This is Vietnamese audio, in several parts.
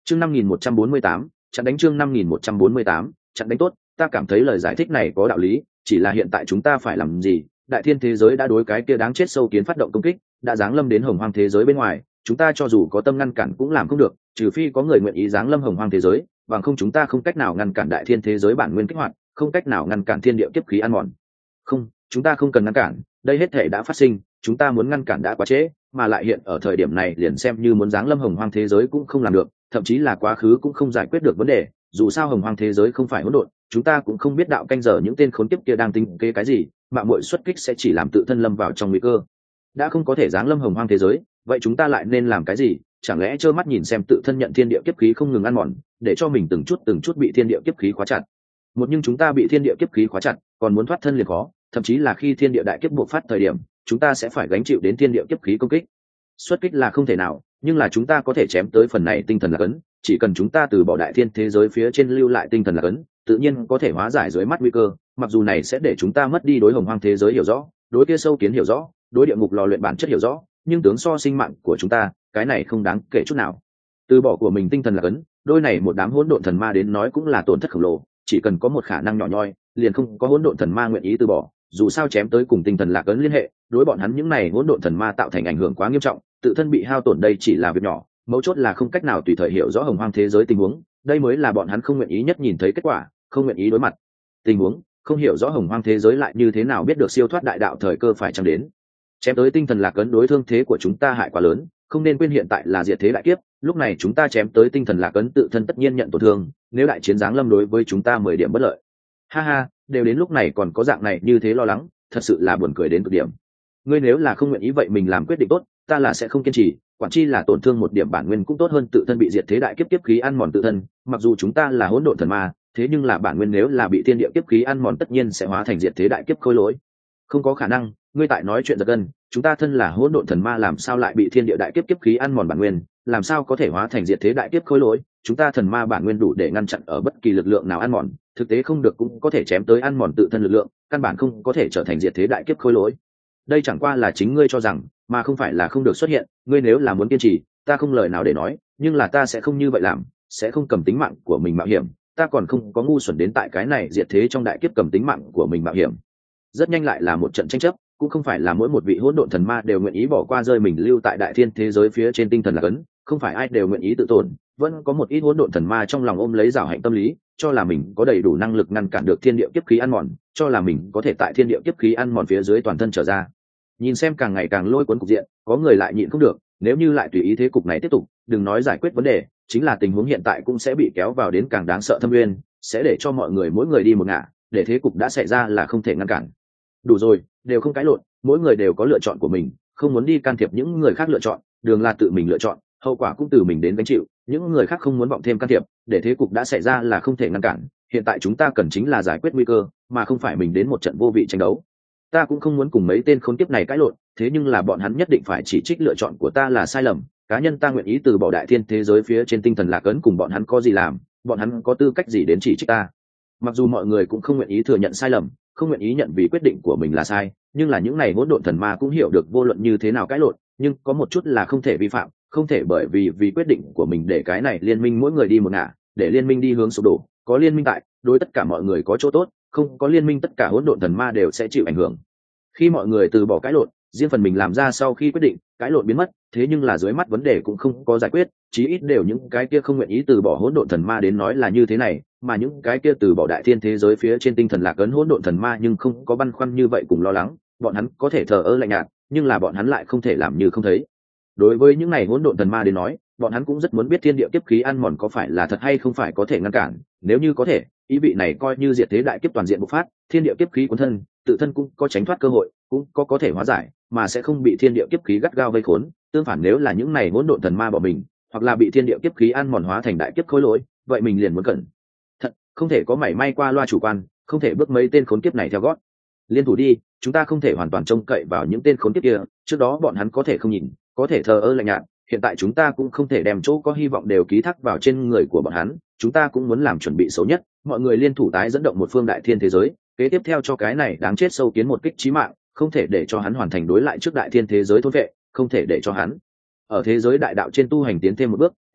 Chương 5148, chặn đánh. Chương 5148, chặn đánh. Tốt, ta cảm thấy lời giải thích này có đạo lý, chỉ là hiện tại chúng ta phải làm gì? Đại thiên thế giới đã đối cái kia đáng chết sâu kiến phát động công kích, đã giáng lâm đến hồng hoang thế giới bên ngoài, chúng ta cho dù có tâm ngăn cản cũng làm không được, trừ phi có người nguyện ý giáng lâm hồng hoang thế giới, bằng không chúng ta không cách nào ngăn cản đại thiên thế giới bản nguyên kích hoạt, không cách nào ngăn cản thiên địa kiếp khí ăn mòn. Không, chúng ta không cần ngăn cản, đây hết thể đã phát sinh, chúng ta muốn ngăn cản đã quá trễ, mà lại hiện ở thời điểm này liền xem như muốn giáng lâm hồng hoang thế giới cũng không làm được, thậm chí là quá khứ cũng không giải quyết được vấn đề. Dù sao hồng hoang thế giới không phải hỗn độn, chúng ta cũng không biết đạo canh giờ những tên khốn kiếp kia đang tính kế cái gì, mạng muội xuất kích sẽ chỉ làm tự thân lâm vào trong nguy cơ. Đã không có thể giáng lâm hồng hoang thế giới, vậy chúng ta lại nên làm cái gì? Chẳng lẽ trơ mắt nhìn xem tự thân nhận thiên địa kiếp khí không ngừng ăn mòn, để cho mình từng chút bị thiên địa kiếp khí khóa chặt? Nhưng chúng ta bị thiên địa kiếp khí khóa chặt, còn muốn thoát thân liền khó, thậm chí là khi thiên địa đại kiếp bộc phát thời điểm, chúng ta sẽ phải gánh chịu đến thiên địa kiếp khí công kích. Xuất kích là không thể nào, nhưng là chúng ta có thể chém tới phần này tinh thần lạc ấn, chỉ cần chúng ta từ bỏ đại thiên thế giới phía trên lưu lại tinh thần lạc ấn, tự nhiên có thể hóa giải dưới mắt nguy cơ, mặc dù này sẽ để chúng ta mất đi đối hồng hoang thế giới hiểu rõ, đối kia sâu kiến hiểu rõ, đối địa ngục lò luyện bản chất hiểu rõ, nhưng tướng so sinh mạng của chúng ta, cái này không đáng kể chút nào. Từ bỏ của mình tinh thần lạc ấn, đôi này một đám hỗn độn thần ma đến nói cũng là tổn thất khổng lồ, chỉ cần có một khả năng nhỏ nhoi, liền không có hỗn độn thần ma nguyện ý từ bỏ, dù sao chém tới cùng tinh thần lạc ấn liên hệ, đối bọn hắn những này hỗn độn thần ma tạo thành ảnh hưởng quá nghiêm trọng, tự thân bị hao tổn đây chỉ là việc nhỏ, mấu chốt là không cách nào tùy thời hiểu rõ hồng hoang thế giới tình huống, đây mới là bọn hắn không nguyện ý nhất nhìn thấy kết quả, không nguyện ý đối mặt tình huống, không hiểu rõ hồng hoang thế giới lại như thế nào biết được siêu thoát đại đạo thời cơ phải chăng đến. Chém tới tinh thần lạc ấn đối thương thế của chúng ta hại quá lớn, không nên quên hiện tại là diệt thế đại kiếp, lúc này chúng ta chém tới tinh thần lạc ấn tự thân tất nhiên nhận tổn thương, nếu đại chiến giáng lâm đối với chúng ta 10 điểm bất lợi. Ha ha, đều đến lúc này còn có dạng này như thế lo lắng, thật sự là buồn cười đến cực điểm. Ngươi nếu là không nguyện ý vậy mình làm quyết định tốt, ta là sẽ không kiên trì, quản chi là tổn thương một điểm bản nguyên cũng tốt hơn tự thân bị diệt thế đại kiếp kiếp khí ăn mòn tự thân, mặc dù chúng ta là hỗn độn thần ma, thế nhưng là bản nguyên nếu là bị thiên địa kiếp khí ăn mòn tất nhiên sẽ hóa thành diệt thế đại kiếp khôi lỗi. Không có khả năng, ngươi tại nói chuyện giật gân, chúng ta thân là hỗn độn thần ma làm sao lại bị thiên địa đại kiếp kiếp khí ăn mòn bản nguyên, làm sao có thể hóa thành diệt thế đại kiếp khôi lỗi? Chúng ta thần ma bản nguyên đủ để ngăn chặn ở bất kỳ lực lượng nào ăn mòn, thực tế không được cũng có thể chém tới ăn mòn tự thân lực lượng, căn bản không có thể trở thành diệt thế đại kiếp khôi lỗi. Đây chẳng qua là chính ngươi cho rằng, mà không phải là không được xuất hiện, ngươi nếu là muốn kiên trì, ta không lời nào để nói, nhưng là ta sẽ không như vậy làm, sẽ không cầm tính mạng của mình mạo hiểm, ta còn không có ngu xuẩn đến tại cái này diệt thế trong đại kiếp cầm tính mạng của mình mạo hiểm. Rất nhanh lại là một trận tranh chấp, cũng không phải là mỗi một vị hỗn độn thần ma đều nguyện ý bỏ qua rơi mình lưu tại đại thiên thế giới phía trên tinh thần lạc ấn, không phải ai đều nguyện ý tự tổn, vẫn có một ít hỗn độn thần ma trong lòng ôm lấy giảo hạnh tâm lý, cho là mình có đầy đủ năng lực ngăn cản được thiên địa kiếp khí ăn mòn, cho là mình có thể tại thiên địa kiếp khí ăn mòn phía dưới toàn thân trở ra. Nhìn xem càng ngày càng lôi cuốn cục diện, có người lại nhịn không được, nếu như lại tùy ý thế cục này tiếp tục, đừng nói giải quyết vấn đề, chính là tình huống hiện tại cũng sẽ bị kéo vào đến càng đáng sợ thâm nguyên, sẽ để cho mọi người mỗi người đi một ngả, để thế cục đã xảy ra là không thể ngăn cản. Đủ rồi, đều không cãi lộn, mỗi người đều có lựa chọn của mình, không muốn đi can thiệp những người khác lựa chọn, đường là tự mình lựa chọn, hậu quả cũng từ mình đến gánh chịu, những người khác không muốn vọng thêm can thiệp, để thế cục đã xảy ra là không thể ngăn cản, hiện tại chúng ta cần chính là giải quyết nguy cơ, mà không phải mình đến một trận vô vị tranh đấu. Ta cũng không muốn cùng mấy tên khốn kiếp này cãi lộn, thế nhưng là bọn hắn nhất định phải chỉ trích lựa chọn của ta là sai lầm, cá nhân ta nguyện ý từ bỏ đại thiên thế giới phía trên tinh thần lạc ấn, cùng bọn hắn có gì làm, bọn hắn có tư cách gì đến chỉ trích ta. Mặc dù mọi người cũng không nguyện ý thừa nhận sai lầm, không nguyện ý nhận vì quyết định của mình là sai, nhưng là những này hỗn độn thần ma cũng hiểu được vô luận như thế nào cãi lộn, nhưng có một chút là không thể vi phạm, không thể bởi vì quyết định của mình để cái này liên minh mỗi người đi một ngả, để liên minh đi hướng sụp đổ, có liên minh tại, đối tất cả mọi người có chỗ tốt, không có liên minh tất cả hỗn độn thần ma đều sẽ chịu ảnh hưởng. Khi mọi người từ bỏ cãi lộn, riêng phần mình làm ra sau khi quyết định, cãi lộn biến mất, thế nhưng là dưới mắt vấn đề cũng không có giải quyết, chí ít đều những cái kia không nguyện ý từ bỏ hỗn độn thần ma đến nói là như thế này, mà những cái kia từ bỏ đại thiên thế giới phía trên tinh thần lạc ấn hỗn độn thần ma nhưng không có băn khoăn như vậy cùng lo lắng, bọn hắn có thể thờ ơ lạnh nhạt, nhưng là bọn hắn lại không thể làm như không thấy. Đối với những này hỗn độn thần ma đến nói, bọn hắn cũng rất muốn biết thiên địa kiếp khí ăn mòn có phải là thật hay không phải có thể ngăn cản, nếu như có thể, ý vị này coi như diệt thế đại kiếp toàn diện bộc phát, thiên địa kiếp khí cuốn thân, tự thân cũng có tránh thoát cơ hội, cũng có thể hóa giải, mà sẽ không bị thiên địa kiếp khí gắt gao vây khốn. Tương phản nếu là những này hỗn độn thần ma bỏ mình, hoặc là bị thiên địa kiếp khí ăn mòn hóa thành đại kiếp khối lỗi, vậy mình liền muốn cẩn thận, không thể có mảy may qua loa chủ quan, không thể bước mấy tên khốn kiếp này theo gót. Liên thủ đi, chúng ta không thể hoàn toàn trông cậy vào những tên khốn kiếp kia, trước đó bọn hắn có thể không nhìn, có thể thờ ơ lạnh nhạt, hiện tại chúng ta cũng không thể đem chỗ có hy vọng đều ký thác vào trên người của bọn hắn, chúng ta cũng muốn làm chuẩn bị xấu nhất, mọi người liên thủ tái dẫn động một phương đại thiên thế giới, kế tiếp theo cho cái này đáng chết sâu kiến một kích chí mạng, không thể để cho hắn hoàn thành đối lại trước đại thiên thế giới thôn vệ, không thể để cho hắn ở thế giới đại đạo trên tu hành tiến thêm một bước,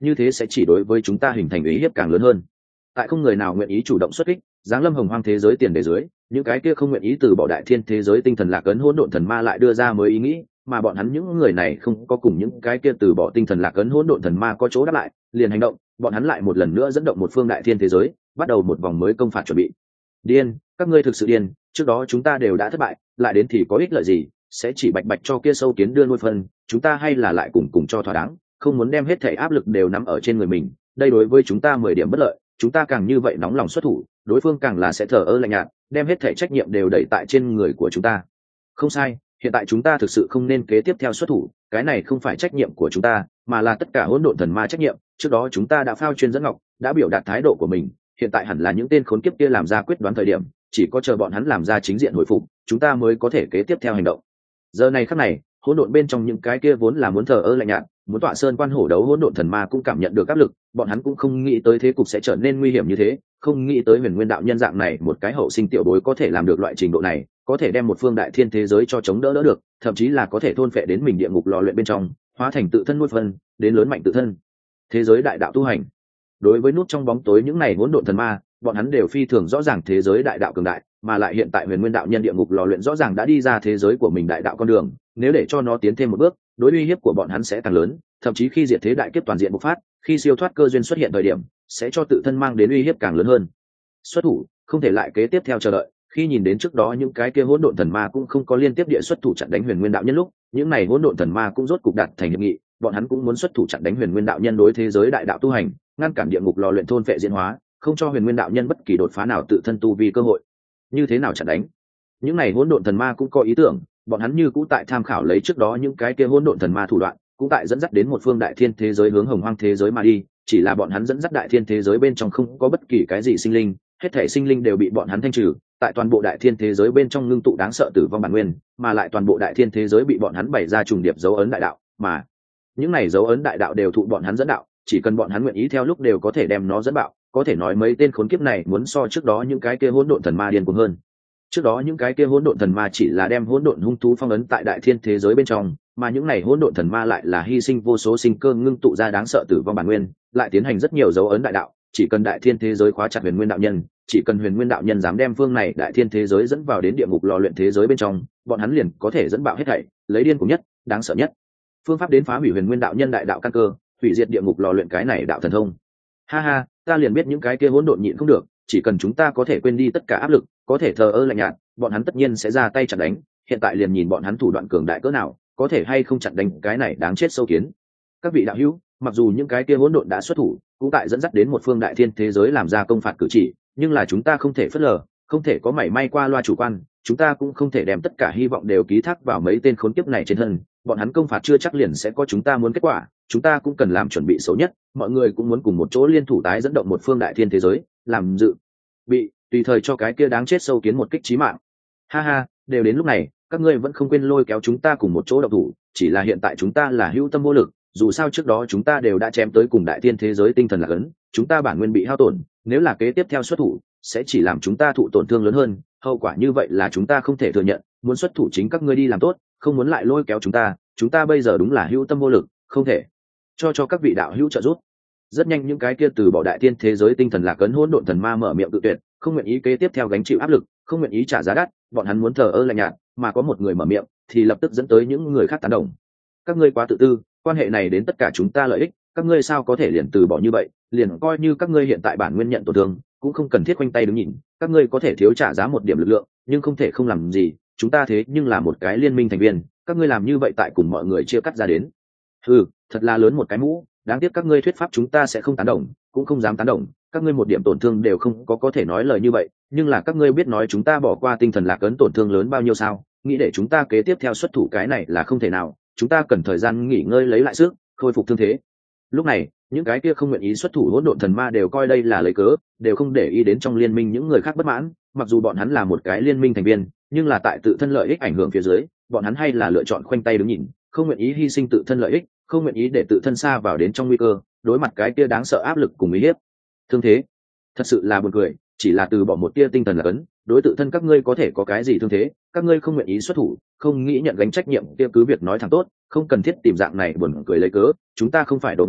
như thế sẽ chỉ đối với chúng ta hình thành ý hiếp càng lớn hơn. Tại không người nào nguyện ý chủ động xuất kích, giáng lâm hồng hoang thế giới tiền đề dưới, những cái kia không nguyện ý từ bỏ đại thiên thế giới tinh thần lạc ấn hỗn độn thần ma lại đưa ra mới ý nghĩ, mà bọn hắn những người này không có cùng những cái kia từ bỏ tinh thần lạc ấn hỗn độn thần ma có chỗ đáp lại, liền hành động, bọn hắn lại một lần nữa dẫn động một phương đại thiên thế giới, bắt đầu một vòng mới công phạt chuẩn bị. Điên, các ngươi thực sự điên, trước đó chúng ta đều đã thất bại, lại đến thì có ích lợi gì, sẽ chỉ bạch bạch cho kia sâu kiến đưa nuôi phân, chúng ta hay là lại cùng cho thỏa đáng, không muốn đem hết thảy áp lực đều nắm ở trên người mình, đây đối với chúng ta 10 điểm bất lợi, chúng ta càng như vậy nóng lòng xuất thủ, đối phương càng là sẽ thờ ơ lạnh nhạt, đem hết thảy trách nhiệm đều đẩy tại trên người của chúng ta. Không sai, hiện tại chúng ta thực sự không nên kế tiếp theo xuất thủ, cái này không phải trách nhiệm của chúng ta, mà là tất cả hỗn độn thần ma trách nhiệm, trước đó chúng ta đã phao chuyên dẫn ngọc, đã biểu đạt thái độ của mình, hiện tại hẳn là những tên khốn kiếp kia làm ra quyết đoán thời điểm, chỉ có chờ bọn hắn làm ra chính diện hồi phục, chúng ta mới có thể kế tiếp theo hành động. Giờ này khắc này, hỗn độn bên trong những cái kia vốn là muốn thờ ơ lạnh nhạt, muốn tọa sơn quan hổ đấu hỗn độn thần ma cũng cảm nhận được áp lực, bọn hắn cũng không nghĩ tới thế cục sẽ trở nên nguy hiểm như thế, không nghĩ tới Huyền Nguyên đạo nhân dạng này một cái hậu sinh tiểu bối có thể làm được loại trình độ này, có thể đem một phương đại thiên thế giới cho chống đỡ được, thậm chí là có thể thôn phệ đến mình địa ngục lò luyện bên trong, hóa thành tự thân nuôi phân, đến lớn mạnh tự thân. Thế giới đại đạo tu hành. Đối với nút trong bóng tối những này hỗn độn thần ma, bọn hắn đều phi thường rõ ràng thế giới đại đạo cường đại, mà lại hiện tại Huyền Nguyên đạo nhân địa ngục lò luyện rõ ràng đã đi ra thế giới của mình đại đạo con đường, nếu để cho nó tiến thêm một bước, đối uy hiếp của bọn hắn sẽ càng lớn, thậm chí khi diệt thế đại kiếp toàn diện bộc phát, khi siêu thoát cơ duyên xuất hiện thời điểm, sẽ cho tự thân mang đến uy hiếp càng lớn hơn. Xuất thủ, không thể lại kế tiếp theo chờ đợi, khi nhìn đến trước đó những cái kia hỗn độn thần ma cũng không có liên tiếp địa xuất thủ chặn đánh Huyền Nguyên đạo nhân lúc, những này hỗn độn thần ma cũng rốt cục đạt thành hiệp nghị, bọn hắn cũng muốn xuất thủ chặn đánh Huyền Nguyên đạo nhân đối thế giới đại đạo tu hành, ngăn cản địa ngục lò luyện thôn phệ diễn hóa, không cho Huyền Nguyên đạo nhân bất kỳ đột phá nào tự thân tu vi cơ hội. Như thế nào chặn đánh? Những này hỗn độn thần ma cũng có ý tưởng, bọn hắn như cũ tại tham khảo lấy trước đó những cái kia hỗn độn thần ma thủ đoạn, cũng tại dẫn dắt đến một phương đại thiên thế giới hướng hồng hoang thế giới mà đi, chỉ là bọn hắn dẫn dắt đại thiên thế giới bên trong không có bất kỳ cái gì sinh linh, hết thể sinh linh đều bị bọn hắn thanh trừ, tại toàn bộ đại thiên thế giới bên trong ngưng tụ đáng sợ tử vong bản nguyên, mà lại toàn bộ đại thiên thế giới bị bọn hắn bày ra trùng điệp dấu ấn đại đạo, mà những này dấu ấn đại đạo đều thụ bọn hắn dẫn đạo, chỉ cần bọn hắn nguyện ý theo lúc đều có thể đem nó dẫn bạo, có thể nói mấy tên khốn kiếp này muốn so trước đó những cái kia hỗn độn thần ma điên cuồng hơn. Trước đó những cái kia hỗn độn thần ma chỉ là đem hỗn độn hung thú phong ấn tại đại thiên thế giới bên trong, mà những này hỗn độn thần ma lại là hy sinh vô số sinh cơ ngưng tụ ra đáng sợ tử vong bản nguyên, lại tiến hành rất nhiều dấu ấn đại đạo, chỉ cần đại thiên thế giới khóa chặt Huyền Nguyên đạo nhân, chỉ cần Huyền Nguyên đạo nhân dám đem phương này đại thiên thế giới dẫn vào đến địa ngục lò luyện thế giới bên trong, bọn hắn liền có thể dẫn bạo hết thảy, lấy điên cuồng nhất, đáng sợ nhất phương pháp đến phá hủy Huyền Nguyên đạo nhân đại đạo căn cơ, hủy diệt địa ngục lò luyện cái này đạo thần thông. Ha ha, ta liền biết những cái kia hỗn độn nhịn không được, chỉ cần chúng ta có thể quên đi tất cả áp lực, có thể thờ ơ lạnh nhạt, bọn hắn tất nhiên sẽ ra tay chặn đánh, hiện tại liền nhìn bọn hắn thủ đoạn cường đại cỡ nào, có thể hay không chặn đánh cái này đáng chết sâu kiến. Các vị đạo hữu, mặc dù những cái kia hỗn độn đã xuất thủ, cũng tại dẫn dắt đến một phương đại thiên thế giới làm ra công phạt cử chỉ, nhưng là chúng ta không thể phớt lờ, không thể có mảy may qua loa chủ quan, chúng ta cũng không thể đem tất cả hy vọng đều ký thác vào mấy tên khốn kiếp này trên thân, bọn hắn công phạt chưa chắc liền sẽ có chúng ta muốn kết quả, chúng ta cũng cần làm chuẩn bị xấu nhất, mọi người cũng muốn cùng một chỗ liên thủ tái dẫn động một phương đại thiên thế giới, làm dự bị tùy thời cho cái kia đáng chết sâu kiến một kích chí mạng. Ha ha, đều đến lúc này, các ngươi vẫn không quên lôi kéo chúng ta cùng một chỗ động thủ, chỉ là hiện tại chúng ta là hữu tâm vô lực, dù sao trước đó chúng ta đều đã chém tới cùng đại thiên thế giới tinh thần là cấn, chúng ta bản nguyên bị hao tổn, nếu là kế tiếp theo xuất thủ, sẽ chỉ làm chúng ta thụ tổn thương lớn hơn, hậu quả như vậy là chúng ta không thể thừa nhận, muốn xuất thủ chính các ngươi đi làm tốt, không muốn lại lôi kéo chúng ta bây giờ đúng là hữu tâm vô lực, không thể cho các vị đạo hữu trợ giúp. Rất nhanh những cái kia từ bỏ đại thiên thế giới tinh thần lạc ấn hỗn độn thần ma mở miệng tự tuyệt, không nguyện ý kế tiếp theo gánh chịu áp lực, không nguyện ý trả giá đắt, bọn hắn muốn thờ ơ lạnh nhạt, mà có một người mở miệng thì lập tức dẫn tới những người khác tán đồng. Các ngươi quá tự tư, quan hệ này đến tất cả chúng ta lợi ích, các ngươi sao có thể liền từ bỏ như vậy, liền coi như các ngươi hiện tại bản nguyên nhận tổn thương, cũng không cần thiết khoanh tay đứng nhìn, các ngươi có thể thiếu trả giá một điểm lực lượng, nhưng không thể không làm gì, chúng ta thế nhưng là một cái liên minh thành viên, các ngươi làm như vậy tại cùng mọi người chia cắt ra đến. Thật là lớn một cái mũ, đáng tiếc các ngươi thuyết pháp chúng ta sẽ không tán đồng, cũng không dám tán đồng, các ngươi một điểm tổn thương đều không có thể nói lời như vậy, nhưng là các ngươi biết nói chúng ta bỏ qua tinh thần lạc ấn tổn thương lớn bao nhiêu sao, nghĩ để chúng ta kế tiếp theo xuất thủ cái này là không thể nào, chúng ta cần thời gian nghỉ ngơi lấy lại sức, khôi phục thương thế. Lúc này những cái kia không nguyện ý xuất thủ hỗn độn thần ma đều coi đây là lấy cớ, đều không để ý đến trong liên minh những người khác bất mãn, mặc dù bọn hắn là một cái liên minh thành viên, nhưng là tại tự thân lợi ích ảnh hưởng phía dưới, bọn hắn hay là lựa chọn khoanh tay đứng nhìn, không nguyện ý hy sinh tự thân lợi ích, không nguyện ý để tự thân xa vào đến trong nguy cơ, đối mặt cái kia đáng sợ áp lực cùng uy hiếp. Thương thế, thật sự là buồn cười, chỉ là từ bỏ một tia tinh thần là cấn, đối tự thân các ngươi có thể có cái gì thương thế, các ngươi không nguyện ý xuất thủ, không nghĩ nhận gánh trách nhiệm kia cứ việc nói thẳng tốt, không cần thiết tìm dạng này buồn cười lấy cớ, chúng ta không phải đồ ngốc,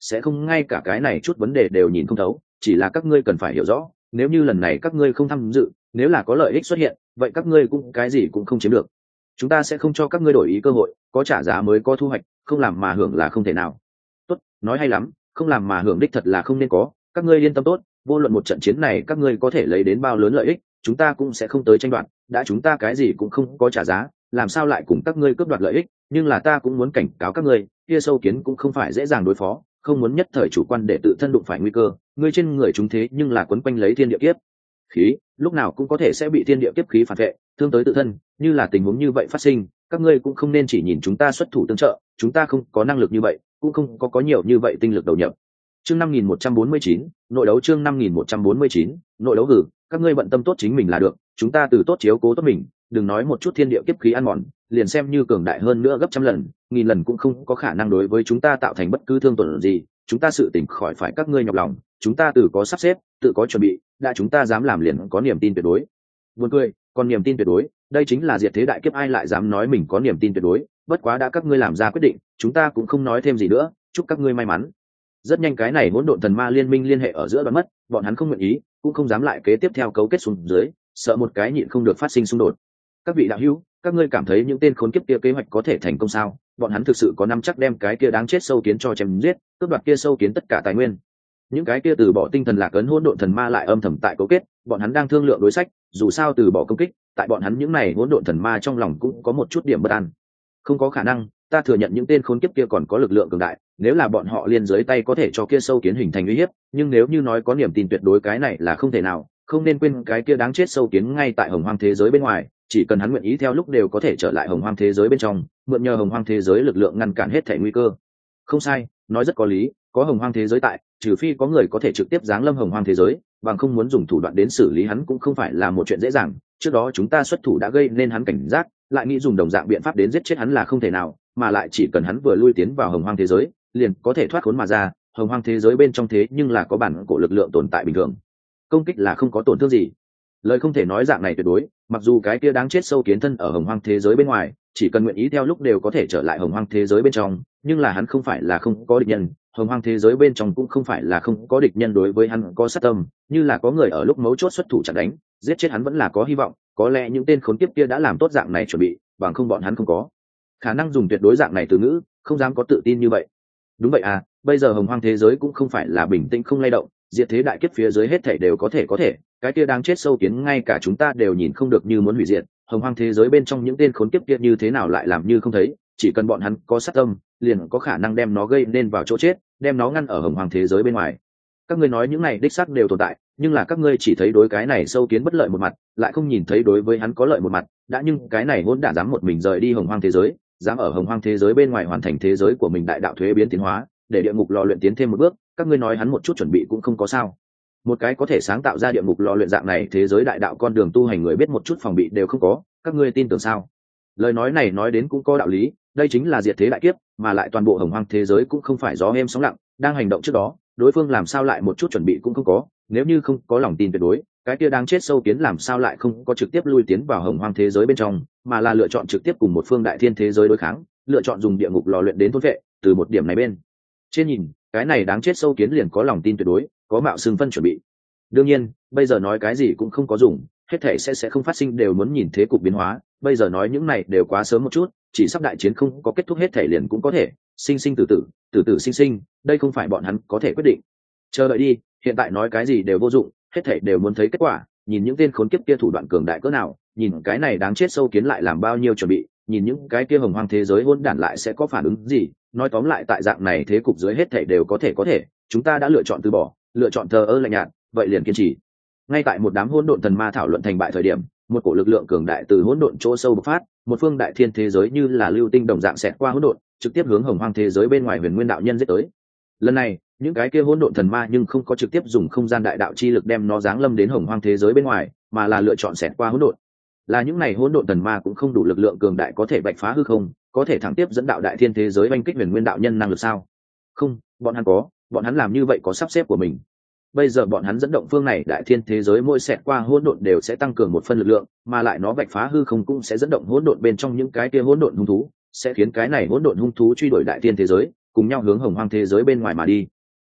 sẽ không ngay cả cái này chút vấn đề đều nhìn không thấu, chỉ là các ngươi cần phải hiểu rõ, nếu như lần này các ngươi không tham dự, nếu là có lợi ích xuất hiện, vậy các ngươi cũng cái gì cũng không chiếm được. Chúng ta sẽ không cho các ngươi đổi ý cơ hội, có trả giá mới có thu hoạch, không làm mà hưởng là không thể nào. Tốt, nói hay lắm, không làm mà hưởng đích thật là không nên có, các ngươi yên tâm tốt, vô luận một trận chiến này các ngươi có thể lấy đến bao lớn lợi ích, chúng ta cũng sẽ không tới tranh đoạt, đã chúng ta cái gì cũng không có trả giá, làm sao lại cùng các ngươi cướp đoạt lợi ích. Nhưng là ta cũng muốn cảnh cáo các ngươi, kia sâu kiến cũng không phải dễ dàng đối phó, không muốn nhất thời chủ quan để tự thân đụng phải nguy cơ, ngươi trên người chúng thế nhưng là quấn quanh lấy thiên địa kiếp khí, lúc nào cũng có thể sẽ bị thiên địa kiếp khí phản vệ, thương tới tự thân. Như là tình huống như vậy phát sinh, các ngươi cũng không nên chỉ nhìn chúng ta xuất thủ tương trợ, chúng ta không có năng lực như vậy, cũng không có nhiều như vậy tinh lực đầu nhập. Chương 5149, nội đấu. Chương 5149, nội đấu. Các ngươi bận tâm tốt chính mình là được, chúng ta từ tốt chiếu cố tốt mình, đừng nói một chút thiên địa kiếp khí ăn mòn, liền xem như cường đại hơn nữa gấp trăm lần, nghìn lần cũng không có khả năng đối với chúng ta tạo thành bất cứ thương tổn gì. Chúng ta sự tỉnh khỏi phải các ngươi nhọc lòng, chúng ta tự có sắp xếp, tự có chuẩn bị, đã chúng ta dám làm liền có niềm tin tuyệt đối. Buồn cười, còn niềm tin tuyệt đối, đây chính là diệt thế đại kiếp, ai lại dám nói mình có niềm tin tuyệt đối. Bất quá đã các ngươi làm ra quyết định, chúng ta cũng không nói thêm gì nữa, chúc các ngươi may mắn. Rất nhanh cái này hỗn độn thần ma liên minh liên hệ ở giữa đoạn mất, bọn hắn không nguyện ý, cũng không dám lại kế tiếp theo cấu kết xuống dưới, sợ một cái nhịn không được phát sinh xung đột. Các vị đạo hữu, các ngươi cảm thấy những tên khốn kiếp kia kế hoạch có thể thành công sao? Bọn hắn thực sự có nắm chắc đem cái kia đáng chết sâu kiến cho chém giết, cướp đoạt kia sâu kiến tất cả tài nguyên? Những cái kia từ bỏ tinh thần lạc ấn hỗn độn thần ma lại âm thầm tại cấu kết, bọn hắn đang thương lượng đối sách, dù sao từ bỏ công kích, tại bọn hắn những này hỗn độn thần ma trong lòng cũng có một chút điểm bất an. Không có khả năng, ta thừa nhận những tên khốn kiếp kia còn có lực lượng cường đại, nếu là bọn họ liên dưới tay có thể cho kia sâu kiến hình thành uy hiếp, nhưng nếu như nói có niềm tin tuyệt đối cái này là không thể nào. Không nên quên cái kia đáng chết sâu kiến ngay tại hồng hoang thế giới bên ngoài, chỉ cần hắn nguyện ý theo lúc đều có thể trở lại hồng hoang thế giới bên trong, mượn nhờ hồng hoang thế giới lực lượng ngăn cản hết thảy nguy cơ. Không sai, nói rất có lý, có hồng hoang thế giới tại, trừ phi có người có thể trực tiếp giáng lâm hồng hoang thế giới, bằng không muốn dùng thủ đoạn đến xử lý hắn cũng không phải là một chuyện dễ dàng. Trước đó chúng ta xuất thủ đã gây nên hắn cảnh giác, lại nghĩ dùng đồng dạng biện pháp đến giết chết hắn là không thể nào, mà lại chỉ cần hắn vừa lui tiến vào hồng hoang thế giới, liền có thể thoát khốn mà ra. Hồng hoang thế giới bên trong thế nhưng là có bản cổ lực lượng tồn tại bình thường, công kích là không có tổn thương gì. Lời không thể nói dạng này tuyệt đối, mặc dù cái kia đáng chết sâu kiến thân ở hồng hoang thế giới bên ngoài, chỉ cần nguyện ý theo lúc đều có thể trở lại hồng hoang thế giới bên trong, nhưng là hắn không phải là không có địch nhân, hồng hoang thế giới bên trong cũng không phải là không có địch nhân đối với hắn có sát tâm, như là có người ở lúc mấu chốt xuất thủ chặn đánh, giết chết hắn vẫn là có hy vọng. Có lẽ những tên khốn kiếp kia đã làm tốt dạng này chuẩn bị, bằng không bọn hắn không có khả năng dùng tuyệt đối dạng này từ ngữ, không dám có tự tin như vậy. Đúng vậy à, bây giờ hồng hoang thế giới cũng không phải là bình tĩnh không lay động, diệt thế đại kiếp phía dưới hết thảy đều có thể, cái kia đang chết sâu kiến ngay cả chúng ta đều nhìn không được như muốn hủy diệt, hồng hoang thế giới bên trong những tên khốn kiếp kia như thế nào lại làm như không thấy, chỉ cần bọn hắn có sát tâm, liền có khả năng đem nó gây nên vào chỗ chết, đem nó ngăn ở hồng hoang thế giới bên ngoài. Các ngươi nói những này đích xác đều tồn tại, nhưng là các ngươi chỉ thấy đối cái này sâu kiến bất lợi một mặt, lại không nhìn thấy đối với hắn có lợi một mặt. Đã nhưng cái này hỗn đản dám một mình rời đi hồng hoang thế giới, dám ở hồng hoang thế giới bên ngoài hoàn thành thế giới của mình đại đạo thuế biến tiến hóa, để địa ngục lò luyện tiến thêm một bước, các ngươi nói hắn một chút chuẩn bị cũng không có sao? Một cái có thể sáng tạo ra địa ngục lò luyện dạng này thế giới đại đạo con đường tu hành người biết một chút phòng bị đều không có, các ngươi tin tưởng sao? Lời nói này nói đến cũng có đạo lý, đây chính là diệt thế đại kiếp, mà lại toàn bộ hồng hoang thế giới cũng không phải gió êm sóng lặng, đang hành động trước đó, đối phương làm sao lại một chút chuẩn bị cũng không có? Nếu như không có lòng tin tuyệt đối, cái kia đang chết sâu kiến làm sao lại không có trực tiếp lui tiến vào hồng hoang thế giới bên trong, mà là lựa chọn trực tiếp cùng một phương đại thiên thế giới đối kháng, lựa chọn dùng địa ngục lò luyện đến thôn vệ. Từ một điểm này bên trên nhìn, cái này đáng chết sâu kiến liền có lòng tin tuyệt đối, có mạo xưng phân chuẩn bị. Đương nhiên, bây giờ nói cái gì cũng không có dùng, hết thể sẽ không phát sinh, đều muốn nhìn thế cục biến hóa. Bây giờ nói những này đều quá sớm một chút, chỉ sắp đại chiến không có kết thúc hết thể liền cũng có thể sinh sinh tử tử, tử tử sinh sinh, đây không phải bọn hắn có thể quyết định. Chờ đợi đi, hiện tại nói cái gì đều vô dụng, hết thể đều muốn thấy kết quả. Nhìn những tên khốn kiếp kia thủ đoạn cường đại cỡ nào, nhìn cái này đáng chết sâu kiến lại làm bao nhiêu chuẩn bị, nhìn những cái kia hồng hoang thế giới hỗn đản lại sẽ có phản ứng gì. Nói tóm lại, tại dạng này thế cục dưới hết thể đều có thể, chúng ta đã lựa chọn từ bỏ, lựa chọn thờ ơ lạnh nhạt, vậy liền kiên trì. Ngay tại một đám hỗn độn thần ma thảo luận thành bại thời điểm, một cổ lực lượng cường đại từ hỗn độn chỗ sâu bộc phát, một phương đại thiên thế giới như là lưu tinh đồng dạng xẹt qua hỗn độn, trực tiếp hướng hồng hoang thế giới bên ngoài huyền nguyên đạo nhân giết tới. Lần này, những cái kia hỗn độn thần ma nhưng không có trực tiếp dùng không gian đại đạo chi lực đem nó giáng lâm đến hồng hoang thế giới bên ngoài, mà là lựa chọn xẹt qua hỗn độn. Là những này hỗn độn thần ma cũng không đủ lực lượng cường đại có thể bạch phá hư không, có thể thẳng tiếp dẫn đạo đại thiên thế giới oanh kích huyền nguyên đạo nhân năng lực sao? Không, bọn hắn làm như vậy có sắp xếp của mình. Bây giờ bọn hắn dẫn động phương này đại thiên thế giới mỗi xẹt qua hỗn độn đều sẽ tăng cường một phân lực lượng, mà lại nó bạch phá hư không cũng sẽ dẫn động hỗn độn bên trong những cái kia hỗn độn hung thú, sẽ khiến cái này hỗn độn hung thú truy đuổi đại thiên thế giới, cùng nhau hướng hồng hoang thế giới bên ngoài mà đi.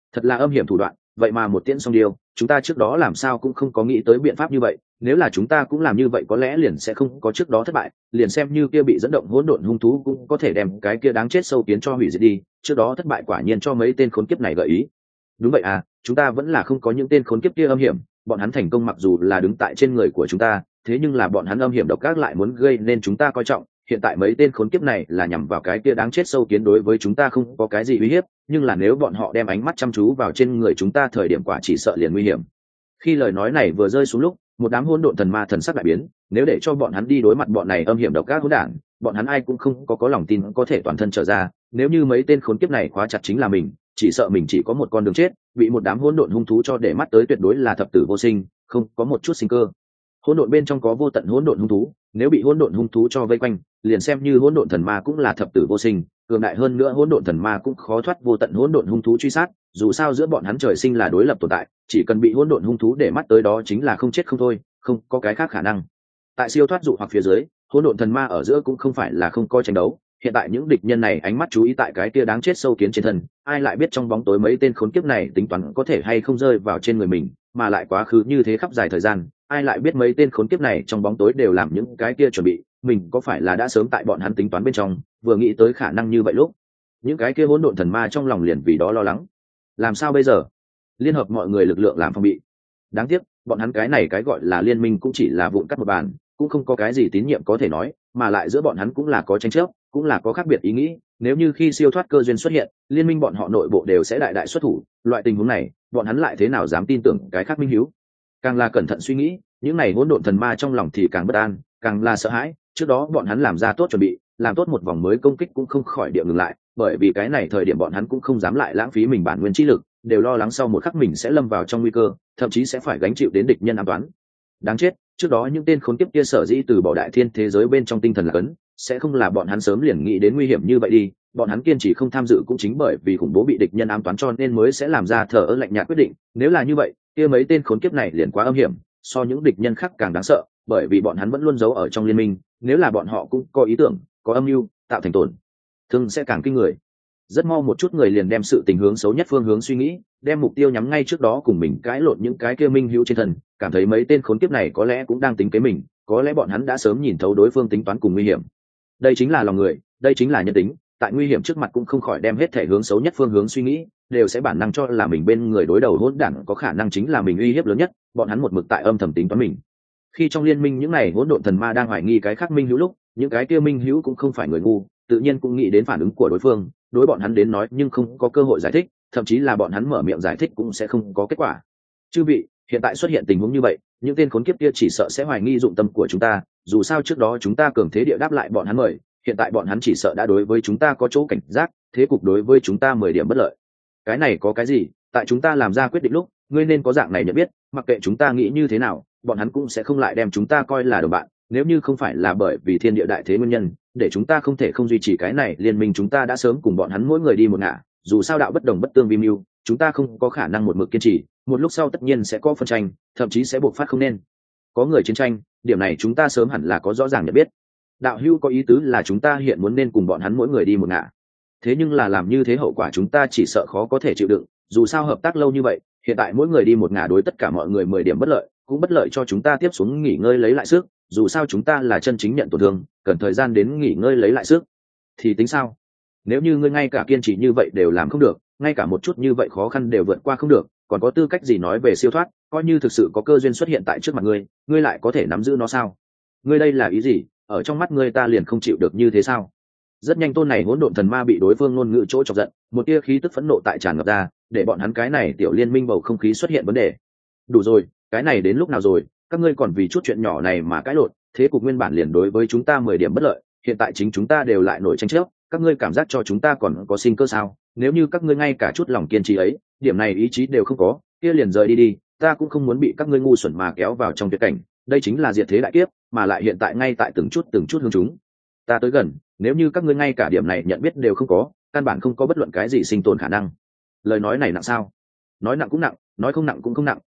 Thật là âm hiểm thủ đoạn, vậy mà một tiễn song điêu, chúng ta trước đó làm sao cũng không có nghĩ tới biện pháp như vậy. Nếu là chúng ta cũng làm như vậy có lẽ liền sẽ không có trước đó thất bại, liền xem như kia bị dẫn động hỗn độn hung thú cũng có thể đem cái kia đáng chết sâu kiến cho hủy diệt đi. Trước đó thất bại quả nhiên cho mấy tên khốn kiếp này gợi ý. Đúng vậy à, chúng ta vẫn là không có những tên khốn kiếp kia âm hiểm, bọn hắn thành công mặc dù là đứng tại trên người của chúng ta, thế nhưng là bọn hắn âm hiểm độc ác lại muốn gây nên chúng ta coi trọng. Hiện tại mấy tên khốn kiếp này là nhằm vào cái kia đáng chết sâu kiến, đối với chúng ta không có cái gì uy hiếp, nhưng là nếu bọn họ đem ánh mắt chăm chú vào trên người chúng ta thời điểm quả chỉ sợ liền nguy hiểm. Khi lời nói này vừa rơi xuống lúc, một đám hỗn độn thần ma thần sắc đại biến, nếu để cho bọn hắn đi đối mặt bọn này âm hiểm độc ác hỗn đản, bọn hắn ai cũng không có lòng tin có thể toàn thân trở ra. Nếu như mấy tên khốn kiếp này khóa chặt chính là mình, chỉ sợ mình chỉ có một con đường chết, bị một đám hỗn độn hung thú cho để mắt tới tuyệt đối là thập tử vô sinh, không có một chút sinh cơ. Hỗn độn bên trong có vô tận hỗn độn hung thú, nếu bị hỗn độn hung thú cho vây quanh, liền xem như hỗn độn thần ma cũng là thập tử vô sinh, cường đại hơn nữa hỗn độn thần ma cũng khó thoát vô tận hỗn độn hung thú truy sát, dù sao giữa bọn hắn trời sinh là đối lập tồn tại, chỉ cần bị hỗn độn hung thú để mắt tới đó chính là không chết không thôi, không có cái khác khả năng. Tại siêu thoát dụ hoặc phía dưới, hỗn độn thần ma ở giữa cũng không phải là không có tranh đấu, hiện tại những địch nhân này ánh mắt chú ý tại cái kia đáng chết sâu kiến trên thân, ai lại biết trong bóng tối mấy tên khốn kiếp này tính toán có thể hay không rơi vào trên người mình, mà lại quá khứ như thế khắp dài thời gian, ai lại biết mấy tên khốn kiếp này trong bóng tối đều làm những cái kia chuẩn bị, mình có phải là đã sớm tại bọn hắn tính toán bên trong, vừa nghĩ tới khả năng như vậy lúc, những cái kia hỗn độn thần ma trong lòng liền vì đó lo lắng. Làm sao bây giờ? Liên hợp mọi người lực lượng làm phòng bị. Đáng tiếc, bọn hắn cái này cái gọi là liên minh cũng chỉ là vụn cắt một bàn, cũng không có cái gì tín nhiệm có thể nói, mà lại giữa bọn hắn cũng là có tranh chấp, cũng là có khác biệt ý nghĩ. Nếu như khi siêu thoát cơ duyên xuất hiện, liên minh bọn họ nội bộ đều sẽ đại đại xuất thủ, loại tình huống này, bọn hắn lại thế nào dám tin tưởng cái khác minh hiếu? Càng là cẩn thận suy nghĩ, những này hỗn độn thần ma trong lòng thì càng bất an, càng là sợ hãi. Trước đó bọn hắn làm ra tốt chuẩn bị, làm tốt một vòng mới công kích cũng không khỏi địa ngừng lại, bởi vì cái này thời điểm bọn hắn cũng không dám lại lãng phí mình bản nguyên chi lực, đều lo lắng sau một khắc mình sẽ lâm vào trong nguy cơ, thậm chí sẽ phải gánh chịu đến địch nhân ám toán. Đáng chết, trước đó những tên khốn kiếp kia sở dĩ từ bỏ đại thiên thế giới bên trong tinh thần là cấn, sẽ không là bọn hắn sớm liền nghĩ đến nguy hiểm như vậy đi, bọn hắn kiên trì không tham dự cũng chính bởi vì khủng bố bị địch nhân ám toán cho nên mới sẽ làm ra thờ ơ lạnh nhạt quyết định. Nếu là như vậy, kia mấy tên khốn kiếp này liền quá âm hiểm, so những địch nhân khác càng đáng sợ, bởi vì bọn hắn vẫn luôn giấu ở trong liên minh, nếu là bọn họ cũng có ý tưởng, có âm mưu, tạo thành tổn thương sẽ càng kinh người. Rất mau một chút người liền đem sự tình hướng xấu nhất phương hướng suy nghĩ, đem mục tiêu nhắm ngay trước đó cùng mình cãi lộn những cái kia minh hữu trên thân, cảm thấy mấy tên khốn kiếp này có lẽ cũng đang tính kế mình, có lẽ bọn hắn đã sớm nhìn thấu đối phương tính toán cùng nguy hiểm. Đây chính là lòng người, đây chính là nhân tính, tại nguy hiểm trước mặt cũng không khỏi đem hết thể hướng xấu nhất phương hướng suy nghĩ, đều sẽ bản năng cho là mình bên người đối đầu hỗn đản có khả năng chính là mình uy hiếp lớn nhất, bọn hắn một mực tại âm thầm tính toán mình. Khi trong liên minh những này hỗn độn thần ma đang hoài nghi cái khác minh hữu lúc, những cái kia minh hữu cũng không phải người ngu, tự nhiên cũng nghĩ đến phản ứng của đối phương, đối bọn hắn đến nói nhưng không có cơ hội giải thích, thậm chí là bọn hắn mở miệng giải thích cũng sẽ không có kết quả. Chư vị, hiện tại xuất hiện tình huống như vậy, những tên khốn kiếp kia chỉ sợ sẽ hoài nghi dụng tâm của chúng ta, dù sao trước đó chúng ta cường thế địa đáp lại bọn hắn mời, hiện tại bọn hắn chỉ sợ đã đối với chúng ta có chỗ cảnh giác, thế cục đối với chúng ta 10 điểm bất lợi. Cái này có cái gì, tại chúng ta làm ra quyết định lúc, ngươi nên có dạng này nhận biết, mặc kệ chúng ta nghĩ như thế nào, bọn hắn cũng sẽ không lại đem chúng ta coi là đồng bạn, nếu như không phải là bởi vì thiên địa đại thế nguyên nhân, để chúng ta không thể không duy trì cái này liên minh, chúng ta đã sớm cùng bọn hắn mỗi người đi một ngả, dù sao đạo bất đồng bất tương vi mưu, chúng ta không có khả năng một mực kiên trì, một lúc sau tất nhiên sẽ có phân tranh, thậm chí sẽ buộc phát không nên có người chiến tranh, điểm này chúng ta sớm hẳn là có rõ ràng nhận biết. Đạo hữu có ý tứ là chúng ta hiện muốn nên cùng bọn hắn mỗi người đi một ngả, thế nhưng là làm như thế hậu quả chúng ta chỉ sợ khó có thể chịu đựng, dù sao hợp tác lâu như vậy, hiện tại mỗi người đi một ngả đối tất cả mọi người 10 điểm bất lợi, cũng bất lợi cho chúng ta tiếp xuống nghỉ ngơi lấy lại sức, dù sao chúng ta là chân chính nhận tổn thương, cần thời gian đến nghỉ ngơi lấy lại sức. Thì tính sao? Nếu như ngươi ngay cả kiên trì như vậy đều làm không được, ngay cả một chút như vậy khó khăn đều vượt qua không được, còn có tư cách gì nói về siêu thoát? Coi như thực sự có cơ duyên xuất hiện tại trước mặt ngươi, ngươi lại có thể nắm giữ nó sao? Ngươi đây là ý gì? Ở trong mắt ngươi ta liền không chịu được như thế sao? Rất nhanh tôn này hỗn độn thần ma bị đối phương ngôn ngữ chỗ chọc giận, một tia khí tức phẫn nộ tại tràn ngập ra, để bọn hắn cái này tiểu liên minh bầu không khí xuất hiện vấn đề. Đủ rồi, cái này đến lúc nào rồi, các ngươi còn vì chút chuyện nhỏ này mà cãi lộn, thế cục nguyên bản liền đối với chúng ta 10 điểm bất lợi, hiện tại chính chúng ta đều lại nổi tranh chấp, các ngươi cảm giác cho chúng ta còn có sinh cơ sao? Nếu như các ngươi ngay cả chút lòng kiên trì ấy, điểm này ý chí đều không có, kia liền rời đi đi, ta cũng không muốn bị các ngươi ngu xuẩn mà kéo vào trong tuyệt cảnh, đây chính là diệt thế đại kiếp, mà lại hiện tại ngay tại từng chút hướng chúng ta tới gần, nếu như các ngươi ngay cả điểm này nhận biết đều không có, căn bản không có bất luận cái gì sinh tồn khả năng. Lời nói này nặng sao? Nói nặng cũng nặng, nói không nặng cũng không nặng,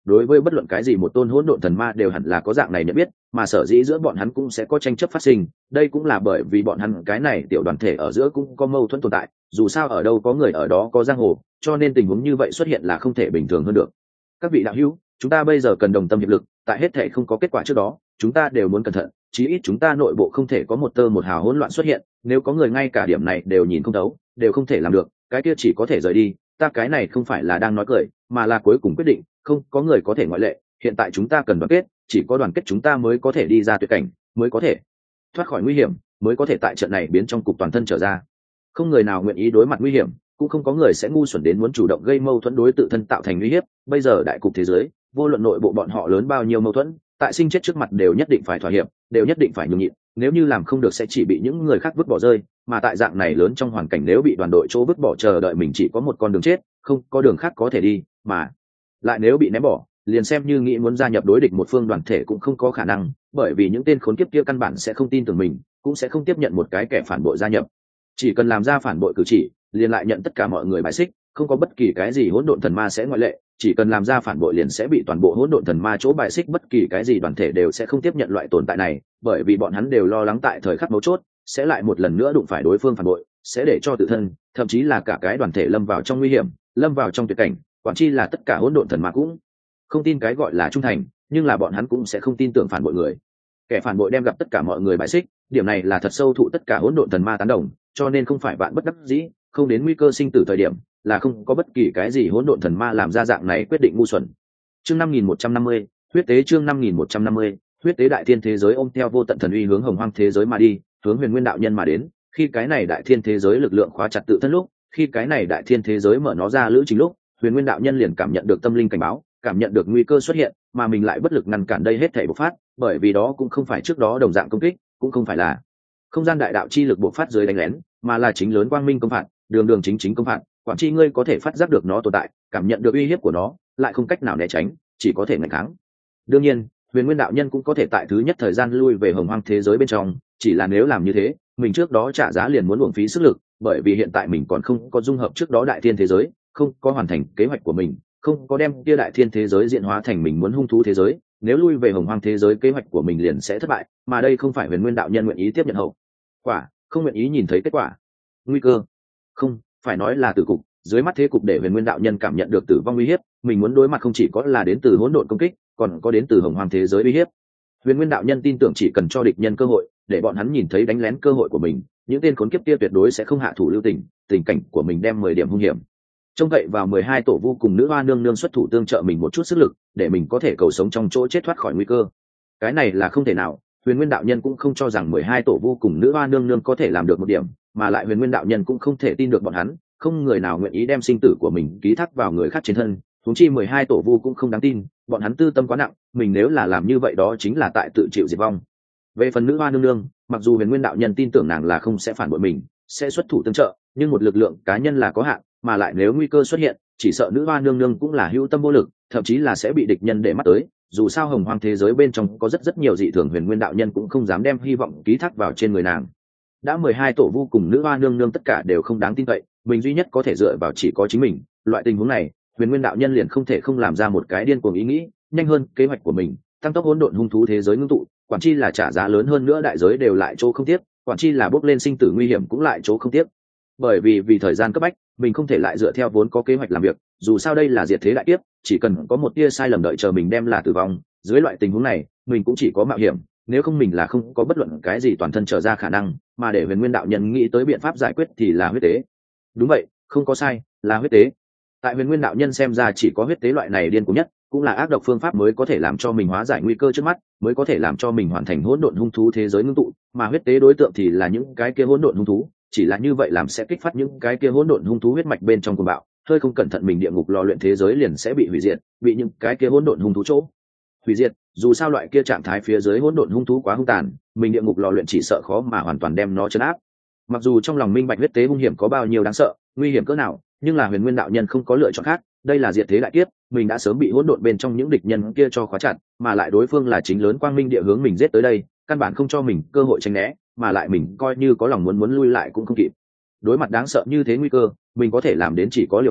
đối với bất luận cái gì một tôn hỗn độn thần ma đều hẳn là có dạng này nhận biết, mà sở dĩ giữa bọn hắn cũng sẽ có tranh chấp phát sinh, đây cũng là bởi vì bọn hắn cái này tiểu đoàn thể ở giữa cũng có mâu thuẫn tồn tại, dù sao ở đâu có người ở đó có giang hồ, cho nên tình huống như vậy xuất hiện là không thể bình thường hơn được. Các vị đạo hữu, chúng ta bây giờ cần đồng tâm hiệp lực, tại hết thể không có kết quả trước đó, chúng ta đều muốn cẩn thận, chí ít chúng ta nội bộ không thể có một tơ một hào hỗn loạn xuất hiện, nếu có người ngay cả điểm này đều nhìn không thấu, đều không thể làm được, cái kia chỉ có thể rời đi. Ta cái này không phải là đang nói cười, mà là cuối cùng quyết định, không có người có thể ngoại lệ. Hiện tại chúng ta cần đoàn kết, chỉ có đoàn kết chúng ta mới có thể đi ra tuyệt cảnh, mới có thể thoát khỏi nguy hiểm, mới có thể tại trận này biến trong cục toàn thân trở ra. Không người nào nguyện ý đối mặt nguy hiểm, cũng không có người sẽ ngu xuẩn đến muốn chủ động gây mâu thuẫn đối tự thân tạo thành nguy hiểm. Bây giờ đại cục thế giới, vô luận nội bộ bọn họ lớn bao nhiêu mâu thuẫn, tại sinh chết trước mặt đều nhất định phải thỏa hiệp, đều nhất định phải nhường nhịn, nếu như làm không được sẽ chỉ bị những người khác vứt bỏ rơi, mà tại dạng này lớn trong hoàn cảnh nếu bị đoàn đội chỗ vứt bỏ chờ đợi mình chỉ có một con đường chết, không có đường khác có thể đi, mà lại nếu bị ném bỏ, liền xem như nghĩ muốn gia nhập đối địch một phương đoàn thể cũng không có khả năng, bởi vì những tên khốn kiếp kia căn bản sẽ không tin tưởng mình, cũng sẽ không tiếp nhận một cái kẻ phản bội gia nhập. Chỉ cần làm ra phản bội cử chỉ, liền lại nhận tất cả mọi người bài xích, không có bất kỳ cái gì hỗn độn thần ma sẽ ngoại lệ, chỉ cần làm ra phản bội liền sẽ bị toàn bộ hỗn độn thần ma chỗ bài xích, bất kỳ cái gì đoàn thể đều sẽ không tiếp nhận loại tồn tại này, bởi vì bọn hắn đều lo lắng tại thời khắc mấu chốt sẽ lại một lần nữa đụng phải đối phương phản bội, sẽ để cho tự thân, thậm chí là cả cái đoàn thể lâm vào trong nguy hiểm, lâm vào trong tuyệt cảnh. Quản chi là tất cả hỗn độn thần ma cũng không tin cái gọi là trung thành, nhưng là bọn hắn cũng sẽ không tin tưởng phản bội người. Kẻ phản bội đem gặp tất cả mọi người bài xích, điểm này là thật sâu thụ tất cả hỗn độn thần ma tán đồng, cho nên không phải bạn bất đắc dĩ, không đến nguy cơ sinh tử thời điểm, là không có bất kỳ cái gì hỗn độn thần ma làm ra dạng này quyết định ngu xuẩn. Chương 5150, huyết tế. Chương 5150, huyết tế. Đại thiên thế giới ôm theo vô tận thần uy hướng hồng hoang thế giới mà đi, hướng Huyền Nguyên đạo nhân mà đến. Khi cái này đại thiên thế giới lực lượng khóa chặt tự thân lúc, khi cái này đại thiên thế giới mở nó ra lữ trình lúc, Huyền Nguyên đạo nhân liền cảm nhận được tâm linh cảnh báo, cảm nhận được nguy cơ xuất hiện, mà mình lại bất lực ngăn cản đây hết thảy bộc phát, bởi vì đó cũng không phải trước đó đồng dạng công kích, cũng không phải là không gian đại đạo chi lực bộc phát dưới đánh lén, mà là chính lớn quang minh công phạt, đường đường chính chính công phạt. Quản chi ngươi có thể phát giác được nó tồn tại, cảm nhận được uy hiếp của nó, lại không cách nào né tránh, chỉ có thể ngăn kháng. Đương nhiên, Huyền Nguyên đạo nhân cũng có thể tại thứ nhất thời gian lui về hồng hoang thế giới bên trong, chỉ là nếu làm như thế, mình trước đó trả giá liền muốn uổng phí sức lực, bởi vì hiện tại mình còn không có dung hợp trước đó đại thiên thế giới, không có hoàn thành kế hoạch của mình, không có đem kia đại thiên thế giới diễn hóa thành mình muốn hung thú thế giới, nếu lui về hồng hoang thế giới kế hoạch của mình liền sẽ thất bại, mà đây không phải Huyền Nguyên đạo nhân nguyện ý tiếp nhận hậu quả, không nguyện ý nhìn thấy kết quả. Nguy cơ, không phải nói là tử cục, dưới mắt thế cục để Huyền Nguyên đạo nhân cảm nhận được tử vong uy hiếp, mình muốn đối mặt không chỉ có là đến từ hỗn độn công kích, còn có đến từ hồng hoang thế giới uy hiếp. Huyền Nguyên đạo nhân tin tưởng chỉ cần cho địch nhân cơ hội, để bọn hắn nhìn thấy đánh lén cơ hội của mình, những tên khốn kiếp kia tuyệt đối sẽ không hạ thủ lưu tình, tình cảnh của mình đem 10 điểm hung hiểm. Trông cậy vào 12 tổ vu cùng nữ hoa nương nương xuất thủ tương trợ mình một chút sức lực, để mình có thể cầu sống trong chỗ chết thoát khỏi nguy cơ. Cái này là không thể nào, Huyền Nguyên đạo nhân cũng không cho rằng 12 tổ vu cùng nữ hoa nương nương có thể làm được một điểm, mà lại Huyền Nguyên đạo nhân cũng không thể tin được bọn hắn, không người nào nguyện ý đem sinh tử của mình ký thác vào người khác trên thân, huống chi 12 tổ vu cũng không đáng tin, bọn hắn tư tâm quá nặng, mình nếu là làm như vậy đó chính là tại tự chịu diệt vong. Về phần nữ hoa nương nương, mặc dù Huyền Nguyên đạo nhân tin tưởng nàng là không sẽ phản bội mình, sẽ xuất thủ tương trợ, nhưng một lực lượng cá nhân là có hạn, mà lại nếu nguy cơ xuất hiện, chỉ sợ nữ hoa nương nương cũng là hữu tâm vô lực, thậm chí là sẽ bị địch nhân để mắt tới. Dù sao hồng hoang thế giới bên trong có rất nhiều dị thường, Huyền Nguyên đạo nhân cũng không dám đem hy vọng ký thác vào trên người nàng. Đã 12 tổ vu cùng nữ hoa nương nương tất cả đều không đáng tin cậy, mình duy nhất có thể dựa vào chỉ có chính mình. Loại tình huống này, Huyền Nguyên đạo nhân liền không thể không làm ra một cái điên cuồng ý nghĩ, nhanh hơn kế hoạch của mình, tăng tốc hỗn độn hung thú thế giới ngưng tụ, quản chi là trả giá lớn hơn nữa đại giới đều lại chỗ không tiếc, quản chi là bốc lên sinh tử nguy hiểm cũng lại chỗ không tiếc. Bởi vì thời gian cấp bách, mình không thể lại dựa theo vốn có kế hoạch làm việc, dù sao đây là diệt thế đại kiếp, chỉ cần có một tia sai lầm đợi chờ mình đem là tử vong. Dưới loại tình huống này, mình cũng chỉ có mạo hiểm, nếu không mình là không có bất luận cái gì toàn thân trở ra khả năng, mà để Huyền Nguyên đạo nhân nghĩ tới biện pháp giải quyết thì là huyết tế. Đúng vậy, không có sai, là huyết tế. Tại Huyền Nguyên đạo nhân xem ra chỉ có huyết tế loại này điên cuồng nhất, cũng là ác độc phương pháp mới có thể làm cho mình hóa giải nguy cơ trước mắt, mới có thể làm cho mình hoàn thành hỗn độn hung thú thế giới ngưng tụ, mà huyết tế đối tượng thì là những cái kia hỗn độn hung thú, chỉ là như vậy làm sẽ kích phát những cái kia hỗn độn hung thú huyết mạch bên trong cuồng bạo, hơi không cẩn thận mình địa ngục lò luyện thế giới liền sẽ bị hủy diệt, bị những cái kia hỗn độn hung thú chỗ hủy diệt. Dù sao loại kia trạng thái phía dưới hỗn độn hung thú quá hung tàn, mình địa ngục lò luyện chỉ sợ khó mà hoàn toàn đem nó trấn áp. Mặc dù trong lòng minh bạch huyết tế hung hiểm có bao nhiêu đáng sợ, nguy hiểm cỡ nào, nhưng là Huyền Nguyên đạo nhân không có lựa chọn khác, đây là diệt thế đại kiếp, mình đã sớm bị hỗn độn bên trong những địch nhân kia cho khóa chặt, mà lại đối phương là chính lớn quang minh địa hướng mình giết tới đây, căn bản không cho mình cơ hội tránh né, mà lại mình coi như có lòng muốn lui lại cũng không kịp. Đối mặt đáng sợ như thế nguy cơ, mình có thể làm đến chỉ có liều mạng.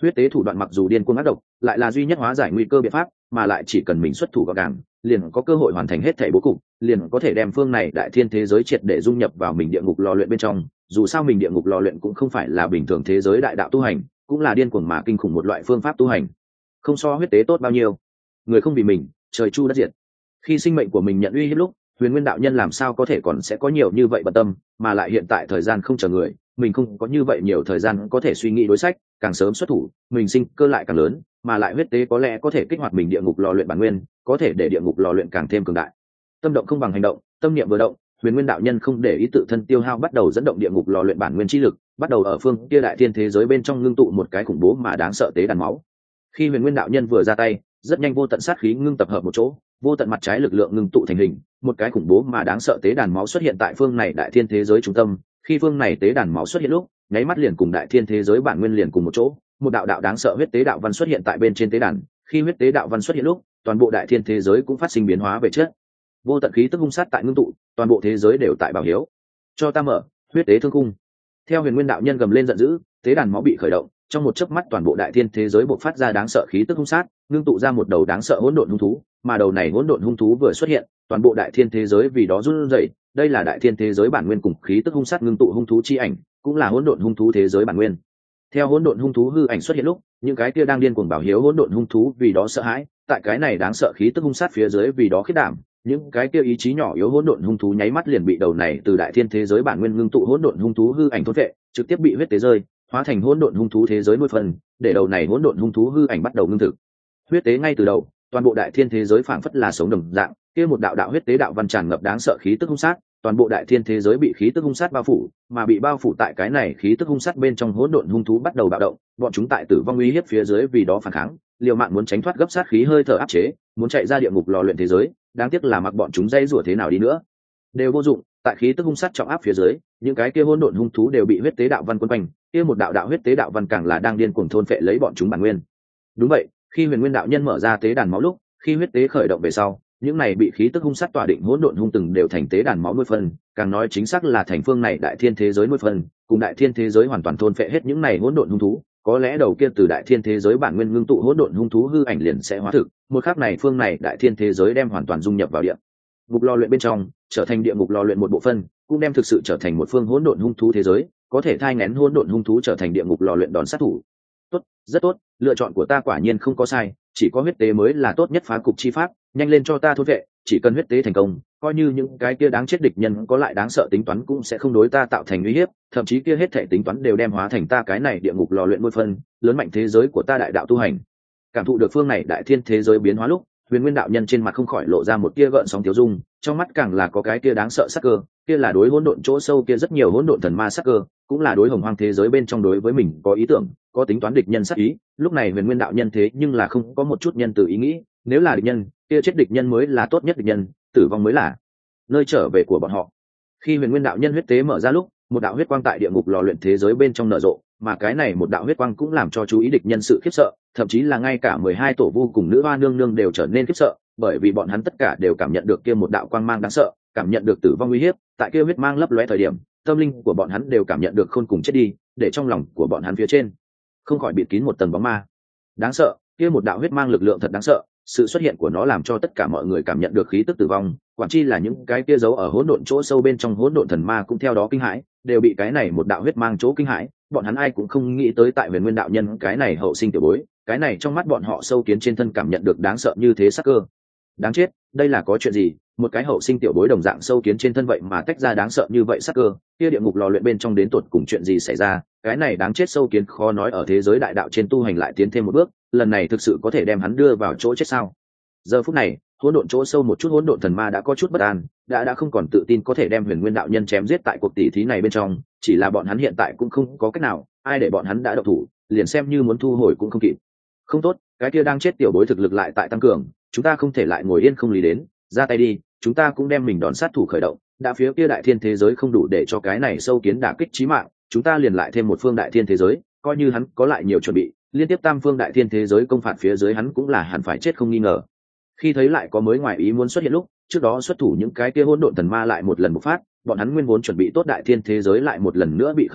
Huyết tế thủ đoạn mặc dù điên cuồng ác độc, lại là duy nhất hóa giải nguy cơ biện pháp, mà lại chỉ cần mình xuất thủ gọn gàng, liền có cơ hội hoàn thành hết thảy bố cục, liền có thể đem phương này đại thiên thế giới triệt để dung nhập vào mình địa ngục lò luyện bên trong. Dù sao mình địa ngục lò luyện cũng không phải là bình thường thế giới đại đạo tu hành, cũng là điên cuồng mà kinh khủng một loại phương pháp tu hành, không so huyết tế tốt bao nhiêu. Người không vì mình, trời chu đất diệt. Khi sinh mệnh của mình nhận uy hiếp lúc, Huyền Nguyên đạo nhân làm sao có thể còn sẽ có nhiều như vậy bận tâm, mà lại hiện tại thời gian không chờ người, mình không có như vậy nhiều thời gian có thể suy nghĩ đối sách, càng sớm xuất thủ, mình sinh cơ lại càng lớn, mà lại huyết tế có lẽ có thể kích hoạt mình địa ngục lò luyện bản nguyên, có thể để địa ngục lò luyện càng thêm cường đại. Tâm động không bằng hành động, tâm niệm vừa động, Huyền Nguyên đạo nhân không để ý tự thân tiêu hao, bắt đầu dẫn động địa ngục lò luyện bản nguyên chi lực, bắt đầu ở phương kia đại thiên thế giới bên trong ngưng tụ một cái khủng bố mà đáng sợ tế đàn máu. Khi Huyền Nguyên đạo nhân vừa ra tay, rất nhanh vô tận sát khí ngưng tập hợp một chỗ, vô tận mặt trái lực lượng ngưng tụ thành hình, một cái khủng bố mà đáng sợ tế đàn máu xuất hiện tại phương này đại thiên thế giới trung tâm. Khi phương này tế đàn máu xuất hiện lúc, nháy mắt liền cùng đại thiên thế giới bản nguyên liền cùng một chỗ, một đạo đạo đáng sợ huyết tế đạo văn xuất hiện tại bên trên tế đàn. Khi huyết tế đạo văn xuất hiện lúc, toàn bộ đại thiên thế giới cũng phát sinh biến hóa về chất, vô tận khí tức hung sát tại ngưng tụ, toàn bộ thế giới đều tại bảo hiếu. Cho ta mở huyết tế thương cung. Theo Huyền Nguyên đạo nhân gầm lên giận dữ, tế đàn máu bị khởi động, trong một chớp mắt toàn bộ đại thiên thế giới bộc phát ra đáng sợ khí tức hung sát, ngưng tụ ra một đầu đáng sợ hỗn độn hung thú, mà đầu này hỗn độn hung thú vừa xuất hiện, toàn bộ đại thiên thế giới vì đó run rẩy. Đây là đại thiên thế giới bản nguyên cùng khí tức hung sát ngưng tụ hung thú chi ảnh, cũng là hỗn độn hung thú thế giới bản nguyên. Theo hỗn độn hung thú hư ảnh xuất hiện lúc, những cái kia đang điên cuồng bảo hiếu hỗn độn hung thú vì đó sợ hãi, tại cái này đáng sợ khí tức hung sát phía dưới vì đó khiếp đảm, những cái kia ý chí nhỏ yếu hỗn độn hung thú nháy mắt liền bị đầu này từ đại thiên thế giới bản nguyên ngưng tụ hỗn độn hung thú hư ảnh thôn vệ, trực tiếp bị huyết tế rơi, hóa thành hỗn độn hung thú thế giới nuôi phần, để đầu này hỗn độn hung thú hư ảnh bắt đầu ngưng thực. Huyết tế ngay từ đầu, toàn bộ đại thiên thế giới phảng phất là sống đồng dạng, kia một đạo đạo huyết tế đạo văn tràn ngập đáng sợ khí tức hung sát, toàn bộ đại thiên thế giới bị khí tức hung sát bao phủ, mà bị bao phủ tại cái này khí tức hung sát bên trong hỗn độn hung thú bắt đầu bạo động, bọn chúng tại tử vong uy hiếp phía dưới vì đó phản kháng, liều mạng muốn tránh thoát gấp sát khí hơi thở áp chế, muốn chạy ra địa ngục lò luyện thế giới, đáng tiếc là mặc bọn chúng dây rủa thế nào đi nữa đều vô dụng. Tại khí tức hung sát trọng áp phía dưới, những cái kia hỗn độn hung thú đều bị huyết tế đạo văn quấn quanh, kia một đạo đạo huyết tế đạo văn càng là đang điên cuồng thôn phệ lấy bọn chúng bản nguyên. Đúng vậy, khi Huyền Nguyên đạo nhân mở ra tế đàn máu lúc, khi huyết tế khởi động về sau, những này bị khí tức hung sát tỏa định hỗn độn hung từng đều thành tế đàn máu nuôi phân, càng nói chính xác là thành phương này đại thiên thế giới nuôi phân, cùng đại thiên thế giới hoàn toàn thôn phệ hết những này hỗn độn hung thú. Có lẽ đầu kia từ đại thiên thế giới bản nguyên ngưng tụ hỗn độn hung thú hư ảnh liền sẽ hóa thực, một khắc này phương này đại thiên thế giới đem hoàn toàn dung nhập vào địa ngục lò luyện bên trong, trở thành địa ngục lò luyện một bộ phân, cũng đem thực sự trở thành một phương hỗn độn hung thú thế giới, có thể thai nghén hỗn độn hung thú trở thành địa ngục lò luyện đòn sát thủ. Tốt, rất tốt, lựa chọn của ta quả nhiên không có sai, chỉ có huyết tế mới là tốt nhất phá cục chi pháp, nhanh lên cho ta thôn vệ, chỉ cần huyết tế thành công, coi như những cái kia đáng chết địch nhân có lại đáng sợ tính toán cũng sẽ không đối ta tạo thành uy hiếp, thậm chí kia hết thể tính toán đều đem hóa thành ta cái này địa ngục lò luyện môi phân, lớn mạnh thế giới của ta đại đạo tu hành. Cảm thụ được phương này đại thiên thế giới biến hóa lúc, Huyền Nguyên đạo nhân trên mặt không khỏi lộ ra một tia gợn sóng tiêu dung, trong mắt càng là có cái kia đáng sợ sắc cơ, kia là đối hỗn độn chỗ sâu kia rất nhiều hỗn độn thần ma sắc cơ, cũng là đối hồng hoang thế giới bên trong đối với mình có ý tưởng, có tính toán địch nhân sát ý. Lúc này Huyền Nguyên đạo nhân thế nhưng là không có một chút nhân từ ý nghĩ, nếu là địch nhân, kia chết địch nhân mới là tốt nhất địch nhân, tử vong mới là nơi trở về của bọn họ. Khi Huyền Nguyên đạo nhân huyết tế mở ra lúc, một đạo huyết quang tại địa ngục lò luyện thế giới bên trong nở rộ, mà cái này một đạo huyết quang cũng làm cho chú ý địch nhân sự khiếp sợ, thậm chí là ngay cả 12 tổ vu cùng nữ hoa nương nương đều trở nên khiếp sợ, bởi vì bọn hắn tất cả đều cảm nhận được kia một đạo quang mang đáng sợ, cảm nhận được tử vong uy hiếp, tại kia huyết mang lấp lóe thời điểm, tâm linh của bọn hắn đều cảm nhận được khôn cùng chết đi, để trong lòng của bọn hắn phía trên không khỏi bịt kín một tầng bóng ma. Đáng sợ, kia một đạo huyết mang lực lượng thật đáng sợ, sự xuất hiện của nó làm cho tất cả mọi người cảm nhận được khí tức tử vong, quản chi là những cái kia giấu ở hỗn độn chỗ sâu bên trong hỗn độn thần ma cũng theo đó kinh hãi, đều bị cái này một đạo huyết mang chỗ kinh hãi, bọn hắn ai cũng không nghĩ tới tại Huyền Nguyên đạo nhân cái này hậu sinh tiểu bối, cái này trong mắt bọn họ sâu kiến trên thân cảm nhận được đáng sợ như thế sắc cơ. Đáng chết, đây là có chuyện gì? Một cái hậu sinh tiểu bối đồng dạng sâu kiến trên thân vậy mà tách ra đáng sợ như vậy sắc cơ, kia địa ngục lò luyện bên trong đến tột cùng chuyện gì xảy ra? Cái này đáng chết sâu kiến khó nói ở thế giới đại đạo trên tu hành lại tiến thêm một bước, lần này thực sự có thể đem hắn đưa vào chỗ chết sao? Giờ phút này, hỗn độn chỗ sâu một chút hỗn độn thần ma đã có chút bất an, đã không còn tự tin có thể đem Huyền Nguyên đạo nhân chém giết tại cuộc tỷ thí này bên trong, chỉ là bọn hắn hiện tại cũng không có cách nào, ai để bọn hắn đã độc thủ, liền xem như muốn thu hồi cũng không kịp. Không tốt, cái kia đang chết tiểu bối thực lực lại tại tăng cường, chúng ta không thể lại ngồi yên không lý đến, ra tay đi, chúng ta cũng đem mình đón sát thủ khởi động, đã phía kia đại thiên thế giới không đủ để cho cái này sâu kiến đả kích chí mạng, chúng ta liền lại thêm một phương đại thiên thế giới, coi như hắn có lại nhiều chuẩn bị, liên tiếp tam phương đại thiên thế giới công phạt phía dưới hắn cũng là hẳn phải chết không nghi ngờ. Khi thấy lại có mới ngoài ý muốn xuất hiện lúc, trước đó xuất thủ những cái kia hỗn độn thần ma lại một lần bộc phát, bọn hắn nguyên vốn chuẩn bị tốt đại thiên thế giới lại một lần nữa bị khởi động,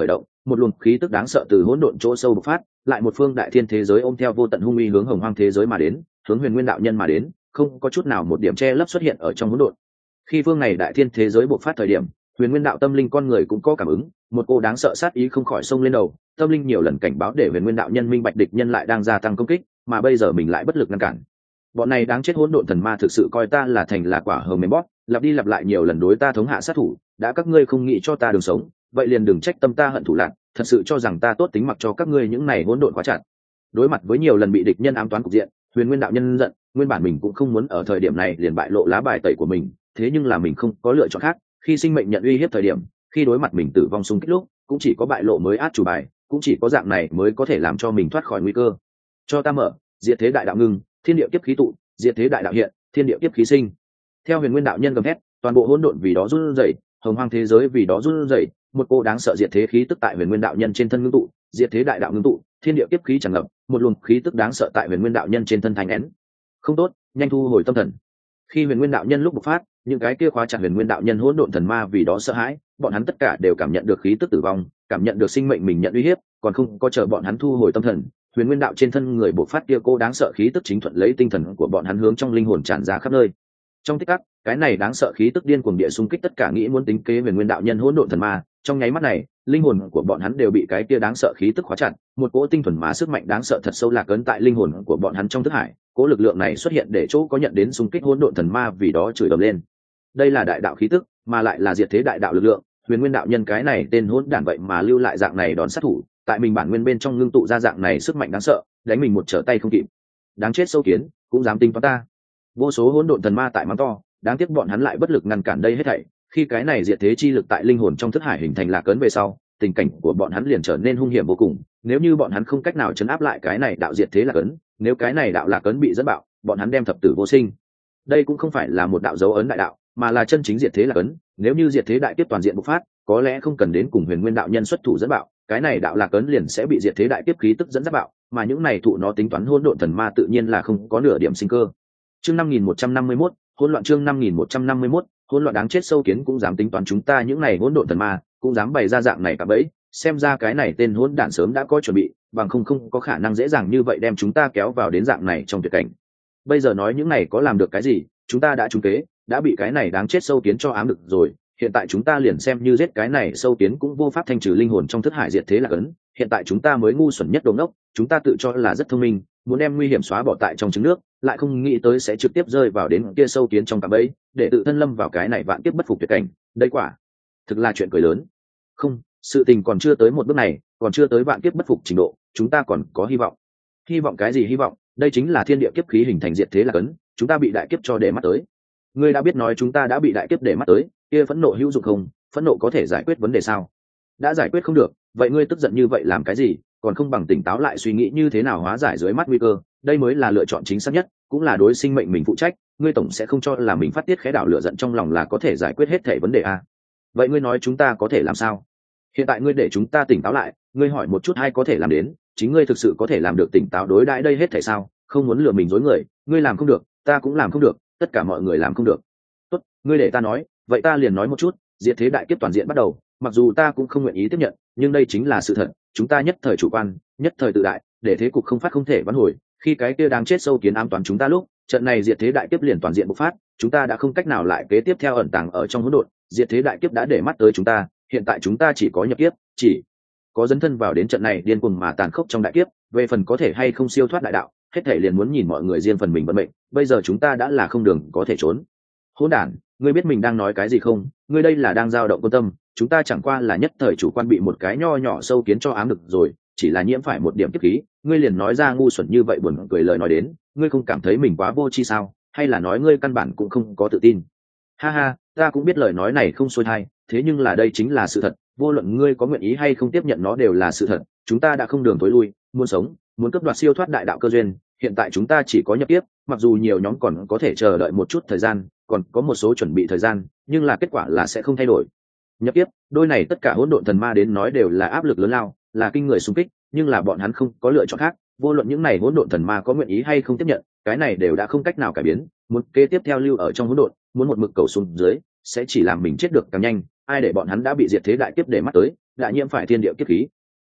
một luồng khí tức đáng sợ từ hỗn độn chỗ sâu bộc phát, lại một phương đại thiên thế giới ôm theo vô tận hung uy hướng hồng hoang thế giới mà đến, hướng huyền nguyên đạo nhân mà đến, không có chút nào một điểm che lấp xuất hiện ở trong hỗn độn. Khi phương này đại thiên thế giới bộc phát thời điểm, huyền nguyên đạo tâm linh con người cũng có cảm ứng, một cô đáng sợ sát ý không khỏi xông lên đầu, tâm linh nhiều lần cảnh báo để huyền nguyên đạo nhân minh bạch địch nhân lại đang gia tăng công kích, mà bây giờ mình lại bất lực ngăn cản. Bọn này đáng chết hỗn độn thần ma thực sự coi ta là thành là quả hờ mềm bóp, lặp đi lặp lại nhiều lần đối ta thống hạ sát thủ, đã các ngươi không nghĩ cho ta đường sống, vậy liền đừng trách tâm ta hận thủ lạc, thật sự cho rằng ta tốt tính mặc cho các ngươi những này hỗn độn quá chặt. Đối mặt với nhiều lần bị địch nhân ám toán cục diện, huyền nguyên đạo nhân giận, nguyên bản mình cũng không muốn ở thời điểm này liền bại lộ lá bài tẩy của mình, thế nhưng là mình không có lựa chọn khác, khi sinh mệnh nhận uy hiếp thời điểm, khi đối mặt mình tử vong xung kích lúc, cũng chỉ có bại lộ mới át chủ bài, cũng chỉ có dạng này mới có thể làm cho mình thoát khỏi nguy cơ. Cho ta mở, diệt thế đại đạo ngưng, thiên địa kiếp khí tụ, diệt thế đại đạo hiện, thiên địa kiếp khí sinh. Theo huyền nguyên đạo nhân gầm thét, toàn bộ hỗn độn vì đó run rẩy, hồng hoang thế giới vì đó run rẩy, một cô đáng sợ diệt thế khí tức tại huyền nguyên đạo nhân trên thân ngưng tụ, diệt thế đại đạo ngưng tụ, thiên địa kiếp khí tràn ngập, một luồng khí tức đáng sợ tại huyền nguyên đạo nhân trên thân thành nén. Không tốt, nhanh thu hồi tâm thần. Khi huyền nguyên đạo nhân lúc bộc phát, những cái kia khóa chặt huyền nguyên đạo nhân hỗn độn thần ma vì đó sợ hãi, bọn hắn tất cả đều cảm nhận được khí tức tử vong, cảm nhận được sinh mệnh mình nhận uy hiếp, còn không có chờ bọn hắn thu hồi tâm thần, huyền nguyên đạo trên thân người bộc phát kia cô đáng sợ khí tức chính thuận lấy tinh thần của bọn hắn hướng trong linh hồn tràn ra khắp nơi. Trong tích tắc, cái này đáng sợ khí tức điên cuồng địa xung kích tất cả nghĩ muốn tính kế huyền nguyên đạo nhân hỗn độn thần ma, trong nháy mắt này, linh hồn của bọn hắn đều bị cái kia đáng sợ khí tức khóa chặt, một cỗ tinh thuần mà sức mạnh đáng sợ thật sâu lạc ấn tại linh hồn của bọn hắn trong thức hải, cỗ lực lượng này xuất hiện để chỗ có nhận đến xung kích hỗn độn thần ma vì đó chửi ầm lên. Đây là đại đạo khí tức, mà lại là diệt thế đại đạo lực lượng, huyền nguyên đạo nhân cái này tên hỗn đản vậy mà lưu lại dạng này đón sát thủ, tại mình bản nguyên bên trong ngưng tụ ra dạng này sức mạnh đáng sợ, đánh mình một trở tay không kịp. Đáng chết sâu kiến, cũng dám tính toán ta. Vô số hỗn độn thần ma tại mắng to, đáng tiếc bọn hắn lại bất lực ngăn cản đây hết thảy. Khi cái này diệt thế chi lực tại linh hồn trong thức hải hình thành lạc ấn về sau, tình cảnh của bọn hắn liền trở nên hung hiểm vô cùng. Nếu như bọn hắn không cách nào chấn áp lại cái này đạo diệt thế lạc ấn, nếu cái này đạo lạc ấn bị dẫn bạo, bọn hắn đem thập tử vô sinh. Đây cũng không phải là một đạo dấu ấn đại đạo, mà là chân chính diệt thế lạc ấn. Nếu như diệt thế đại tiếp toàn diện bộc phát, có lẽ không cần đến cùng huyền nguyên đạo nhân xuất thủ dẫn bạo, cái này đạo lạc ấn liền sẽ bị diệt thế đại tiếp khí tức dẫn dắt bạo, mà những này thụ nó tính toán hỗn độn thần ma tự nhiên là không có nửa điểm sinh cơ. Chương 5151, hỗn loạn. Chương 5151, hỗn loạn. Đáng chết sâu kiến cũng dám tính toán chúng ta những này hỗn độn thần ma, cũng dám bày ra dạng này cả bẫy, xem ra cái này tên hỗn đản sớm đã có chuẩn bị, bằng không có khả năng dễ dàng như vậy đem chúng ta kéo vào đến dạng này trong tuyệt cảnh. Bây giờ nói những này có làm được cái gì, chúng ta đã trúng kế, đã bị cái này đáng chết sâu kiến cho ám được rồi, hiện tại chúng ta liền xem như giết cái này sâu kiến cũng vô pháp thanh trừ linh hồn trong thức hải diệt thế lạc ấn, hiện tại chúng ta mới ngu xuẩn nhất đồ ngốc, chúng ta tự cho là rất thông minh, muốn đem nguy hiểm xóa bỏ tại trong trứng nước, lại không nghĩ tới sẽ trực tiếp rơi vào đến kia sâu kiến trong cạm bẫy, để tự thân lâm vào cái này vạn kiếp bất phục tuyệt cảnh, đây quả thực là chuyện cười lớn. Không, sự tình còn chưa tới một bước này, còn chưa tới vạn kiếp bất phục trình độ, chúng ta còn có hy vọng. Hy vọng cái gì hy vọng? Đây chính là thiên địa kiếp khí hình thành diệt thế lạc ấn, chúng ta bị đại kiếp cho để mắt tới. Ngươi đã biết nói chúng ta đã bị đại kiếp để mắt tới, kia phẫn nộ hữu dụng không? Phẫn nộ có thể giải quyết vấn đề sao? Đã giải quyết không được, vậy ngươi tức giận như vậy làm cái gì? Còn không bằng tỉnh táo lại suy nghĩ như thế nào hóa giải dưới mắt nguy cơ, đây mới là lựa chọn chính xác nhất, cũng là đối sinh mệnh mình phụ trách. Ngươi tổng sẽ không cho là mình phát tiết khẽ đảo lửa giận trong lòng là có thể giải quyết hết thảy vấn đề à? Vậy ngươi nói chúng ta có thể làm sao? Hiện tại ngươi để chúng ta tỉnh táo lại, ngươi hỏi một chút hay có thể làm đến, chính ngươi thực sự có thể làm được tỉnh táo đối đãi đây hết thảy sao? Không muốn lừa mình dối người, ngươi làm không được, ta cũng làm không được, tất cả mọi người làm không được. Tốt, ngươi để ta nói, vậy ta liền nói một chút. Diệt thế đại kiếp toàn diện bắt đầu, mặc dù ta cũng không nguyện ý tiếp nhận, nhưng đây chính là sự thật, chúng ta nhất thời chủ quan, nhất thời tự đại, để thế cục không phát không thể vãn hồi. Khi cái kia đang chết sâu kiến ám toán chúng ta lúc, trận này diệt thế đại kiếp liền toàn diện bộc phát, chúng ta đã không cách nào lại kế tiếp theo ẩn tàng ở trong hỗn độn, diệt thế đại kiếp đã để mắt tới chúng ta, hiện tại chúng ta chỉ có nhập kiếp, chỉ có dấn thân vào đến trận này điên cuồng mà tàn khốc trong đại kiếp, về phần có thể hay không siêu thoát đại đạo, hết thể liền muốn nhìn mọi người riêng phần mình vận mệnh, bây giờ chúng ta đã là không đường có thể trốn. Hỗn đản, ngươi biết mình đang nói cái gì không? Ngươi đây là đang dao động quan tâm, chúng ta chẳng qua là nhất thời chủ quan bị một cái nho nhỏ sâu kiến cho ám được rồi, chỉ là nhiễm phải một điểm kiếp khí, ngươi liền nói ra ngu xuẩn như vậy buồn cười lời nói đến, ngươi không cảm thấy mình quá vô tri sao? Hay là nói ngươi căn bản cũng không có tự tin? Ha ha, ta cũng biết lời nói này không xuôi tai, thế nhưng là đây chính là sự thật, vô luận ngươi có nguyện ý hay không tiếp nhận nó đều là sự thật, chúng ta đã không đường tối lui, muốn sống, muốn cướp đoạt siêu thoát đại đạo cơ duyên, hiện tại chúng ta chỉ có nhập tiếp, mặc dù nhiều nhóm còn có thể chờ đợi một chút thời gian, còn có một số chuẩn bị thời gian, nhưng là kết quả là sẽ không thay đổi. Nhập tiếp, đôi này tất cả hỗn độn thần ma đến nói đều là áp lực lớn lao, là kinh người xung kích, nhưng là bọn hắn không có lựa chọn khác, vô luận những này hỗn độn thần ma có nguyện ý hay không tiếp nhận, cái này đều đã không cách nào cải biến, muốn kế tiếp theo lưu ở trong hỗn độn, muốn một mực cầu xuống dưới, sẽ chỉ làm mình chết được càng nhanh, ai để bọn hắn đã bị diệt thế đại kiếp để mắt tới, đã nhiễm phải thiên địa kiếp khí,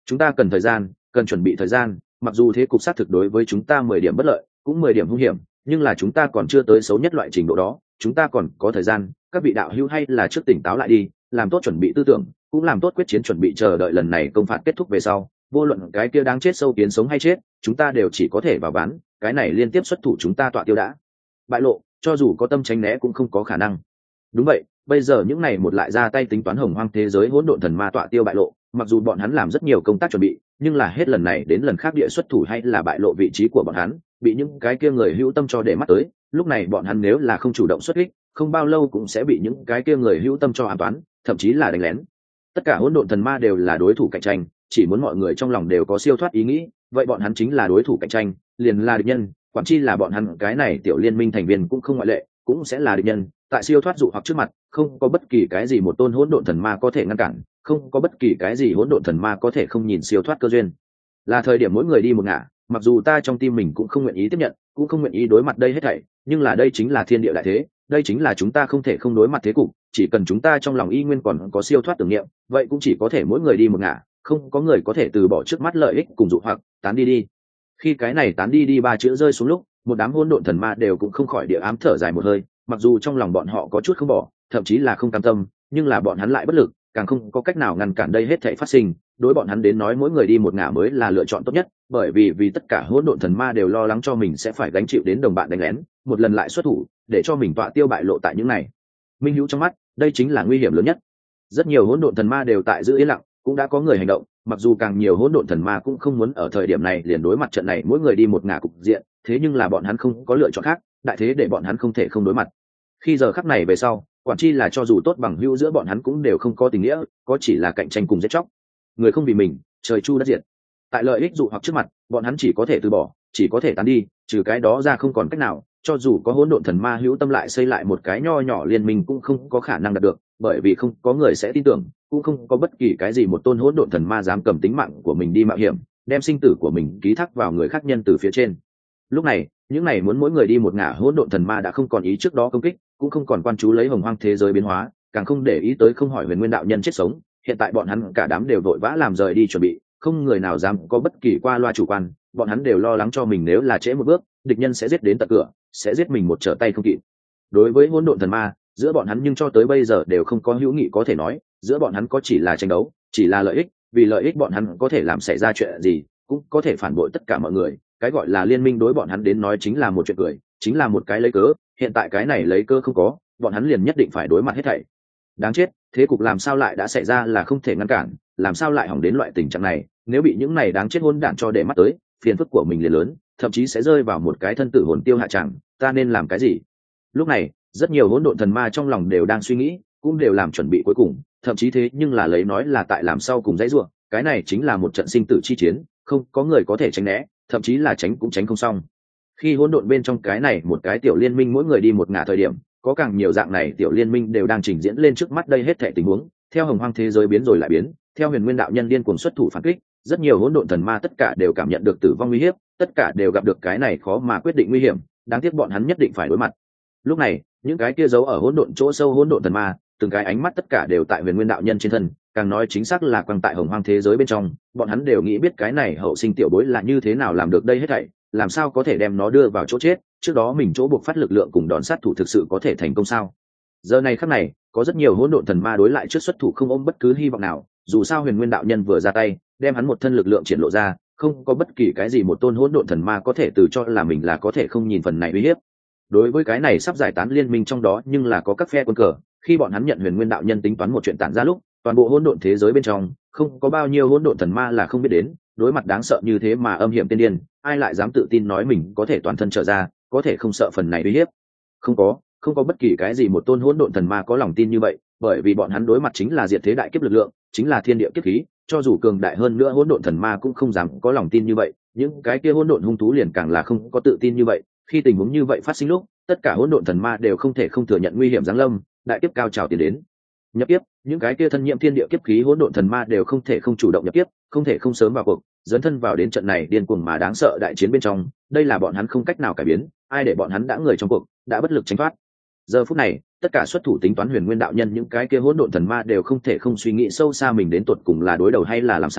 chúng ta cần thời gian, cần chuẩn bị thời gian, mặc dù thế cục xác thực đối với chúng ta 10 điểm bất lợi, cũng 10 điểm hung hiểm, nhưng là chúng ta còn chưa tới xấu nhất loại trình độ đó, chúng ta còn có thời gian. Các vị đạo hữu hay là trước tỉnh táo lại đi, làm tốt chuẩn bị tư tưởng, cũng làm tốt quyết chiến chuẩn bị chờ đợi lần này công phạt kết thúc về sau, vô luận cái kia đáng chết sâu kiến sống hay chết, chúng ta đều chỉ có thể vào bán, cái này liên tiếp xuất thủ chúng ta tọa tiêu đã bại lộ, cho dù có tâm tránh né cũng không có khả năng. Đúng vậy, bây giờ những này một lại ra tay tính toán hồng hoang thế giới hỗn độn thần ma tọa tiêu bại lộ, mặc dù bọn hắn làm rất nhiều công tác chuẩn bị, nhưng là hết lần này đến lần khác địa xuất thủ hay là bại lộ vị trí của bọn hắn, bị những cái kia người hữu tâm cho để mắt tới. Lúc này bọn hắn nếu là không chủ động xuất kích, không bao lâu cũng sẽ bị những cái kia người hữu tâm cho an toán, thậm chí là đánh lén. Tất cả hỗn độn thần ma đều là đối thủ cạnh tranh, chỉ muốn mọi người trong lòng đều có siêu thoát ý nghĩ, vậy bọn hắn chính là đối thủ cạnh tranh, liền là địch nhân. Quản chi là bọn hắn cái này tiểu liên minh thành viên cũng không ngoại lệ, cũng sẽ là địch nhân. Tại siêu thoát dụ hoặc trước mặt, không có bất kỳ cái gì một tôn hỗn độn thần ma có thể ngăn cản, không có bất kỳ cái gì hỗn độn thần ma có thể không nhìn siêu thoát cơ duyên. Là thời điểm mỗi người đi một ngả, mặc dù ta trong tim mình cũng không nguyện ý tiếp nhận, cũng không nguyện ý đối mặt đây hết thảy, nhưng là đây chính là thiên địa đại thế, đây chính là chúng ta không thể không đối mặt thế cục. Chỉ cần chúng ta trong lòng y nguyên còn có siêu thoát tưởng niệm, vậy cũng chỉ có thể mỗi người đi một ngả, không có người có thể từ bỏ trước mắt lợi ích cùng dụ hoặc, tán đi đi. Khi cái này tán đi đi ba chữ rơi xuống lúc, một đám hỗn độn thần ma đều cũng không khỏi địa ám thở dài một hơi, mặc dù trong lòng bọn họ có chút không bỏ, thậm chí là không cam tâm, nhưng là bọn hắn lại bất lực, càng không có cách nào ngăn cản đây hết thảy phát sinh. Đối bọn hắn đến nói mỗi người đi một ngả mới là lựa chọn tốt nhất, bởi vì tất cả hỗn độn thần ma đều lo lắng cho mình sẽ phải gánh chịu đến đồng bạn đánh lén, một lần lại xuất thủ, để cho mình tọa tiêu bại lộ tại những này minh hữu trong mắt, đây chính là nguy hiểm lớn nhất. Rất nhiều hỗn độn thần ma đều tại giữ yên lặng, cũng đã có người hành động, mặc dù càng nhiều hỗn độn thần ma cũng không muốn ở thời điểm này liền đối mặt trận này mỗi người đi một ngả cục diện, thế nhưng là bọn hắn không có lựa chọn khác, đại thế để bọn hắn không thể không đối mặt. Khi giờ khắc này về sau, quản chi là cho dù tốt bằng hữu giữa bọn hắn cũng đều không có tình nghĩa, có chỉ là cạnh tranh cùng giết chóc. Người không vì mình, trời chu đất diệt. Tại lợi ích dụ hoặc trước mặt, bọn hắn chỉ có thể từ bỏ, chỉ có thể tán đi, trừ cái đó ra không còn cách nào. Cho dù có hỗn độn thần ma hữu tâm lại xây lại một cái nho nhỏ liên minh cũng không có khả năng đạt được, bởi vì không có người sẽ tin tưởng, cũng không có bất kỳ cái gì một tôn hỗn độn thần ma dám cầm tính mạng của mình đi mạo hiểm, đem sinh tử của mình ký thác vào người khác nhân từ phía trên. Lúc này, những này muốn mỗi người đi một ngả hỗn độn thần ma đã không còn ý trước đó công kích, cũng không còn quan chú lấy hồng hoang thế giới biến hóa, càng không để ý tới không hỏi Huyền Nguyên đạo nhân chết sống. Hiện tại bọn hắn cả đám đều vội vã làm rời đi chuẩn bị, không người nào dám có bất kỳ qua loa chủ quan, bọn hắn đều lo lắng cho mình nếu là trễ một bước, địch nhân sẽ giết đến tận cửa, sẽ giết mình một trở tay không kịp. Đối với hỗn độn thần ma, giữa bọn hắn nhưng cho tới bây giờ đều không có hữu nghị có thể nói, giữa bọn hắn có chỉ là tranh đấu, chỉ là lợi ích, vì lợi ích bọn hắn có thể làm xảy ra chuyện gì, cũng có thể phản bội tất cả mọi người. Cái gọi là liên minh đối bọn hắn đến nói chính là một chuyện cười, chính là một cái lấy cớ. Hiện tại cái này lấy cớ không có, bọn hắn liền nhất định phải đối mặt hết thảy. Đáng chết, thế cục làm sao lại đã xảy ra là không thể ngăn cản, làm sao lại hỏng đến loại tình trạng này. Nếu bị những này đáng chết hỗn đản cho để mắt tới, phiền phức của mình liền lớn, thậm chí sẽ rơi vào một cái thân tử hồn tiêu hạ tràng. Ta nên làm cái gì? Lúc này, rất nhiều hỗn độn thần ma trong lòng đều đang suy nghĩ, cũng đều làm chuẩn bị cuối cùng, thậm chí thế nhưng là lấy nói là tại làm sau cùng dãy rủa. Cái này chính là một trận sinh tử chi chiến, không có người có thể tránh né, thậm chí là tránh cũng tránh không xong. Khi hỗn độn bên trong cái này một cái tiểu liên minh mỗi người đi một ngả thời điểm, có càng nhiều dạng này tiểu liên minh đều đang trình diễn lên trước mắt đây hết thảy tình huống. Theo hồng hoang thế giới biến rồi lại biến, theo Huyền Nguyên đạo nhân điên cuồng xuất thủ phản kích, rất nhiều hỗn độn thần ma tất cả đều cảm nhận được tử vong nguy hiểm, tất cả đều gặp được cái này khó mà quyết định nguy hiểm, đáng tiếc bọn hắn nhất định phải đối mặt. Lúc này, những cái kia giấu ở hỗn độn chỗ sâu hỗn độn thần ma, từng cái ánh mắt tất cả đều tại Huyền Nguyên đạo nhân trên thân, càng nói chính xác là quang tại hồng hoang thế giới bên trong, bọn hắn đều nghĩ biết cái này hậu sinh tiểu bối là như thế nào làm được đây hết thảy, làm sao có thể đem nó đưa vào chỗ chết, trước đó mình chỗ buộc phát lực lượng cùng đòn sát thủ thực sự có thể thành công sao? Giờ này khắc này, có rất nhiều hỗn độn thần ma đối lại trước xuất thủ không ôm bất cứ hy vọng nào, dù sao Huyền Nguyên đạo nhân vừa ra tay, đem hắn một thân lực lượng triển lộ ra, không có bất kỳ cái gì một tôn hỗn độn thần ma có thể từ cho là mình là có thể không nhìn phần này uy hiếp. Đối với cái này sắp giải tán liên minh trong đó nhưng là có các phe quân cờ, khi bọn hắn nhận Huyền Nguyên đạo nhân tính toán một chuyện tản ra lúc, toàn bộ hỗn độn thế giới bên trong không có bao nhiêu hỗn độn thần ma là không biết đến, đối mặt đáng sợ như thế mà âm hiểm tiên điên, ai lại dám tự tin nói mình có thể toàn thân trở ra, có thể không sợ phần này uy hiếp? Không có bất kỳ cái gì một tôn hỗn độn thần ma có lòng tin như vậy, bởi vì bọn hắn đối mặt chính là diệt thế đại kiếp lực lượng, chính là thiên địa kiếp khí, cho dù cường đại hơn nữa hỗn độn thần ma cũng không dám có lòng tin như vậy, những cái kia hỗn độn hung thú liền càng là không có tự tin như vậy. Khi tình huống như vậy phát sinh lúc, tất cả hỗn độn thần ma đều không thể không thừa nhận nguy hiểm giáng lâm, đại kiếp cao trào tiến đến. Nhập kiếp, những cái kia thân nhiễm thiên địa kiếp khí hỗn độn thần ma đều không thể không chủ động nhập kiếp, không thể không sớm vào cuộc, dấn thân vào đến trận này điên cuồng mà đáng sợ đại chiến bên trong, đây là bọn hắn không cách nào cải biến, ai để bọn hắn đã người trong cuộc, đã bất lực tránh thoát. Giờ phút này, tất cả xuất thủ tính toán Huyền Nguyên đạo nhân những cái kia hỗn độn thần ma đều không thể không suy nghĩ sâu xa mình đến tột cùng là đối đầu hay là làm sai,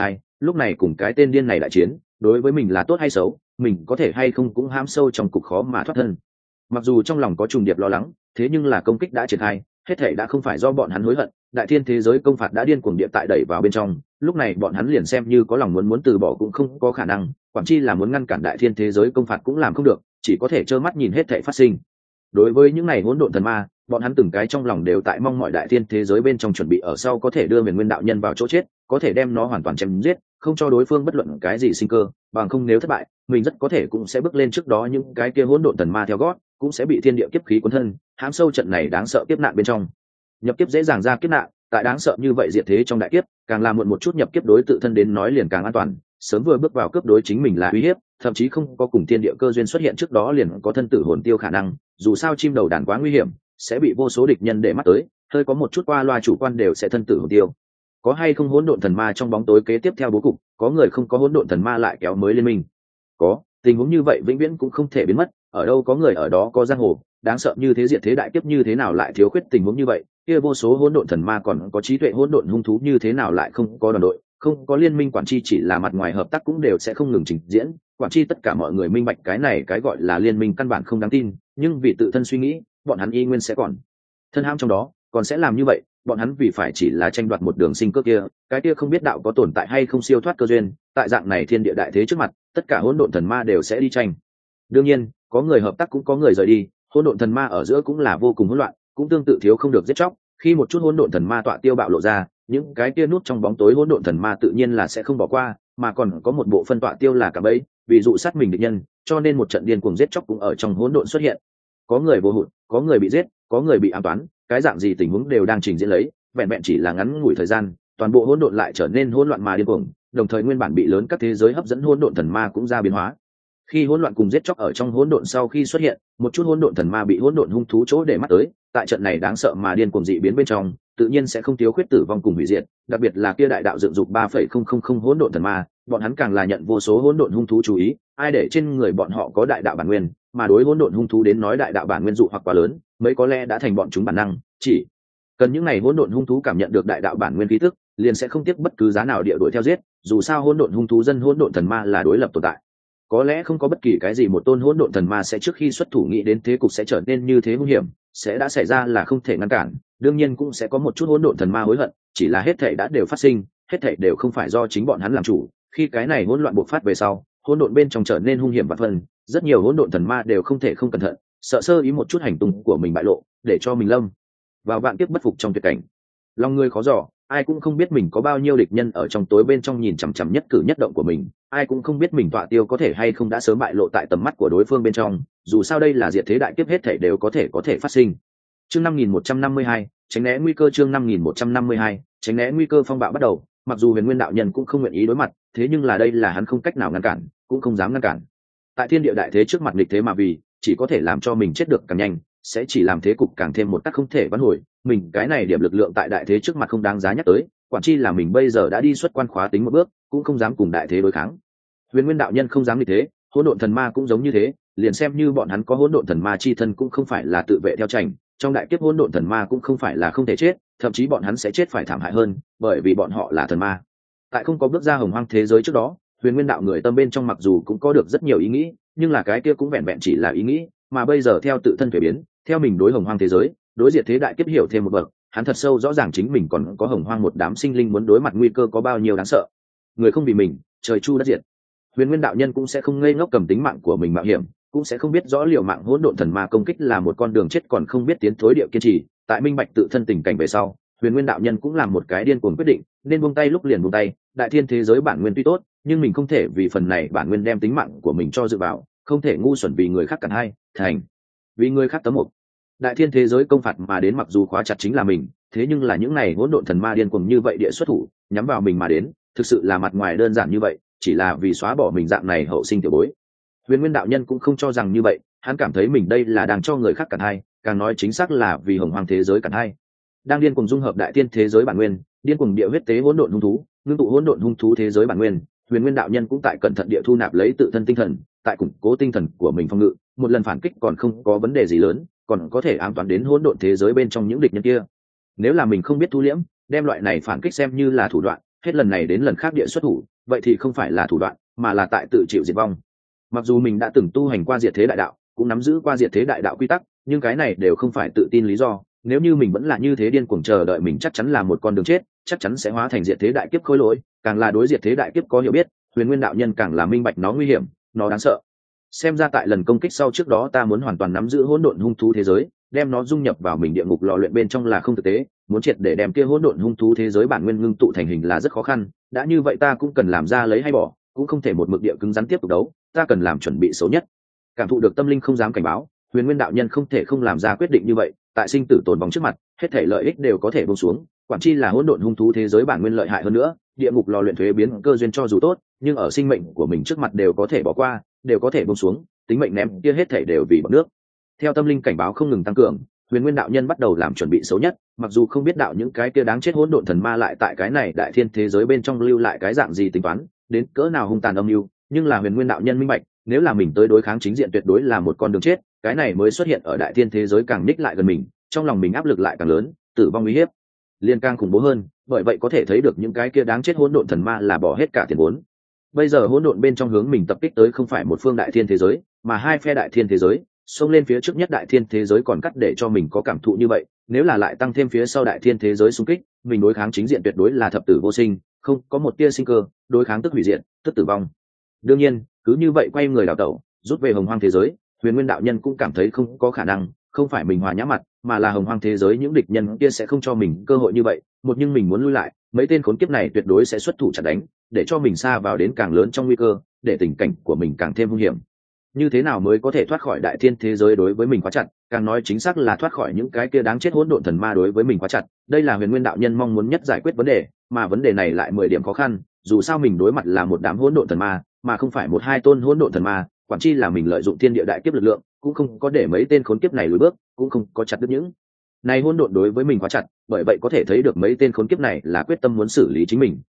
lúc này cùng cái tên điên này đại chiến, đối với mình là tốt hay xấu, mình có thể hay không cũng hãm sâu trong cục khó mà thoát thân. Mặc dù trong lòng có trùng điệp lo lắng, thế nhưng là công kích đã triển khai, hết thảy đã không phải do bọn hắn hối hận, đại thiên thế giới công phạt đã điên cuồng địa tại đẩy vào bên trong, lúc này bọn hắn liền xem như có lòng muốn từ bỏ cũng không có khả năng, quản chi là muốn ngăn cản đại thiên thế giới công phạt cũng làm không được, chỉ có thể trơ mắt nhìn hết thảy phát sinh. Đối với những này hỗn độn thần ma, bọn hắn từng cái trong lòng đều tại mong mọi đại thiên thế giới bên trong chuẩn bị ở sau có thể đưa Huyền Nguyên đạo nhân vào chỗ chết, có thể đem nó hoàn toàn chém giết, không cho đối phương bất luận cái gì sinh cơ, bằng không nếu thất bại, mình rất có thể cũng sẽ bước lên trước đó những cái kia hỗn độn thần ma theo gót, cũng sẽ bị thiên địa kiếp khí cuốn thân, hãm sâu trận này đáng sợ kiếp nạn bên trong. Nhập kiếp dễ dàng ra kiếp nạn, tại đáng sợ như vậy diệt thế trong đại kiếp, càng là muộn một chút nhập kiếp đối tự thân đến nói liền càng an toàn, sớm vừa bước vào cướp đối chính mình là uy hiếp, thậm chí không có cùng thiên địa cơ duyên xuất hiện trước đó liền có thân tử hồn tiêu khả năng, dù sao chim đầu đàn quá nguy hiểm, sẽ bị vô số địch nhân để mắt tới, hơi có một chút qua loa chủ quan đều sẽ thân tử hồn tiêu. Có hay không hỗn độn thần ma trong bóng tối kế tiếp theo bố cục, có người không có hỗn độn thần ma lại kéo mới liên minh. Có, tình huống như vậy vĩnh viễn cũng không thể biến mất, ở đâu có người ở đó có giang hồ, đáng sợ như thế diệt thế đại kiếp như thế nào lại thiếu khuyết tình huống như vậy, kia vô số hỗn độn thần ma còn có trí tuệ hỗn độn hung thú như thế nào lại không có đoàn đội, không có liên minh quản tri chỉ là mặt ngoài hợp tác cũng đều sẽ không ngừng trình diễn, quản tri tất cả mọi người minh bạch cái này cái gọi là liên minh căn bản không đáng tin, nhưng vì tự thân suy nghĩ, bọn hắn y nguyên sẽ còn thân ham trong đó, còn sẽ làm như vậy, bọn hắn vì phải chỉ là tranh đoạt một đường sinh cơ kia, cái kia không biết đạo có tồn tại hay không siêu thoát cơ duyên, tại dạng này thiên địa đại thế trước mặt, tất cả hỗn độn thần ma đều sẽ đi tranh. Đương nhiên, có người hợp tác cũng có người rời đi, hỗn độn thần ma ở giữa cũng là vô cùng hỗn loạn, cũng tương tự thiếu không được giết chóc, khi một chút hỗn độn thần ma tọa tiêu bạo lộ ra, những cái kia nút trong bóng tối hỗn độn thần ma tự nhiên là sẽ không bỏ qua, mà còn có một bộ phân tọa tiêu là cả bẫy, ví dụ sát mình địch nhân, cho nên một trận điên cuồng giết chóc cũng ở trong hỗn độn xuất hiện. Có người vô hụt, có người bị giết, có người bị ám toán, cái dạng gì tình huống đều đang trình diễn lấy, vẹn vẹn chỉ là ngắn ngủi thời gian, toàn bộ hỗn độn lại trở nên hỗn loạn mà điên cuồng, đồng thời nguyên bản bị lớn các thế giới hấp dẫn hỗn độn thần ma cũng ra biến hóa. Khi hỗn loạn cùng giết chóc ở trong hỗn độn sau khi xuất hiện, một chút hỗn độn thần ma bị hỗn độn hung thú chỗ để mắt tới, tại trận này đáng sợ mà điên cuồng dị biến bên trong, tự nhiên sẽ không thiếu khuyết tử vong cùng hủy diệt, đặc biệt là kia đại đạo dựng dục 3,000 hỗn độn thần ma, bọn hắn càng là nhận vô số hỗn độn hung thú chú ý, ai để trên người bọn họ có đại đạo bản nguyên, mà đối hỗn độn hung thú đến nói đại đạo bản nguyên dụ hoặc quá lớn, mấy có lẽ đã thành bọn chúng bản năng, chỉ cần những ngày hỗn độn hung thú cảm nhận được đại đạo bản nguyên khí tức, liền sẽ không tiếc bất cứ giá nào địa đuổi theo giết, dù sao hỗn độn hung thú dân hỗn độn thần ma là đối lập tồn tại. Có lẽ không có bất kỳ cái gì một tôn hỗn độn thần ma sẽ trước khi xuất thủ nghĩ đến thế cục sẽ trở nên như thế nguy hiểm, sẽ đã xảy ra là không thể ngăn cản, đương nhiên cũng sẽ có một chút hỗn độn thần ma hối hận, chỉ là hết thảy đã đều phát sinh, hết thảy đều không phải do chính bọn hắn làm chủ, khi cái này hỗn loạn bộc phát về sau, hỗn độn bên trong trở nên hung hiểm và phần, rất nhiều hỗn độn thần ma đều không thể không cẩn thận, sợ sơ ý một chút hành tung của mình bại lộ, để cho mình lâm vào vạn kiếp bất phục trong tuyệt cảnh. Lòng người khó dò, ai cũng không biết mình có bao nhiêu địch nhân ở trong tối bên trong nhìn chằm chằm nhất cử nhất động của mình, ai cũng không biết mình tọa tiêu có thể hay không đã sớm bại lộ tại tầm mắt của đối phương bên trong, dù sao đây là diệt thế đại kiếp hết thảy đều có thể phát sinh. Chương 5152, tránh né nguy cơ. Chương 5152, tránh né nguy cơ. Phong bạo bắt đầu, mặc dù Huyền Nguyên đạo nhân cũng không nguyện ý đối mặt, thế nhưng là đây là hắn không cách nào ngăn cản, cũng không dám ngăn cản. Tại thiên địa đại thế trước mặt nghịch thế mà vì, chỉ có thể làm cho mình chết được càng nhanh, sẽ chỉ làm thế cục càng thêm một cách không thể vãn hồi, mình cái này điểm lực lượng tại đại thế trước mặt không đáng giá nhắc tới, quản chi là mình bây giờ đã đi xuất quan khóa tính một bước, cũng không dám cùng đại thế đối kháng. Huyền Nguyên đạo nhân không dám như thế, hỗn độn thần ma cũng giống như thế, liền xem như bọn hắn có hỗn độn thần ma chi thân cũng không phải là tự vệ theo tranh, trong đại kiếp hỗn độn thần ma cũng không phải là không thể chết, thậm chí bọn hắn sẽ chết phải thảm hại hơn, bởi vì bọn họ là thần ma. Tại không có bước ra hồng hoang thế giới trước đó, Huyền Nguyên đạo người tâm bên trong mặc dù cũng có được rất nhiều ý nghĩ, nhưng là cái kia cũng vẹn vẹn chỉ là ý nghĩ, mà bây giờ theo tự thân thay biến, theo mình đối hồng hoang thế giới, đối diệt thế đại kiếp hiểu thêm một bậc, hắn thật sâu rõ ràng chính mình còn có hồng hoang một đám sinh linh muốn đối mặt nguy cơ có bao nhiêu đáng sợ. Người không vì mình, trời chu đất diệt. Huyền Nguyên đạo nhân cũng sẽ không ngây ngốc cầm tính mạng của mình mạo hiểm, cũng sẽ không biết rõ liệu mạng hỗn độn thần ma công kích là một con đường chết còn không biết tiến thối địa kiên trì. Tại minh bạch tự thân tình cảnh về sau, Huyền Nguyên đạo nhân cũng làm một cái điên cuồng quyết định, nên buông tay lúc liền buông tay. Đại thiên thế giới bản nguyên tuy tốt, nhưng mình không thể vì phần này bản nguyên đem tính mạng của mình cho dự vào, không thể ngu xuẩn vì người khác cản hai thành vì người khác tấm mục. Đại thiên thế giới công phạt mà đến mặc dù khóa chặt chính là mình, thế nhưng là những này hỗn độn thần ma điên cuồng như vậy địa xuất thủ nhắm vào mình mà đến, thực sự là mặt ngoài đơn giản như vậy, chỉ là vì xóa bỏ mình dạng này hậu sinh tiểu bối. Huyền Nguyên đạo nhân cũng không cho rằng như vậy, hắn cảm thấy mình đây là đang cho người khác cản hai, càng nói chính xác là vì hồng hoang thế giới cản hai. Đang điên cuồng dung hợp đại thiên thế giới bản nguyên, điên cuồng địa huyết tế hỗn độn hung thú, ngưng tụ hỗn độn hung thú thế giới bản nguyên. Huyền Nguyên đạo nhân cũng tại cẩn thận địa thu nạp lấy tự thân tinh thần, tại củng cố tinh thần của mình phòng ngự, một lần phản kích còn không có vấn đề gì lớn, còn có thể ám toán đến hỗn độn thế giới bên trong những địch nhân kia. Nếu là mình không biết thu liễm, đem loại này phản kích xem như là thủ đoạn, hết lần này đến lần khác địa xuất thủ, vậy thì không phải là thủ đoạn mà là tại tự chịu diệt vong. Mặc dù mình đã từng tu hành qua diệt thế đại đạo, cũng nắm giữ qua diệt thế đại đạo quy tắc, nhưng cái này đều không phải tự tin lý do. Nếu như mình vẫn là như thế điên cuồng chờ đợi, mình chắc chắn là một con đường chết, chắc chắn sẽ hóa thành diệt thế đại kiếp khối lỗi. Càng là đối diệt thế đại kiếp có hiểu biết, Huyền Nguyên đạo nhân càng là minh bạch nó nguy hiểm, nó đáng sợ. Xem ra tại lần công kích sau trước đó ta muốn hoàn toàn nắm giữ hỗn độn hung thú thế giới, đem nó dung nhập vào mình địa ngục lò luyện bên trong là không thực tế, muốn triệt để đem kia hỗn độn hung thú thế giới bản nguyên ngưng tụ thành hình là rất khó khăn. Đã như vậy ta cũng cần làm ra lấy hay bỏ, cũng không thể một mực địa cứng rắn tiếp tục đấu, ta cần làm chuẩn bị xấu nhất. Cảm thụ được tâm linh không dám cảnh báo, Huyền Nguyên đạo nhân không thể không làm ra quyết định như vậy. Tại sinh tử tồn vong trước mặt, hết thể lợi ích đều có thể buông xuống, quản chi là hỗn độn hung thú thế giới bản nguyên lợi hại hơn nữa, địa ngục lò luyện thuế biến cơ duyên cho dù tốt, nhưng ở sinh mệnh của mình trước mặt đều có thể bỏ qua, đều có thể buông xuống, tính mệnh ném kia hết thể đều vì bọt nước. Theo tâm linh cảnh báo không ngừng tăng cường, Huyền Nguyên đạo nhân bắt đầu làm chuẩn bị xấu nhất, mặc dù không biết đạo những cái kia đáng chết hỗn độn thần ma lại tại cái này đại thiên thế giới bên trong lưu lại cái dạng gì tính toán, đến cỡ nào hung tàn âm mưu, nhưng là Huyền Nguyên đạo nhân minh bạch, nếu là mình tới đối kháng chính diện tuyệt đối là một con đường chết, cái này mới xuất hiện ở đại thiên thế giới càng ních lại gần mình, trong lòng mình áp lực lại càng lớn, tử vong uy hiếp liên càng khủng bố hơn, bởi vậy có thể thấy được những cái kia đáng chết hỗn độn thần ma là bỏ hết cả tiền vốn. Bây giờ hỗn độn bên trong hướng mình tập kích tới không phải một phương đại thiên thế giới, mà hai phe đại thiên thế giới, xông lên phía trước nhất đại thiên thế giới còn cắt để cho mình có cảm thụ như vậy, nếu là lại tăng thêm phía sau đại thiên thế giới xung kích, mình đối kháng chính diện tuyệt đối là thập tử vô sinh, không có một tia sinh cơ, đối kháng tức hủy diệt, tức tử vong. Đương nhiên, cứ như vậy quay người đào tẩu, rút về hồng hoang thế giới, Huyền Nguyên đạo nhân cũng cảm thấy không có khả năng, không phải mình hòa nhã mặt, mà là hồng hoang thế giới những địch nhân kia sẽ không cho mình cơ hội như vậy, một nhưng mình muốn lui lại, mấy tên khốn kiếp này tuyệt đối sẽ xuất thủ chặn đánh, để cho mình xa vào đến càng lớn trong nguy cơ, để tình cảnh của mình càng thêm hung hiểm. Như thế nào mới có thể thoát khỏi đại thiên thế giới đối với mình quá chặt, càng nói chính xác là thoát khỏi những cái kia đáng chết hỗn độn thần ma đối với mình quá chặt, đây là Huyền Nguyên đạo nhân mong muốn nhất giải quyết vấn đề, mà vấn đề này lại 10 điểm khó khăn, dù sao mình đối mặt là một đám hỗn độn thần ma, mà không phải một hai tôn hỗn độn thần ma, quản chi là mình lợi dụng thiên địa đại kiếp lực lượng, cũng không có để mấy tên khốn kiếp này lùi bước, cũng không có chặt đứt những này hỗn độn đối với mình quá chặt, bởi vậy có thể thấy được mấy tên khốn kiếp này là quyết tâm muốn xử lý chính mình.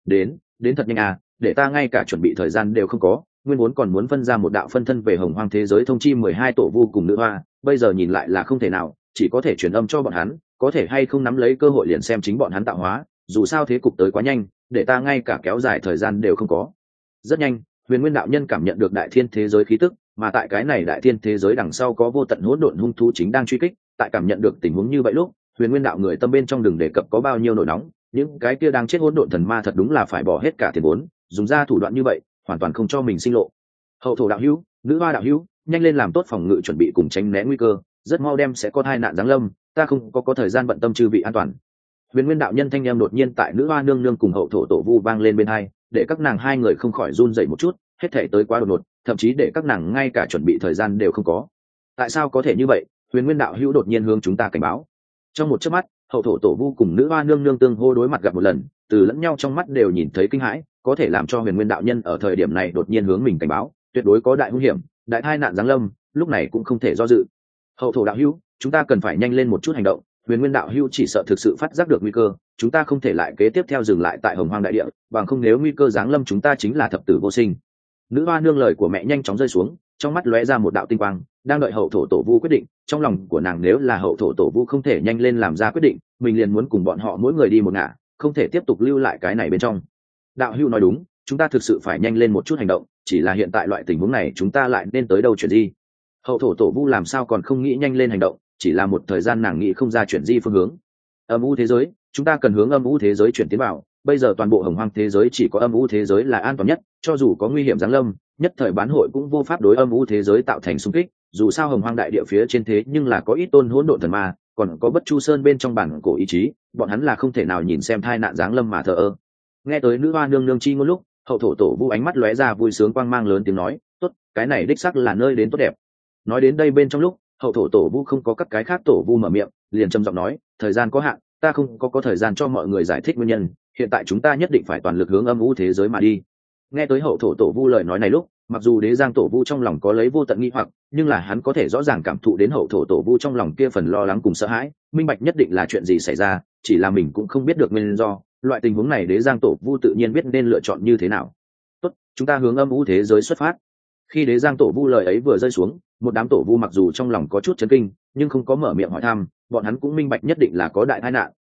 Đến thật nhanh à, để ta ngay cả chuẩn bị thời gian đều không có, nguyên vốn còn muốn phân ra một đạo phân thân về hồng hoang thế giới thông chi 12 tổ vu cùng nữ hoa, bây giờ nhìn lại là không thể nào, chỉ có thể truyền âm cho bọn hắn, có thể hay không nắm lấy cơ hội liền xem chính bọn hắn tạo hóa, dù sao thế cục tới quá nhanh, để ta ngay cả kéo dài thời gian đều không có. Rất nhanh, Huyền Nguyên đạo nhân cảm nhận được đại thiên thế giới khí tức, mà tại cái này đại thiên thế giới đằng sau có vô tận hỗn độn hung thú chính đang truy kích, tại cảm nhận được tình huống như vậy lúc, Huyền Nguyên đạo người tâm bên trong đừng đề cập có bao nhiêu nổi nóng, những cái kia đang chết hỗn độn thần ma thật đúng là phải bỏ hết cả tiền vốn, dùng ra thủ đoạn như vậy, hoàn toàn không cho mình sinh lộ. Hậu thổ đạo hữu, nữ hoa đạo hữu, nhanh lên làm tốt phòng ngự chuẩn bị cùng tránh né nguy cơ, rất mau đem sẽ có tai nạn giáng lâm, ta không có thời gian bận tâm chư vị an toàn. Huyền Nguyên đạo nhân thanh em đột nhiên tại nữ hoa nương nương cùng hậu thổ tổ vu vang lên bên hai, để các nàng hai người không khỏi run rẩy một chút, hết thể tới quá đột ngột, thậm chí để các nàng ngay cả chuẩn bị thời gian đều không có. Tại sao có thể như vậy? Huyền Nguyên đạo hữu đột nhiên hướng chúng ta cảnh báo. Trong một chớp mắt, hậu thổ tổ vu cùng nữ hoa nương nương tương hô đối mặt gặp một lần, từ lẫn nhau trong mắt đều nhìn thấy kinh hãi, có thể làm cho Huyền Nguyên đạo nhân ở thời điểm này đột nhiên hướng mình cảnh báo, tuyệt đối có đại hung hiểm, đại tai nạn giáng lâm, lúc này cũng không thể do dự. Hậu thổ đạo hữu, chúng ta cần phải nhanh lên một chút hành động, Huyền Nguyên đạo hữu chỉ sợ thực sự phát giác được nguy cơ, chúng ta không thể lại kế tiếp theo dừng lại tại hồng hoang đại địa, bằng không nếu nguy cơ giáng lâm chúng ta chính là thập tử vô sinh. Nữ hoa nương lời của mẹ nhanh chóng rơi xuống, trong mắt lóe ra một đạo tinh quang, đang đợi hậu thổ tổ vu quyết định. Trong lòng của nàng nếu là hậu thổ tổ vu không thể nhanh lên làm ra quyết định, mình liền muốn cùng bọn họ mỗi người đi một ngả, không thể tiếp tục lưu lại cái này bên trong. Đạo hữu nói đúng, chúng ta thực sự phải nhanh lên một chút hành động, chỉ là hiện tại loại tình huống này chúng ta lại nên tới đâu chuyện gì? Hậu thổ tổ vu làm sao còn không nghĩ nhanh lên hành động, chỉ là một thời gian nàng nghĩ không ra chuyện gì phương hướng. Âm u thế giới, chúng ta cần hướng âm u thế giới chuyển tiến vào, bây giờ toàn bộ hồng hoang thế giới chỉ có âm u thế giới là an toàn nhất, cho dù có nguy hiểm giáng lâm, nhất thời bán hội cũng vô pháp đối âm u thế giới tạo thành xung kích, dù sao hồng hoang đại địa phía trên thế nhưng là có ít tôn hỗn độn thần ma, còn có bất chu sơn bên trong bản cổ ý chí, bọn hắn là không thể nào nhìn xem tai nạn giáng lâm mà thờ ơ. Nghe tới nữ hoa nương nương chi ngôn lúc, hậu thổ tổ vu ánh mắt lóe ra vui sướng quang mang lớn tiếng nói, tốt, cái này đích xác là nơi đến tốt đẹp. Nói đến đây bên trong lúc, hậu thổ tổ vu không có các cái khác tổ vu mở miệng, liền trầm giọng nói, thời gian có hạn, ta không có thời gian cho mọi người giải thích nguyên nhân, hiện tại chúng ta nhất định phải toàn lực hướng âm u thế giới mà đi. Nghe tới hậu thổ tổ vu lời nói này lúc, mặc dù đế giang tổ vu trong lòng có lấy vô tận nghi hoặc, nhưng là hắn có thể rõ ràng cảm thụ đến hậu thổ tổ vu trong lòng kia phần lo lắng cùng sợ hãi, minh bạch nhất định là chuyện gì xảy ra, chỉ là mình cũng không biết được nguyên do. Loại tình huống này đế giang tổ vu tự nhiên biết nên lựa chọn như thế nào. Tốt, chúng ta hướng âm u thế giới xuất phát. Khi đế giang tổ vu lời ấy vừa rơi xuống, một đám tổ vu mặc dù trong lòng có chút chấn kinh, nhưng không có mở miệng hỏi thăm, bọn hắn cũng minh bạch nhất định là có đại tai nạn,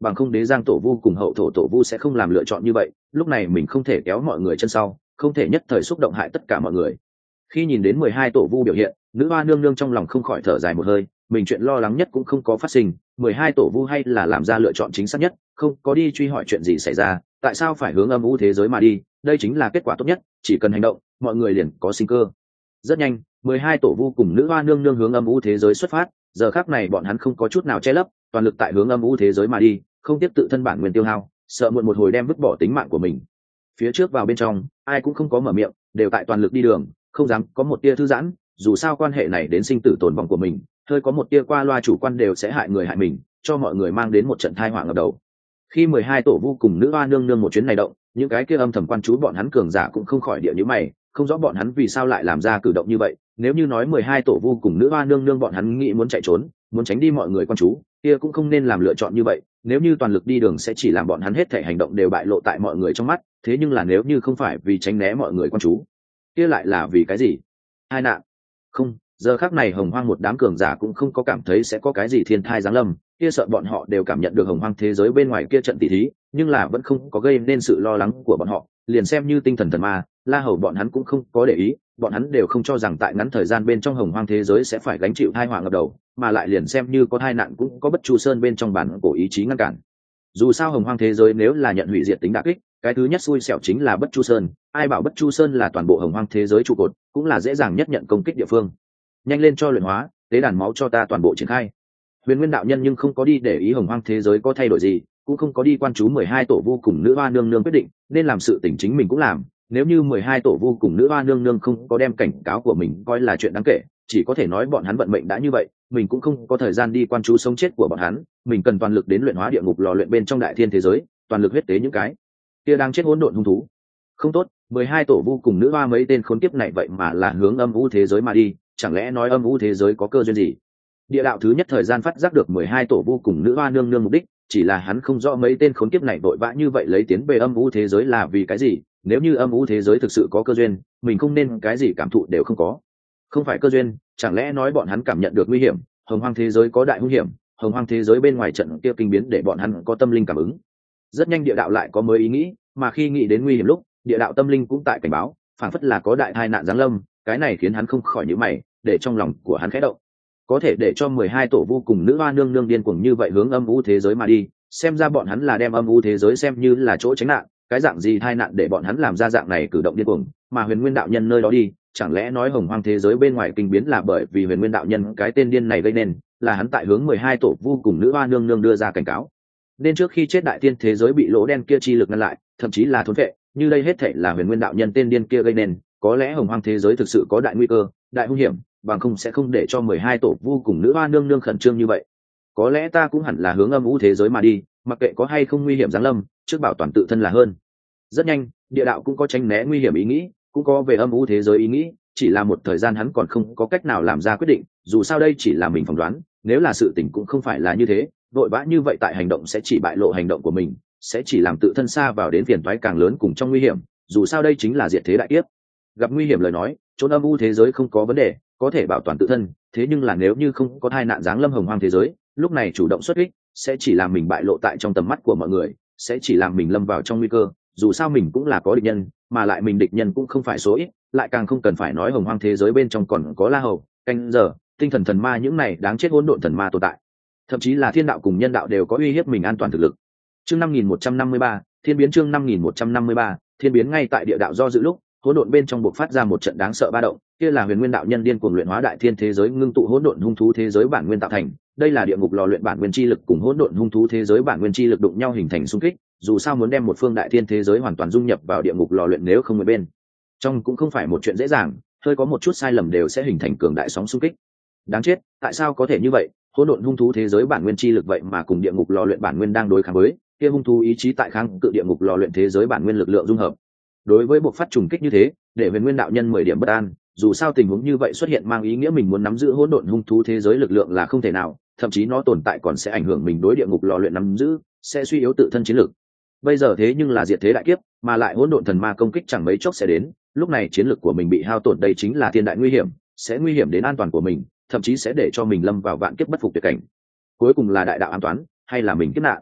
bằng không đế giang tổ vu cùng hậu thổ tổ vu sẽ không làm lựa chọn như vậy. Lúc này mình không thể kéo mọi người chân sau, không thể nhất thời xúc động hại tất cả mọi người. Khi nhìn đến 12 tổ vu biểu hiện, nữ hoa nương nương trong lòng không khỏi thở dài một hơi, mình chuyện lo lắng nhất cũng không có phát sinh, 12 tổ vu hay là làm ra lựa chọn chính xác nhất, không có đi truy hỏi chuyện gì xảy ra, tại sao phải hướng âm u thế giới mà đi, đây chính là kết quả tốt nhất, chỉ cần hành động, mọi người liền có sinh cơ. Rất nhanh, 12 tổ vu cùng nữ hoa nương nương hướng âm u thế giới xuất phát, giờ khắc này bọn hắn không có chút nào che lấp, toàn lực tại hướng âm u thế giới mà đi, không tiếp tự thân bản nguyên tiêu hao, sợ muộn một hồi đem vứt bỏ tính mạng của mình. Phía trước vào bên trong, ai cũng không có mở miệng, đều tại toàn lực đi đường, không dám có một tia thư giãn, dù sao quan hệ này đến sinh tử tồn vong của mình, hơi có một tia qua loa chủ quan đều sẽ hại người hại mình, cho mọi người mang đến một trận tai họa ngập đầu. Khi 12 tổ vu cùng nữ hoa nương nương một chuyến này động, những cái kia âm thầm quan chú bọn hắn cường giả cũng không khỏi địa nhíu mày, không rõ bọn hắn vì sao lại làm ra cử động như vậy. Nếu như nói 12 tổ vu cùng nữ hoa nương nương bọn hắn nghĩ muốn chạy trốn, muốn tránh đi mọi người quan chú, kia cũng không nên làm lựa chọn như vậy. Nếu như toàn lực đi đường sẽ chỉ làm bọn hắn hết thảy hành động đều bại lộ tại mọi người trong mắt, thế nhưng là nếu như không phải vì tránh né mọi người quan chú, kia lại là vì cái gì? Hai nạn. Không, giờ khắc này hồng hoang một đám cường giả cũng không có cảm thấy sẽ có cái gì thiên thai giáng lâm, kia sợ bọn họ đều cảm nhận được hồng hoang thế giới bên ngoài kia trận tỷ thí, nhưng là vẫn không có gây nên sự lo lắng của bọn họ, liền xem như tinh thần thần ma, La Hầu bọn hắn cũng không có để ý, bọn hắn đều không cho rằng tại ngắn thời gian bên trong hồng hoang thế giới sẽ phải gánh chịu tai họa ngập đầu, mà lại liền xem như có tai nạn cũng có Bất Chu Sơn bên trong bản cổ ý chí ngăn cản. Dù sao hồng hoang thế giới nếu là nhận hủy diệt tính đả kích, cái thứ nhất xui xẻo chính là Bất Chu Sơn, ai bảo Bất Chu Sơn là toàn bộ hồng hoang thế giới trụ cột, cũng là dễ dàng nhất nhận công kích địa phương. Nhanh lên cho luyện hóa, tế đàn máu cho ta toàn bộ triển khai. Huyền Nguyên đạo nhân nhưng không có đi để ý hồng hoang thế giới có thay đổi gì, cũng không có đi quan chú 12 tổ vu cùng nữ hoa nương nương quyết định, nên làm sự tỉnh chính mình cũng làm. Nếu như 12 tổ vu cùng nữ hoa nương nương không có đem cảnh cáo của mình coi là chuyện đáng kể, chỉ có thể nói bọn hắn vận mệnh đã như vậy, mình cũng không có thời gian đi quan chú sống chết của bọn hắn, mình cần toàn lực đến luyện hóa địa ngục lò luyện bên trong đại thiên thế giới, toàn lực huyết tế những cái kia đang chết hỗn độn hung thú. Không tốt, 12 tổ vu cùng nữ hoa mấy tên khốn kiếp này vậy mà là hướng âm u thế giới mà đi, chẳng lẽ nói âm u thế giới có cơ duyên gì? Địa đạo thứ nhất thời gian phát giác được 12 tổ vu cùng nữ hoa nương nương mục đích, chỉ là hắn không rõ mấy tên khốn kiếp này vội vã như vậy lấy tiến về âm u thế giới là vì cái gì. Nếu như âm u thế giới thực sự có cơ duyên, mình không nên cái gì cảm thụ đều không có. Không phải cơ duyên, chẳng lẽ nói bọn hắn cảm nhận được nguy hiểm, hồng hoang thế giới có đại hung hiểm, hồng hoang thế giới bên ngoài trận kia kinh biến để bọn hắn có tâm linh cảm ứng. Rất nhanh địa đạo lại có mới ý nghĩ, mà khi nghĩ đến nguy hiểm lúc, địa đạo tâm linh cũng tại cảnh báo, phảng phất là có đại tai nạn giáng lâm, cái này khiến hắn không khỏi nhíu mày, để trong lòng của hắn khẽ động. Có thể để cho 12 tổ vu cùng nữ hoa nương nương điên cuồng như vậy hướng âm u thế giới mà đi, xem ra bọn hắn là đem âm u thế giới xem như là chỗ tránh nạn, cái dạng gì tai nạn để bọn hắn làm ra dạng này cử động điên cuồng, mà Huyền Nguyên đạo nhân nơi đó đi, chẳng lẽ nói hồng hoang thế giới bên ngoài kinh biến là bởi vì Huyền Nguyên đạo nhân cái tên điên này gây nên, là hắn tại hướng 12 tổ vu cùng nữ hoa nương nương đưa ra cảnh cáo. Nên trước khi chết đại tiên thế giới bị lỗ đen kia chi lực ngăn lại, thậm chí là thôn phệ, như đây hết thảy là Huyền Nguyên đạo nhân tên điên kia gây nên, có lẽ hồng hoang thế giới thực sự có đại nguy cơ, đại hung hiểm, bằng không sẽ không để cho 12 tổ vu cùng nữ hoa nương nương khẩn trương như vậy. Có lẽ ta cũng hẳn là hướng âm u thế giới mà đi, mặc kệ có hay không nguy hiểm giáng lâm, trước bảo toàn tự thân là hơn. Rất nhanh, địa đạo cũng có tránh né nguy hiểm ý nghĩ, cũng có về âm u thế giới ý nghĩ, chỉ là một thời gian hắn còn không có cách nào làm ra quyết định, dù sao đây chỉ là mình phỏng đoán, nếu là sự tình cũng không phải là như thế, vội vã như vậy tại hành động sẽ chỉ bại lộ hành động của mình, sẽ chỉ làm tự thân xa vào đến phiền toái càng lớn cùng trong nguy hiểm, dù sao đây chính là diệt thế đại kiếp. Gặp nguy hiểm lời nói, trốn âm u thế giới không có vấn đề, có thể bảo toàn tự thân, thế nhưng là nếu như không có tai nạn giáng lâm hồng hoang thế giới, lúc này chủ động xuất kích sẽ chỉ làm mình bại lộ tại trong tầm mắt của mọi người, sẽ chỉ làm mình lâm vào trong nguy cơ, dù sao mình cũng là có địch nhân, mà lại mình địch nhân cũng không phải số ít, lại càng không cần phải nói hồng hoang thế giới bên trong còn có La Hầu, Canh Giờ, tinh thần thần ma những này đáng chết hỗn độn thần ma tồn tại, thậm chí là thiên đạo cùng nhân đạo đều có uy hiếp mình an toàn thực lực. Chương 5153, thiên biến. Chương 5153, thiên biến. Ngay tại địa đạo do dự lúc, hỗn độn bên trong bộc phát ra một trận đáng sợ ba động, kia là Huyền Nguyên đạo nhân điên cuồng luyện hóa đại thiên thế giới ngưng tụ hỗn độn hung thú thế giới bản nguyên tạo thành, đây là địa ngục lò luyện bản nguyên chi lực cùng hỗn độn hung thú thế giới bản nguyên chi lực đụng nhau hình thành xung kích, dù sao muốn đem một phương đại thiên thế giới hoàn toàn dung nhập vào địa ngục lò luyện nếu không một bên trong cũng không phải một chuyện dễ dàng, hơi có một chút sai lầm đều sẽ hình thành cường đại sóng xung kích. Đáng chết, tại sao có thể như vậy? Hỗn độn hung thú thế giới bản nguyên chi lực vậy mà cùng địa ngục lò luyện bản nguyên đang đối kháng với, kia hung thú ý chí tại kháng cự địa ngục lò luyện thế giới bản nguyên lực lượng dung hợp. Đối với buộc phát trùng kích như thế, để Huyền Nguyên đạo nhân 10 điểm bất an, dù sao tình huống như vậy xuất hiện mang ý nghĩa mình muốn nắm giữ hỗn độn hung thú thế giới lực lượng là không thể nào, thậm chí nó tồn tại còn sẽ ảnh hưởng mình đối địa ngục lò luyện nắm giữ, sẽ suy yếu tự thân chiến lực. Bây giờ thế nhưng là diệt thế đại kiếp, mà lại hỗn độn thần ma công kích chẳng mấy chốc sẽ đến, lúc này chiến lực của mình bị hao tổn đây chính là thiên đại nguy hiểm, sẽ nguy hiểm đến an toàn của mình, thậm chí sẽ để cho mình lâm vào vạn kiếp bất phục tuyệt cảnh. Cuối cùng là đại đạo an toán, hay là mình kiếp nạn?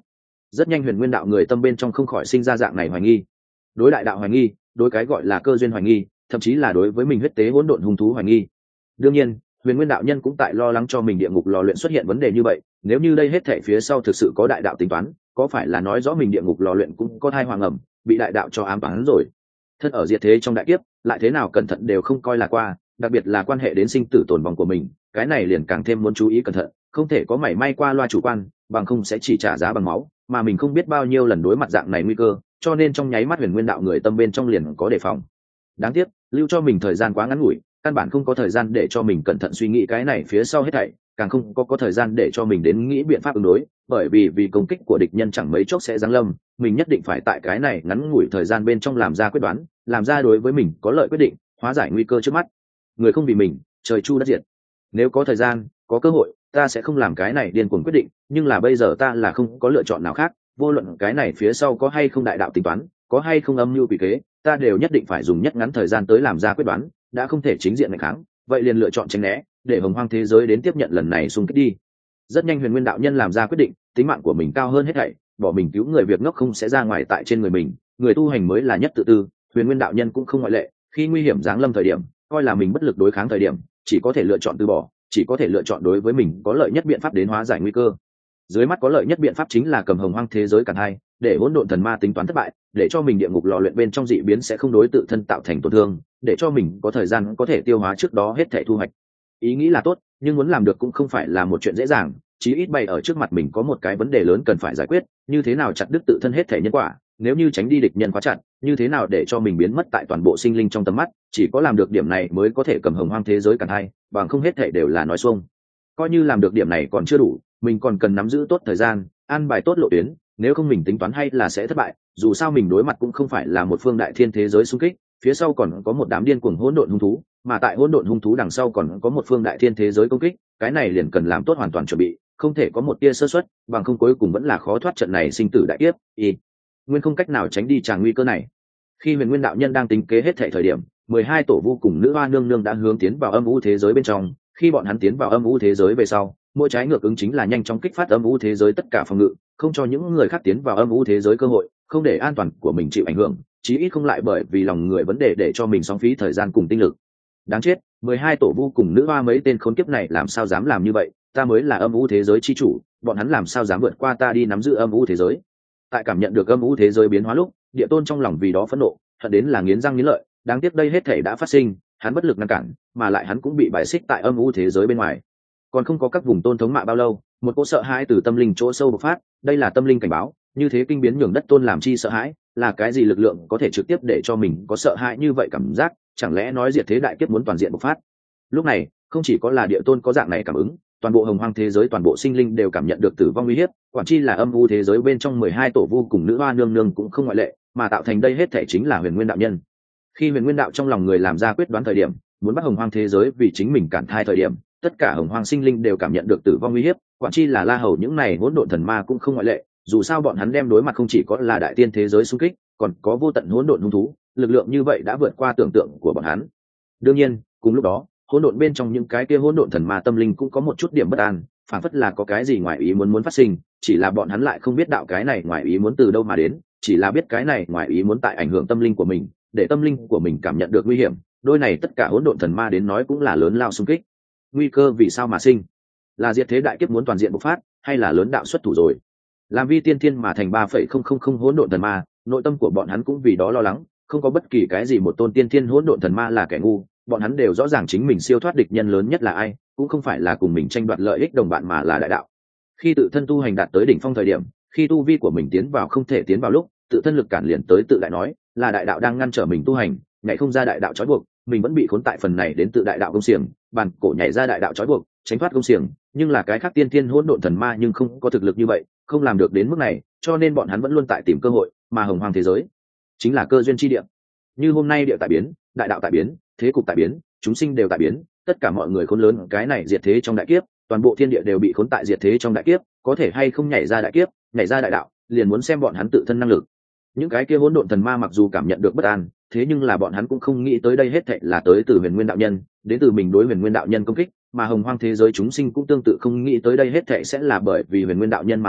Rất nhanh huyền nguyên đạo người tâm bên trong không khỏi sinh ra dạng này hoài nghi, đối đại đạo hoài nghi, đối cái gọi là cơ duyên hoài nghi, thậm chí là đối với mình huyết tế hỗn độn hung thú hoài nghi. Đương nhiên huyền nguyên đạo nhân cũng tại lo lắng cho mình địa ngục lò luyện xuất hiện vấn đề như vậy, nếu như đây hết thể phía sau thực sự có đại đạo tính toán, có phải là nói rõ mình địa ngục lò luyện cũng có thai hoàng ẩm, bị đại đạo cho ám toán rồi. Thân ở diệt thế trong đại kiếp, lại thế nào cẩn thận đều không coi là qua, đặc biệt là quan hệ đến sinh tử tồn vong của mình, cái này liền càng thêm muốn chú ý cẩn thận, không thể có mảy may qua loa chủ quan, bằng không sẽ chỉ trả giá bằng máu, mà mình không biết bao nhiêu lần đối mặt dạng này nguy cơ, cho nên trong nháy mắt huyền nguyên đạo người tâm bên trong liền có đề phòng. Đáng tiếc lưu cho mình thời gian quá ngắn ngủi, căn bản không có thời gian để cho mình cẩn thận suy nghĩ cái này phía sau hết thảy, càng không có thời gian để cho mình đến nghĩ biện pháp ứng đối, bởi vì công kích của địch nhân chẳng mấy chốc sẽ giáng lâm, mình nhất định phải tại cái này ngắn ngủi thời gian bên trong làm ra quyết đoán, làm ra đối với mình có lợi quyết định, hóa giải nguy cơ trước mắt. Người không vì mình, trời chu đất diệt. Nếu có thời gian, có cơ hội, ta sẽ không làm cái này điên cuồng quyết định, nhưng là bây giờ ta là không có lựa chọn nào khác, vô luận cái này phía sau có hay không đại đạo tính toán, có hay không âm mưu quỷ kế, ta đều nhất định phải dùng nhất ngắn thời gian tới làm ra quyết đoán, đã không thể chính diện ngày kháng, vậy liền lựa chọn tránh né, để hồng hoang thế giới đến tiếp nhận lần này xung kích đi. Rất nhanh huyền nguyên đạo nhân làm ra quyết định, tính mạng của mình cao hơn hết thảy, bỏ mình cứu người việc ngốc không sẽ ra ngoài tại trên người mình, người tu hành mới là nhất tự tư, huyền nguyên đạo nhân cũng không ngoại lệ, khi nguy hiểm giáng lâm thời điểm, coi là mình bất lực đối kháng thời điểm, chỉ có thể lựa chọn từ bỏ, chỉ có thể lựa chọn đối với mình có lợi nhất biện pháp đến hóa giải nguy cơ. Dưới mắt có lợi nhất biện pháp chính là cầm hồng hoang thế giới cản hai, để hỗn độn thần ma tính toán thất bại, để cho mình địa ngục lò luyện bên trong dị biến sẽ không đối tự thân tạo thành tổn thương, để cho mình có thời gian có thể tiêu hóa trước đó hết thảy thu hoạch. Ý nghĩ là tốt, nhưng muốn làm được cũng không phải là một chuyện dễ dàng, chí ít bày ở trước mặt mình có một cái vấn đề lớn cần phải giải quyết, như thế nào chặt đứt tự thân hết thảy nhân quả, nếu như tránh đi địch nhân quá chặt, như thế nào để cho mình biến mất tại toàn bộ sinh linh trong tầm mắt, chỉ có làm được điểm này mới có thể cầm hồng hoang thế giới cản hai, bằng không hết thảy đều là nói xuông. Coi như làm được điểm này còn chưa đủ, mình còn cần nắm giữ tốt thời gian, an bài tốt lộ tuyến, nếu không mình tính toán hay là sẽ thất bại, dù sao mình đối mặt cũng không phải là một phương đại thiên thế giới xung kích, phía sau còn có một đám điên cuồng hỗn độn hung thú, mà tại hỗn độn hung thú đằng sau còn có một phương đại thiên thế giới công kích, cái này liền cần làm tốt hoàn toàn chuẩn bị, không thể có một tia sơ suất, bằng không cuối cùng vẫn là khó thoát trận này sinh tử đại kiếp. Nguyên không cách nào tránh đi tràng nguy cơ này. Khi huyền nguyên đạo nhân đang tính kế hết thảy thời điểm, 12 tổ vu cùng nữ hoa nương nương đã hướng tiến vào âm u thế giới bên trong, khi bọn hắn tiến vào âm u thế giới về sau, mỗi trái ngược ứng chính là nhanh chóng kích phát âm u thế giới tất cả phòng ngự, không cho những người khác tiến vào âm u thế giới cơ hội, không để an toàn của mình chịu ảnh hưởng, chí ít không lại bởi vì lòng người vấn đề để cho mình sóng phí thời gian cùng tinh lực. Đáng chết, 12 tổ vu cùng nữ hoa mấy tên khốn kiếp này làm sao dám làm như vậy, ta mới là âm u thế giới chi chủ, bọn hắn làm sao dám vượt qua ta đi nắm giữ âm u thế giới. Tại cảm nhận được âm u thế giới biến hóa lúc, Địa Tôn trong lòng vì đó phẫn nộ, hận đến là nghiến răng nghiến lợi, đáng tiếc đây hết thảy đã phát sinh, hắn bất lực ngăn cản, mà lại hắn cũng bị bài xích tại âm u thế giới bên ngoài. Còn không có các vùng tôn thống mạ bao lâu, một cỗ sợ hãi từ tâm linh chỗ sâu bộc phát, đây là tâm linh cảnh báo, như thế kinh biến nhường đất tôn làm chi sợ hãi, là cái gì lực lượng có thể trực tiếp để cho mình có sợ hãi như vậy cảm giác, chẳng lẽ nói diệt thế đại kiếp muốn toàn diện bộc phát. Lúc này, không chỉ có là Địa Tôn có dạng này cảm ứng, toàn bộ hồng hoang thế giới toàn bộ sinh linh đều cảm nhận được tử vong uy hiếp, quản chi là âm u thế giới bên trong 12 tổ vu cùng nữ hoa nương nương cũng không ngoại lệ, mà tạo thành đây hết thể chính là huyền nguyên đạo nhân. Khi huyền nguyên đạo trong lòng người làm ra quyết đoán thời điểm, muốn bắt hồng hoang thế giới vì chính mình cản thai thời điểm, tất cả hồng hoang sinh linh đều cảm nhận được tử vong uy hiếp, quản chi là La Hầu những này hỗn độn thần ma cũng không ngoại lệ, dù sao bọn hắn đem đối mặt không chỉ có là đại tiên thế giới xung kích, còn có vô tận hỗn độn hung thú, lực lượng như vậy đã vượt qua tưởng tượng của bọn hắn. Đương nhiên, cùng lúc đó, hỗn độn bên trong những cái kia hỗn độn thần ma tâm linh cũng có một chút điểm bất an, phản phất là có cái gì ngoài ý muốn phát sinh, chỉ là bọn hắn lại không biết đạo cái này ngoài ý muốn từ đâu mà đến, chỉ là biết cái này ngoài ý muốn tại ảnh hưởng tâm linh của mình, để tâm linh của mình cảm nhận được nguy hiểm, đôi này tất cả hỗn độn thần ma đến nói cũng là lớn lao xung kích. Nguy cơ vì sao mà sinh? Là diệt thế đại kiếp muốn toàn diện bộc phát, hay là lớn đạo xuất thủ rồi? Làm vi tiên thiên mà thành 3,000 hỗn độn thần ma, nội tâm của bọn hắn cũng vì đó lo lắng, không có bất kỳ cái gì một tôn tiên thiên hỗn độn thần ma là kẻ ngu, bọn hắn đều rõ ràng chính mình siêu thoát địch nhân lớn nhất là ai, cũng không phải là cùng mình tranh đoạt lợi ích đồng bạn mà là đại đạo. Khi tự thân tu hành đạt tới đỉnh phong thời điểm, khi tu vi của mình tiến vào không thể tiến vào lúc, tự thân lực cản liền tới tự đại nói, là đại đạo đang ngăn trở mình tu hành, nhảy không ra đại đạo trói buộc, mình vẫn bị khốn tại phần này đến tự đại đạo công xiềng, bàn cổ nhảy ra đại đạo trói buộc, tránh thoát công xiềng, nhưng là cái khác tiên thiên hỗn độn thần ma nhưng không có thực lực như vậy, không làm được đến mức này, cho nên bọn hắn vẫn luôn tại tìm cơ hội, mà hồng hoang thế giới chính là cơ duyên chi địa. Như hôm nay địa tại biến, đại đạo tại biến, thế cục tại biến, chúng sinh đều tại biến, tất cả mọi người khốn lớn cái này diệt thế trong đại kiếp, toàn bộ thiên địa đều bị khốn tại diệt thế trong đại kiếp, có thể hay không nhảy ra đại kiếp, nhảy ra đại đạo, liền muốn xem bọn hắn tự thân năng lực. Những cái kia hỗn độn thần ma mặc dù cảm nhận được bất an, thế nhưng là bọn hắn cũng không nghĩ tới đây hết thảy là tới từ huyền nguyên đạo nhân, đến từ mình đối huyền nguyên đạo nhân công kích, mà hồng hoang thế giới chúng sinh cũng tương tự không nghĩ tới đây hết thảy sẽ là bởi vì huyền nguyên đạo nhân mà sinh,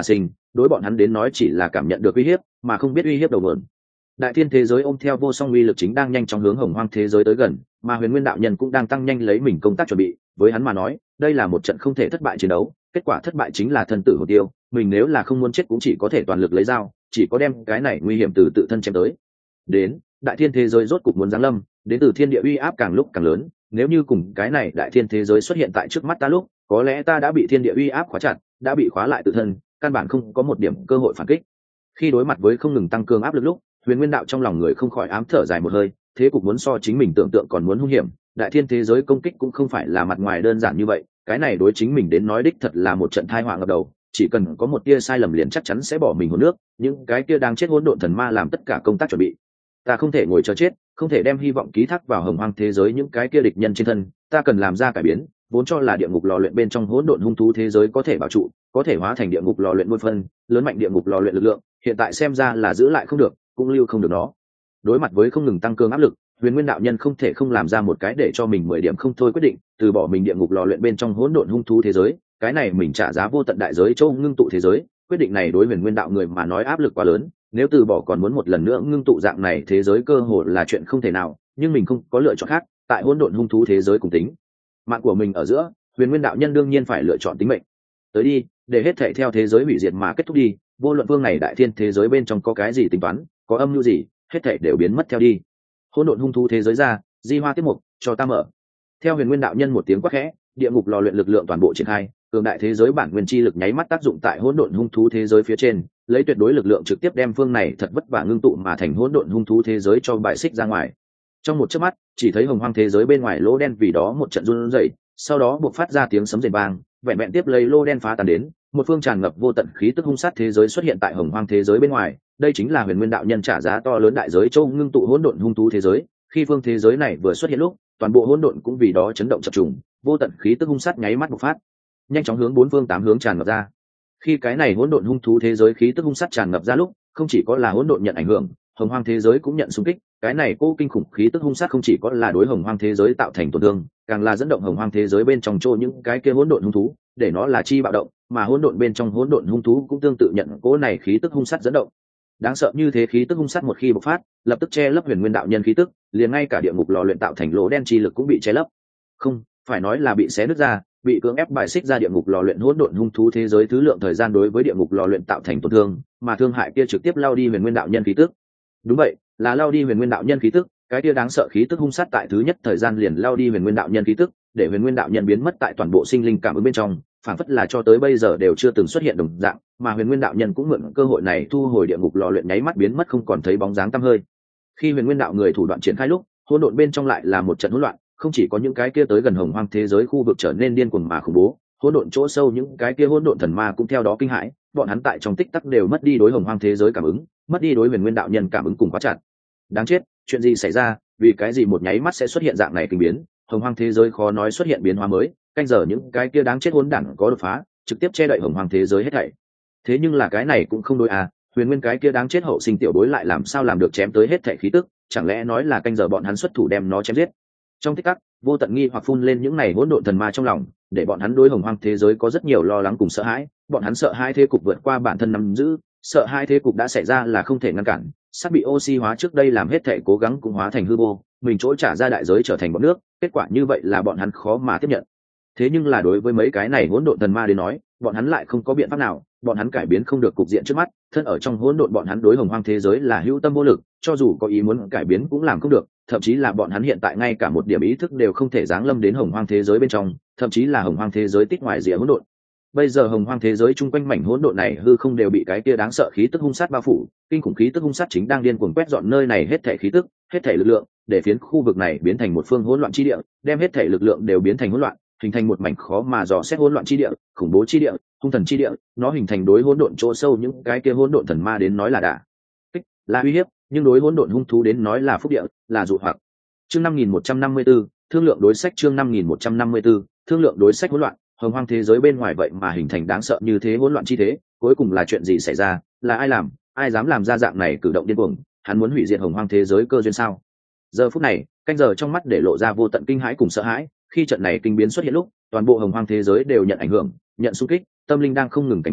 đối bọn hắn đến nói chỉ là cảm nhận được uy hiếp mà không biết uy hiếp đầu mượn. Đại thiên thế giới ôm theo vô song uy lực chính đang nhanh chóng hướng hồng hoang thế giới tới gần, mà huyền nguyên đạo nhân cũng đang tăng nhanh lấy mình công tác chuẩn bị. Với hắn mà nói, đây là một trận không thể thất bại chiến đấu, kết quả thất bại chính là thân tử hồn tiêu. Mình nếu là không muốn chết cũng chỉ có thể toàn lực lấy dao, chỉ có đem cái này nguy hiểm từ tự thân chém tới. Đến đại thiên thế giới rốt cục muốn giáng lâm, đến từ thiên địa uy áp càng lúc càng lớn. Nếu như cùng cái này đại thiên thế giới xuất hiện tại trước mắt ta lúc, có lẽ ta đã bị thiên địa uy áp khóa chặt, đã bị khóa lại tự thân, căn bản không có một điểm cơ hội phản kích. Khi đối mặt với không ngừng tăng cường áp lực lúc, huyền nguyên đạo trong lòng người không khỏi ám thở dài một hơi. Thế cục muốn so chính mình tưởng tượng còn muốn hung hiểm, đại thiên thế giới công kích cũng không phải là mặt ngoài đơn giản như vậy. Cái này đối chính mình đến nói đích thật là một trận tai họa ngập đầu, chỉ cần có một tia sai lầm liền chắc chắn sẽ bỏ mình hồn nước. Những cái kia đang chết hỗn độn thần ma làm tất cả công tác chuẩn bị. Ta không thể ngồi chờ chết, không thể đem hy vọng ký thác vào hồng hoang thế giới những cái kia địch nhân trên thân. Ta cần làm ra cải biến, vốn cho là địa ngục lò luyện bên trong hỗn độn hung thú thế giới có thể bảo trụ, có thể hóa thành địa ngục lò luyện muôn phân, lớn mạnh địa ngục lò luyện lực lượng, hiện tại xem ra là giữ lại không được, cũng lưu không được nó. Đối mặt với không ngừng tăng cường áp lực, huyền nguyên đạo nhân không thể không làm ra một cái để cho mình 10 điểm không thôi quyết định, từ bỏ mình địa ngục lò luyện bên trong hỗn độn hung thú thế giới. Cái này mình trả giá vô tận đại giới châu ngưng tụ thế giới. Quyết định này đối huyền nguyên đạo người mà nói áp lực quá lớn, nếu từ bỏ còn muốn một lần nữa ngưng tụ dạng này thế giới cơ hồ là chuyện không thể nào. Nhưng mình không có lựa chọn khác, tại hỗn độn hung thú thế giới cùng tính mạng của mình ở giữa, huyền nguyên đạo nhân đương nhiên phải lựa chọn tính mệnh. Tới đi, để hết thảy theo thế giới hủy diệt mà kết thúc đi. Vô luận vương này đại thiên thế giới bên trong có cái gì tính toán, có âm mưu gì, hết thảy đều biến mất theo đi. Hỗn độn hung thú thế giới ra, di hoa tiếp mục, cho ta mở. Theo huyền nguyên đạo nhân một tiếng quát khẽ, địa ngục lò luyện lực lượng toàn bộ triển khai, cường đại thế giới bản nguyên chi lực nháy mắt tác dụng tại hỗn độn hung thú thế giới phía trên, lấy tuyệt đối lực lượng trực tiếp đem phương này thật vất vả ngưng tụ mà thành hỗn độn hung thú thế giới cho bại xích ra ngoài. Trong một chớp mắt, chỉ thấy hồng hoang thế giới bên ngoài lỗ đen vì đó một trận run rẩy, sau đó buộc phát ra tiếng sấm rền vang, vẹn vẹn tiếp lấy lô đen phá tan đến, một phương tràn ngập vô tận khí tức hung sát thế giới xuất hiện tại hồng hoang thế giới bên ngoài. Đây chính là huyền nguyên đạo nhân trả giá to lớn đại giới châu ngưng tụ hỗn độn hung thú thế giới. Khi phương thế giới này vừa xuất hiện lúc, toàn bộ hỗn độn cũng vì đó chấn động chập trùng, vô tận khí tức hung sát nháy mắt bộc phát, nhanh chóng hướng bốn phương tám hướng tràn ngập ra. Khi cái này hỗn độn hung thú thế giới khí tức hung sát tràn ngập ra lúc, không chỉ có là hỗn độn nhận ảnh hưởng, hồng hoang thế giới cũng nhận xung kích. Cái này cô kinh khủng khí tức hung sát không chỉ có là đối hồng hoang thế giới tạo thành tổn thương, càng là dẫn động hồng hoang thế giới bên trong chỗ những cái kia hỗn độn hung thú, để nó là chi bạo động, mà hỗn độn bên trong hỗn độn hung thú cũng tương tự nhận cố này khí tức hung sát dẫn động. Đáng sợ như thế khí tức hung sát một khi bộc phát, lập tức che lấp huyền nguyên đạo nhân khí tức, liền ngay cả địa ngục lò luyện tạo thành lỗ đen chi lực cũng bị che lấp. Không, phải nói là bị xé nứt ra, bị cưỡng ép bài xích ra địa ngục lò luyện hỗn độn hung thú thế giới thứ lượng thời gian đối với địa ngục lò luyện tạo thành tổn thương, mà thương hại kia trực tiếp lao đi huyền nguyên đạo nhân khí tức. Đúng vậy, là lao đi huyền nguyên đạo nhân khí tức, cái kia đáng sợ khí tức hung sát tại thứ nhất thời gian liền lao đi huyền nguyên đạo nhân khí tức, để huyền nguyên đạo nhân biến mất tại toàn bộ sinh linh cảm ứng bên trong, phản phất là cho tới bây giờ đều chưa từng xuất hiện đồng dạng, mà huyền nguyên đạo nhân cũng mượn cơ hội này thu hồi địa ngục lò luyện nháy mắt biến mất không còn thấy bóng dáng tăm hơi. Khi huyền nguyên đạo người thủ đoạn triển khai lúc, hỗn độn bên trong lại là một trận hỗn loạn, không chỉ có những cái kia tới gần hồng hoang thế giới khu vực trở nên điên cuồng mà khủng bố, hỗn độn chỗ sâu những cái kia hỗn độn thần ma cũng theo đó kinh hãi, bọn hắn tại trong tích tắc đều mất đi đối hồng hoang thế giới cảm ứng, mất đi đối huyền nguyên đạo nhân cảm ứng cùng quá chặt. Đáng chết, chuyện gì xảy ra, vì cái gì một nháy mắt sẽ xuất hiện dạng này kinh biến, hồng hoang thế giới khó nói xuất hiện biến hóa mới, canh giờ những cái kia đáng chết hỗn đản có đột phá, trực tiếp che đậy hồng hoang thế giới hết thảy. Thế nhưng là cái này cũng không đối à, huyền nguyên cái kia đáng chết hậu sinh tiểu đối lại làm sao làm được chém tới hết thảy khí tức, chẳng lẽ nói là canh giờ bọn hắn xuất thủ đem nó chém giết. Trong tích tắc, vô tận nghi hoặc phun lên những này hỗn độn thần ma trong lòng, để bọn hắn đối hồng hoang thế giới có rất nhiều lo lắng cùng sợ hãi. Bọn hắn sợ hai thế cục vượt qua bản thân nắm giữ, sợ hai thế cục đã xảy ra là không thể ngăn cản, sắp bị oxy hóa trước đây làm hết thể cố gắng cũng hóa thành hư vô, mình chỗ trả ra đại giới trở thành bọt nước, kết quả như vậy là bọn hắn khó mà tiếp nhận. Thế nhưng là đối với mấy cái này hỗn độn thần ma đến nói, bọn hắn lại không có biện pháp nào, bọn hắn cải biến không được cục diện trước mắt, thân ở trong hỗn độn bọn hắn đối hồng hoang thế giới là hữu tâm vô lực, cho dù có ý muốn cải biến cũng làm không được, thậm chí là bọn hắn hiện tại ngay cả một điểm ý thức đều không thể giáng lâm đến hồng hoang thế giới bên trong, thậm chí là hồng hoang thế giới tích ngoài rìa hỗn độn. Bây giờ hồng hoang thế giới chung quanh mảnh hỗn độn này hư không đều bị cái kia đáng sợ khí tức hung sát bao phủ, kinh khủng khí tức hung sát chính đang điên cuồng quét dọn nơi này hết thảy khí tức, hết thảy lực lượng, để phiến khu vực này biến thành một phương hỗn loạn chi địa, đem hết thảy lực lượng đều biến thành hỗn loạn, hình thành một mảnh khó mà dò xét hỗn loạn chi địa, khủng bố chi địa, hung thần chi địa, nó hình thành đối hỗn độn chỗ sâu những cái kia hỗn độn thần ma đến nói là đả kích, là uy hiếp, nhưng đối hỗn độn hung thú đến nói là phúc địa, là dụ hoặc. Chương 5154, thương lượng đối sách chương 5154, thương lượng đối sách hỗn loạn, hồng hoang thế giới bên ngoài vậy mà hình thành đáng sợ như thế hỗn loạn chi thế, cuối cùng là chuyện gì xảy ra, là ai làm, ai dám làm ra dạng này cử động điên cuồng, hắn muốn hủy diệt hồng hoang thế giới cơ duyên sao? Giờ phút này, canh giờ trong mắt để lộ ra vô tận kinh hãi cùng sợ hãi, khi trận này kinh biến xuất hiện lúc, toàn bộ hồng hoang thế giới đều nhận ảnh hưởng, nhận xung kích, tâm linh đang không ngừng cảnh báo,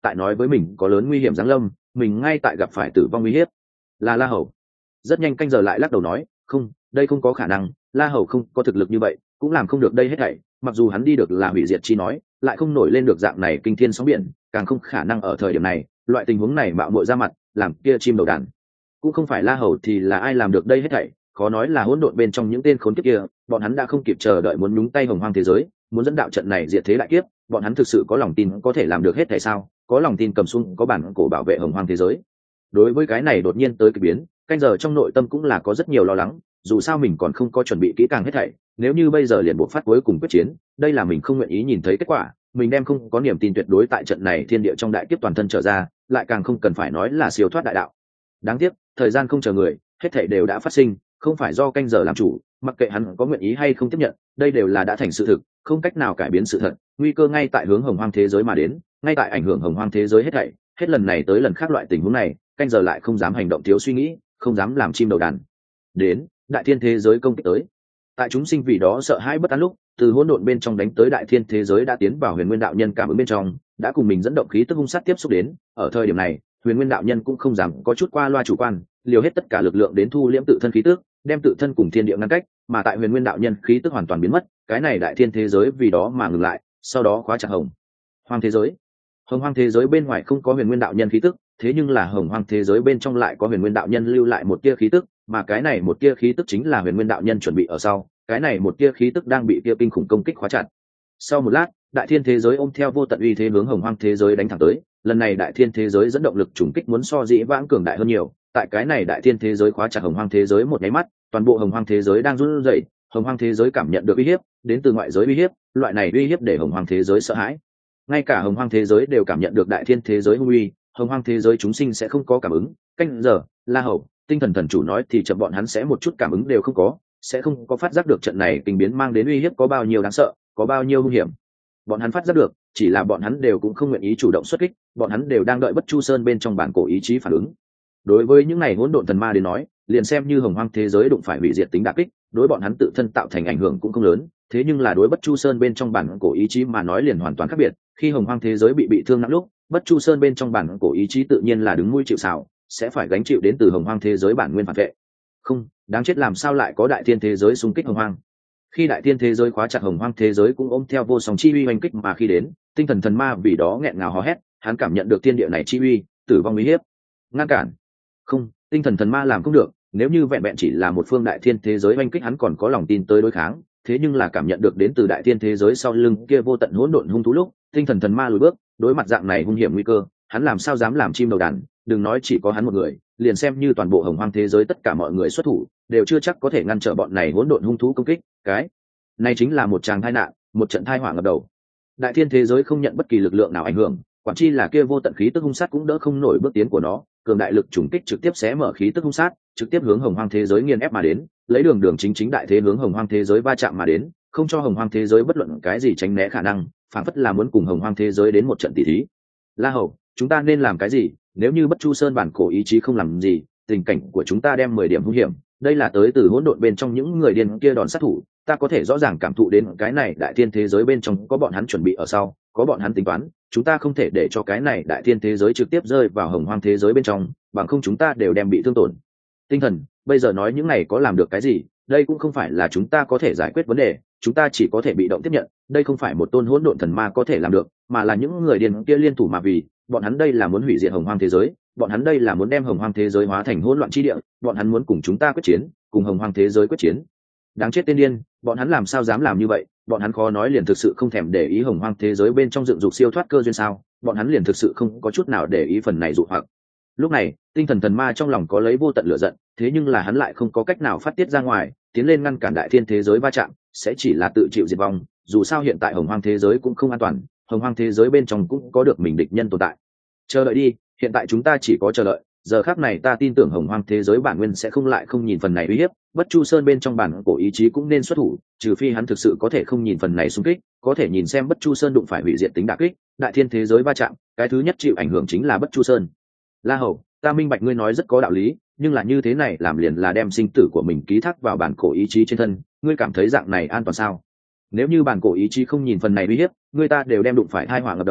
tại nói với mình có lớn nguy hiểm giáng lâm, mình ngay tại gặp phải tử vong nguy hiểm. Là La Hầu. Rất nhanh canh giờ lại lắc đầu nói, không, đây không có khả năng, La Hầu không có thực lực như vậy, cũng làm không được đây hết thảy. Mặc dù hắn đi được là hủy diệt chi nói, lại không nổi lên được dạng này kinh thiên sóng biển, càng không khả năng ở thời điểm này, loại tình huống này mạo muội ra mặt, làm kia chim đầu đàn. Cũng không phải La Hầu thì là ai làm được đây hết thảy, khó nói là hỗn độn bên trong những tên khốn kiếp kia, bọn hắn đã không kịp chờ đợi muốn nhúng tay hồng hoang thế giới, muốn dẫn đạo trận này diệt thế đại kiếp, bọn hắn thực sự có lòng tin có thể làm được hết thảy sao? Có lòng tin cầm xuống có bản cổ bảo vệ hồng hoang thế giới. Đối với cái này đột nhiên tới kỳ biến, canh giờ trong nội tâm cũng là có rất nhiều lo lắng, dù sao mình còn không có chuẩn bị kỹ càng hết thảy, nếu như bây giờ liền buộc phát cuối cùng quyết chiến, đây là mình không nguyện ý nhìn thấy kết quả, mình đem không có niềm tin tuyệt đối tại trận này thiên địa trong đại kiếp toàn thân trở ra, lại càng không cần phải nói là siêu thoát đại đạo. Đáng tiếc, thời gian không chờ người, hết thảy đều đã phát sinh, không phải do canh giờ làm chủ, mặc kệ hắn có nguyện ý hay không tiếp nhận, đây đều là đã thành sự thực, không cách nào cải biến sự thật, nguy cơ ngay tại hướng hồng hoang thế giới mà đến, ngay tại ảnh hưởng hồng hoang thế giới hết thảy, hết lần này tới lần khác loại tình huống này, canh giờ lại không dám hành động thiếu suy nghĩ, không dám làm chim đầu đàn. Đến, đại thiên thế giới công kích tới. Tại chúng sinh vì đó sợ hãi bất an lúc, từ hỗn độn bên trong đánh tới đại thiên thế giới đã tiến vào huyền nguyên đạo nhân cảm ứng bên trong, đã cùng mình dẫn động khí tức hung sát tiếp xúc đến, ở thời điểm này, huyền nguyên đạo nhân cũng không dám có chút qua loa chủ quan, liều hết tất cả lực lượng đến thu liễm tự thân khí tức, đem tự thân cùng thiên địa ngăn cách, mà tại huyền nguyên đạo nhân khí tức hoàn toàn biến mất, cái này đại thiên thế giới vì đó mà ngừng lại, sau đó khóa chặt hồng hoang thế giới. Hồng hoang thế giới bên ngoài không có huyền nguyên đạo nhân khí tức, thế nhưng là hồng hoang thế giới bên trong lại có huyền nguyên đạo nhân lưu lại một tia khí tức, mà cái này một tia khí tức chính là huyền nguyên đạo nhân chuẩn bị ở sau, cái này một tia khí tức đang bị tia kinh khủng công kích khóa chặt. Sau một lát, đại thiên thế giới ôm theo vô tận uy thế hướng hồng hoang thế giới đánh thẳng tới, lần này đại thiên thế giới dẫn động lực trùng kích muốn so dĩ vãng cường đại hơn nhiều, tại cái này đại thiên thế giới khóa chặt hồng hoang thế giới một nháy mắt, toàn bộ hồng hoang thế giới đang run rẩy, hồng hoang thế giới cảm nhận được uy hiếp, đến từ ngoại giới uy hiếp, loại này uy hiếp để hồng hoang thế giới sợ hãi. Ngay cả hồng hoang thế giới đều cảm nhận được đại thiên thế giới hung uy, hồng hoang thế giới chúng sinh sẽ không có cảm ứng. Canh giờ, La Hầu, tinh thần thần chủ nói thì chậm bọn hắn sẽ một chút cảm ứng đều không có, sẽ không có phát giác được trận này kinh biến mang đến uy hiếp có bao nhiêu đáng sợ, có bao nhiêu nguy hiểm. Bọn hắn phát giác được, chỉ là bọn hắn đều cũng không nguyện ý chủ động xuất kích, bọn hắn đều đang đợi Bất Chu Sơn bên trong bản cổ ý chí phản ứng. Đối với những này hỗn độn thần ma đến nói, liền xem như hồng hoang thế giới đụng phải hủy diệt tính đả kích, đối bọn hắn tự thân tạo thành ảnh hưởng cũng không lớn, thế nhưng là đối Bất Chu Sơn bên trong bản cổ ý chí mà nói liền hoàn toàn khác biệt. Khi hồng hoang thế giới bị thương nặng lúc, Bất Chu Sơn bên trong bản cổ ý chí tự nhiên là đứng mũi chịu sào, sẽ phải gánh chịu đến từ hồng hoang thế giới bản nguyên phản vệ. Không, đáng chết, làm sao lại có đại thiên thế giới xung kích hồng hoang? Khi đại thiên thế giới khóa chặt hồng hoang thế giới cũng ôm theo vô song chi uy oanh kích, mà khi đến, tinh thần thần ma vì đó nghẹn ngào hò hét, hắn cảm nhận được thiên địa này chi uy, tử vong uy hiếp. Ngăn cản. Không, tinh thần thần ma làm không được, nếu như vẹn vẹn chỉ là một phương đại thiên thế giới oanh kích hắn còn có lòng tin tới đối kháng, thế nhưng là cảm nhận được đến từ đại thiên thế giới sau lưng kia vô tận hỗn độn hung thú lúc, tinh thần thần ma lùi bước, đối mặt dạng này hung hiểm nguy cơ, hắn làm sao dám làm chim đầu đàn, đừng nói chỉ có hắn một người, liền xem như toàn bộ hồng hoang thế giới tất cả mọi người xuất thủ, đều chưa chắc có thể ngăn trở bọn này hỗn độn hung thú công kích. Cái này chính là một tràng tai nạn, một trận tai họa ngập đầu. Đại thiên thế giới không nhận bất kỳ lực lượng nào ảnh hưởng, quản chi là kia vô tận khí tức hung sát cũng đỡ không nổi bước tiến của nó, cường đại lực trùng kích trực tiếp xé mở khí tức hung sát, trực tiếp hướng hồng hoang thế giới nghiền ép mà đến, lấy đường đường chính chính đại thế hướng hồng hoang thế giới va chạm mà đến, không cho hồng hoang thế giới bất luận cái gì tránh né khả năng, phản phất là muốn cùng hồng hoang thế giới đến một trận tỷ thí. La Hầu, chúng ta nên làm cái gì? Nếu như Bất Chu Sơn bản cổ ý chí không làm gì, tình cảnh của chúng ta đem 10 điểm hung hiểm, đây là tới từ hỗn độn bên trong những người điên kia đòn sát thủ, ta có thể rõ ràng cảm thụ đến cái này đại thiên thế giới bên trong có bọn hắn chuẩn bị ở sau, có bọn hắn tính toán, chúng ta không thể để cho cái này đại thiên thế giới trực tiếp rơi vào hồng hoang thế giới bên trong, bằng không chúng ta đều đem bị thương tổn. Tinh thần, bây giờ nói những này có làm được cái gì? Đây cũng không phải là chúng ta có thể giải quyết vấn đề, chúng ta chỉ có thể bị động tiếp nhận, đây không phải một tôn hỗn độn thần ma có thể làm được, mà là những người điên kia liên thủ mà vì, bọn hắn đây là muốn hủy diệt hồng hoang thế giới, bọn hắn đây là muốn đem hồng hoang thế giới hóa thành hỗn loạn chi địa, bọn hắn muốn cùng chúng ta quyết chiến, cùng hồng hoang thế giới quyết chiến. Đáng chết tên điên, bọn hắn làm sao dám làm như vậy, bọn hắn khó nói liền thực sự không thèm để ý hồng hoang thế giới bên trong dựng dục siêu thoát cơ duyên sao, bọn hắn liền thực sự không có chút nào để ý phần này dụ hoặc. Lúc này, tinh thần thần ma trong lòng có lấy vô tận lửa giận, thế nhưng là hắn lại không có cách nào phát tiết ra ngoài, tiến lên ngăn cản đại thiên thế giới va chạm, sẽ chỉ là tự chịu diệt vong, dù sao hiện tại hồng hoang thế giới cũng không an toàn, hồng hoang thế giới bên trong cũng có được mình địch nhân tồn tại. Chờ đợi đi, hiện tại chúng ta chỉ có chờ đợi, giờ khắc này ta tin tưởng hồng hoang thế giới bản nguyên sẽ không lại không nhìn phần này uy hiếp, Bất Chu Sơn bên trong bản cổ ý chí cũng nên xuất thủ, trừ phi hắn thực sự có thể không nhìn phần này xung kích, có thể nhìn xem Bất Chu Sơn đụng phải hủy diệt tính đả kích, đại thiên thế giới va chạm, cái thứ nhất chịu ảnh hưởng chính là Bất Chu Sơn. La Hầu, ta minh bạch ngươi nói rất có đạo lý, nhưng là như thế này làm liền là đem sinh tử của mình ký thác vào bản cổ ý chí trên thân, ngươi cảm thấy dạng này an toàn sao? Nếu như bản cổ ý chí không nhìn phần này uy hiếp, người ta đều đem đụng phải tai họa ngập đầu,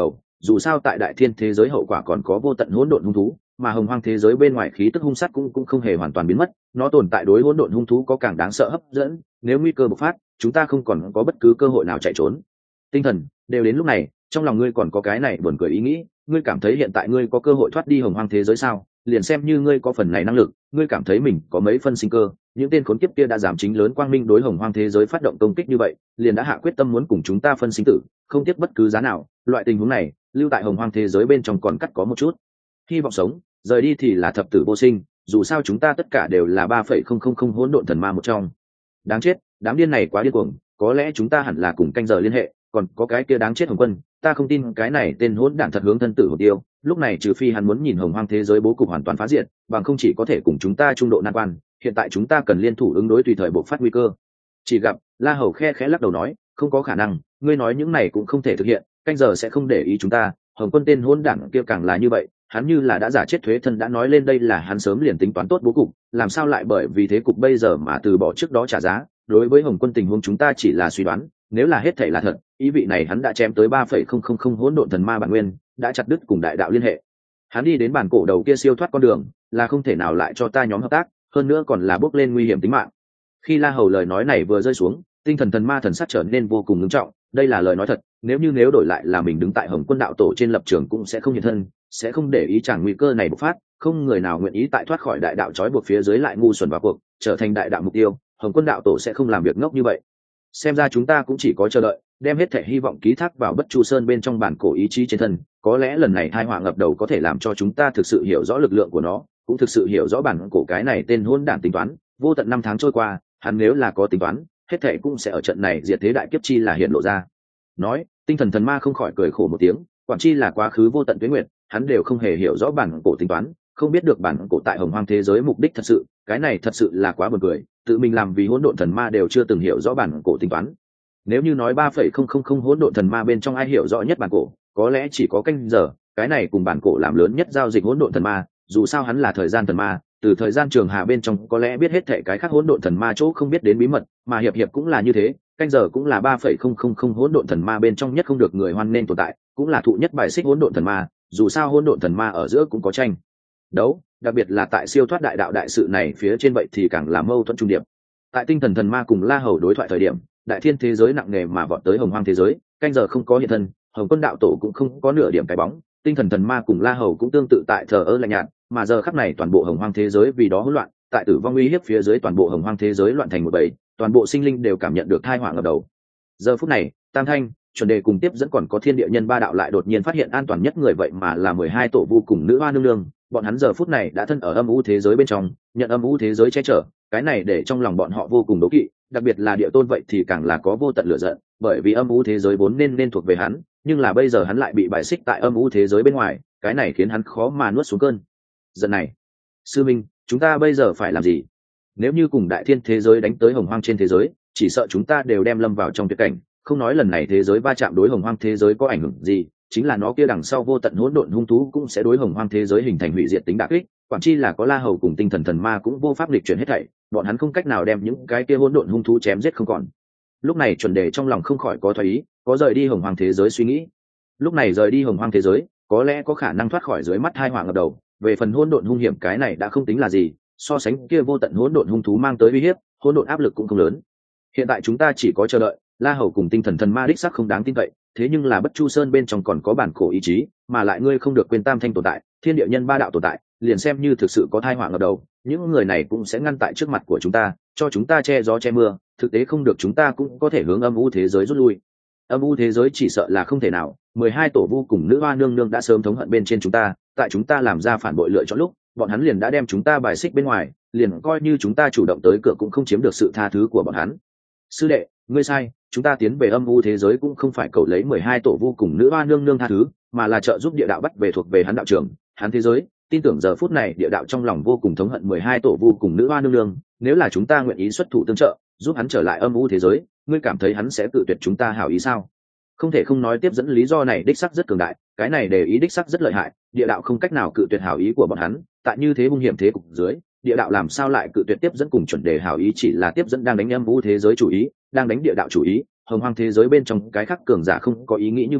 dù sao tại đại thiên thế giới hậu quả còn có vô tận hỗn độn hung thú, mà hồng hoang thế giới bên ngoài khí tức hung sát cũng không hề hoàn toàn biến mất, nó tồn tại đối hỗn độn hung thú có càng đáng sợ hấp dẫn, nếu nguy cơ bộc phát chúng ta không còn có bất cứ cơ hội nào chạy trốn. Tinh thần, đều đến lúc này trong lòng ngươi còn có cái này buồn cười ý nghĩ, ngươi cảm thấy hiện tại ngươi có cơ hội thoát đi hồng hoang thế giới sao? Liền xem như ngươi có phần này năng lực, ngươi cảm thấy mình có mấy phân sinh cơ, những tên khốn kiếp kia đã dám chính lớn quang minh đối hồng hoang thế giới phát động công kích như vậy, liền đã hạ quyết tâm muốn cùng chúng ta phân sinh tử, không tiếc bất cứ giá nào. Loại tình huống này lưu tại hồng hoang thế giới bên trong còn cắt có một chút hy vọng sống, rời đi thì là thập tử vô sinh, dù sao chúng ta tất cả đều là 3,000 hỗn độn thần ma một trong. Đáng chết, đám điên này quá điên cuồng, có lẽ chúng ta hẳn là cùng canh giờ liên hệ, còn có cái kia đáng chết Hồng Quân, ta không tin cái này tên hỗn đản thật hướng thân tử hồn tiêu, lúc này trừ phi hắn muốn nhìn hồng hoang thế giới bố cục hoàn toàn phá diệt, bằng không chỉ có thể cùng chúng ta trung độ nan quan, hiện tại chúng ta cần liên thủ ứng đối tùy thời bộc phát nguy cơ. Chỉ gặp La Hầu khe khẽ lắc đầu nói, không có khả năng, ngươi nói những này cũng không thể thực hiện, canh giờ sẽ không để ý chúng ta. Hồng Quân tên hỗn đản kia càng là như vậy, hắn như là đã giả chết thuế thân đã nói lên đây là hắn sớm liền tính toán tốt bố cục, làm sao lại bởi vì thế cục bây giờ mà từ bỏ trước đó trả giá. Đối với Hồng Quân tình huống chúng ta chỉ là suy đoán, nếu là hết thảy là thật, ý vị này hắn đã chém tới 3,000 hỗn độn thần ma bản nguyên, đã chặt đứt cùng đại đạo liên hệ. Hắn đi đến bản cổ đầu kia siêu thoát con đường, là không thể nào lại cho ta nhóm hợp tác, hơn nữa còn là bước lên nguy hiểm tính mạng. Khi La Hầu lời nói này vừa rơi xuống, tinh thần thần ma thần sắc trở nên vô cùng nghiêm trọng, đây là lời nói thật, nếu đổi lại là mình đứng tại Hồng Quân đạo tổ trên lập trường cũng sẽ không hiện thân, sẽ không để ý chẳng nguy cơ này bộc phát, không người nào nguyện ý tại thoát khỏi đại đạo trói buộc phía dưới lại ngu xuẩn vào cuộc, trở thành đại đạo mục tiêu. Hồng Quân đạo tổ sẽ không làm việc ngốc như vậy. Xem ra chúng ta cũng chỉ có chờ đợi, đem hết thể hy vọng ký thác vào Bất Chu Sơn bên trong bản cổ ý chí trên thân, có lẽ lần này tai họa ngập đầu có thể làm cho chúng ta thực sự hiểu rõ lực lượng của nó, cũng thực sự hiểu rõ bản cổ cái này tên hỗn đản tính toán. Vô tận năm tháng trôi qua, hắn nếu là có tính toán, hết thể cũng sẽ ở trận này diệt thế đại kiếp chi là hiện lộ ra. Nói, tinh thần thần ma không khỏi cười khổ một tiếng, quản chi là quá khứ vô tận tuyết nguyệt, hắn đều không hề hiểu rõ bản cổ tính toán, không biết được bản cổ tại hồng hoang thế giới mục đích thật sự, cái này thật sự là quá buồn cười, tự mình làm vì hỗn độn thần ma đều chưa từng hiểu rõ bản cổ tính toán. Nếu như nói 3,000 hỗn độn thần ma bên trong ai hiểu rõ nhất bản cổ, có lẽ chỉ có canh giờ, cái này cùng bản cổ làm lớn nhất giao dịch hỗn độn thần ma, dù sao hắn là thời gian thần ma, từ thời gian trường hà bên trong có lẽ biết hết thảy cái khác hỗn độn thần ma chỗ không biết đến bí mật, mà hiệp cũng là như thế, canh giờ cũng là 3,000 hỗn độn thần ma bên trong nhất không được người hoan nên tồn tại, cũng là thụ nhất bài xích hỗn độn thần ma, dù sao hỗn độn thần ma ở giữa cũng có tranh đấu, đặc biệt là tại siêu thoát đại đạo đại sự này phía trên vậy thì càng là mâu thuẫn trung điệp. Tại tinh thần thần ma cùng La Hầu đối thoại thời điểm, đại thiên thế giới nặng nề mà vọt tới hồng hoang thế giới, canh giờ không có hiện thân, Hồng Quân đạo tổ cũng không có nửa điểm cái bóng, tinh thần thần ma cùng La Hầu cũng tương tự tại thờ ơ lạnh nhạt, mà giờ khắc này toàn bộ hồng hoang thế giới vì đó hỗn loạn, tại tử vong uy hiếp phía dưới toàn bộ hồng hoang thế giới loạn thành một bầy, toàn bộ sinh linh đều cảm nhận được tai họa ngập đầu. Giờ phút này, Tam Thanh, Chuẩn Đề cùng tiếp dẫn còn có thiên địa nhân ba đạo lại đột nhiên phát hiện an toàn nhất người vậy mà là 12 tổ vu cùng nữ hoa nương nương, bọn hắn giờ phút này đã thân ở âm u thế giới bên trong, nhận âm u thế giới che chở, cái này để trong lòng bọn họ vô cùng đố kỵ, đặc biệt là địa tôn vậy thì càng là có vô tận lửa giận, bởi vì âm u thế giới vốn nên thuộc về hắn, nhưng là bây giờ hắn lại bị bài xích tại âm u thế giới bên ngoài, cái này khiến hắn khó mà nuốt xuống cơn giận này. Sư Minh, chúng ta bây giờ phải làm gì? Nếu như cùng đại thiên thế giới đánh tới hồng hoang trên thế giới, chỉ sợ chúng ta đều đem lâm vào trong tuyệt cảnh, không nói lần này thế giới va chạm đối hồng hoang thế giới có ảnh hưởng gì, chính là nó kia đằng sau vô tận hỗn độn hung thú cũng sẽ đối hồng hoang thế giới hình thành hủy diệt tính đả kích, quản chi là có La Hầu cùng tinh thần thần ma cũng vô pháp lịch chuyển hết thảy, bọn hắn không cách nào đem những cái kia hỗn độn hung thú chém giết không còn. Lúc này Chuẩn Đề trong lòng không khỏi có thoái ý, có rời đi hồng hoang thế giới suy nghĩ. Lúc này rời đi hồng hoang thế giới, có lẽ có khả năng thoát khỏi dưới mắt tai họa ngập đầu, về phần hỗn độn hung hiểm cái này đã không tính là gì, so sánh kia vô tận hỗn độn hung thú mang tới uy hiếp, hỗn độn áp lực cũng không lớn. Hiện tại chúng ta chỉ có chờ đợi, La Hầu cùng tinh thần thần ma đích xác không đáng tin cậy, thế nhưng là Bất Chu Sơn bên trong còn có bản cổ ý chí, mà lại ngươi không được quên Tam Thanh tồn tại, thiên địa nhân ba đạo tồn tại, liền xem như thực sự có tai họa ngập đầu, những người này cũng sẽ ngăn tại trước mặt của chúng ta, cho chúng ta che gió che mưa, thực tế không được chúng ta cũng có thể hướng âm u thế giới rút lui. Âm u thế giới chỉ sợ là không thể nào, 12 tổ vu cùng nữ hoa nương nương đã sớm thống hận bên trên chúng ta, tại chúng ta làm ra phản bội lựa chọn lúc, bọn hắn liền đã đem chúng ta bài xích bên ngoài, liền coi như chúng ta chủ động tới cửa cũng không chiếm được sự tha thứ của bọn hắn. Sư đệ, ngươi sai, chúng ta tiến về âm u thế giới cũng không phải cầu lấy 12 tổ vu cùng nữ hoa nương nương tha thứ, mà là trợ giúp địa đạo bắt về thuộc về hắn đạo trưởng, hắn thế giới. Tin tưởng giờ phút này địa đạo trong lòng vô cùng thống hận 12 tổ vu cùng nữ hoa nương nương, nếu là chúng ta nguyện ý xuất thủ tương trợ, giúp hắn trở lại âm u thế giới, ngươi cảm thấy hắn sẽ tự tuyệt chúng ta hảo ý sao? Không thể không nói tiếp dẫn lý do này đích sắc rất cường đại, cái này đề ý đích sắc rất lợi hại, địa đạo không cách nào cự tuyệt hảo ý của bọn hắn, tại như thế hung hiểm thế cục dưới, địa đạo làm sao lại cự tuyệt tiếp dẫn cùng Chuẩn Đề hảo ý, chỉ là tiếp dẫn đang đánh âm u thế giới chủ ý, đang đánh địa đạo chủ ý, hồng hoang thế giới bên trong cái khác cường giả không có ý nghĩ như vậy,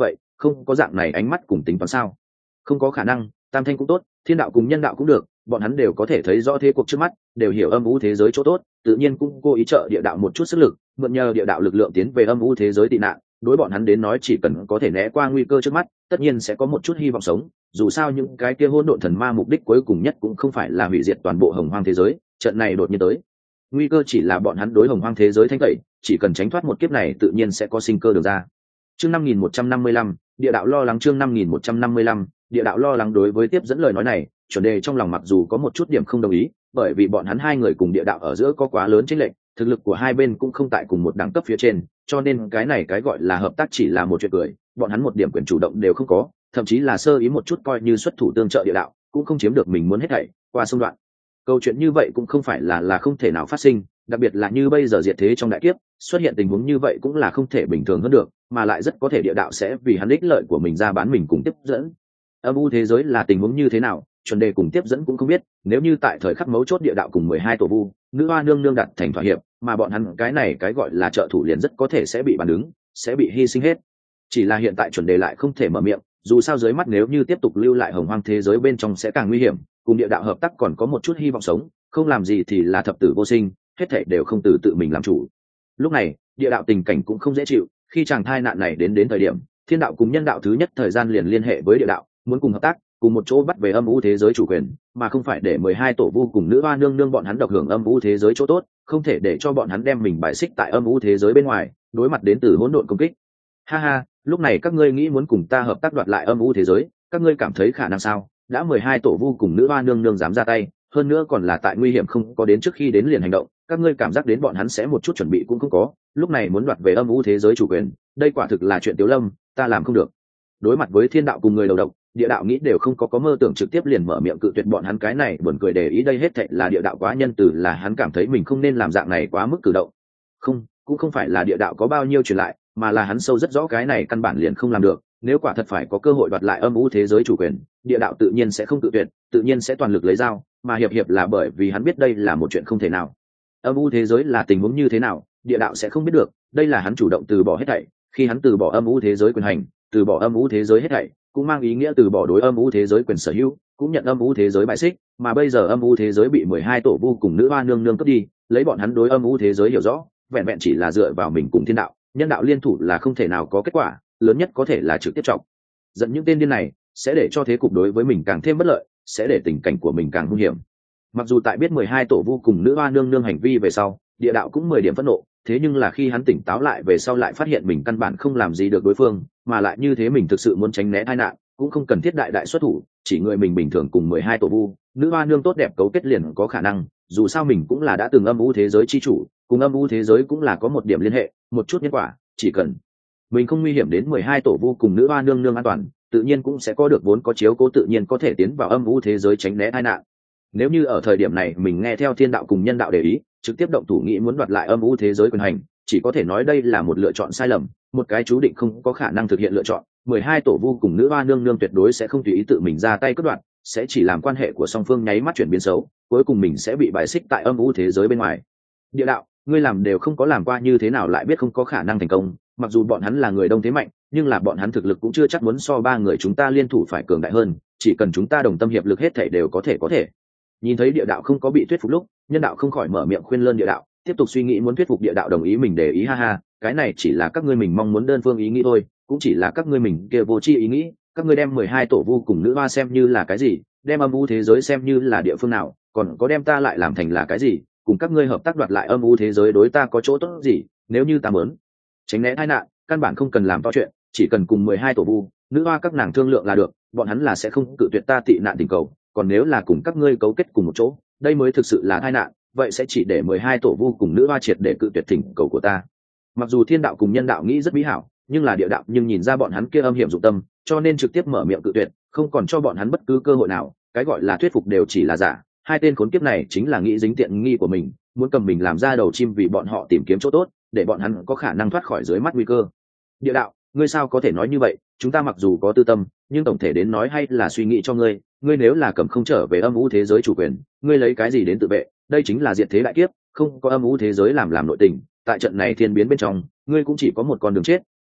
không có dạng này ánh mắt cùng tính toán sao? Không có khả năng, tam thanh cũng tốt, thiên đạo cùng nhân đạo cũng được, bọn hắn đều có thể thấy rõ thế cuộc trước mắt, đều hiểu âm u thế giới chỗ tốt, tự nhiên cũng cố ý trợ địa đạo một chút sức lực, mượn nhờ địa đạo lực lượng tiến về âm u thế giới tị nạn. Đối bọn hắn đến nói chỉ cần có thể né qua nguy cơ trước mắt, tất nhiên sẽ có một chút hy vọng sống. Dù sao những cái kia hỗn độn thần ma mục đích cuối cùng nhất cũng không phải là hủy diệt toàn bộ hồng hoang thế giới, trận này đột nhiên tới, nguy cơ chỉ là bọn hắn đối hồng hoang thế giới thanh tẩy, chỉ cần tránh thoát một kiếp này tự nhiên sẽ có sinh cơ được ra. Chương 5155, địa đạo lo lắng. Chương 5155, địa đạo lo lắng. Đối với tiếp dẫn lời nói này, chuẩn đề trong lòng mặc dù có một chút điểm không đồng ý, bởi vì bọn hắn hai người cùng địa đạo ở giữa có quá lớn chênh lệch, thực lực của hai bên cũng không tại cùng một đẳng cấp phía trên, cho nên cái này cái gọi là hợp tác chỉ là một chuyện cười, bọn hắn một điểm quyền chủ động đều không có, thậm chí là sơ ý một chút coi như xuất thủ tương trợ địa đạo, cũng không chiếm được mình muốn hết thảy, qua sông đoạn. Câu chuyện như vậy cũng không phải là không thể nào phát sinh, đặc biệt là như bây giờ diệt thế trong đại kiếp, xuất hiện tình huống như vậy cũng là không thể bình thường hơn được, mà lại rất có thể địa đạo sẽ vì hắn ích lợi của mình ra bán mình cùng tiếp dẫn. Âm u thế giới là tình huống như thế nào, chuẩn đề cùng tiếp dẫn cũng không biết, nếu như tại thời khắc mấu chốt địa đạo cùng 12 tổ vu, nữ hoa nương nương đặt thành thỏa hiệp, mà bọn hắn cái này cái gọi là trợ thủ liền rất có thể sẽ bị bàn đứng, sẽ bị hy sinh hết. Chỉ là hiện tại chuẩn đề lại không thể mở miệng, dù sao dưới mắt nếu như tiếp tục lưu lại hồng hoang thế giới bên trong sẽ càng nguy hiểm, cùng địa đạo hợp tác còn có một chút hy vọng sống, không làm gì thì là thập tử vô sinh, hết thảy đều không tự mình làm chủ. Lúc này địa đạo tình cảnh cũng không dễ chịu, khi chàng thai nạn này đến thời điểm, thiên đạo cùng nhân đạo thứ nhất thời gian liền liên hệ với địa đạo, muốn cùng hợp tác, cùng một chỗ bắt về âm u thế giới chủ quyền, mà không phải để 12 tổ vu cùng nữ hoa nương nương bọn hắn độc hưởng âm u thế giới chỗ tốt, không thể để cho bọn hắn đem mình bài xích tại âm u thế giới bên ngoài, đối mặt đến từ hỗn độn công kích. Ha ha, lúc này các ngươi nghĩ muốn cùng ta hợp tác đoạt lại âm u thế giới, các ngươi cảm thấy khả năng sao? Đã 12 tổ vu cùng nữ hoa nương nương dám ra tay, hơn nữa còn là tại nguy hiểm không có đến trước khi đến liền hành động, các ngươi cảm giác đến bọn hắn sẽ một chút chuẩn bị cũng không có, lúc này muốn đoạt về âm u thế giới chủ quyền, đây quả thực là chuyện tiểu lâm, ta làm không được. Đối mặt với thiên đạo cùng người đầu độc, địa đạo nghĩ đều không có mơ tưởng trực tiếp liền mở miệng cự tuyệt bọn hắn, cái này buồn cười, để ý đây hết thệ là địa đạo quá nhân từ, là hắn cảm thấy mình không nên làm dạng này quá mức cử động. Không, cũng không phải là địa đạo có bao nhiêu truyền lại, mà là hắn sâu rất rõ cái này căn bản liền không làm được. Nếu quả thật phải có cơ hội đoạt lại âm u thế giới chủ quyền, địa đạo tự nhiên sẽ không cự tuyệt, tự nhiên sẽ toàn lực lấy dao, mà hiệp là bởi vì hắn biết đây là một chuyện không thể nào. Âm u thế giới là tình huống như thế nào, địa đạo sẽ không biết được, đây là hắn chủ động từ bỏ hết thảy. Khi hắn từ bỏ âm u thế giới quyền hành, từ bỏ âm u thế giới hết thảy, cũng mang ý nghĩa từ bỏ đối âm u thế giới quyền sở hữu, cũng nhận âm u thế giới bại xích, mà bây giờ âm u thế giới bị 12 tổ vu cùng nữ hoa nương nương cướp đi, lấy bọn hắn đối âm u thế giới hiểu rõ, vẹn vẹn chỉ là dựa vào mình cùng thiên đạo, nhân đạo liên thủ là không thể nào có kết quả, lớn nhất có thể là trực tiếp trọng dẫn những tên điên này, sẽ để cho thế cục đối với mình càng thêm bất lợi, sẽ để tình cảnh của mình càng nguy hiểm. Mặc dù tại biết 12 tổ vu cùng nữ hoa nương nương hành vi về sau, địa đạo cũng 10 điểm phẫn nộ, thế nhưng là khi hắn tỉnh táo lại về sau lại phát hiện mình căn bản không làm gì được đối phương, mà lại như thế mình thực sự muốn tránh né tai nạn, cũng không cần thiết đại xuất thủ, chỉ người mình bình thường cùng 12 tổ vu, nữ hoa nương tốt đẹp cấu kết liền có khả năng, dù sao mình cũng là đã từng âm u thế giới chi chủ, cùng âm u thế giới cũng là có một điểm liên hệ, một chút nhân quả, chỉ cần mình không nguy hiểm đến 12 tổ vu cùng nữ hoa nương nương an toàn, tự nhiên cũng sẽ có được vốn có chiếu cố, tự nhiên có thể tiến vào âm u thế giới tránh né tai nạn. Nếu như ở thời điểm này mình nghe theo thiên đạo cùng nhân đạo để ý, trực tiếp động thủ nghĩ muốn đoạt lại âm u thế giới quyền hành, chỉ có thể nói đây là một lựa chọn sai lầm, một cái chú định không có khả năng thực hiện lựa chọn. 12 tổ vu cùng nữ hoa nương nương tuyệt đối sẽ không tùy ý tự mình ra tay cướp đoạt, sẽ chỉ làm quan hệ của song phương nháy mắt chuyển biến xấu, cuối cùng mình sẽ bị bài xích tại âm u thế giới bên ngoài. Địa đạo, ngươi làm đều không có làm qua, như thế nào lại biết không có khả năng thành công? Mặc dù bọn hắn là người đông thế mạnh, nhưng là bọn hắn thực lực cũng chưa chắc muốn so ba người chúng ta liên thủ phải cường đại hơn, chỉ cần chúng ta đồng tâm hiệp lực hết thảy đều có thể. Nhìn thấy địa đạo không có bị thuyết phục lúc, nhân đạo không khỏi mở miệng khuyên lơn địa đạo, tiếp tục suy nghĩ muốn thuyết phục địa đạo đồng ý mình để ý. Ha ha, cái này chỉ là các ngươi mình mong muốn đơn phương ý nghĩ thôi, cũng chỉ là các ngươi mình kia vô tri ý nghĩ. Các ngươi đem 12 tổ vu cùng nữ hoa xem như là cái gì, đem âm u thế giới xem như là địa phương nào, còn có đem ta lại làm thành là cái gì, cùng các ngươi hợp tác đoạt lại âm u thế giới đối ta có chỗ tốt gì? Nếu như ta muốn tránh né tai nạn, căn bản không cần làm to chuyện, chỉ cần cùng 12 tổ vu, nữ hoa các nàng thương lượng là được, bọn hắn là sẽ không cự tuyệt ta tị nạn tình cầu. Còn nếu là cùng các ngươi cấu kết cùng một chỗ, đây mới thực sự là tai nạn, vậy sẽ chỉ để 12 tổ vu cùng nữ hoa triệt để cự tuyệt thỉnh cầu của ta. Mặc dù thiên đạo cùng nhân đạo nghĩ rất mỹ hảo, nhưng là địa đạo nhưng nhìn ra bọn hắn kia âm hiểm dụng tâm, cho nên trực tiếp mở miệng cự tuyệt, không còn cho bọn hắn bất cứ cơ hội nào. Cái gọi là thuyết phục đều chỉ là giả, hai tên khốn kiếp này chính là nghĩ dính tiện nghi của mình, muốn cầm mình làm ra đầu chim vì bọn họ tìm kiếm chỗ tốt, để bọn hắn có khả năng thoát khỏi dưới mắt nguy cơ. Địa đạo, ngươi sao có thể nói như vậy? Chúng ta mặc dù có tư tâm, nhưng tổng thể đến nói hay là suy nghĩ cho ngươi, ngươi nếu là cầm không trở về âm u thế giới chủ quyền, ngươi lấy cái gì đến tự vệ? Đây chính là diệt thế đại kiếp, không có âm u thế giới làm nội tình, tại trận này thiên biến bên trong, ngươi cũng chỉ có một con đường chết,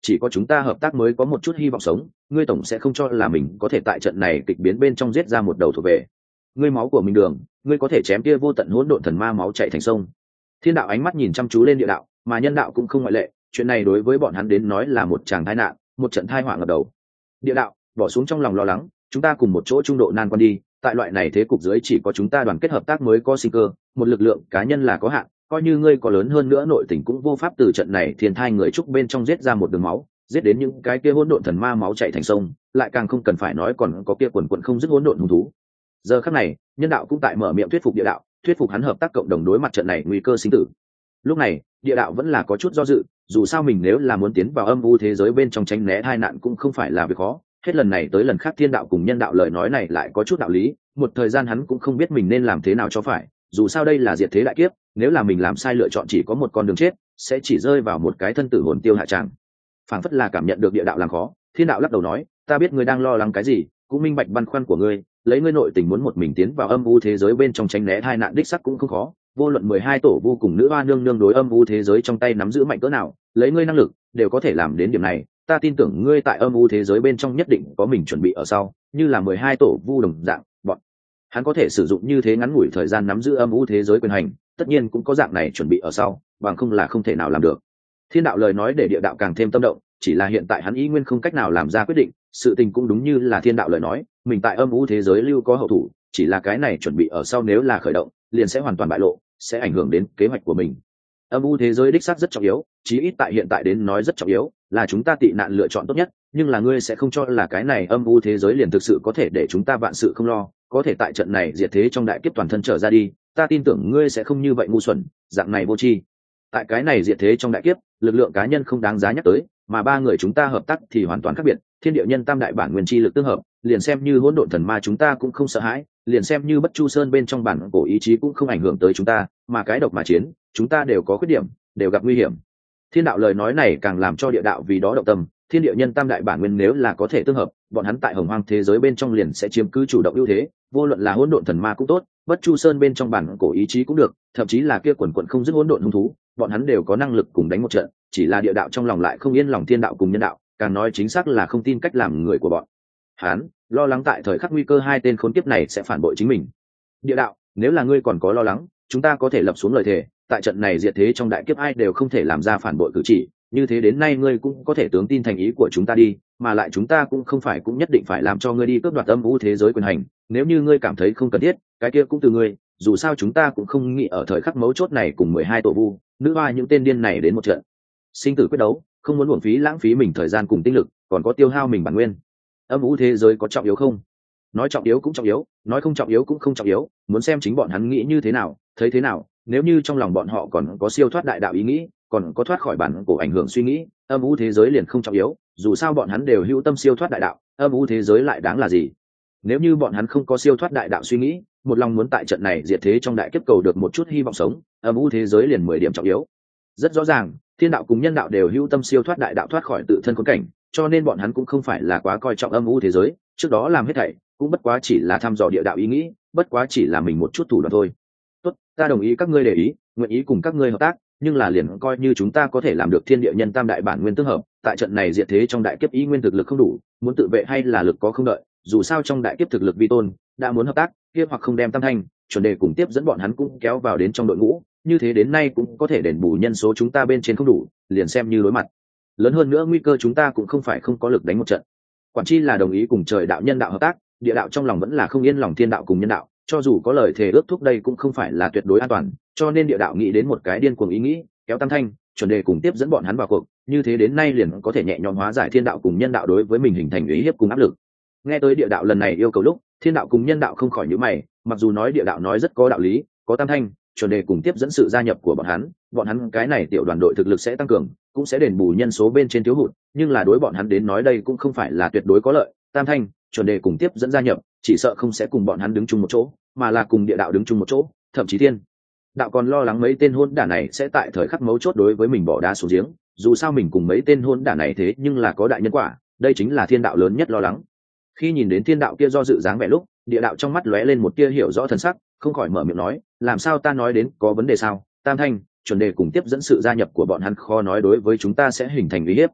chỉ có chúng ta hợp tác mới có một chút hy vọng sống, ngươi tổng sẽ không cho là mình có thể tại trận này kịch biến bên trong giết ra một đầu thuộc về ngươi máu của mình đường, ngươi có thể chém kia vô tận hỗn độn thần ma máu chảy thành sông. Thiên đạo ánh mắt nhìn chăm chú lên địa đạo, mà nhân đạo cũng không ngoại lệ, chuyện này đối với bọn hắn đến nói là một tràng tai nạn, một trận tai họa ngập đầu. Địa đạo bỏ xuống trong lòng lo lắng, chúng ta cùng một chỗ trung độ nan quan đi, tại loại này thế cục dưới chỉ có chúng ta đoàn kết hợp tác mới có sinh cơ, một lực lượng cá nhân là có hạn, coi như ngươi có lớn hơn nữa nội tình cũng vô pháp từ trận này thiên thai người trúc bên trong giết ra một đường máu, giết đến những cái kia hỗn độn thần ma máu chảy thành sông, lại càng không cần phải nói còn có kia quần quần không dứt hỗn độn hung thú. Giờ khắc này, nhân đạo cũng tại mở miệng thuyết phục địa đạo, thuyết phục hắn hợp tác cộng đồng đối mặt trận này nguy cơ sinh tử. Lúc này, địa đạo vẫn là có chút do dự, dù sao mình nếu là muốn tiến vào âm u thế giới bên trong tránh né tai nạn cũng không phải là việc khó, hết lần này tới lần khác thiên đạo cùng nhân đạo lời nói này lại có chút đạo lý, một thời gian hắn cũng không biết mình nên làm thế nào cho phải, dù sao đây là diệt thế đại kiếp, nếu là mình làm sai lựa chọn chỉ có một con đường chết, sẽ chỉ rơi vào một cái thân tử hồn tiêu hạ tràng. Phảng phất là cảm nhận được địa đạo làm khó, thiên đạo lắc đầu nói, ta biết ngươi đang lo lắng cái gì, cũng minh bạch băn khoăn của ngươi, lấy ngươi nội tình muốn một mình tiến vào âm u thế giới bên trong tránh né tai nạn đích sắc cũng không khó, vô luận 12 tổ vu cùng nữ hoa nương nương đối âm u thế giới trong tay nắm giữ mạnh cỡ nào, lấy ngươi năng lực đều có thể làm đến điểm này, ta tin tưởng ngươi tại âm u thế giới bên trong nhất định có mình chuẩn bị ở sau, như là 12 tổ vu đồng dạng, bọn hắn có thể sử dụng như thế ngắn ngủi thời gian nắm giữ âm u thế giới quyền hành, tất nhiên cũng có dạng này chuẩn bị ở sau, bằng không là không thể nào làm được. Thiên đạo lời nói để địa đạo càng thêm tâm động, chỉ là hiện tại hắn ý nguyên không cách nào làm ra quyết định, sự tình cũng đúng như là thiên đạo lời nói, mình tại âm u thế giới lưu có hậu thủ, chỉ là cái này chuẩn bị ở sau nếu là khởi động, liền sẽ hoàn toàn bại lộ, sẽ ảnh hưởng đến kế hoạch của mình. Âm u thế giới đích xác rất trọng yếu, chí ít tại hiện tại đến nói rất trọng yếu, là chúng ta tị nạn lựa chọn tốt nhất, nhưng là ngươi sẽ không cho là cái này âm u thế giới liền thực sự có thể để chúng ta vạn sự không lo, có thể tại trận này diệt thế trong đại kiếp toàn thân trở ra đi, ta tin tưởng ngươi sẽ không như vậy ngu xuẩn, dạng này vô tri. Tại cái này diệt thế trong đại kiếp, lực lượng cá nhân không đáng giá nhắc tới, mà ba người chúng ta hợp tác thì hoàn toàn khác biệt, thiên địa nhân tam đại bản nguyên chi lực tương hợp, liền xem như hỗn độn thần ma chúng ta cũng không sợ hãi, liền xem như bất chu sơn bên trong bản cổ ý chí cũng không ảnh hưởng tới chúng ta, mà cái độc mà chiến, chúng ta đều có khuyết điểm, đều gặp nguy hiểm. Thiên đạo lời nói này càng làm cho địa đạo vì đó động tâm, thiên địa nhân tam đại bản nguyên nếu là có thể tương hợp, bọn hắn tại hồng hoang thế giới bên trong liền sẽ chiếm cứ chủ động ưu thế, vô luận là hỗn độn thần ma cũng tốt, bất chu sơn bên trong bản cổ ý chí cũng được, thậm chí là kia quần quần không dứt hỗn độn hung thú, bọn hắn đều có năng lực cùng đánh một trận, chỉ là địa đạo trong lòng lại không yên lòng thiên đạo cùng nhân đạo, càng nói chính xác là không tin cách làm người của bọn hắn, lo lắng tại thời khắc nguy cơ hai tên khốn kiếp này sẽ phản bội chính mình. Địa đạo, nếu là ngươi còn có lo lắng, chúng ta có thể lập xuống lời thề, tại trận này diệt thế trong đại kiếp ai đều không thể làm ra phản bội cử chỉ, như thế đến nay ngươi cũng có thể tướng tin thành ý của chúng ta đi, mà lại chúng ta cũng không phải cũng nhất định phải làm cho ngươi đi cướp đoạt âm u thế giới quyền hành, nếu như ngươi cảm thấy không cần thiết, cái kia cũng từ ngươi, dù sao chúng ta cũng không nghĩ ở thời khắc mấu chốt này cùng 12 tổ vu, nữ hoa những tên điên này đến một trận sinh tử quyết đấu, không muốn uổng phí lãng phí mình thời gian cùng tinh lực, còn có tiêu hao mình bản nguyên. Âm u thế giới có trọng yếu không? Nói trọng yếu cũng trọng yếu, nói không trọng yếu cũng không trọng yếu, muốn xem chính bọn hắn nghĩ như thế nào, thấy thế nào, nếu như trong lòng bọn họ còn có siêu thoát đại đạo ý nghĩ, còn có thoát khỏi bản cổ ảnh hưởng suy nghĩ, âm u thế giới liền không trọng yếu, dù sao bọn hắn đều hữu tâm siêu thoát đại đạo, âm u thế giới lại đáng là gì? Nếu như bọn hắn không có siêu thoát đại đạo suy nghĩ, một lòng muốn tại trận này diệt thế trong đại kiếp cầu được một chút hy vọng sống, âm u thế giới liền 10 điểm trọng yếu. Rất rõ ràng, thiên đạo cùng nhân đạo đều hữu tâm siêu thoát đại đạo, thoát khỏi tự thân khốn cảnh, cho nên bọn hắn cũng không phải là quá coi trọng âm u thế giới, trước đó làm hết thảy cũng bất quá chỉ là thăm dò địa đạo ý nghĩ, bất quá chỉ là mình một chút thủ đoạn thôi. Tốt, ta đồng ý các ngươi để ý, nguyện ý cùng các ngươi hợp tác, nhưng là liền coi như chúng ta có thể làm được thiên địa nhân tam đại bản nguyên tương hợp, tại trận này diệt thế trong đại kiếp ý nguyên thực lực không đủ, muốn tự vệ hay là lực có không đợi, dù sao trong đại kiếp thực lực vi tôn, đã muốn hợp tác, kia hoặc không đem tam thanh, chuẩn đề cùng tiếp dẫn bọn hắn cũng kéo vào đến trong đội ngũ, như thế đến nay cũng có thể đền bù nhân số chúng ta bên trên không đủ, liền xem như đối mặt lớn hơn nữa nguy cơ chúng ta cũng không phải không có lực đánh một trận. Quản chi là đồng ý cùng trời đạo nhân đạo hợp tác, địa đạo trong lòng vẫn là không yên lòng thiên đạo cùng nhân đạo, cho dù có lời thề ước thúc đây cũng không phải là tuyệt đối an toàn, cho nên địa đạo nghĩ đến một cái điên cuồng ý nghĩ, kéo tam thanh, chuẩn đề cùng tiếp dẫn bọn hắn vào cuộc, như thế đến nay liền có thể nhẹ nhõm hóa giải thiên đạo cùng nhân đạo đối với mình hình thành uy hiếp cùng áp lực. Nghe tới địa đạo lần này yêu cầu lúc, thiên đạo cùng nhân đạo không khỏi nhíu mày, mặc dù nói địa đạo nói rất có đạo lý, có tam thanh, chuẩn đề cùng tiếp dẫn sự gia nhập của bọn hắn cái này tiểu đoàn đội thực lực sẽ tăng cường, cũng sẽ đền bù nhân số bên trên thiếu hụt, nhưng là đối bọn hắn đến nói đây cũng không phải là tuyệt đối có lợi, tam thanh, chuẩn đề cùng tiếp dẫn gia nhập, chỉ sợ không sẽ cùng bọn hắn đứng chung một chỗ, mà là cùng địa đạo đứng chung một chỗ, thậm chí thiên đạo còn lo lắng mấy tên hôn đản này sẽ tại thời khắc mấu chốt đối với mình bỏ đá xuống giếng, dù sao mình cùng mấy tên hôn đản này thế nhưng là có đại nhân quả, đây chính là thiên đạo lớn nhất lo lắng. Khi nhìn đến thiên đạo kia do dự dáng vẻ lúc, địa đạo trong mắt lóe lên một tia hiểu rõ thần sắc, không khỏi mở miệng nói, làm sao ta nói đến có vấn đề sao? Tam thanh, chuẩn đề cùng tiếp dẫn sự gia nhập của bọn hắn khó nói đối với chúng ta sẽ hình thành uy hiếp.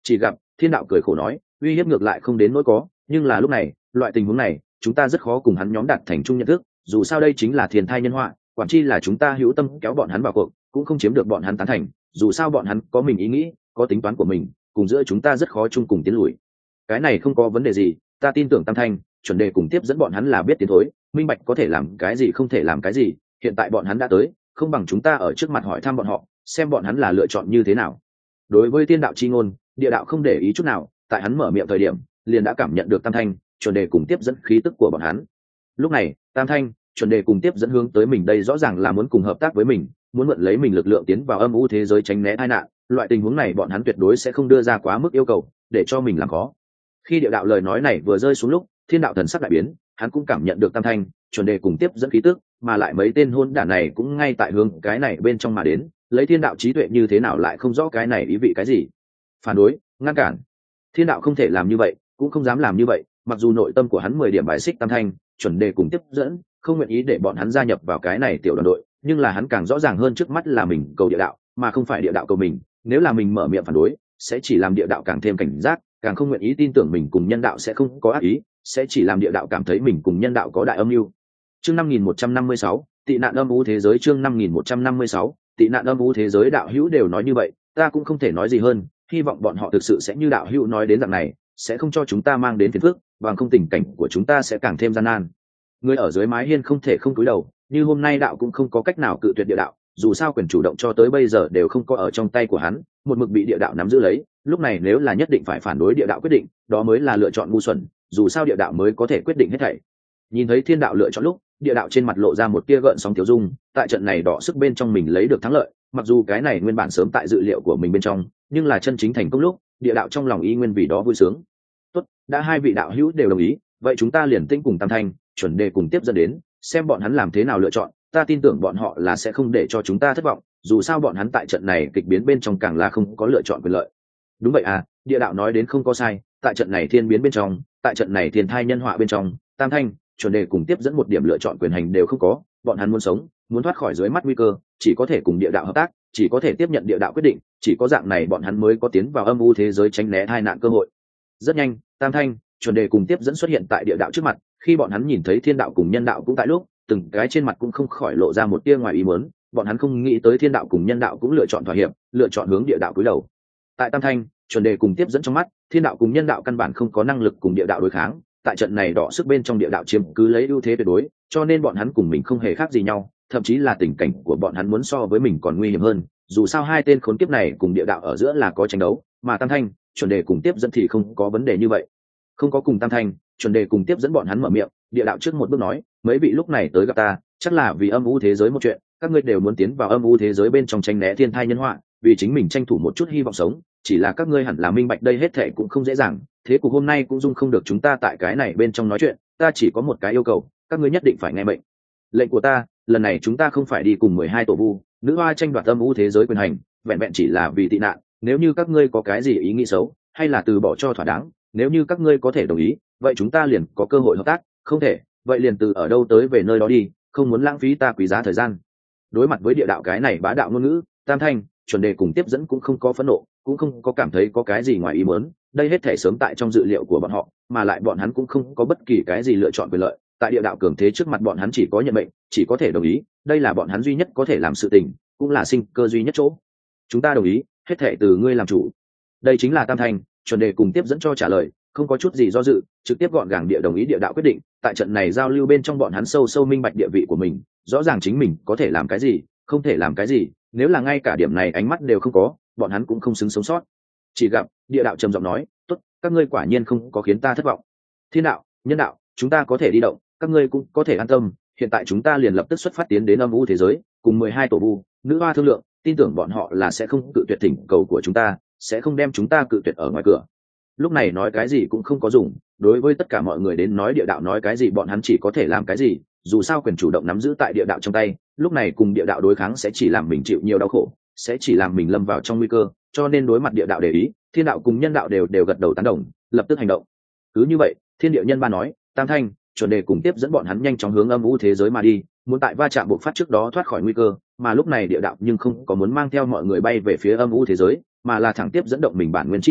Chỉ gặp thiên đạo cười khổ nói, uy hiếp ngược lại không đến nỗi có, nhưng là lúc này loại tình huống này chúng ta rất khó cùng hắn nhóm đạt thành chung nhận thức, dù sao đây chính là thiên thai nhân họa, quản chi là chúng ta hữu tâm kéo bọn hắn vào cuộc cũng không chiếm được bọn hắn tán thành, dù sao bọn hắn có mình ý nghĩ, có tính toán của mình, cùng giữa chúng ta rất khó chung cùng tiến lùi. Cái này không có vấn đề gì, ta tin tưởng Tam Thanh chuẩn đề cùng tiếp dẫn bọn hắn là biết tiến thối, minh bạch có thể làm cái gì không thể làm cái gì, hiện tại bọn hắn đã tới, không bằng chúng ta ở trước mặt hỏi thăm bọn họ, xem bọn hắn là lựa chọn như thế nào. Đối với tiên đạo chi ngôn, địa đạo không để ý chút nào, tại hắn mở miệng thời điểm liền đã cảm nhận được Tam Thanh chuẩn đề cùng tiếp dẫn khí tức của bọn hắn. Lúc này Tam Thanh chuẩn đề cùng tiếp dẫn hướng tới mình, đây rõ ràng là muốn cùng hợp tác với mình, muốn mượn lấy mình lực lượng tiến vào âm u thế giới tránh né tai nạn. Loại tình huống này bọn hắn tuyệt đối sẽ không đưa ra quá mức yêu cầu để cho mình làm khó. Khi địa đạo lời nói này vừa rơi xuống lúc, thiên đạo thần sắc đại biến, hắn cũng cảm nhận được Tam Thanh chuẩn đề cùng tiếp dẫn khí tức, mà lại mấy tên hôn đản này cũng ngay tại hướng cái này bên trong mà đến, lấy thiên đạo trí tuệ như thế nào lại không rõ cái này ý vị cái gì. Phản đối, ngăn cản. Thiên đạo không thể làm như vậy, cũng không dám làm như vậy, mặc dù nội tâm của hắn 10 điểm bài xích Tam Thanh chuẩn đề cùng tiếp dẫn, không nguyện ý để bọn hắn gia nhập vào cái này tiểu đoàn đội, nhưng là hắn càng rõ ràng hơn trước mắt là mình cầu địa đạo mà không phải địa đạo cầu mình, nếu là mình mở miệng phản đối sẽ chỉ làm địa đạo càng thêm cảnh giác, càng không nguyện ý tin tưởng mình cùng nhân đạo sẽ không có ác ý, sẽ chỉ làm địa đạo cảm thấy mình cùng nhân đạo có đại âm mưu. Chương 5156, tị nạn âm u thế giới. Chương 5156, tị nạn âm u thế giới. Đạo hữu đều nói như vậy, ta cũng không thể nói gì hơn, hy vọng bọn họ thực sự sẽ như đạo hữu nói đến dạng này, sẽ không cho chúng ta mang đến phiền phức, bằng không tình cảnh của chúng ta sẽ càng thêm gian nan. Người ở dưới mái hiên không thể không cúi đầu, như hôm nay đạo cũng không có cách nào cự tuyệt địa đạo, dù sao quyền chủ động cho tới bây giờ đều không có ở trong tay của hắn, một mực bị địa đạo nắm giữ lấy, lúc này nếu là nhất định phải phản đối địa đạo quyết định, đó mới là lựa chọn ngu xuẩn, dù sao địa đạo mới có thể quyết định hết thảy. Nhìn thấy thiên đạo lựa chọn lúc, địa đạo trên mặt lộ ra một tia gợn sóng tiêu dung, tại trận này đỏ sức bên trong mình lấy được thắng lợi, mặc dù cái này nguyên bản sớm tại dự liệu của mình bên trong, nhưng là chân chính thành công lúc, địa đạo trong lòng y nguyên vì đó vui sướng. Tốt, đã hai vị đạo hữu đều đồng ý, vậy chúng ta liền tinh cùng Tam Thanh chuẩn đề cùng tiếp dẫn đến, xem bọn hắn làm thế nào lựa chọn, ta tin tưởng bọn họ là sẽ không để cho chúng ta thất vọng, dù sao bọn hắn tại trận này kịch biến bên trong càng là không có lựa chọn quyền lợi. Đúng vậy à, địa đạo nói đến không có sai, tại trận này thiên biến bên trong, tại trận này thiên thai nhân họa bên trong, Tam Thanh chuẩn đề cùng tiếp dẫn một điểm lựa chọn quyền hành đều không có, bọn hắn muốn sống, muốn thoát khỏi dưới mắt nguy cơ, chỉ có thể cùng địa đạo hợp tác, chỉ có thể tiếp nhận địa đạo quyết định, chỉ có dạng này bọn hắn mới có tiến vào âm u thế giới tránh né tai nạn cơ hội. Rất nhanh, Tam Thanh chuẩn đề cùng tiếp dẫn xuất hiện tại địa đạo trước mặt, khi bọn hắn nhìn thấy thiên đạo cùng nhân đạo cũng tại lúc, từng cái trên mặt cũng không khỏi lộ ra một tia ngoài ý muốn, bọn hắn không nghĩ tới thiên đạo cùng nhân đạo cũng lựa chọn thỏa hiệp, lựa chọn hướng địa đạo cúi đầu. Tại Tam Thanh chuẩn đề cùng tiếp dẫn trong mắt, thiên đạo cùng nhân đạo căn bản không có năng lực cùng địa đạo đối kháng, tại trận này đỏ sức bên trong địa đạo chiếm cứ lấy ưu thế tuyệt đối, cho nên bọn hắn cùng mình không hề khác gì nhau, thậm chí là tình cảnh của bọn hắn muốn so với mình còn nguy hiểm hơn, dù sao hai tên khốn kiếp này cùng địa đạo ở giữa là có tranh đấu, mà Tam Thanh chuẩn đề cùng tiếp dẫn thì không có vấn đề như vậy. Không có cùng Tam Thanh chuẩn đề cùng tiếp dẫn bọn hắn mở miệng, địa đạo trước một bước nói, mấy vị lúc này tới gặp ta chắc là vì âm u thế giới một chuyện, các ngươi đều muốn tiến vào âm u thế giới bên trong tranh né thiên thai nhân họa, vì chính mình tranh thủ một chút hy vọng sống, chỉ là các ngươi hẳn là minh bạch đây hết thệ cũng không dễ dàng, thế cục hôm nay cũng dung không được chúng ta tại cái này bên trong nói chuyện, ta chỉ có một cái yêu cầu, các ngươi nhất định phải nghe mệnh lệnh của ta, lần này chúng ta không phải đi cùng 12 tổ vu nữ hoa tranh đoạt âm u thế giới quyền hành, vẹn vẹn chỉ là vì tị nạn, nếu như các ngươi có cái gì ý nghĩ xấu hay là từ bỏ cho thỏa đáng, nếu như các ngươi có thể đồng ý, vậy chúng ta liền có cơ hội hợp tác, không thể, vậy liền từ ở đâu tới về nơi đó đi, không muốn lãng phí ta quý giá thời gian. Đối mặt với địa đạo cái này bá đạo ngôn ngữ, Tam Thanh chuẩn đề cùng tiếp dẫn cũng không có phẫn nộ, cũng không có cảm thấy có cái gì ngoài ý muốn, đây hết thể sớm tại trong dự liệu của bọn họ, mà lại bọn hắn cũng không có bất kỳ cái gì lựa chọn quyền lợi, tại địa đạo cường thế trước mặt bọn hắn chỉ có nhận mệnh, chỉ có thể đồng ý, đây là bọn hắn duy nhất có thể làm sự tình, cũng là sinh cơ duy nhất chỗ. Chúng ta đồng ý, hết thể từ ngươi làm chủ. Đây chính là Tam Thanh chuẩn đề cùng tiếp dẫn cho trả lời, không có chút gì do dự, trực tiếp gọn gàng địa đồng ý địa đạo quyết định. Tại trận này giao lưu bên trong bọn hắn sâu sâu minh bạch địa vị của mình, rõ ràng chính mình có thể làm cái gì, không thể làm cái gì, nếu là ngay cả điểm này ánh mắt đều không có, bọn hắn cũng không xứng sống sót. Chỉ gặp địa đạo trầm giọng nói, tốt, các ngươi quả nhiên không có khiến ta thất vọng. Thiên đạo, nhân đạo, chúng ta có thể đi động, các ngươi cũng có thể an tâm, hiện tại chúng ta liền lập tức xuất phát tiến đến âm u thế giới, cùng 12 tổ vu nữ hoa thương lượng, tin tưởng bọn họ là sẽ không cự tuyệt thỉnh cầu của chúng ta, sẽ không đem chúng ta cự tuyệt ở ngoài cửa. Lúc này nói cái gì cũng không có dùng, đối với tất cả mọi người đến nói địa đạo nói cái gì bọn hắn chỉ có thể làm cái gì, dù sao quyền chủ động nắm giữ tại địa đạo trong tay, lúc này cùng địa đạo đối kháng sẽ chỉ làm mình chịu nhiều đau khổ, sẽ chỉ làm mình lâm vào trong nguy cơ, cho nên đối mặt địa đạo để ý, thiên đạo cùng nhân đạo đều gật đầu tán đồng, lập tức hành động. Cứ như vậy, thiên địa nhân ba nói, Tam Thanh chuẩn đề cùng tiếp dẫn bọn hắn nhanh chóng hướng âm u thế giới mà đi, muốn tại va chạm bộc phát trước đó thoát khỏi nguy cơ, mà lúc này địa đạo nhưng không có muốn mang theo mọi người bay về phía âm u thế giới, mà là thẳng tiếp dẫn động mình bản nguyên chi lực,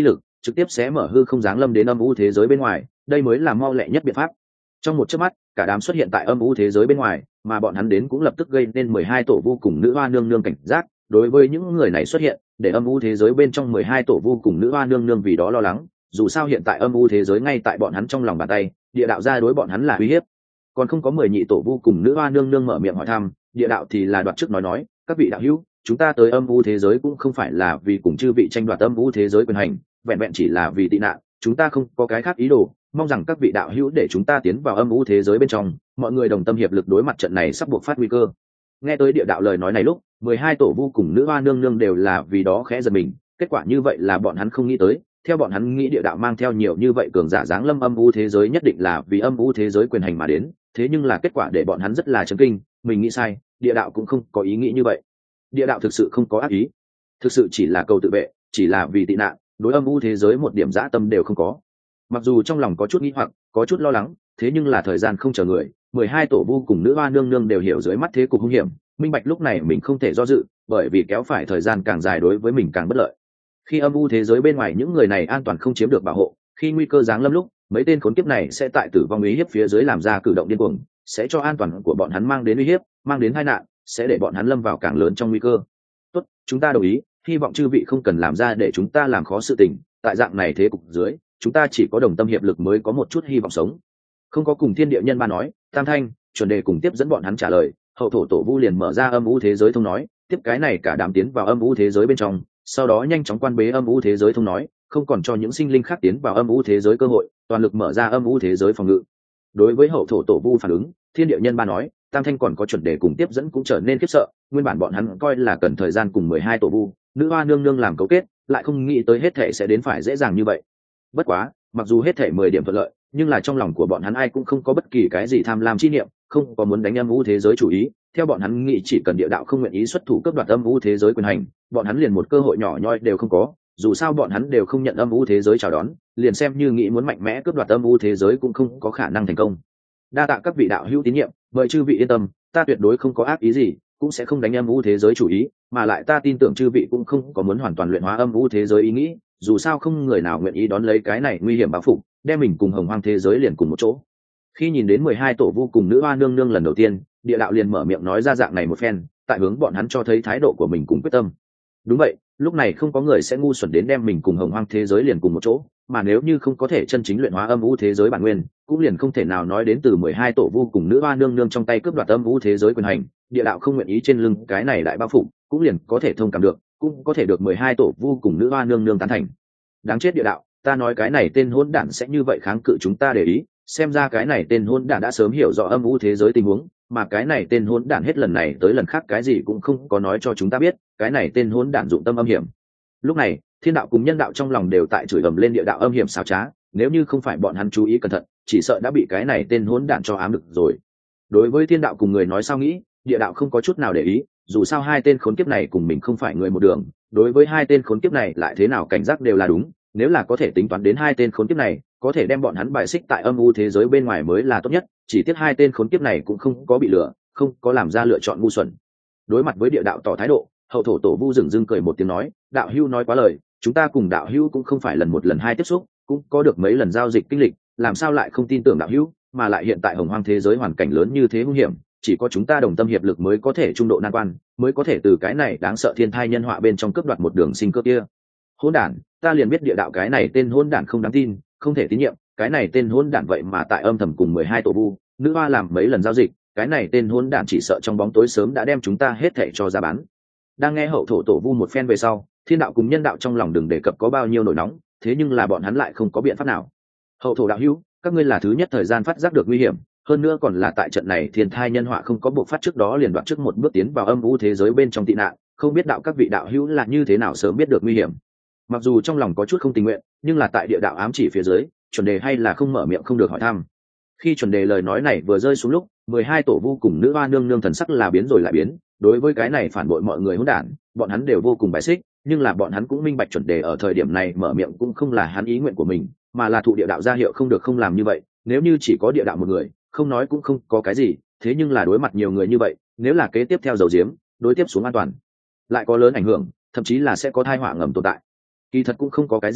trực tiếp sẽ mở hư không giáng lâm đến âm u thế giới bên ngoài, đây mới là mau lẹ nhất biện pháp. Trong một chớp mắt, cả đám xuất hiện tại âm u thế giới bên ngoài, mà bọn hắn đến cũng lập tức gây nên 12 tổ vu cùng nữ hoa nương nương cảnh giác. Đối với những người này xuất hiện, để âm u thế giới bên trong 12 tổ vu cùng nữ hoa nương nương vì đó lo lắng, dù sao hiện tại âm u thế giới ngay tại bọn hắn trong lòng bàn tay, địa đạo gia đối bọn hắn là uy hiếp. Còn không có 10 nhị tổ vu cùng nữ hoa nương nương mở miệng hỏi thăm, địa đạo thì là đoạt trước nói, các vị đạo hữu, chúng ta tới âm u thế giới cũng không phải là vì cùng chư vị tranh đoạt âm u thế giới quyền hành, vẹn vẹn chỉ là vì tị nạn, chúng ta không có cái khác ý đồ, mong rằng các vị đạo hữu để chúng ta tiến vào âm u thế giới bên trong, mọi người đồng tâm hiệp lực đối mặt trận này sắp buộc phát nguy cơ. Nghe tới địa đạo lời nói này lúc 12 tổ vu cùng nữ hoa nương nương đều là vì đó khẽ giật mình, kết quả như vậy là bọn hắn không nghĩ tới. Theo bọn hắn nghĩ địa đạo mang theo nhiều như vậy cường giả giáng lâm âm u thế giới nhất định là vì âm u thế giới quyền hành mà đến, thế nhưng là kết quả để bọn hắn rất là chấn kinh, mình nghĩ sai, địa đạo cũng không có ý nghĩ như vậy. Địa đạo thực sự không có ác ý, thực sự chỉ là cầu tự vệ, chỉ là vì tị nạn, đối âm u thế giới một điểm dã tâm đều không có. Mặc dù trong lòng có chút nghi hoặc, có chút lo lắng, thế nhưng là thời gian không chờ người, 12 tổ vu cùng nữ hoa nương nương đều hiểu dưới mắt thế cục hung hiểm, minh bạch lúc này mình không thể do dự, bởi vì kéo phải thời gian càng dài đối với mình càng bất lợi. Khi âm u thế giới bên ngoài những người này an toàn không chiếm được bảo hộ, khi nguy cơ giáng lâm lúc, mấy tên khốn kiếp này sẽ tại tử vong uy hiếp phía dưới làm ra cử động điên cuồng, sẽ cho an toàn của bọn hắn mang đến uy hiếp, mang đến tai nạn, sẽ để bọn hắn lâm vào càng lớn trong nguy cơ. Tốt, chúng ta đồng ý, hy vọng chư vị không cần làm ra để chúng ta làm khó sự tình, tại dạng này thế cục dưới, chúng ta chỉ có đồng tâm hiệp lực mới có một chút hy vọng sống. Không có cùng thiên địa nhân ba nói, Tam Thanh chuẩn đề cùng tiếp dẫn bọn hắn trả lời, hậu thổ tổ vu liền mở ra âm u thế giới thông nói, tiếp cái này cả đám tiến vào âm u thế giới bên trong, sau đó nhanh chóng quan bế âm u thế giới thông nói, không còn cho những sinh linh khác tiến vào âm u thế giới cơ hội, toàn lực mở ra âm u thế giới phòng ngự. Đối với hậu thổ tổ vu phản ứng, thiên địa nhân ba nói, Tam Thanh còn có chuẩn đề cùng tiếp dẫn cũng trở nên khiếp sợ, nguyên bản bọn hắn coi là cần thời gian cùng 12 tổ vu, nữ hoa nương nương làm cấu kết, lại không nghĩ tới hết thể sẽ đến phải dễ dàng như vậy. Bất quá, mặc dù hết thể 10 điểm thuận lợi, nhưng là trong lòng của bọn hắn ai cũng không có bất kỳ cái gì tham lam chi niệm, không có muốn đánh âm u thế giới chủ ý. Theo bọn hắn nghĩ chỉ cần địa đạo không nguyện ý xuất thủ cướp đoạt âm u thế giới quyền hành, bọn hắn liền một cơ hội nhỏ nhoi đều không có. Dù sao bọn hắn đều không nhận âm u thế giới chào đón, liền xem như nghĩ muốn mạnh mẽ cướp đoạt âm u thế giới cũng không có khả năng thành công. Đa tạ các vị đạo hữu tín nhiệm, mời chư vị yên tâm, ta tuyệt đối không có ác ý gì, cũng sẽ không đánh âm u thế giới chủ ý, mà lại ta tin tưởng chư vị cũng không có muốn hoàn toàn luyện hóa âm u thế giới ý nghĩ, dù sao không người nào nguyện ý đón lấy cái này nguy hiểm báo phục, đem mình cùng hồng hoang thế giới liền cùng một chỗ. Khi nhìn đến 12 tổ vu cùng nữ hoa nương nương lần đầu tiên, địa đạo liền mở miệng nói ra dạng này một phen, tại hướng bọn hắn cho thấy thái độ của mình cùng quyết tâm. Đúng vậy, lúc này không có người sẽ ngu xuẩn đến đem mình cùng hồng hoang thế giới liền cùng một chỗ, mà nếu như không có thể chân chính luyện hóa âm u thế giới bản nguyên, cũng liền không thể nào nói đến từ 12 tổ vu cùng nữ hoa nương nương trong tay cướp đoạt âm u thế giới quyền hành. Địa đạo không nguyện ý trên lưng cái này đại bao phủ, cũng liền có thể thông cảm được, cũng có thể được 12 tổ vu cùng nữ hoa nương nương tán thành. Đáng chết địa đạo, ta nói cái này tên hỗn đản sẽ như vậy kháng cự chúng ta để ý, xem ra cái này tên hỗn đản đã sớm hiểu rõ âm u thế giới tình huống, mà cái này tên hỗn đản hết lần này tới lần khác cái gì cũng không có nói cho chúng ta biết, cái này tên hỗn đản dụng tâm âm hiểm. Lúc này, thiên đạo cùng nhân đạo trong lòng đều tại chửi ầm lên địa đạo âm hiểm xảo trá, nếu như không phải bọn hắn chú ý cẩn thận, chỉ sợ đã bị cái này tên hỗn đản cho ám được rồi. Đối với thiên đạo cùng người nói sao nghĩ, địa đạo không có chút nào để ý, dù sao hai tên khốn kiếp này cùng mình không phải người một đường, đối với hai tên khốn kiếp này lại thế nào cảnh giác đều là đúng, nếu là có thể tính toán đến hai tên khốn kiếp này, có thể đem bọn hắn bài xích tại âm u thế giới bên ngoài mới là tốt nhất, chỉ tiếc hai tên khốn kiếp này cũng không có bị lừa, không có làm ra lựa chọn ngu xuẩn. Đối mặt với địa đạo tỏ thái độ, hậu thổ tổ vu dừng dưng cười một tiếng nói, đạo hữu nói quá lời, chúng ta cùng đạo hữu cũng không phải lần một lần hai tiếp xúc, cũng có được mấy lần giao dịch kinh lịch, làm sao lại không tin tưởng đạo hữu, mà lại hiện tại hồng hoang thế giới hoàn cảnh lớn như thế nguy hiểm, chỉ có chúng ta đồng tâm hiệp lực mới có thể trung độ nan quan, mới có thể từ cái này đáng sợ thiên thai nhân họa bên trong cướp đoạt một đường sinh cơ kia. Hỗn đản, ta liền biết địa đạo cái này tên hỗn đản không đáng tin, không thể tín nhiệm, cái này tên hỗn đản vậy mà tại âm thầm cùng 12 tổ vu, nữ hoa làm mấy lần giao dịch, cái này tên hỗn đản chỉ sợ trong bóng tối sớm đã đem chúng ta hết thảy cho ra bán. Đang nghe hậu thổ tổ vu một phen về sau, thiên đạo cùng nhân đạo trong lòng đừng đề cập có bao nhiêu nổi nóng, thế nhưng là bọn hắn lại không có biện pháp nào. Hậu thổ đạo hữu, các ngươi là thứ nhất thời gian phát giác được nguy hiểm, hơn nữa còn là tại trận này thiên thai nhân họa không có buộc phát trước đó liền đoạt trước một bước tiến vào âm u thế giới bên trong tị nạn, không biết đạo các vị đạo hữu là như thế nào sớm biết được nguy hiểm. Mặc dù trong lòng có chút không tình nguyện, nhưng là tại địa đạo ám chỉ phía dưới, chuẩn đề hay là không mở miệng không được hỏi thăm. Khi chuẩn đề lời nói này vừa rơi xuống lúc, 12 tổ vu cùng nữ hoa nương nương thần sắc là biến rồi lại biến, đối với cái này phản bội mọi người hỗn đản, bọn hắn đều vô cùng bài xích, nhưng là bọn hắn cũng minh bạch chuẩn đề ở thời điểm này mở miệng cũng không là hắn ý nguyện của mình, mà là thụ địa đạo ra hiệu không được không làm như vậy, nếu như chỉ có địa đạo một người, không nói cũng không có cái gì, thế nhưng là đối mặt nhiều người như vậy, nếu là kế tiếp theo dầu diếm, đối tiếp xuống an toàn, lại có lớn ảnh hưởng, thậm chí là sẽ có tai họa ngầm tồn tại. Kỳ thật cũng không có cái gì,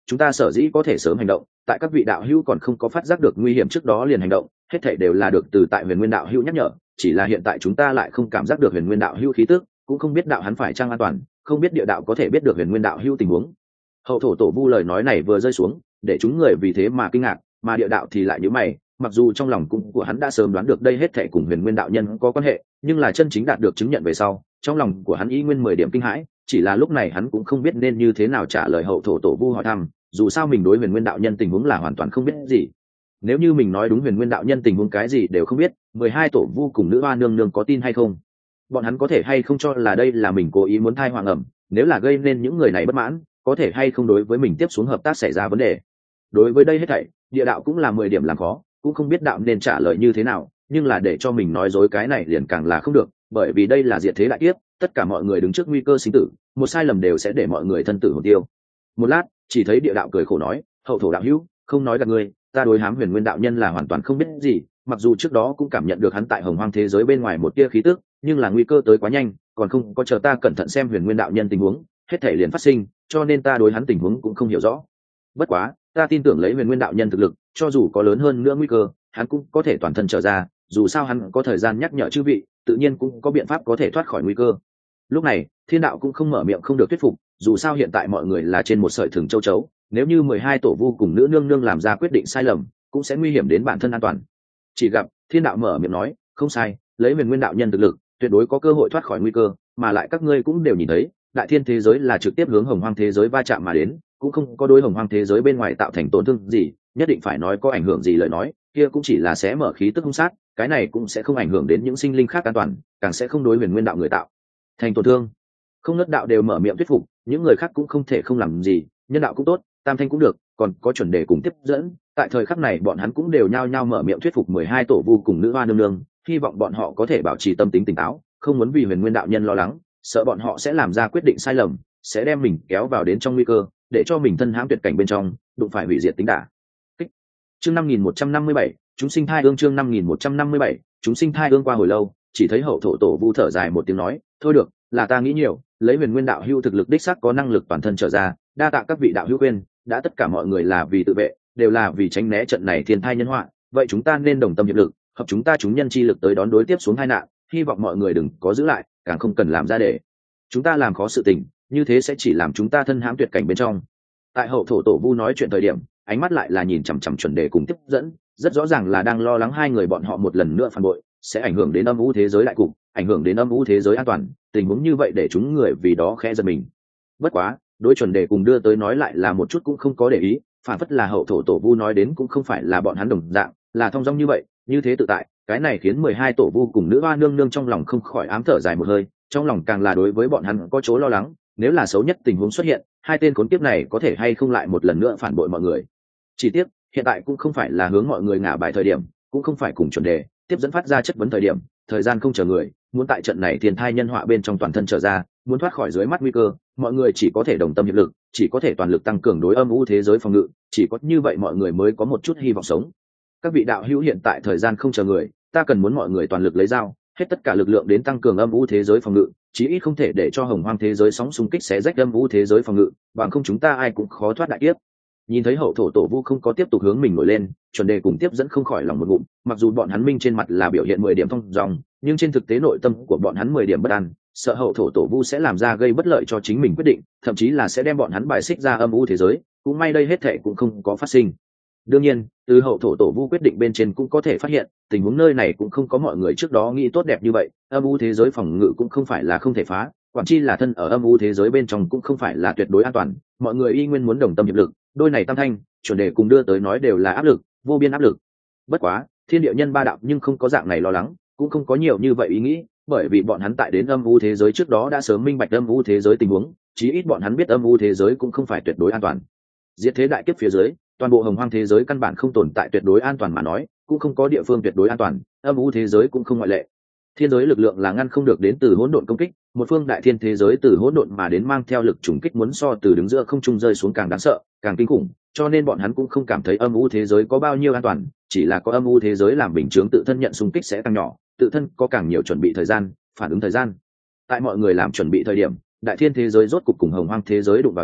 chúng ta sở dĩ có thể sớm hành động, tại các vị đạo hữu còn không có phát giác được nguy hiểm trước đó liền hành động, hết thảy đều là được từ tại Huyền Nguyên đạo hữu nhắc nhở, chỉ là hiện tại chúng ta lại không cảm giác được Huyền Nguyên đạo hữu khí tức, cũng không biết đạo hắn phải chăng an toàn, không biết địa đạo có thể biết được Huyền Nguyên đạo hữu tình huống. Hậu thổ tổ vu lời nói này vừa rơi xuống, để chúng người vì thế mà kinh ngạc, mà địa đạo thì lại nhíu mày, mặc dù trong lòng cũng của hắn đã sớm đoán được đây hết thảy cùng Huyền Nguyên đạo nhân có quan hệ, nhưng là chân chính đạt được chứng nhận về sau, trong lòng của hắn y nguyên 10 điểm kinh hãi, chỉ là lúc này hắn cũng không biết nên như thế nào trả lời hậu thổ tổ vu hỏi thăm, dù sao mình đối Huyền Nguyên đạo nhân tình huống là hoàn toàn không biết gì. Nếu như mình nói đúng Huyền Nguyên đạo nhân tình huống cái gì đều không biết, 12 tổ vu cùng nữ hoa nương nương có tin hay không? Bọn hắn có thể hay không cho là đây là mình cố ý muốn thai hoàng ẩm, nếu là gây nên những người này bất mãn, có thể hay không đối với mình tiếp xuống hợp tác xảy ra vấn đề. Đối với đây hết thảy, địa đạo cũng là 10 điểm làm khó, cũng không biết đạo nên trả lời như thế nào, nhưng là để cho mình nói dối cái này liền càng là không được, bởi vì đây là diệt thế đại kiếp, tất cả mọi người đứng trước nguy cơ sinh tử, một sai lầm đều sẽ để mọi người thân tử hồn tiêu. Một lát, chỉ thấy địa đạo cười khổ nói, hậu thổ đạo hữu, không nói gạt ngươi, ta đối Hám Huyền Nguyên đạo nhân là hoàn toàn không biết gì, mặc dù trước đó cũng cảm nhận được hắn tại hồng hoang thế giới bên ngoài một tia khí tức, nhưng là nguy cơ tới quá nhanh, còn không có chờ ta cẩn thận xem Huyền Nguyên đạo nhân tình huống, hết thể liền phát sinh, cho nên ta đối hắn tình huống cũng không hiểu rõ. Bất quá, ta tin tưởng lấy Huyền Nguyên đạo nhân thực lực, cho dù có lớn hơn nữa nguy cơ, hắn cũng có thể toàn thân trở ra, dù sao hắn có thời gian nhắc nhở chư vị, tự nhiên cũng có biện pháp có thể thoát khỏi nguy cơ. Lúc này, Thiên đạo cũng không mở miệng không được thuyết phục, dù sao hiện tại mọi người là trên một sợi thừng châu chấu, nếu như 12 tổ vu cùng nữ nương nương làm ra quyết định sai lầm, cũng sẽ nguy hiểm đến bản thân an toàn. Chỉ gặp Thiên đạo mở miệng nói, không sai, lấy Huyền Nguyên đạo nhân thực lực, tuyệt đối có cơ hội thoát khỏi nguy cơ, mà lại các ngươi cũng đều nhìn thấy, đại thiên thế giới là trực tiếp hướng hồng hoang thế giới va chạm mà đến, cũng không có đối hồng hoang thế giới bên ngoài tạo thành tổn thương gì, nhất định phải nói có ảnh hưởng gì lời nói, kia cũng chỉ là sẽ mở khí tức hung sát, cái này cũng sẽ không ảnh hưởng đến những sinh linh khác an toàn, càng sẽ không đối Huyền Nguyên đạo người tạo thành tổn thương. Không nứt đạo đều mở miệng thuyết phục, những người khác cũng không thể không làm gì, nhân đạo cũng tốt, tam thanh cũng được, còn có chuẩn đề cùng tiếp dẫn, tại thời khắc này bọn hắn cũng đều nhao nhao mở miệng thuyết phục 12 tổ vu cùng nữ hoa nương nương, hy vọng bọn họ có thể bảo trì tâm tính tỉnh táo, không muốn vì Huyền Nguyên đạo nhân lo lắng, sợ bọn họ sẽ làm ra quyết định sai lầm, sẽ đem mình kéo vào đến trong nguy cơ, để cho mình thân hãm tuyệt cảnh bên trong, đụng phải hủy diệt tính đả kích. Chương 5157, chúng sinh thai ương. Chương 5157, chúng sinh thai ương. Qua hồi lâu, chỉ thấy hậu thổ tổ vu thở dài một tiếng nói, thôi được, là ta nghĩ nhiều, lấy Huyền Nguyên đạo hữu thực lực đích xác có năng lực toàn thân trở ra, đa tạ các vị đạo hữu khuyên, đã tất cả mọi người là vì tự vệ, đều là vì tránh né trận này thiên thai nhân họa, vậy chúng ta nên đồng tâm hiệp lực, hợp chúng ta chúng nhân chi lực tới đón đối tiếp xuống hai nạn, hy vọng mọi người đừng có giữ lại, càng không cần làm ra để chúng ta làm khó sự tình, như thế sẽ chỉ làm chúng ta thân hãm tuyệt cảnh bên trong. Tại hậu thổ tổ vu nói chuyện thời điểm, ánh mắt lại là nhìn chằm chằm chuẩn đề cùng tiếp dẫn, rất rõ ràng là đang lo lắng hai người bọn họ một lần nữa phản bội, sẽ ảnh hưởng đến âm u thế giới đại cục, ảnh hưởng đến âm u thế giới an toàn, tình huống như vậy để chúng người vì đó khẽ giật mình. Bất quá, đối chuẩn đề cùng đưa tới nói lại là một chút cũng không có để ý, phản phất là hậu thổ tổ vu nói đến cũng không phải là bọn hắn đồng dạng, là thong dong như vậy, như thế tự tại, cái này khiến 12 tổ vu cùng nữ hoa nương nương trong lòng không khỏi ám thở dài một hơi, trong lòng càng là đối với bọn hắn có chỗ lo lắng, nếu là xấu nhất tình huống xuất hiện, hai tên khốn kiếp này có thể hay không lại một lần nữa phản bội mọi người. Chỉ tiếc, hiện tại cũng không phải là hướng mọi người ngả bài thời điểm, cũng không phải cùng chuẩn đề tiếp dẫn phát ra chất vấn thời điểm, thời gian không chờ người, muốn tại trận này thiên thai nhân họa bên trong toàn thân trở ra, muốn thoát khỏi dưới mắt nguy cơ, mọi người chỉ có thể đồng tâm hiệp lực, chỉ có thể toàn lực tăng cường đối âm u thế giới phòng ngự, chỉ có như vậy mọi người mới có một chút hy vọng sống. Các vị đạo hữu hiện tại thời gian không chờ người, ta cần muốn mọi người toàn lực lấy dao, hết tất cả lực lượng đến tăng cường âm u thế giới phòng ngự, chí ít không thể để cho hồng hoang thế giới sóng xung kích xé rách âm u thế giới phòng ngự, bằng không chúng ta ai cũng khó thoát đại kiếp. Nhìn thấy hậu thổ tổ vu không có tiếp tục hướng mình nổi lên, chuẩn đề cùng tiếp dẫn không khỏi lòng một ngụm, mặc dù bọn hắn minh trên mặt là biểu hiện 10 điểm thông dòng, nhưng trên thực tế nội tâm của bọn hắn 10 điểm bất an, sợ hậu thổ tổ vu sẽ làm ra gây bất lợi cho chính mình quyết định, thậm chí là sẽ đem bọn hắn bài xích ra âm u thế giới, cũng may đây hết thệ cũng không có phát sinh. Đương nhiên, từ hậu thổ tổ vu quyết định bên trên cũng có thể phát hiện, tình huống nơi này cũng không có mọi người trước đó nghĩ tốt đẹp như vậy, âm u thế giới phòng ngự cũng không phải là không thể phá, quản chi là thân ở âm u thế giới bên trong cũng không phải là tuyệt đối an toàn, mọi người y nguyên muốn đồng tâm hiệp lực, đôi này tam thanh chuẩn đề cùng đưa tới nói đều là áp lực, vô biên áp lực. Bất quá, thiên địa nhân ba đạo nhưng không có dạng này lo lắng, cũng không có nhiều như vậy ý nghĩ, bởi vì bọn hắn tại đến âm u thế giới trước đó đã sớm minh bạch âm u thế giới tình huống, chí ít bọn hắn biết âm u thế giới cũng không phải tuyệt đối an toàn. Diệt thế đại kiếp phía dưới, toàn bộ hồng hoang thế giới căn bản không tồn tại tuyệt đối an toàn mà nói, cũng không có địa phương tuyệt đối an toàn, âm u thế giới cũng không ngoại lệ. Thiên giới lực lượng là ngăn không được đến từ hỗn độn công kích, một phương đại thiên thế giới từ hỗn độn mà đến mang theo lực trùng kích muốn so từ đứng giữa không trung rơi xuống càng đáng sợ, càng kinh khủng, cho nên bọn hắn cũng không cảm thấy âm u thế giới có bao nhiêu an toàn, chỉ là có âm u thế giới làm bình chướng tự thân nhận xung kích sẽ càng nhỏ, tự thân có càng nhiều chuẩn bị thời gian, phản ứng thời gian. Tại mọi người làm chuẩn bị thời điểm, đại thiên thế giới rốt cục cùng hồng hoang thế giới đụng vào nhau,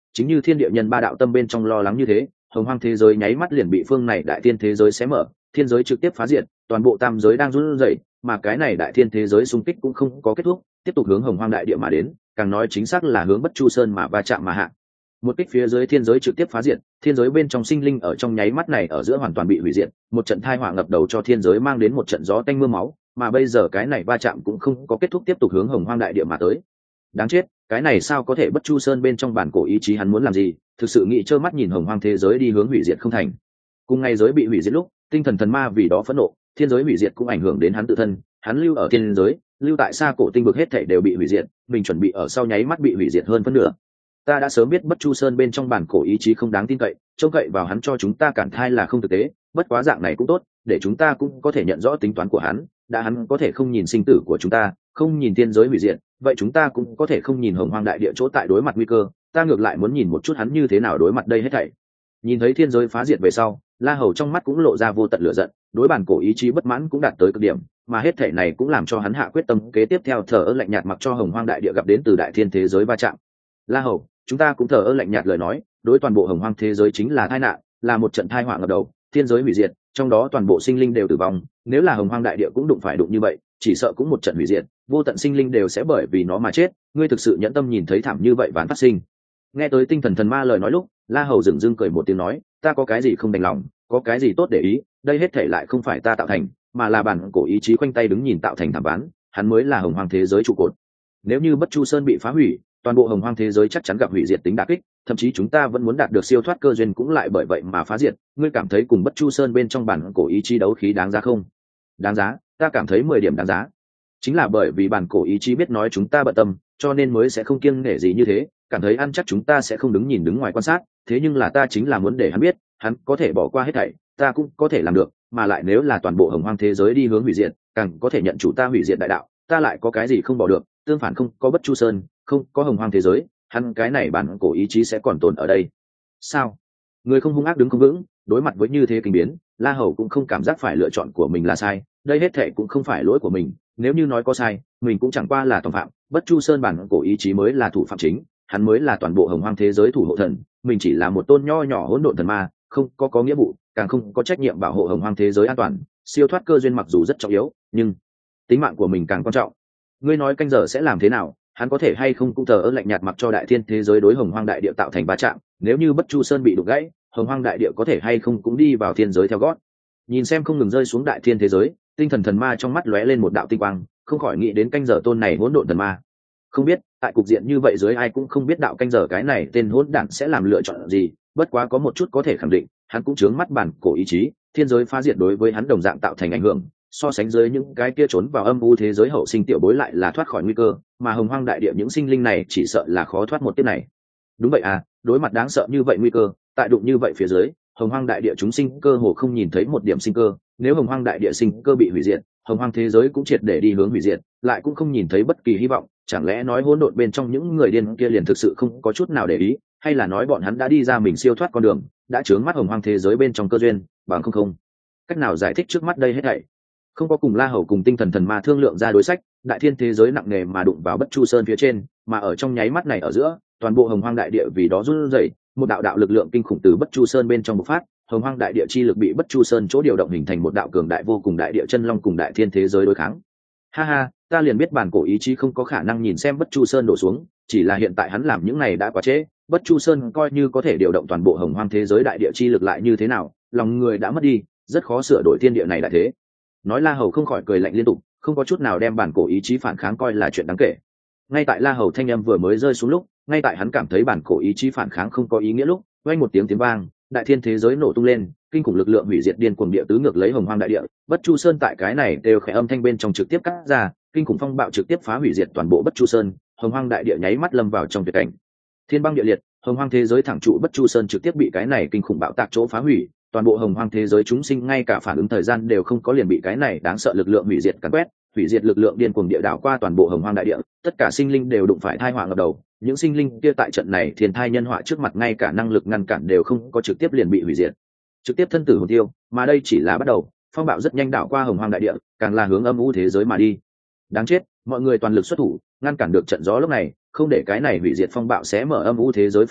chính như thiên địa nhân ba đạo tâm bên trong lo lắng như thế, hồng hoang thế giới nháy mắt liền bị phương này đại thiên thế giới xé mở, thiên giới trực tiếp phá diệt, toàn bộ tam giới đang run rẩy, mà cái này đại thiên thế giới xung kích cũng không có kết thúc, tiếp tục hướng hồng hoang đại địa mà đến, càng nói chính xác là hướng Bất Chu Sơn mà va chạm mà hạ. Một kích phía dưới thiên giới trực tiếp phá diệt, thiên giới bên trong sinh linh ở trong nháy mắt này ở giữa hoàn toàn bị hủy diệt, một trận tai họa ngập đầu cho thiên giới mang đến một trận gió tanh mưa máu, mà bây giờ cái này va chạm cũng không có kết thúc, tiếp tục hướng hồng hoang đại địa mà tới. Đáng chết, cái này sao có thể? Bất Chu Sơn bên trong bản cổ ý chí hắn muốn làm gì, thực sự nghĩ trơ mắt nhìn hồng hoang thế giới đi hướng hủy diệt không thành. Cùng ngày giới bị hủy diệt lúc, tinh thần thần ma vì đó phẫn nộ, thiên giới hủy diệt cũng ảnh hưởng đến hắn tự thân, hắn lưu ở thiên giới, lưu tại xa cổ tinh vực hết thảy đều bị hủy diệt, mình chuẩn bị ở sau nháy mắt bị hủy diệt hơn phân nửa. Ta đã sớm biết Bất Chu Sơn bên trong bản cổ ý chí không đáng tin cậy, trông cậy vào hắn cho chúng ta cản thai là không thực tế, bất quá dạng này cũng tốt, để chúng ta cũng có thể nhận rõ tính toán của hắn, đã hắn có thể không nhìn sinh tử của chúng ta, không nhìn thiên giới hủy diệt, vậy chúng ta cũng có thể không nhìn hồng hoang đại địa chỗ tại đối mặt nguy cơ, ta ngược lại muốn nhìn một chút hắn như thế nào đối mặt đây hết thảy. Nhìn thấy thiên giới phá diệt về sau, La Hầu trong mắt cũng lộ ra vô tận lửa giận, đối bản cổ ý chí bất mãn cũng đạt tới cực điểm, mà hết thảy này cũng làm cho hắn hạ quyết tâm kế tiếp theo thờ ơ lạnh nhạt mặc cho hồng hoang đại địa gặp đến từ đại thiên thế giới va chạm. La Hầu, chúng ta cũng thờ ơ lạnh nhạt lời nói, đối toàn bộ hồng hoang thế giới chính là tai nạn, là một trận tai họa ngập đầu, thiên giới hủy diệt, trong đó toàn bộ sinh linh đều tử vong, nếu là hồng hoang đại địa cũng đụng phải đụng như vậy, chỉ sợ cũng một trận hủy diệt, vô tận sinh linh đều sẽ bởi vì nó mà chết, ngươi thực sự nhẫn tâm nhìn thấy thảm như vậy ván phát sinh. Nghe tới tinh thần thần ma lời nói lúc, La Hầu dửng dưng cười một tiếng nói, ta có cái gì không đành lòng, có cái gì tốt để ý, đây hết thể lại không phải ta tạo thành, mà là bản cổ ý chí khoanh tay đứng nhìn tạo thành thảm ván, hắn mới là hồng hoang thế giới trụ cột. Nếu như Bất Chu Sơn bị phá hủy, toàn bộ hồng hoang thế giới chắc chắn gặp hủy diệt tính đả kích, thậm chí chúng ta vẫn muốn đạt được siêu thoát cơ duyên cũng lại bởi vậy mà phá diệt, ngươi cảm thấy cùng Bất Chu Sơn bên trong bản cổ ý chí đấu khí đáng giá không? Đáng giá, ta cảm thấy 10 điểm đáng giá. Chính là bởi vì bản cổ ý chí biết nói chúng ta bận tâm, cho nên mới sẽ không kiêng nể gì như thế, cảm thấy ăn chắc chúng ta sẽ không đứng nhìn đứng ngoài quan sát, thế nhưng là ta chính là muốn để hắn biết, hắn có thể bỏ qua hết thảy, ta cũng có thể làm được, mà lại nếu là toàn bộ hồng hoang thế giới đi hướng hủy diệt, càng có thể nhận chủ ta hủy diệt đại đạo, ta lại có cái gì không bỏ được, tương phản không có Bất Chu Sơn, không có hồng hoang thế giới, hắn cái này bản cổ ý chí sẽ còn tồn ở đây. Sao? Người không hung ác đứng không vững, đối mặt với như thế kinh biến, La Hầu cũng không cảm giác phải lựa chọn của mình là sai, đây hết thảy cũng không phải lỗi của mình, nếu như nói có sai, mình cũng chẳng qua là tòng phạm, Bất Chu Sơn bản cổ ý chí mới là thủ phạm chính, hắn mới là toàn bộ hồng hoang thế giới thủ hộ thần, mình chỉ là một tôn nho nhỏ hỗn độn thần ma, không có nghĩa vụ, càng không có trách nhiệm bảo hộ hồng hoang thế giới an toàn, siêu thoát cơ duyên mặc dù rất trọng yếu, nhưng tính mạng của mình càng quan trọng. Ngươi nói canh giờ sẽ làm thế nào, hắn có thể hay không cũng thờ ơ lạnh nhạt mặc cho đại thiên thế giới đối hồng hoang đại địa tạo thành va chạm, nếu như Bất Chu Sơn bị đục gãy, hồng hoang đại địa có thể hay không cũng đi vào thiên giới theo gót. Nhìn xem không ngừng rơi xuống đại thiên thế giới, tinh thần thần ma trong mắt lóe lên một đạo tinh quang, không khỏi nghĩ đến canh giờ tôn này hỗn độn thần ma. Không biết tại cục diện như vậy dưới ai cũng không biết đạo canh giờ cái này tên hỗn đản sẽ làm lựa chọn gì, bất quá có một chút có thể khẳng định, hắn cũng chướng mắt bản cổ ý chí, thiên giới phá diệt đối với hắn đồng dạng tạo thành ảnh hưởng, so sánh với những cái kia trốn vào âm u thế giới hậu sinh tiểu bối lại là thoát khỏi nguy cơ, mà hồng hoang đại địa những sinh linh này chỉ sợ là khó thoát một kiếp này. Đúng vậy à, đối mặt đáng sợ như vậy nguy cơ, tại đụng như vậy phía dưới, hồng hoang đại địa chúng sinh cơ hồ không nhìn thấy một điểm sinh cơ, nếu hồng hoang đại địa sinh cơ bị hủy diệt, hồng hoang thế giới cũng triệt để đi hướng hủy diệt, lại cũng không nhìn thấy bất kỳ hy vọng, chẳng lẽ nói hỗn độn bên trong những người điên kia liền thực sự không có chút nào để ý, hay là nói bọn hắn đã đi ra mình siêu thoát con đường, đã chướng mắt hồng hoang thế giới bên trong cơ duyên, bằng không cách nào giải thích trước mắt đây hết thảy. Không có cùng La Hầu cùng tinh thần thần ma thương lượng ra đối sách, đại thiên thế giới nặng nề mà đụng vào Bất Chu Sơn phía trên, mà ở trong nháy mắt này ở giữa, toàn bộ hồng hoang đại địa vì đó run rẩy, một đạo đạo lực lượng kinh khủng từ Bất Chu Sơn bên trong bộc phát, hồng hoang đại địa chi lực bị Bất Chu Sơn chỗ điều động hình thành một đạo cường đại vô cùng đại địa chân long cùng đại thiên thế giới đối kháng. Ha ha, ta liền biết bản cổ ý chí không có khả năng nhìn xem Bất Chu Sơn đổ xuống, chỉ là hiện tại hắn làm những này đã quá trễ, Bất Chu Sơn coi như có thể điều động toàn bộ hồng hoang thế giới đại địa chi lực lại như thế nào, lòng người đã mất đi, rất khó sửa đổi thiên địa này đại thế. Nói La Hầu không khỏi cười lạnh liên tục, không có chút nào đem bản cổ ý chí phản kháng coi là chuyện đáng kể. Ngay tại La Hầu thanh âm vừa mới rơi xuống lúc, ngay tại hắn cảm thấy bản cổ ý chí phản kháng không có ý nghĩa lúc, vang một tiếng vang, đại thiên thế giới nổ tung lên, kinh khủng lực lượng hủy diệt điên cuồng địa tứ ngược lấy hồng hoang đại địa, Bất Chu Sơn tại cái này đều khẽ âm thanh bên trong trực tiếp cắt ra, kinh khủng phong bạo trực tiếp phá hủy diệt toàn bộ Bất Chu Sơn, hồng hoang đại địa nháy mắt lâm vào trong tuyệt cảnh. Thiên băng địa liệt, hồng hoang thế giới thẳng trụ Bất Chu Sơn trực tiếp bị cái này kinh khủng bạo tạc chỗ phá hủy, toàn bộ hồng hoang thế giới chúng sinh ngay cả phản ứng thời gian đều không có liền bị cái này đáng sợ lực lượng hủy diệt cắn quét, hủy diệt lực lượng điên cuồng địa đảo qua toàn bộ hồng hoang đại địa, tất cả sinh linh đều đụng phải tai họa ngập đầu, những sinh linh kia tại trận này thiên thai nhân họa trước mặt ngay cả năng lực ngăn cản đều không có, trực tiếp liền bị hủy diệt, trực tiếp thân tử hồn tiêu, mà đây chỉ là bắt đầu, phong bạo rất nhanh đảo qua hồng hoang đại địa, càng là hướng âm u thế giới mà đi. Đáng chết, mọi người toàn lực xuất thủ, ngăn cản được trận gió lúc này, không để cái này hủy diệt phong bạo xé mở âm u thế giới phòng ngự,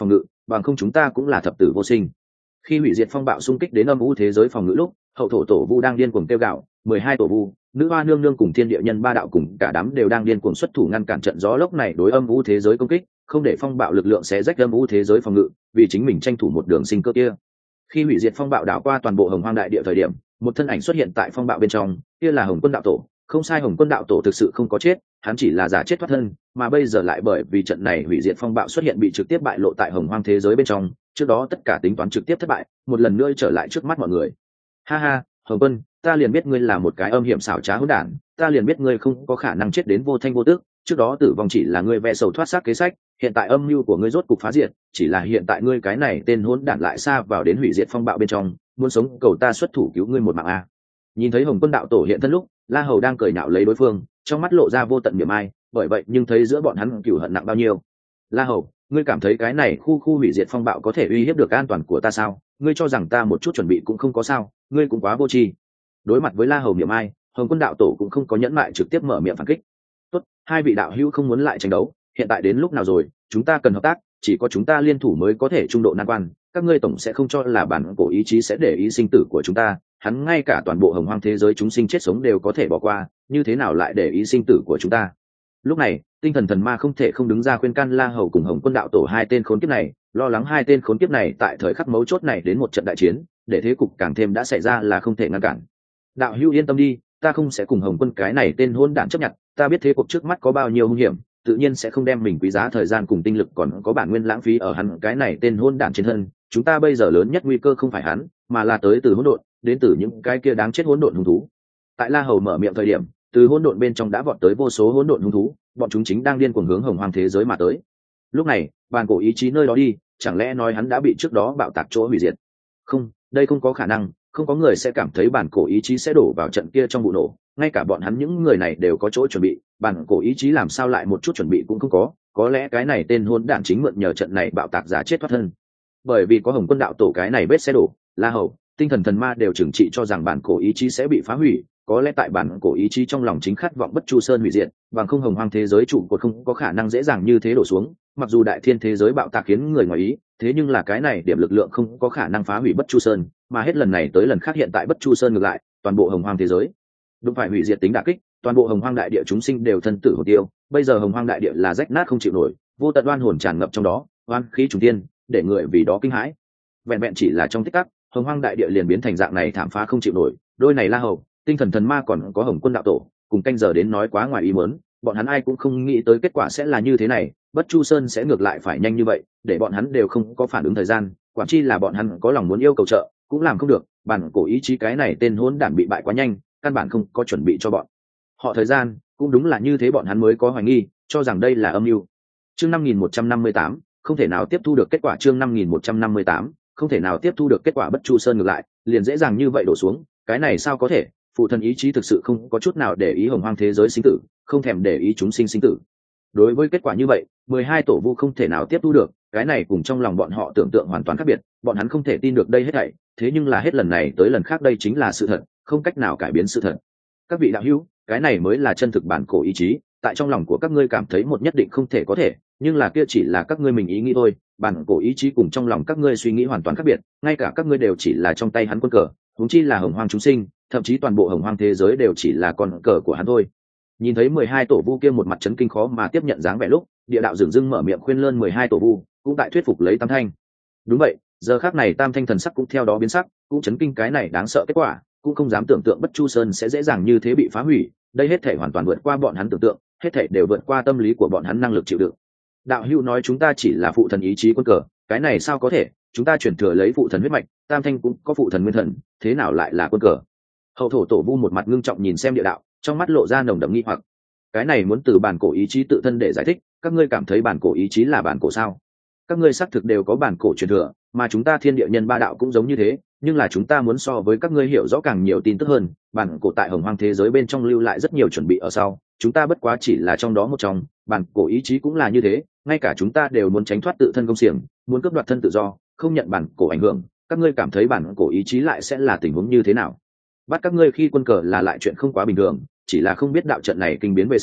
bằng không chúng ta cũng là thập tử vô sinh. Khi hủy diệt phong bạo xung kích đến âm u thế giới phòng ngự lúc, hậu thổ tổ vu đang điên cuồng kêu gào, 12 tổ vu, nữ hoa nương nương cùng thiên địa nhân ba đạo cùng cả đám đều đang điên cuồng xuất thủ ngăn cản trận gió lốc này đối âm u thế giới công kích, không để phong bạo lực lượng xé rách âm u thế giới phòng ngự, vì chính mình tranh thủ một đường sinh cơ kia. Khi hủy diệt phong bạo đảo qua toàn bộ hồng hoang đại địa thời điểm, một thân ảnh xuất hiện tại phong bạo bên trong, kia là Hồng Quân đạo tổ. Không sai, Hồng Quân đạo tổ thực sự không có chết, hắn chỉ là giả chết thoát thân, mà bây giờ lại bởi vì trận này hủy diệt phong bạo xuất hiện bị trực tiếp bại lộ tại hồng hoang thế giới bên trong, trước đó tất cả tính toán trực tiếp thất bại, một lần nữa trở lại trước mắt mọi người. Ha ha, Hồng Quân, ta liền biết ngươi là một cái âm hiểm xảo trá hỗn đản, ta liền biết ngươi không có khả năng chết đến vô thanh vô tức, trước đó tử vong chỉ là ngươi vẽ sầu thoát xác kế sách, hiện tại âm mưu của ngươi rốt cục phá diệt, chỉ là hiện tại ngươi cái này tên hỗn đản lại xa vào đến hủy diệt phong bạo bên trong, muốn sống cầu ta xuất thủ cứu ngươi một mạng a. Nhìn thấy Hồng Quân đạo tổ hiện thân lúc, La Hầu đang cười nhạo lấy đối phương, trong mắt lộ ra vô tận miệng ai, bởi vậy nhưng thấy giữa bọn hắn cừu hận nặng bao nhiêu. La Hầu, ngươi cảm thấy cái này khu hủy diệt phong bạo có thể uy hiếp được an toàn của ta sao? Ngươi cho rằng ta một chút chuẩn bị cũng không có sao? Ngươi cũng quá vô tri. Đối mặt với La Hầu miệng ai, Hồng Quân đạo tổ cũng không có nhẫn mại trực tiếp mở miệng phản kích. Tốt, hai vị đạo hữu không muốn lại tranh đấu, hiện tại đến lúc nào rồi, chúng ta cần hợp tác, chỉ có chúng ta liên thủ mới có thể trung độ nan quan. Các ngươi tổng sẽ không cho là bản cổ ý chí sẽ để ý sinh tử của chúng ta, hắn ngay cả toàn bộ hồng hoang thế giới chúng sinh chết sống đều có thể bỏ qua, như thế nào lại để ý sinh tử của chúng ta? Lúc này tinh thần thần ma không thể không đứng ra khuyên can La Hầu cùng Hồng Quân đạo tổ hai tên khốn kiếp này, lo lắng hai tên khốn kiếp này tại thời khắc mấu chốt này đến một trận đại chiến, để thế cục càng thêm đã xảy ra là không thể ngăn cản. Đạo hữu yên tâm đi, ta không sẽ cùng Hồng Quân cái này tên hôn đản chấp nhận, ta biết thế cuộc trước mắt có bao nhiêu hung hiểm, tự nhiên sẽ không đem mình quý giá thời gian cùng tinh lực còn có bản nguyên lãng phí ở hắn cái này tên hôn đản trên thân. Chúng ta bây giờ lớn nhất nguy cơ không phải hắn, mà là tới từ hỗn độn, đến từ những cái kia đáng chết hỗn độn hung thú. Tại La Hầu mở miệng thời điểm, từ hỗn độn bên trong đã vọt tới vô số hỗn độn hung thú, bọn chúng chính đang điên cuồng hướng hồng hoang thế giới mà tới. Lúc này bàn cổ ý chí nơi đó đi, chẳng lẽ nói hắn đã bị trước đó bạo tạc chỗ hủy diệt? Không, đây không có khả năng, không có người sẽ cảm thấy bản cổ ý chí sẽ đổ vào trận kia trong vụ nổ, ngay cả bọn hắn những người này đều có chỗ chuẩn bị, bản cổ ý chí làm sao lại một chút chuẩn bị cũng không có lẽ cái này tên hôn đản chính mượn nhờ trận này bạo tạc giả chết thoát thân. Bởi vì có Hồng Quân đạo tổ cái này vết xe đổ, La Hầu, tinh thần thần ma đều trừng trị cho rằng bản cổ ý chí sẽ bị phá hủy, có lẽ tại bản cổ ý chí trong lòng chính khát vọng Bất Chu Sơn hủy diệt, bằng không hồng hoang thế giới trụ cột không có khả năng dễ dàng như thế đổ xuống, mặc dù đại thiên thế giới bạo tạc khiến người ngoài ý, thế nhưng là cái này điểm lực lượng không có khả năng phá hủy Bất Chu Sơn, mà hết lần này tới lần khác hiện tại Bất Chu Sơn ngược lại, toàn bộ hồng hoang thế giới đúng phải hủy diệt tính đả kích, toàn bộ hồng hoang đại địa chúng sinh đều thân tử hồn tiêu, bây giờ hồng hoang đại địa là rách nát không chịu nổi, vô tận oan hồn tràn ngập trong đó, oan khí trùng tiên, để người vì đó kinh hãi. Vẹn vẹn chỉ là trong tích tắc, hồng hoang đại địa liền biến thành dạng này thảm phá không chịu nổi. Đôi này La Hầu, tinh thần thần ma còn có Hồng Quân đạo tổ cùng canh giờ đến nói quá ngoài ý muốn, bọn hắn ai cũng không nghĩ tới kết quả sẽ là như thế này, Bất Chu Sơn sẽ ngược lại phải nhanh như vậy, để bọn hắn đều không có phản ứng thời gian, quản chi là bọn hắn có lòng muốn yêu cầu trợ cũng làm không được, bản cổ ý chí cái này tên hỗn đản bị bại quá nhanh, căn bản không có chuẩn bị cho bọn họ thời gian, cũng đúng là như thế bọn hắn mới có hoài nghi, cho rằng đây là âm mưu. Chương 5158, không thể nào tiếp thu được kết quả. Chương 5158, không thể nào tiếp thu được kết quả. Bất Chu Sơn ngược lại liền dễ dàng như vậy đổ xuống, cái này sao có thể? Phụ thần ý chí thực sự không có chút nào để ý hồng hoang thế giới sinh tử, không thèm để ý chúng sinh sinh tử. Đối với kết quả như vậy, 12 tổ vu không thể nào tiếp thu được, cái này cùng trong lòng bọn họ tưởng tượng hoàn toàn khác biệt, bọn hắn không thể tin được đây hết thảy, thế nhưng là hết lần này tới lần khác đây chính là sự thật, không cách nào cải biến sự thật. Các vị đạo hữu, cái này mới là chân thực bản cổ ý chí, tại trong lòng của các ngươi cảm thấy một nhất định không thể có thể, nhưng là kia chỉ là các ngươi mình ý nghĩ thôi, bản cổ ý chí cùng trong lòng các ngươi suy nghĩ hoàn toàn khác biệt, ngay cả các ngươi đều chỉ là trong tay hắn quân cờ, huống chi là hồng hoang chúng sinh, thậm chí toàn bộ hồng hoang thế giới đều chỉ là con cờ của hắn thôi. Nhìn thấy 12 tổ vu kia một mặt chấn kinh khó mà tiếp nhận dáng vẻ lúc, địa đạo dửng dưng mở miệng khuyên lơn 12 tổ vu, cũng tại thuyết phục lấy Tam Thanh. Đúng vậy, giờ khắc này Tam Thanh thần sắc cũng theo đó biến sắc, cũng chấn kinh cái này đáng sợ kết quả, cũng không dám tưởng tượng Bất Chu Sơn sẽ dễ dàng như thế bị phá hủy, đây hết thảy hoàn toàn vượt qua bọn hắn tưởng tượng, hết thảy đều vượt qua tâm lý của bọn hắn năng lực chịu đựng. Đạo hữu nói chúng ta chỉ là phụ thần ý chí quân cờ, cái này sao có thể, chúng ta chuyển thừa lấy phụ thần huyết mạch, Tam Thanh cũng có phụ thần nguyên thần, thế nào lại là quân cờ? Hậu thổ tổ vu một mặt ngưng trọng nhìn xem địa đạo, trong mắt lộ ra nồng đậm nghi hoặc. Cái này muốn từ bản cổ ý chí tự thân để giải thích, các ngươi cảm thấy bản cổ ý chí là bản cổ sao? Các ngươi xác thực đều có bản cổ truyền thừa, mà chúng ta thiên địa nhân ba đạo cũng giống như thế, nhưng là chúng ta muốn so với các ngươi hiểu rõ càng nhiều tin tức hơn, bản cổ tại hồng hoang thế giới bên trong lưu lại rất nhiều chuẩn bị ở sau, chúng ta bất quá chỉ là trong đó một trong, bản cổ ý chí cũng là như thế, ngay cả chúng ta đều muốn tránh thoát tự thân công xiềng, muốn cướp đoạt thân tự do, không nhận bản cổ ảnh hưởng, các ngươi cảm thấy bản cổ ý chí lại sẽ là tình huống như thế nào? Bắt các ngươi khi quân cờ là lại chuyện không quá bình thường, chỉ là không biết đạo trận này kinh biến về sau,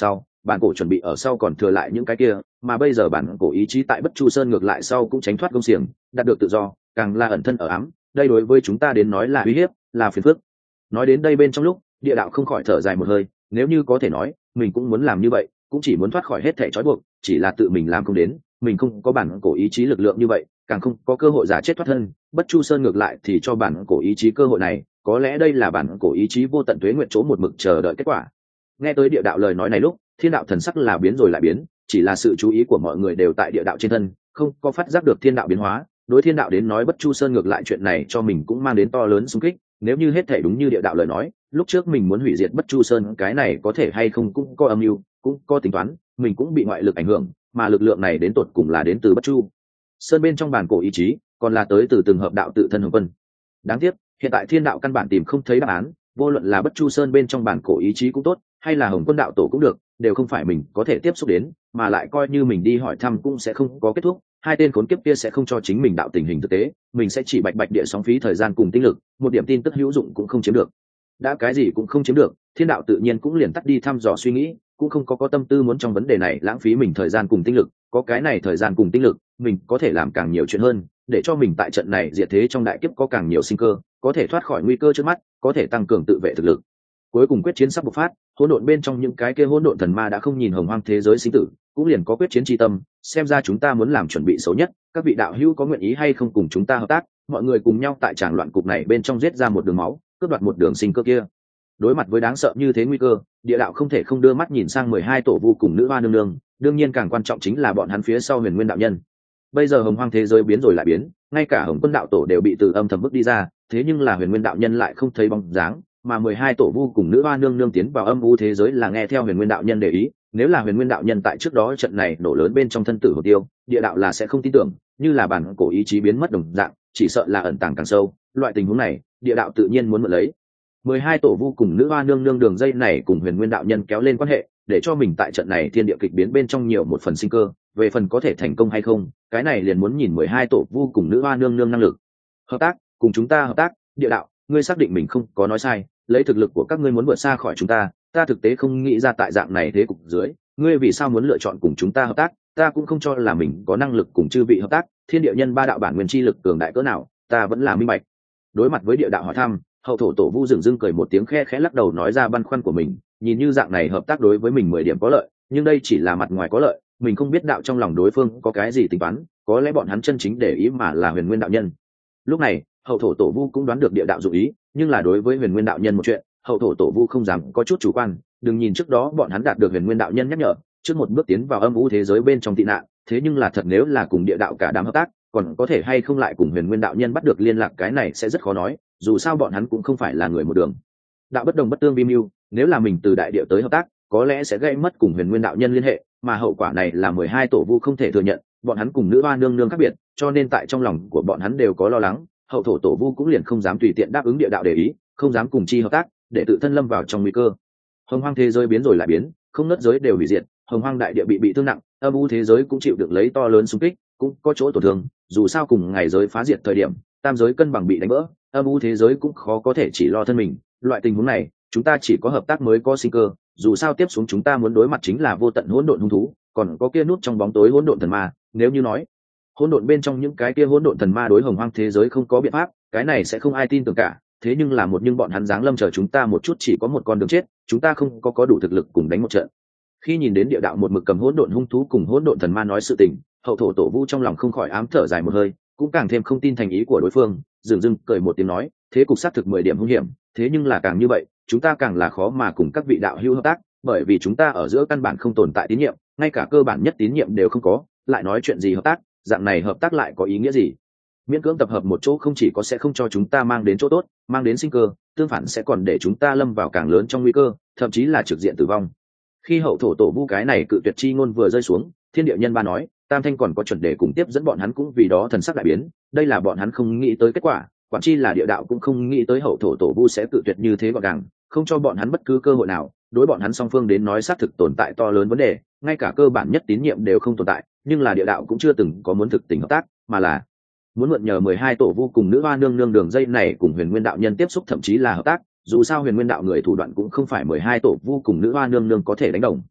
bản cổ chuẩn bị ở sau còn thừa lại những cái kia, mà bây giờ bản cổ ý chí tại Bất Chu Sơn ngược lại sau cũng tránh thoát công xiềng, đạt được tự do, càng là ẩn thân ở ám, đây đối với chúng ta đến nói là uy hiếp, là phiền phức. Nói đến đây bên trong lúc, địa đạo không khỏi thở dài một hơi, nếu như có thể nói, mình cũng muốn làm như vậy, cũng chỉ muốn thoát khỏi hết thảy trói buộc, chỉ là tự mình làm không đến, mình không có bản cổ ý chí lực lượng như vậy, càng không có cơ hội giả chết thoát thân. Bất Chu Sơn ngược lại thì cho bản cổ ý chí cơ hội này, có lẽ đây là bản cổ ý chí vô tận tuế nguyện chỗ một mực chờ đợi kết quả. Nghe tới địa đạo lời nói này lúc, thiên đạo thần sắc là biến rồi lại biến, chỉ là sự chú ý của mọi người đều tại địa đạo trên thân, không có phát giác được thiên đạo biến hóa. Đối thiên đạo đến nói Bất Chu Sơn ngược lại chuyện này cho mình cũng mang đến to lớn xung kích, nếu như hết thể đúng như địa đạo lời nói, lúc trước mình muốn hủy diệt Bất Chu Sơn, cái này có thể hay không cũng có âm mưu, cũng có tính toán, mình cũng bị ngoại lực ảnh hưởng, mà lực lượng này đến tột cùng là đến từ Bất Chu Sơn bên trong bản cổ ý chí, còn là tới từ từng hợp đạo tự thân Hồng Quân. Đáng tiếc, hiện tại thiên đạo căn bản tìm không thấy đáp án, vô luận là Bất Chu Sơn bên trong bản cổ ý chí cũng tốt, hay là Hồng Quân đạo tổ cũng được, đều không phải mình có thể tiếp xúc đến, mà lại coi như mình đi hỏi thăm cũng sẽ không có kết thúc, hai tên khốn kiếp kia sẽ không cho chính mình đạo tình hình thực tế, mình sẽ chỉ bạch bạch địa sóng phí thời gian cùng tinh lực, một điểm tin tức hữu dụng cũng không chiếm được. Đã cái gì cũng không chiếm được, thiên đạo tự nhiên cũng liền tắt đi thăm dò suy nghĩ, cũng không có tâm tư muốn trong vấn đề này lãng phí mình thời gian cùng tinh lực, có cái này thời gian cùng tinh lực, mình có thể làm càng nhiều chuyện hơn, để cho mình tại trận này diệt thế trong đại kiếp có càng nhiều sinh cơ, có thể thoát khỏi nguy cơ trước mắt, có thể tăng cường tự vệ thực lực. Cuối cùng quyết chiến sắp bộc phát, hỗn độn bên trong những cái kia hỗn độn thần ma đã không nhìn hồng hoang thế giới sinh tử, cũng liền có quyết chiến chi tâm, xem ra chúng ta muốn làm chuẩn bị xấu nhất, các vị đạo hữu có nguyện ý hay không cùng chúng ta hợp tác, mọi người cùng nhau tại tràng loạn cục này bên trong giết ra một đường máu, cướp đoạt một đường sinh cơ kia. Đối mặt với đáng sợ như thế nguy cơ, địa đạo không thể không đưa mắt nhìn sang 12 tổ vu cùng nữ hoa nương nương, đương nhiên càng quan trọng chính là bọn hắn phía sau Huyền Nguyên đạo nhân. Bây giờ hồng hoang thế giới biến rồi lại biến, ngay cả Hồng Quân đạo tổ đều bị từ âm thầm bước đi ra, thế nhưng là Huyền Nguyên đạo nhân lại không thấy bóng dáng, mà 12 tổ vu cùng nữ hoa nương nương tiến vào âm u thế giới là nghe theo Huyền Nguyên đạo nhân để ý, nếu là Huyền Nguyên đạo nhân tại trước đó trận này nổ lớn bên trong thân tử hồn tiêu, địa đạo là sẽ không tin tưởng, như là bản cổ ý chí biến mất đồng dạng, chỉ sợ là ẩn tàng càng sâu, loại tình huống này, địa đạo tự nhiên muốn mượn lấy 12 tổ vu cùng nữ hoa nương nương đường dây này cùng Huyền Nguyên đạo nhân kéo lên quan hệ, để cho mình tại trận này thiên địa kịch biến bên trong nhiều một phần sinh cơ, về phần có thể thành công hay không, cái này liền muốn nhìn 12 tổ vu cùng nữ hoa nương nương năng lực. Hợp tác, cùng chúng ta hợp tác, địa đạo, ngươi xác định mình không có nói sai, lấy thực lực của các ngươi muốn vượt xa khỏi chúng ta, ta thực tế không nghĩ ra tại dạng này thế cục dưới, ngươi vì sao muốn lựa chọn cùng chúng ta hợp tác, ta cũng không cho là mình có năng lực cùng chư vị hợp tác, thiên địa nhân ba đạo bản nguyên chi lực cường đại cỡ nào, ta vẫn là minh bạch. Đối mặt với địa đạo hỏi thăm, hậu thổ tổ vu dừng dưng cười một tiếng, khẽ lắc đầu nói ra băn khoăn của mình, nhìn như dạng này hợp tác đối với mình 10 điểm có lợi, nhưng đây chỉ là mặt ngoài có lợi, mình không biết đạo trong lòng đối phương có cái gì tính toán, có lẽ bọn hắn chân chính để ý mà là Huyền Nguyên đạo nhân. Lúc này hậu thổ tổ vu cũng đoán được địa đạo dụng ý, nhưng là đối với Huyền Nguyên đạo nhân một chuyện, hậu thổ tổ vu không dám có chút chủ quan, đừng nhìn trước đó bọn hắn đạt được Huyền Nguyên đạo nhân nhắc nhở, trước một bước tiến vào âm u thế giới bên trong tị nạn, thế nhưng là thật nếu là cùng địa đạo cả đám hợp tác, còn có thể hay không lại cùng Huyền Nguyên đạo nhân bắt được liên lạc, cái này sẽ rất khó nói, dù sao bọn hắn cũng không phải là người một đường. Đạo bất đồng bất tương vi mưu, nếu là mình từ đại địa tới hợp tác, có lẽ sẽ gây mất cùng Huyền Nguyên đạo nhân liên hệ, mà hậu quả này là 12 tổ vu không thể thừa nhận, bọn hắn cùng nữ hoa nương nương khác biệt, cho nên tại trong lòng của bọn hắn đều có lo lắng, hậu thổ tổ vu cũng liền không dám tùy tiện đáp ứng địa đạo để ý, không dám cùng chi hợp tác, để tự thân lâm vào trong nguy cơ. Hồng hoang thế giới biến rồi lại biến, không nớt giới đều hủy diệt, hồng hoang đại địa bị thương nặng, âm u thế giới cũng chịu được lấy to lớn xung kích, cũng có chỗ tổn thương, dù sao cùng ngày giới phá diệt thời điểm, tam giới cân bằng bị đánh vỡ, âm u thế giới cũng khó có thể chỉ lo thân mình, loại tình huống này, chúng ta chỉ có hợp tác mới có sinh cơ, dù sao tiếp xuống chúng ta muốn đối mặt chính là vô tận hỗn độn hung thú, còn có kia nút trong bóng tối hỗn độn thần ma, nếu như nói hỗn độn bên trong những cái kia hỗn độn thần ma đối hồng hoang thế giới không có biện pháp, cái này sẽ không ai tin tưởng cả, thế nhưng là nhưng bọn hắn giáng lâm chờ chúng ta một chút chỉ có một con đường chết, chúng ta không có đủ thực lực cùng đánh một trận. Khi nhìn đến địa đạo một mực cầm hỗn độn hung thú cùng hỗn độn thần ma nói sự tình, hậu thổ tổ vu trong lòng không khỏi ám thở dài một hơi, cũng càng thêm không tin thành ý của đối phương, dừng dưng cười một tiếng nói, thế cục xác thực 10 điểm hung hiểm, thế nhưng là càng như vậy, chúng ta càng là khó mà cùng các vị đạo hữu hợp tác, bởi vì chúng ta ở giữa căn bản không tồn tại tín nhiệm, ngay cả cơ bản nhất tín nhiệm đều không có, lại nói chuyện gì hợp tác, dạng này hợp tác lại có ý nghĩa gì? Miễn cưỡng tập hợp một chỗ không chỉ có sẽ không cho chúng ta mang đến chỗ tốt, mang đến sinh cơ, tương phản sẽ còn để chúng ta lâm vào càng lớn trong nguy cơ, thậm chí là trực diện tử vong. Khi hậu thổ tổ vu cái này cự tuyệt chi ngôn vừa rơi xuống, thiên địa nhân ba nói, tam thanh còn có chuẩn đề cùng tiếp dẫn bọn hắn cũng vì đó thần sắc đại biến, đây là bọn hắn không nghĩ tới kết quả, quản chi là địa đạo cũng không nghĩ tới hậu thổ tổ vu sẽ cự tuyệt như thế gọn gàng, không cho bọn hắn bất cứ cơ hội nào, đối bọn hắn song phương đến nói xác thực tồn tại to lớn vấn đề, ngay cả cơ bản nhất tín nhiệm đều không tồn tại, nhưng là địa đạo cũng chưa từng có muốn thực tình hợp tác, mà là muốn mượn nhờ 12 tổ vu cùng nữ hoa nương nương đường dây này cùng Huyền Nguyên đạo nhân tiếp xúc, thậm chí là hợp tác, dù sao Huyền Nguyên đạo người thủ đoạn cũng không phải 12 tổ vu cùng nữ hoa nương nương có thể đánh đồng.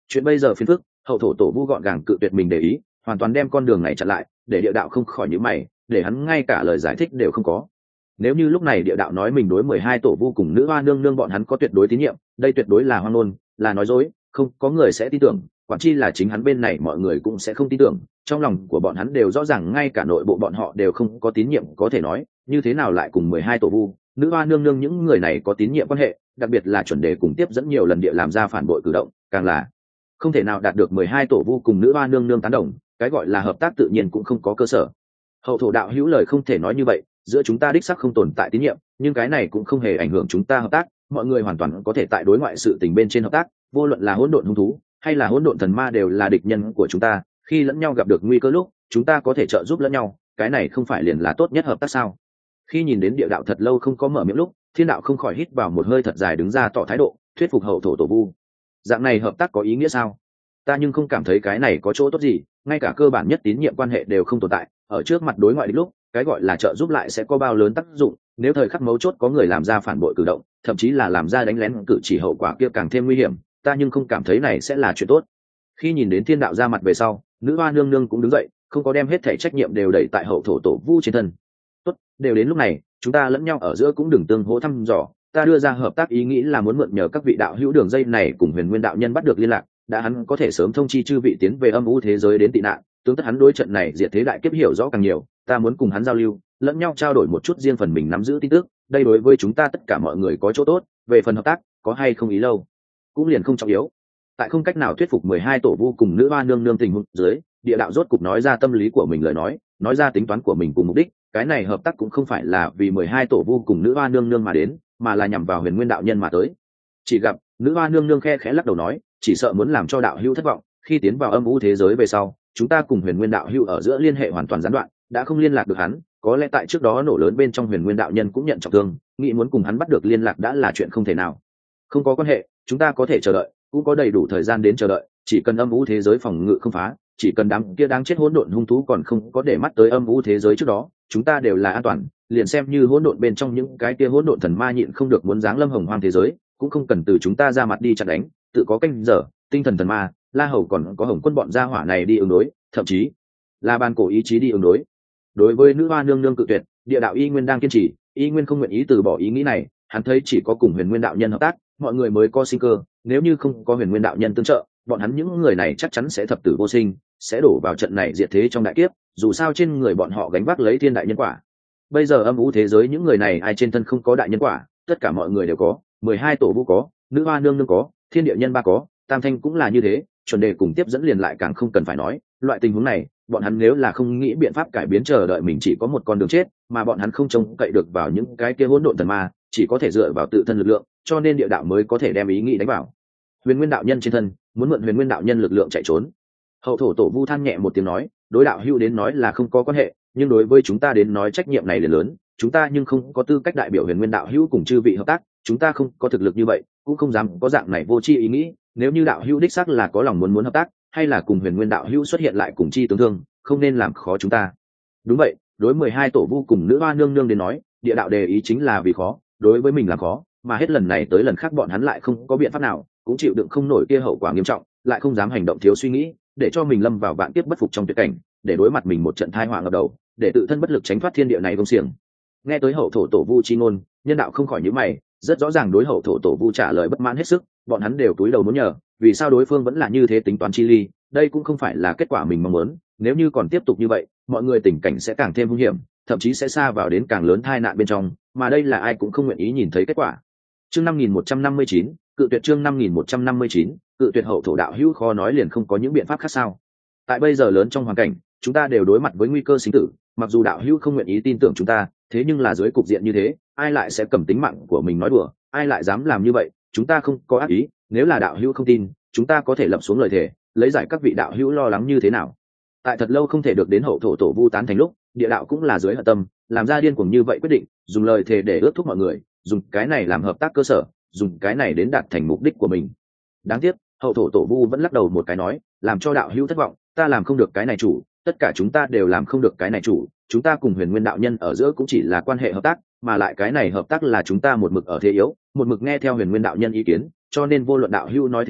chuyện bây giờ phiền phức, hậu thổ tổ vu gọn gàng cự tuyệt mình để ý, hoàn toàn đem con đường này chặn lại, để địa đạo không khỏi nhíu mày, để hắn ngay cả lời giải thích đều không có. Nếu như lúc này địa đạo nói mình đối 12 tổ vu cùng nữ hoa nương nương bọn hắn có tuyệt đối tín nhiệm, đây tuyệt đối là hoang ngôn, là nói dối, không có người sẽ tin tưởng, quản chi là chính hắn bên này mọi người cũng sẽ không tin tưởng. Trong lòng của bọn hắn đều rõ ràng, ngay cả nội bộ bọn họ đều không có tín nhiệm có thể nói, như thế nào lại cùng 12 tổ vu, nữ hoa nương nương những người này có tín nhiệm quan hệ, đặc biệt là chuẩn đề cùng tiếp dẫn nhiều lần địa làm ra phản bội cử động, càng là không thể nào đạt được 12 tổ vu cùng nữ hoa nương nương tán đồng, cái gọi là hợp tác tự nhiên cũng không có cơ sở. Hậu thổ đạo hữu lời không thể nói như vậy, giữa chúng ta đích xác không tồn tại tín nhiệm, nhưng cái này cũng không hề ảnh hưởng chúng ta hợp tác, mọi người hoàn toàn có thể tại đối ngoại sự tình bên trên hợp tác, vô luận là hỗn độn hung thú hay là hỗn độn thần ma đều là địch nhân của chúng ta, khi lẫn nhau gặp được nguy cơ lúc, chúng ta có thể trợ giúp lẫn nhau, cái này không phải liền là tốt nhất hợp tác sao? Khi nhìn đến địa đạo thật lâu không có mở miệng lúc, thiên đạo không khỏi hít vào một hơi thật dài, đứng ra tỏ thái độ, thuyết phục hậu thổ tổ vu. Dạng này hợp tác có ý nghĩa sao? Ta nhưng không cảm thấy cái này có chỗ tốt gì, ngay cả cơ bản nhất tín nhiệm quan hệ đều không tồn tại, ở trước mặt đối ngoại địch lúc, cái gọi là trợ giúp lại sẽ có bao lớn tác dụng, nếu thời khắc mấu chốt có người làm ra phản bội cử động, thậm chí là làm ra đánh lén cử chỉ, hậu quả kia càng thêm nguy hiểm, ta nhưng không cảm thấy này sẽ là chuyện tốt. Khi nhìn đến thiên đạo ra mặt về sau, nữ hoa nương nương cũng đứng dậy, không có đem hết thảy trách nhiệm đều đẩy tại hậu thổ tổ vu trên thân. Tốt, đều đến lúc này, chúng ta lẫn nhau ở giữa cũng đừng tương hỗ thăm dò, ta đưa ra hợp tác ý nghĩ là muốn mượn nhờ các vị đạo hữu đường dây này cùng Huyền Nguyên đạo nhân bắt được liên lạc, đã hắn có thể sớm thông chi chư vị tiến về âm u thế giới đến tị nạn, tướng tất hắn đối trận này diệt thế đại kiếp hiểu rõ càng nhiều, ta muốn cùng hắn giao lưu, lẫn nhau trao đổi một chút riêng phần mình nắm giữ tin tức, đây đối với chúng ta tất cả mọi người có chỗ tốt, về phần hợp tác, có hay không ý lâu, cũng liền không trọng yếu. Tại không cách nào thuyết phục 12 tổ vu cùng nữ hoa nương nương tình huống dưới, địa đạo rốt cục nói ra tâm lý của mình lời nói ra tính toán của mình cùng mục đích, cái này hợp tác cũng không phải là vì 12 tổ vu cùng nữ hoa nương nương mà đến, mà là nhằm vào Huyền Nguyên đạo nhân mà tới. Chỉ gặp nữ hoa nương nương khe khẽ lắc đầu nói, chỉ sợ muốn làm cho đạo hữu thất vọng, khi tiến vào âm u thế giới về sau, chúng ta cùng Huyền Nguyên đạo hữu ở giữa liên hệ hoàn toàn gián đoạn, đã không liên lạc được hắn, có lẽ tại trước đó nổ lớn bên trong Huyền Nguyên đạo nhân cũng nhận trọng thương, nghĩ muốn cùng hắn bắt được liên lạc đã là chuyện không thể nào. Không có quan hệ, chúng ta có thể chờ đợi, cũng có đầy đủ thời gian đến chờ đợi, chỉ cần âm u thế giới phòng ngự không phá, chỉ cần đám kia đáng chết hỗn độn hung thú còn không có để mắt tới âm u thế giới trước đó, chúng ta đều là an toàn, liền xem như hỗn độn bên trong những cái kia hỗn độn thần ma nhịn không được muốn giáng lâm hồng hoang thế giới, cũng không cần từ chúng ta ra mặt đi chặn đánh, tự có canh giờ, tinh thần thần ma, La Hầu còn có Hồng Quân bọn gia hỏa này đi ứng đối, thậm chí là ban cổ ý chí đi ứng đối. Đối với nữ hoa nương nương cự tuyệt, địa đạo y nguyên đang kiên trì, y nguyên không nguyện ý từ bỏ ý nghĩ này, hắn thấy chỉ có cùng Huyền Nguyên đạo nhân hợp tác, mọi người mới có sinh cơ, nếu như không có Huyền Nguyên đạo nhân tương trợ, bọn hắn những người này chắc chắn sẽ thập tử vô sinh, sẽ đổ vào trận này diệt thế trong đại kiếp, dù sao trên người bọn họ gánh vác lấy thiên đại nhân quả. Bây giờ âm u thế giới những người này ai trên thân không có đại nhân quả, tất cả mọi người đều có, 12 tổ vu có, nữ hoa nương nương có, thiên địa nhân ba có, tam thanh cũng là như thế, chuẩn đề cùng tiếp dẫn liền lại càng không cần phải nói. Loại tình huống này, bọn hắn nếu là không nghĩ biện pháp cải biến, chờ đợi mình chỉ có một con đường chết, mà bọn hắn không trông cậy được vào những cái kia hỗn độn thần ma, chỉ có thể dựa vào tự thân lực lượng, cho nên địa đạo mới có thể đem ý nghĩ đánh vào Huyền Nguyên đạo nhân trên thân, muốn mượn Huyền Nguyên đạo nhân lực lượng chạy trốn. Hậu thổ tổ vu than nhẹ một tiếng nói, đối đạo hữu đến nói là không có quan hệ, nhưng đối với chúng ta đến nói trách nhiệm này là lớn, chúng ta nhưng không có tư cách đại biểu Huyền Nguyên đạo hữu cùng chư vị hợp tác, chúng ta không có thực lực như vậy, cũng không dám có dạng này vô tri ý nghĩ. Nếu như đạo hữu đích xác là có lòng muốn hợp tác, hay là cùng Huyền Nguyên đạo hữu xuất hiện lại cùng chi tướng thương, không nên làm khó chúng ta. Đúng vậy, đối 12 tổ vu cùng nữ hoa nương nương đến nói, địa đạo đề ý chính là vì khó, đối với mình là khó, mà hết lần này tới lần khác bọn hắn lại không có biện pháp nào, cũng chịu đựng không nổi kia hậu quả nghiêm trọng, lại không dám hành động thiếu suy nghĩ, để cho mình lâm vào vạn kiếp bất phục trong tuyệt cảnh, để đối mặt mình một trận tai họa ngập đầu, để tự thân bất lực tránh thoát thiên địa này công xiềng. Nghe tới hậu thổ tổ vu chi ngôn, nhân đạo không khỏi nhíu mày, rất rõ ràng đối hậu thổ tổ vu trả lời bất mãn hết sức, bọn hắn đều cúi đầu muốn nhờ, vì sao đối phương vẫn là như thế tính toán chi ly, đây cũng không phải là kết quả mình mong muốn, nếu như còn tiếp tục như vậy, mọi người tình cảnh sẽ càng thêm nguy hiểm, thậm chí sẽ xa vào đến càng lớn tai nạn bên trong, mà đây là ai cũng không nguyện ý nhìn thấy kết quả. Chương 5159, cự tuyệt. Chương 5159, cự tuyệt. Hậu thổ đạo hữu khó nói liền không có những biện pháp khác sao? Tại bây giờ lớn trong hoàn cảnh, chúng ta đều đối mặt với nguy cơ sinh tử, mặc dù đạo hữu không nguyện ý tin tưởng chúng ta, thế nhưng là dưới cục diện như thế, ai lại sẽ cầm tính mạng của mình nói đùa, ai lại dám làm như vậy? Chúng ta không có ác ý, nếu là đạo hữu không tin, chúng ta có thể lập xuống lời thề, lấy giải các vị đạo hữu lo lắng như thế nào. Tại thật lâu không thể được đến hậu thổ tổ vu tán thành lúc, địa đạo cũng là dưới hận tâm, làm ra điên cuồng như vậy quyết định, dùng lời thề để ước thúc mọi người, dùng cái này làm hợp tác cơ sở, dùng cái này đến đạt thành mục đích của mình. Đáng tiếc hậu thổ tổ vu vẫn lắc đầu một cái nói, làm cho đạo hữu thất vọng, ta làm không được cái này chủ, tất cả chúng ta đều làm không được cái này chủ, chúng ta cùng Huyền Nguyên đạo nhân ở giữa cũng chỉ là quan hệ hợp tác, mà lại cái này hợp tác là chúng ta một mực ở thế yếu, một mực nghe theo Huyền Nguyên đạo nhân ý kiến, cho nên vô luận đạo hữu nói thế nào,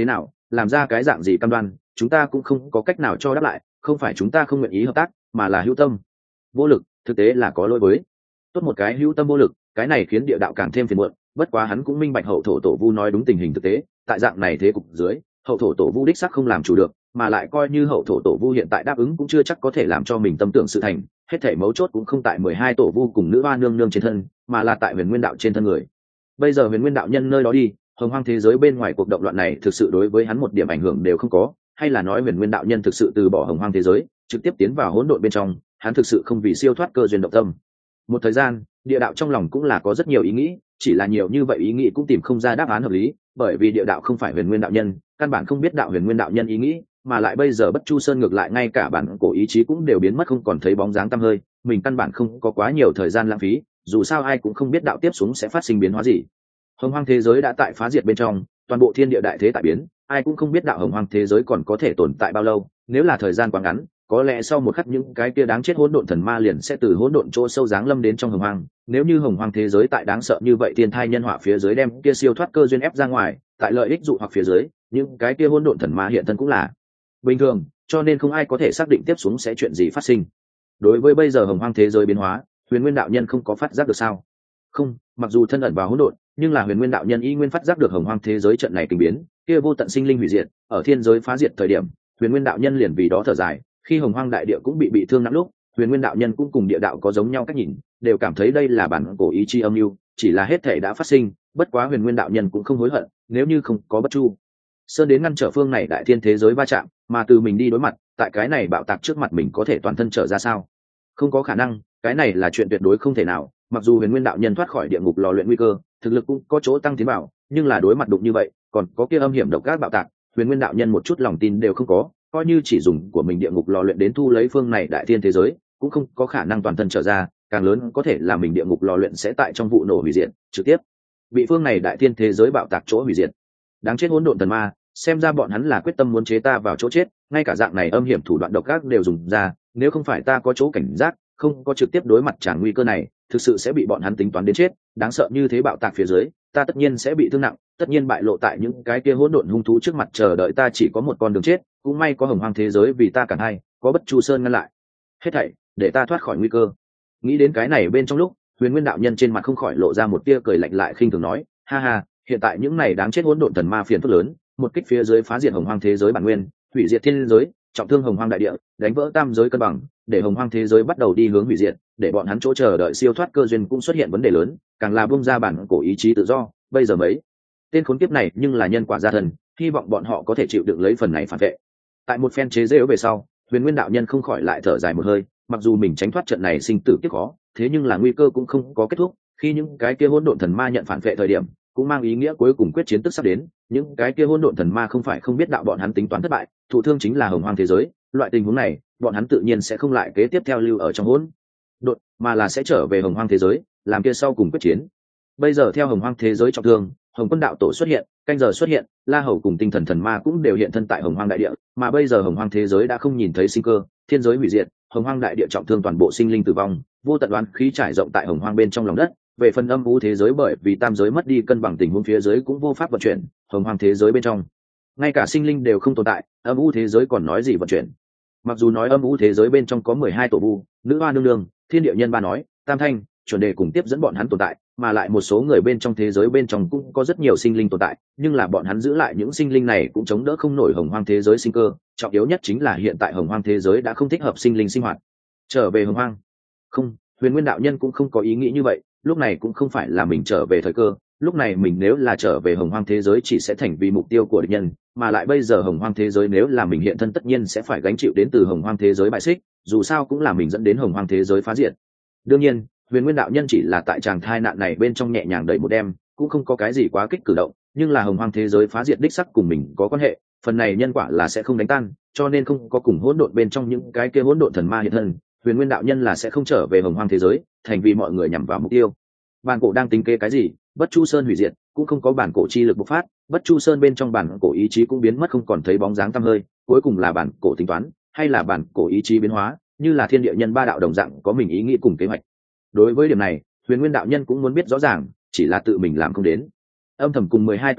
làm ra cái dạng gì cam đoan chúng ta cũng không có cách nào cho đáp lại, không phải chúng ta không nguyện ý hợp tác mà là hữu tâm vô lực, thực tế là có lỗi với. Tốt một cái hữu tâm vô lực, cái này khiến địa đạo càng thêm phiền muộn. Bất quá hắn cũng minh bạch hậu thổ tổ vu nói đúng tình hình thực tế, tại dạng này thế cục dưới, hậu thổ tổ vu đích sắc không làm chủ được, mà lại coi như hậu thổ tổ vu hiện tại đáp ứng cũng chưa chắc có thể làm cho mình tâm tưởng sự thành. Hết thảy mấu chốt cũng không tại 12 tổ vu cùng nữ hoa nương nương trên thân, mà là tại huyền nguyên đạo trên thân người. Bây giờ huyền nguyên đạo nhân nơi đó đi, hồng hoang thế giới bên ngoài cuộc động loạn này thực sự đối với hắn một điểm ảnh hưởng đều không có, hay là nói huyền nguyên đạo nhân thực sự từ bỏ hồng hoang thế giới, trực tiếp tiến vào hỗn độn bên trong, hắn thực sự không vì siêu thoát cơ duyên động tâm. Một thời gian, địa đạo trong lòng cũng là có rất nhiều ý nghĩ, chỉ là nhiều như vậy ý nghĩ cũng tìm không ra đáp án hợp lý, bởi vì địa đạo không phải huyền nguyên đạo nhân, căn bản không biết đạo huyền nguyên đạo nhân ý nghĩ, mà lại bây giờ Bất Chu Sơn ngược lại ngay cả bản cổ ý chí cũng đều biến mất không còn thấy bóng dáng tăm hơi, mình căn bản không có quá nhiều thời gian lãng phí, dù sao ai cũng không biết đạo tiếp xuống sẽ phát sinh biến hóa gì. Hồng hoang thế giới đã tại phá diệt bên trong, toàn bộ thiên địa đại thế tại biến, ai cũng không biết đạo hồng hoang thế giới còn có thể tồn tại bao lâu, nếu là thời gian quá ngắn, có lẽ sau một khắc những cái kia đáng chết hỗn độn thần ma liền sẽ từ hỗn độn chỗ sâu giáng lâm đến trong hồng hoang. Nếu như hồng hoang thế giới tại đáng sợ như vậy, thiên thai nhân họa phía dưới đem kia siêu thoát cơ duyên ép ra ngoài, tại lợi ích dụ hoặc phía dưới, những cái kia hỗn độn thần ma hiện thân cũng là bình thường, cho nên không ai có thể xác định tiếp xuống sẽ chuyện gì phát sinh. Đối với bây giờ hồng hoang thế giới biến hóa, huyền nguyên đạo nhân không có phát giác được sao? Không, mặc dù thân ẩn vào hỗn độn, nhưng là huyền nguyên đạo nhân y nguyên phát giác được hồng hoang thế giới trận này kinh biến, kia vô tận sinh linh hủy diệt, ở thiên giới phá diệt thời điểm, huyền nguyên đạo nhân liền vì đó thở dài. Khi hồng hoang đại địa cũng bị thương nặng lúc, huyền nguyên đạo nhân cũng cùng địa đạo có giống nhau cách nhìn, đều cảm thấy đây là bản cổ ý chi âm mưu, chỉ là hết thể đã phát sinh. Bất quá huyền nguyên đạo nhân cũng không hối hận, nếu như không có Bất Chu Sơn đến ngăn trở phương này đại thiên thế giới va chạm, mà từ mình đi đối mặt, tại cái này bạo tạc trước mặt mình có thể toàn thân trở ra sao? Không có khả năng, cái này là chuyện tuyệt đối không thể nào. Mặc dù huyền nguyên đạo nhân thoát khỏi địa ngục lò luyện nguy cơ, thực lực cũng có chỗ tăng tiến bảo, nhưng là đối mặt đụng như vậy, còn có kia âm hiểm độc ác bạo tạc, huyền nguyên đạo nhân một chút lòng tin đều không có, coi như chỉ dùng của mình địa ngục lò luyện đến thu lấy phương này đại thiên thế giới, cũng không có khả năng toàn thân trở ra, càng lớn có thể là mình địa ngục lò luyện sẽ tại trong vụ nổ hủy diệt, trực tiếp bị phương này đại thiên thế giới bạo tạc chỗ hủy diệt. Đáng chết hỗn độn thần ma, xem ra bọn hắn là quyết tâm muốn chế ta vào chỗ chết, ngay cả dạng này âm hiểm thủ đoạn độc ác đều dùng ra, nếu không phải ta có chỗ cảnh giác, không có trực tiếp đối mặt tràn nguy cơ này, thực sự sẽ bị bọn hắn tính toán đến chết. Đáng sợ như thế bạo tạc phía dưới, ta tất nhiên sẽ bị thương nặng, tất nhiên bại lộ tại những cái kia hỗn độn hung thú trước mặt, chờ đợi ta chỉ có một con đường chết. Cũng may có hồng hoang thế giới vì ta cản hay, có Bất Chu Sơn ngăn lại hết thảy, để ta thoát khỏi nguy cơ. Nghĩ đến cái này bên trong lúc, huyền nguyên đạo nhân trên mặt không khỏi lộ ra một tia cười lạnh lại khinh thường nói, ha ha, hiện tại những này đáng chết hỗn độn thần ma phiền phức lớn, một kích phía dưới phá diệt hồng hoang thế giới bản nguyên, hủy diệt thiên giới, trọng thương hồng hoang đại địa, đánh vỡ tam giới cân bằng, để hồng hoang thế giới bắt đầu đi hướng hủy diệt, để bọn hắn chỗ chờ đợi siêu thoát cơ duyên cũng xuất hiện vấn đề lớn, càng là bung ra bản cổ ý chí tự do. Bây giờ mấy tên khốn kiếp này nhưng là nhân quả gia thần, hy vọng bọn họ có thể chịu đựng lấy phần này phản vệ. Tại một phen chế giễu về sau, huyền nguyên đạo nhân không khỏi lại thở dài một hơi, mặc dù mình tránh thoát trận này sinh tử kiếp khó, thế nhưng là nguy cơ cũng không có kết thúc. Khi những cái kia hỗn độn thần ma nhận phản vệ thời điểm, cũng mang ý nghĩa cuối cùng quyết chiến tức sắp đến. Những cái kia hỗn độn thần ma không phải không biết đạo bọn hắn tính toán thất bại, thụ thương chính là hồng hoang thế giới. Loại tình huống này, bọn hắn tự nhiên sẽ không lại kế tiếp theo lưu ở trong hỗn độn, mà là sẽ trở về hồng hoang thế giới, làm kia sau cùng quyết chiến. Bây giờ theo hồng hoang thế giới trọng thương, hồng quân đạo tổ xuất hiện, canh giờ xuất hiện, la hầu cùng tinh thần thần ma cũng đều hiện thân tại hồng hoang đại địa, mà bây giờ hồng hoang thế giới đã không nhìn thấy sinh cơ, thiên giới hủy diệt, hồng hoang đại địa trọng thương, toàn bộ sinh linh tử vong, vô tận oán khí trải rộng tại hồng hoang bên trong lòng đất. Về phần âm u thế giới, bởi vì tam giới mất đi cân bằng tình huống phía dưới cũng vô pháp vận chuyển, hồng hoang thế giới bên trong ngay cả sinh linh đều không tồn tại, âm u thế giới còn nói gì vận chuyển. Mặc dù nói âm u thế giới bên trong có 12 tổ vu, nữ hoa nương nương, thiên địa nhân ba nói, tam thanh, chuẩn đề cùng tiếp dẫn bọn hắn tồn tại, mà lại một số người bên trong thế giới bên trong cũng có rất nhiều sinh linh tồn tại, nhưng là bọn hắn giữ lại những sinh linh này cũng chống đỡ không nổi hồng hoang thế giới sinh cơ. Trọng yếu nhất chính là hiện tại hồng hoang thế giới đã không thích hợp sinh linh sinh hoạt. Trở về hồng hoang? Không, huyền nguyên đạo nhân cũng không có ý nghĩ như vậy. Lúc này cũng không phải là mình trở về thời cơ, lúc này mình nếu là trở về hồng hoang thế giới chỉ sẽ thành vì mục tiêu của địch nhân, mà lại bây giờ hồng hoang thế giới nếu là mình hiện thân tất nhiên sẽ phải gánh chịu đến từ hồng hoang thế giới bại xích, dù sao cũng là mình dẫn đến hồng hoang thế giới phá diệt. Đương nhiên huyền nguyên đạo nhân chỉ là tại tràng thai nạn này bên trong nhẹ nhàng đẩy một đêm, cũng không có cái gì quá kích cử động, nhưng là hồng hoang thế giới phá diệt đích sắc cùng mình có quan hệ, phần này nhân quả là sẽ không đánh tan, cho nên không có cùng hỗn độn bên trong những cái kia hỗn độn thần ma hiện thân, huyền nguyên đạo nhân là sẽ không trở về hồng hoang thế giới, thành vì mọi người nhằm vào mục tiêu. Bản cổ đang tính kế cái gì? Bất Chu Sơn hủy diệt, cũng không có bản cổ chi lực bộc phát, Bất Chu Sơn bên trong bản cổ ý chí cũng biến mất không còn thấy bóng dáng tăm hơi, cuối cùng là bản cổ tính toán, hay là bản cổ ý chí biến hóa, như là thiên địa nhân ba đạo đồng dạng có mình ý nghĩ cùng kế hoạch. Đối với điểm này, huyền nguyên đạo nhân cũng muốn biết rõ ràng, chỉ là tự mình làm không đến. Âm thầm cùng 12 tổ vu,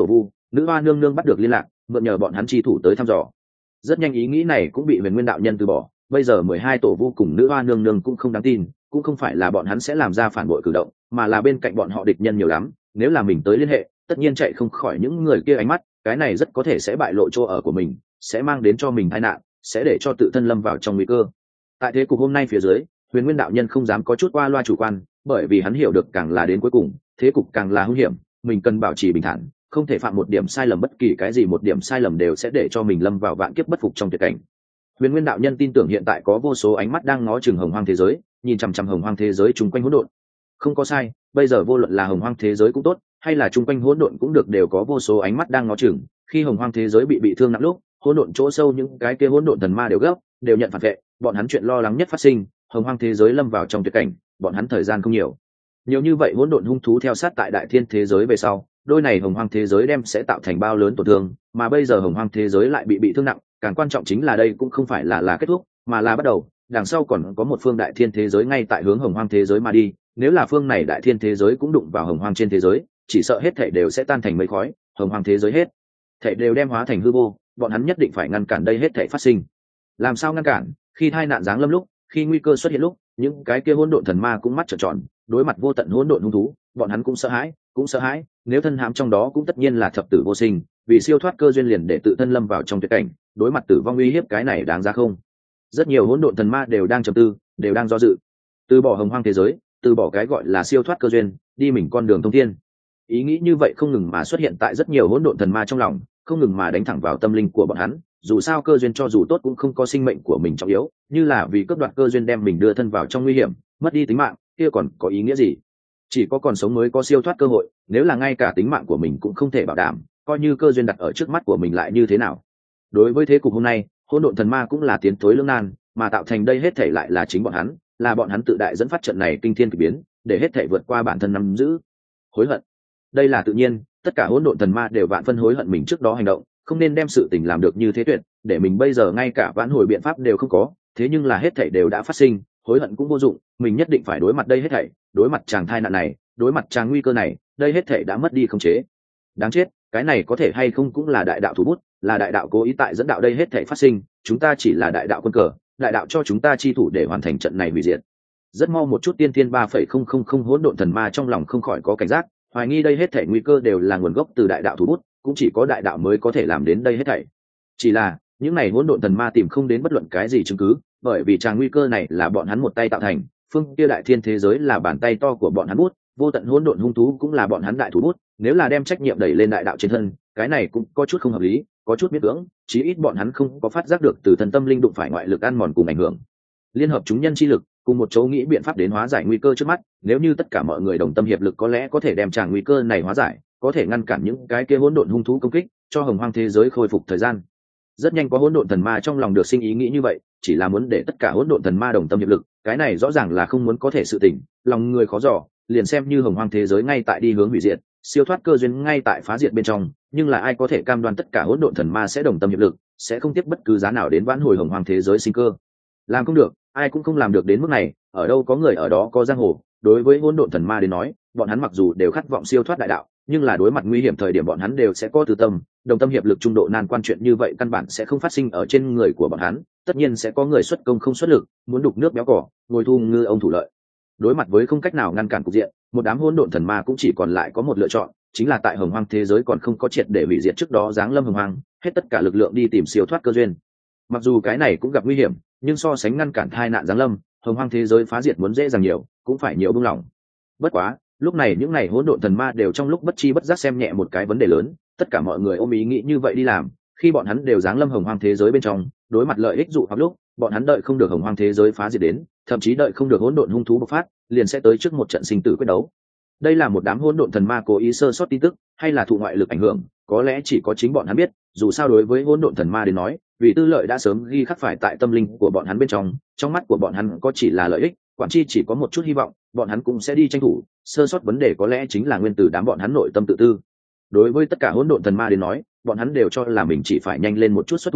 nữ hoa nương nương bắt được liên lạc, mượn nhờ bọn hắn chi thủ tới thăm dò. Rất nhanh ý nghĩ này cũng bị Huyền Nguyên đạo nhân từ bỏ. Bây giờ 12 tổ vu cùng nữ hoa nương nương cũng không đáng tin, cũng không phải là bọn hắn sẽ làm ra phản bội cử động, mà là bên cạnh bọn họ địch nhân nhiều lắm, nếu là mình tới liên hệ, tất nhiên chạy không khỏi những người kia ánh mắt, cái này rất có thể sẽ bại lộ chỗ ở của mình, sẽ mang đến cho mình tai nạn, sẽ để cho tự thân lâm vào trong nguy cơ. Tại thế cục hôm nay phía dưới, Huyền Nguyên đạo nhân không dám có chút qua loa chủ quan, bởi vì hắn hiểu được càng là đến cuối cùng, thế cục càng là hung hiểm, mình cần bảo trì bình thản, không thể phạm một điểm sai lầm, bất kỳ cái gì một điểm sai lầm đều sẽ để cho mình lâm vào vạn kiếp bất phục trong tuyệt cảnh. Huyền Nguyên đạo nhân tin tưởng hiện tại có vô số ánh mắt đang ngó chừng hồng hoang thế giới, nhìn chằm chằm hồng hoang thế giới chung quanh hỗn độn. Không có sai, bây giờ vô luận là hồng hoang thế giới cũng tốt, hay là chung quanh hỗn độn cũng được, đều có vô số ánh mắt đang ngó chừng. Khi hồng hoang thế giới bị thương nặng lúc, hỗn độn chỗ sâu những cái kia hỗn độn thần ma đều gấp, đều nhận phản vệ, bọn hắn chuyện lo lắng nhất phát sinh, hồng hoang thế giới lâm vào trong tuyệt cảnh, bọn hắn thời gian không nhiều. Nhiều như vậy hỗn độn hung thú theo sát tại đại thiên thế giới về sau, đôi này hồng hoang thế giới đem sẽ tạo thành bao lớn tổn thương, mà bây giờ hồng hoang thế giới lại bị thương nặng, càng quan trọng chính là đây cũng không phải là kết thúc, mà là bắt đầu, đằng sau còn có một phương đại thiên thế giới ngay tại hướng hồng hoang thế giới mà đi, nếu là phương này đại thiên thế giới cũng đụng vào hồng hoang trên thế giới, chỉ sợ hết thảy đều sẽ tan thành mây khói, hồng hoang thế giới hết thảy đều đem hóa thành hư vô, bọn hắn nhất định phải ngăn cản đây hết thảy phát sinh. Làm sao ngăn cản? Khi tai nạn giáng lâm lúc, khi nguy cơ xuất hiện lúc, những cái kia hỗn độn thần ma cũng mắt trợn tròn, đối mặt vô tận hỗn độn hung thú, bọn hắn cũng sợ hãi, nếu thân hãm trong đó cũng tất nhiên là thập tử vô sinh, vì siêu thoát cơ duyên liền để tự thân lâm vào trong tuyệt cảnh, đối mặt tử vong uy hiếp, cái này đáng ra không? Rất nhiều hỗn độn thần ma đều đang trầm tư, đều đang do dự, từ bỏ hồng hoang thế giới, từ bỏ cái gọi là siêu thoát cơ duyên, đi mình con đường thông thiên. Ý nghĩ như vậy không ngừng mà xuất hiện tại rất nhiều hỗn độn thần ma trong lòng, không ngừng mà đánh thẳng vào tâm linh của bọn hắn. Dù sao cơ duyên cho dù tốt cũng không có sinh mệnh của mình trọng yếu, như là vì cướp đoạt cơ duyên đem mình đưa thân vào trong nguy hiểm, mất đi tính mạng, kia còn có ý nghĩa gì? Chỉ có còn sống mới có siêu thoát cơ hội, nếu là ngay cả tính mạng của mình cũng không thể bảo đảm, coi như cơ duyên đặt ở trước mắt của mình lại như thế nào? Đối với thế cục hôm nay, hỗn độn thần ma cũng là tiến thối lưỡng nan, mà tạo thành đây hết thảy lại là chính bọn hắn, là bọn hắn tự đại dẫn phát trận này kinh thiên kỳ biến, để hết thảy vượt qua bản thân nắm giữ. Hối hận, đây là tự nhiên, tất cả hỗn độn thần ma đều vạn phân hối hận mình trước đó hành động, không nên đem sự tình làm được như thế tuyệt, để mình bây giờ ngay cả vãn hồi biện pháp đều không có, thế nhưng là hết thảy đều đã phát sinh, hối hận cũng vô dụng, mình nhất định phải đối mặt đây hết thảy, đối mặt chàng thai nạn này, đối mặt chàng nguy cơ này, đây hết thảy đã mất đi khống chế. Đáng chết, cái này có thể hay không cũng là đại đạo thủ bút, là đại đạo cố ý tại dẫn đạo đây hết thảy phát sinh, chúng ta chỉ là đại đạo quân cờ, đại đạo cho chúng ta chi thủ để hoàn thành trận này hủy diệt. Rất mau một chút tiên thiên 3,000 hỗn độn thần ma trong lòng không khỏi có cảnh giác, hoài nghi đây hết thảy nguy cơ đều là nguồn gốc từ đại đạo thủ bút, cũng chỉ có đại đạo mới có thể làm đến đây hết thảy. Chỉ là những này hỗn độn thần ma tìm không đến bất luận cái gì chứng cứ, bởi vì tràng nguy cơ này là bọn hắn một tay tạo thành, phương kia đại thiên thế giới là bàn tay to của bọn hắn bút, vô tận hỗn độn hung thú cũng là bọn hắn đại thủ bút, nếu là đem trách nhiệm đẩy lên đại đạo trên thân, cái này cũng có chút không hợp lý, có chút miễn cưỡng, chí ít bọn hắn không có phát giác được từ thân tâm linh đụng phải ngoại lực ăn mòn cùng ảnh hưởng. Liên hợp chúng nhân chi lực, cùng một chỗ nghĩ biện pháp đến hóa giải nguy cơ trước mắt, nếu như tất cả mọi người đồng tâm hiệp lực có lẽ có thể đem tràng nguy cơ này hóa giải, có thể ngăn cản những cái kia hỗn độn hung thú công kích, cho hồng hoang thế giới khôi phục thời gian. Rất nhanh có hỗn độn thần ma trong lòng được sinh ý nghĩ như vậy, chỉ là muốn để tất cả hỗn độn thần ma đồng tâm hiệp lực, cái này rõ ràng là không muốn có thể sự tình, lòng người khó dò, liền xem như hồng hoang thế giới ngay tại đi hướng hủy diệt, siêu thoát cơ duyên ngay tại phá diệt bên trong, nhưng là ai có thể cam đoan tất cả hỗn độn thần ma sẽ đồng tâm hiệp lực, sẽ không tiếp bất cứ giá nào đến vãn hồi hồng hoang thế giới sinh cơ. Làm không được, ai cũng không làm được đến mức này, ở đâu có người ở đó có giang hồ. Đối với hỗn độn thần ma đến nói, bọn hắn mặc dù đều khát vọng siêu thoát đại đạo, nhưng là đối mặt nguy hiểm thời điểm bọn hắn đều sẽ có từ tâm, đồng tâm hiệp lực trung độ nan quan, chuyện như vậy căn bản sẽ không phát sinh ở trên người của bọn hắn, tất nhiên sẽ có người xuất công không xuất lực, muốn đục nước béo cỏ, ngồi thu ngư ông thủ lợi. Đối mặt với không cách nào ngăn cản cục diện, một đám hỗn độn thần ma cũng chỉ còn lại có một lựa chọn, chính là tại hồng hoang thế giới còn không có triệt để hủy diệt trước đó giáng lâm hồng hoang, hết tất cả lực lượng đi tìm siêu thoát cơ duyên. Mặc dù cái này cũng gặp nguy hiểm, nhưng so sánh ngăn cản tai nạn giáng lâm, hồng hoang thế giới phá diệt muốn dễ dàng nhiều, cũng phải nhiều buông lỏng. Bất quá, lúc này những này hỗn độn thần ma đều trong lúc bất chi bất giác xem nhẹ một cái vấn đề lớn, tất cả mọi người ôm ý nghĩ như vậy đi làm, khi bọn hắn đều giáng lâm hồng hoang thế giới bên trong, đối mặt lợi ích dụ hoặc lúc, bọn hắn đợi không được hồng hoang thế giới phá diệt đến, thậm chí đợi không được hỗn độn hung thú bộc phát, liền sẽ tới trước một trận sinh tử quyết đấu. Đây là một đám hỗn độn thần ma cố ý sơ sót tin tức, hay là thụ ngoại lực ảnh hưởng, có lẽ chỉ có chính bọn hắn biết, dù sao đối với hỗn độn thần ma đến nói, vì tư lợi đã sớm ghi khắc phải tại tâm linh của bọn hắn bên trong mắt của bọn hắn có chỉ là lợi ích, quản chi chỉ có một chút hy vọng, bọn hắn cũng sẽ đi tranh thủ, sơ sót vấn đề có lẽ chính là nguyên tử đám bọn hắn nội tâm tự tư. Đối với tất cả hỗn độn thần ma đến nói, bọn hắn đều cho là mình chỉ phải nhanh lên một chút xuất thủ,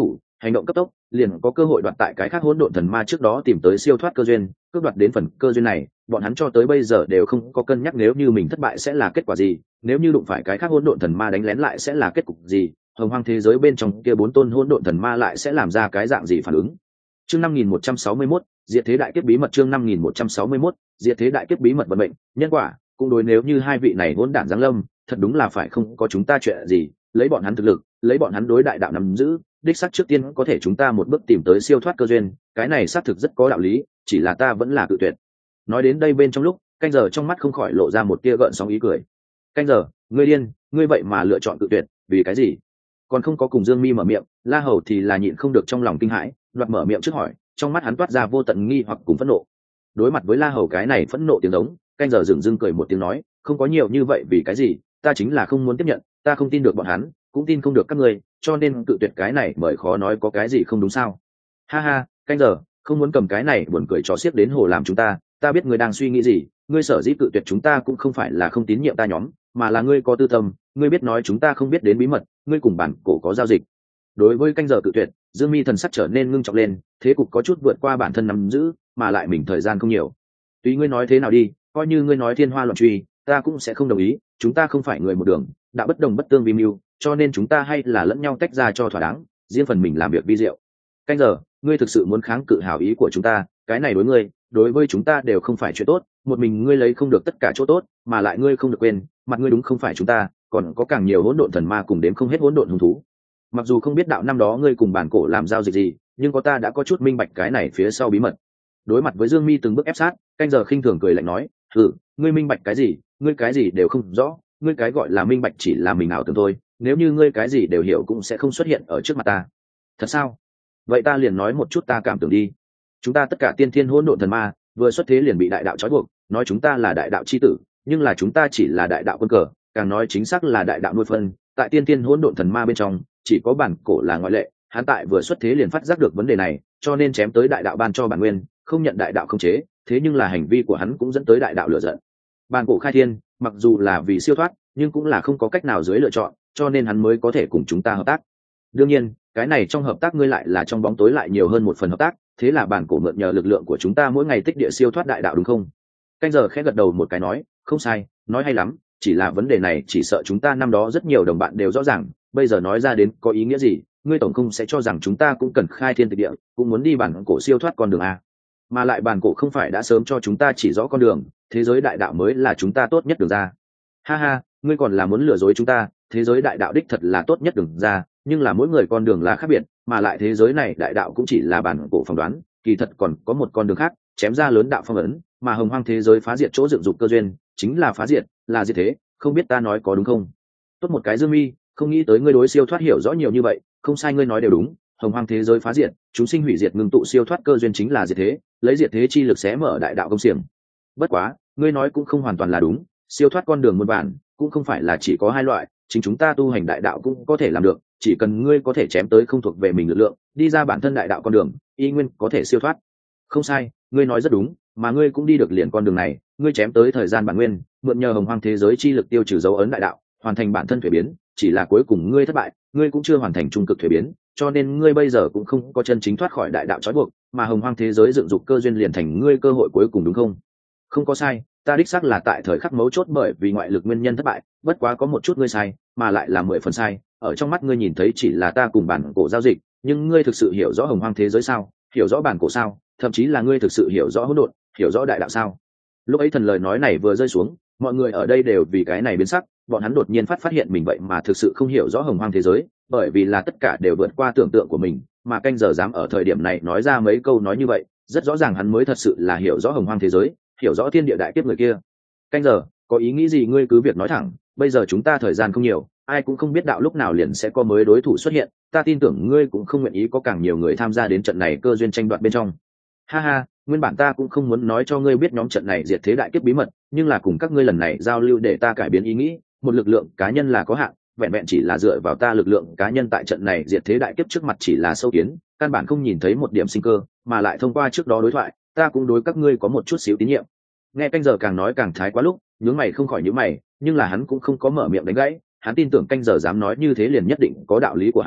hành động cấp tốc liền có cơ hội đoạt tại cái khác hỗn độn thần ma trước đó tìm tới siêu thoát cơ duyên, cướp đoạt đến phần cơ duyên này. Bọn hắn cho tới bây giờ đều không có cân nhắc nếu như mình thất bại sẽ là kết quả gì, nếu như đụng phải cái khác hỗn độn thần ma đánh lén lại sẽ là kết cục gì, hồng hoang thế giới bên trong kia 4 tôn hỗn độn thần ma lại sẽ làm ra cái dạng gì phản ứng. Chương 5161, diệt thế đại kiếp bí mật. Chương 5161, diệt thế đại kiếp bí mật vận mệnh, nhân quả, cũng đối nếu như hai vị này hỗn đản giáng lâm, thật đúng là phải không có chúng ta chuyện gì, lấy bọn hắn thực lực, lấy bọn hắn đối đại đạo nắm giữ, đích xác trước tiên có thể chúng ta một bước tìm tới siêu thoát cơ duyên, cái này xác thực rất có đạo lý, chỉ là ta vẫn là cự tuyệt. Nói đến đây bên trong lúc, Canh Giờ trong mắt không khỏi lộ ra một tia gợn sóng ý cười. Canh Giờ, ngươi điên, ngươi vậy mà lựa chọn cự tuyệt, vì cái gì? Còn không có cùng Dương Mi mở miệng, La Hầu thì là nhịn không được trong lòng kinh hãi, đoạt mở miệng trước hỏi, trong mắt hắn toát ra vô tận nghi hoặc cùng phẫn nộ. Đối mặt với La Hầu cái này phẫn nộ tiếng giống, Canh Giờ dừng dưng cười một tiếng nói, không có nhiều như vậy vì cái gì, ta chính là không muốn tiếp nhận, ta không tin được bọn hắn, cũng tin không được các ngươi, cho nên cự tuyệt cái này bởi khó nói có cái gì không đúng sao? Ha ha, Canh Giờ, không muốn cầm cái này buồn cười trò xiếc đến hồ làm chúng ta biết ngươi đang suy nghĩ gì, ngươi sở dĩ cự tuyệt chúng ta cũng không phải là không tín nhiệm ta nhóm, mà là ngươi có tư tâm, ngươi biết nói chúng ta không biết đến bí mật, ngươi cùng bản cổ có giao dịch. Đối với Canh Giờ cự tuyệt, Dương Mi thần sắc trở nên ngưng trọng lên, thế cục có chút vượt qua bản thân nắm giữ, mà lại mình thời gian không nhiều. Tùy ngươi nói thế nào đi, coi như ngươi nói thiên hoa loạn truy, ta cũng sẽ không đồng ý, chúng ta không phải người một đường, đã bất đồng bất tương vi mưu, cho nên chúng ta hay là lẫn nhau tách ra cho thỏa đáng, riêng phần mình làm việc vi diệu. Canh Giờ, ngươi thực sự muốn kháng cự hảo ý của chúng ta, cái này đối ngươi, đối với chúng ta đều không phải chuyện tốt, một mình ngươi lấy không được tất cả chỗ tốt, mà lại ngươi không được quên, mặt ngươi đúng không phải chúng ta, còn có càng nhiều hỗn độn thần ma cùng đến không hết hỗn độn hung thú. Mặc dù không biết đạo năm đó ngươi cùng bản cổ làm giao dịch gì, nhưng có ta đã có chút minh bạch cái này phía sau bí mật. Đối mặt với Dương Mi từng bước ép sát, Canh Giờ khinh thường cười lạnh nói, ngươi minh bạch cái gì, ngươi cái gì đều không rõ, ngươi cái gọi là minh bạch chỉ là mình ảo tưởng thôi, nếu như ngươi cái gì đều hiểu cũng sẽ không xuất hiện ở trước mặt ta. Thật sao? Vậy ta liền nói một chút ta cảm tưởng đi. Chúng ta tất cả tiên thiên hỗn độn thần ma vừa xuất thế liền bị đại đạo trói buộc, nói chúng ta là đại đạo chi tử, nhưng là chúng ta chỉ là đại đạo quân cờ, càng nói chính xác là đại đạo nuôi phân. Tại tiên thiên hỗn độn thần ma bên trong, chỉ có bản cổ là ngoại lệ, hắn tại vừa xuất thế liền phát giác được vấn đề này, cho nên chém tới đại đạo ban cho bản nguyên, không nhận đại đạo khống chế, thế nhưng là hành vi của hắn cũng dẫn tới đại đạo lửa giận. Bản cổ khai thiên, mặc dù là vì siêu thoát, nhưng cũng là không có cách nào dưới lựa chọn, cho nên hắn mới có thể cùng chúng ta hợp tác. Đương nhiên, cái này trong hợp tác ngươi lại là trong bóng tối lại nhiều hơn một phần hợp tác, thế là bản cổ mượn nhờ lực lượng của chúng ta mỗi ngày tích địa siêu thoát đại đạo đúng không? Canh Giờ khẽ gật đầu một cái nói, không sai, nói hay lắm, chỉ là vấn đề này chỉ sợ chúng ta năm đó rất nhiều đồng bạn đều rõ ràng, bây giờ nói ra đến có ý nghĩa gì, ngươi tổng không sẽ cho rằng chúng ta cũng cần khai thiên tịch địa, cũng muốn đi bản cổ siêu thoát con đường a? Mà lại bản cổ không phải đã sớm cho chúng ta chỉ rõ con đường, thế giới đại đạo mới là chúng ta tốt nhất đường ra. Ha ha, ngươi còn là muốn lừa dối chúng ta, thế giới đại đạo đích thật là tốt nhất đường ra, nhưng là mỗi người con đường là khác biệt, mà lại thế giới này đại đạo cũng chỉ là bản cổ phỏng đoán, kỳ thật còn có một con đường khác, chém ra lớn đạo phong ấn, mà hồng hoang thế giới phá diệt chỗ dựng dục cơ duyên, chính là phá diệt, là diệt thế, không biết ta nói có đúng không? Tốt một cái Dương Mi, không nghĩ tới ngươi đối siêu thoát hiểu rõ nhiều như vậy, không sai ngươi nói đều đúng, hồng hoang thế giới phá diệt, chúng sinh hủy diệt ngưng tụ siêu thoát cơ duyên chính là diệt thế, lấy diệt thế chi lực xé mở đại đạo công xiềng. Bất quá, ngươi nói cũng không hoàn toàn là đúng, siêu thoát con đường muôn bản, cũng không phải là chỉ có hai loại, chính chúng ta tu hành đại đạo cũng có thể làm được, chỉ cần ngươi có thể chém tới không thuộc về mình lực lượng, đi ra bản thân đại đạo con đường, y nguyên có thể siêu thoát. Không sai, ngươi nói rất đúng, mà ngươi cũng đi được liền con đường này, ngươi chém tới thời gian bản nguyên, mượn nhờ hồng hoang thế giới chi lực tiêu trừ dấu ấn đại đạo, hoàn thành bản thân thuế biến, chỉ là cuối cùng ngươi thất bại, ngươi cũng chưa hoàn thành trung cực thuế biến, cho nên ngươi bây giờ cũng không có chân chính thoát khỏi đại đạo trói buộc, mà hồng hoang thế giới dựng dục cơ duyên liền thành ngươi cơ hội cuối cùng đúng không? Không có sai, ta đích xác là tại thời khắc mấu chốt bởi vì ngoại lực nguyên nhân thất bại, bất quá có một chút ngươi sai, mà lại là 10 phần sai, ở trong mắt ngươi nhìn thấy chỉ là ta cùng bản cổ giao dịch, nhưng ngươi thực sự hiểu rõ hồng hoang thế giới sao, hiểu rõ bản cổ sao, thậm chí là ngươi thực sự hiểu rõ hỗn độn, hiểu rõ đại đạo sao? Lúc ấy thần lời nói này vừa rơi xuống, mọi người ở đây đều vì cái này biến sắc, bọn hắn đột nhiên phát hiện mình vậy mà thực sự không hiểu rõ hồng hoang thế giới, bởi vì là tất cả đều vượt qua tưởng tượng của mình, mà Canh Giờ dám ở thời điểm này nói ra mấy câu nói như vậy, rất rõ ràng hắn mới thật sự là hiểu rõ hồng hoang thế giới, hiểu rõ thiên địa đại kiếp người kia. Canh Giờ, có ý nghĩ gì ngươi cứ việc nói thẳng, bây giờ chúng ta thời gian không nhiều, ai cũng không biết đạo lúc nào liền sẽ có mới đối thủ xuất hiện, ta tin tưởng ngươi cũng không nguyện ý có càng nhiều người tham gia đến trận này cơ duyên tranh đoạt bên trong. Ha ha, nguyên bản ta cũng không muốn nói cho ngươi biết nhóm trận này diệt thế đại kiếp bí mật, nhưng là cùng các ngươi lần này giao lưu để ta cải biến ý nghĩ, một lực lượng cá nhân là có hạn, vẹn vẹn chỉ là dựa vào ta lực lượng cá nhân tại trận này diệt thế đại kiếp trước mặt chỉ là sâu kiến, căn bản không nhìn thấy một điểm sinh cơ, mà lại thông qua trước đó đối thoại, ta cũng đối các ngươi có một chút xíu tín nhiệm. Nghe Canh Giờ càng nói càng thái quá lúc, nhướng mày không khỏi nhíu mày, nhưng là hắn cũng không có mở miệng đánh gãy, hắn tin tưởng Canh Giờ dám nói như thế liền nhất định có đạo lý của hắn,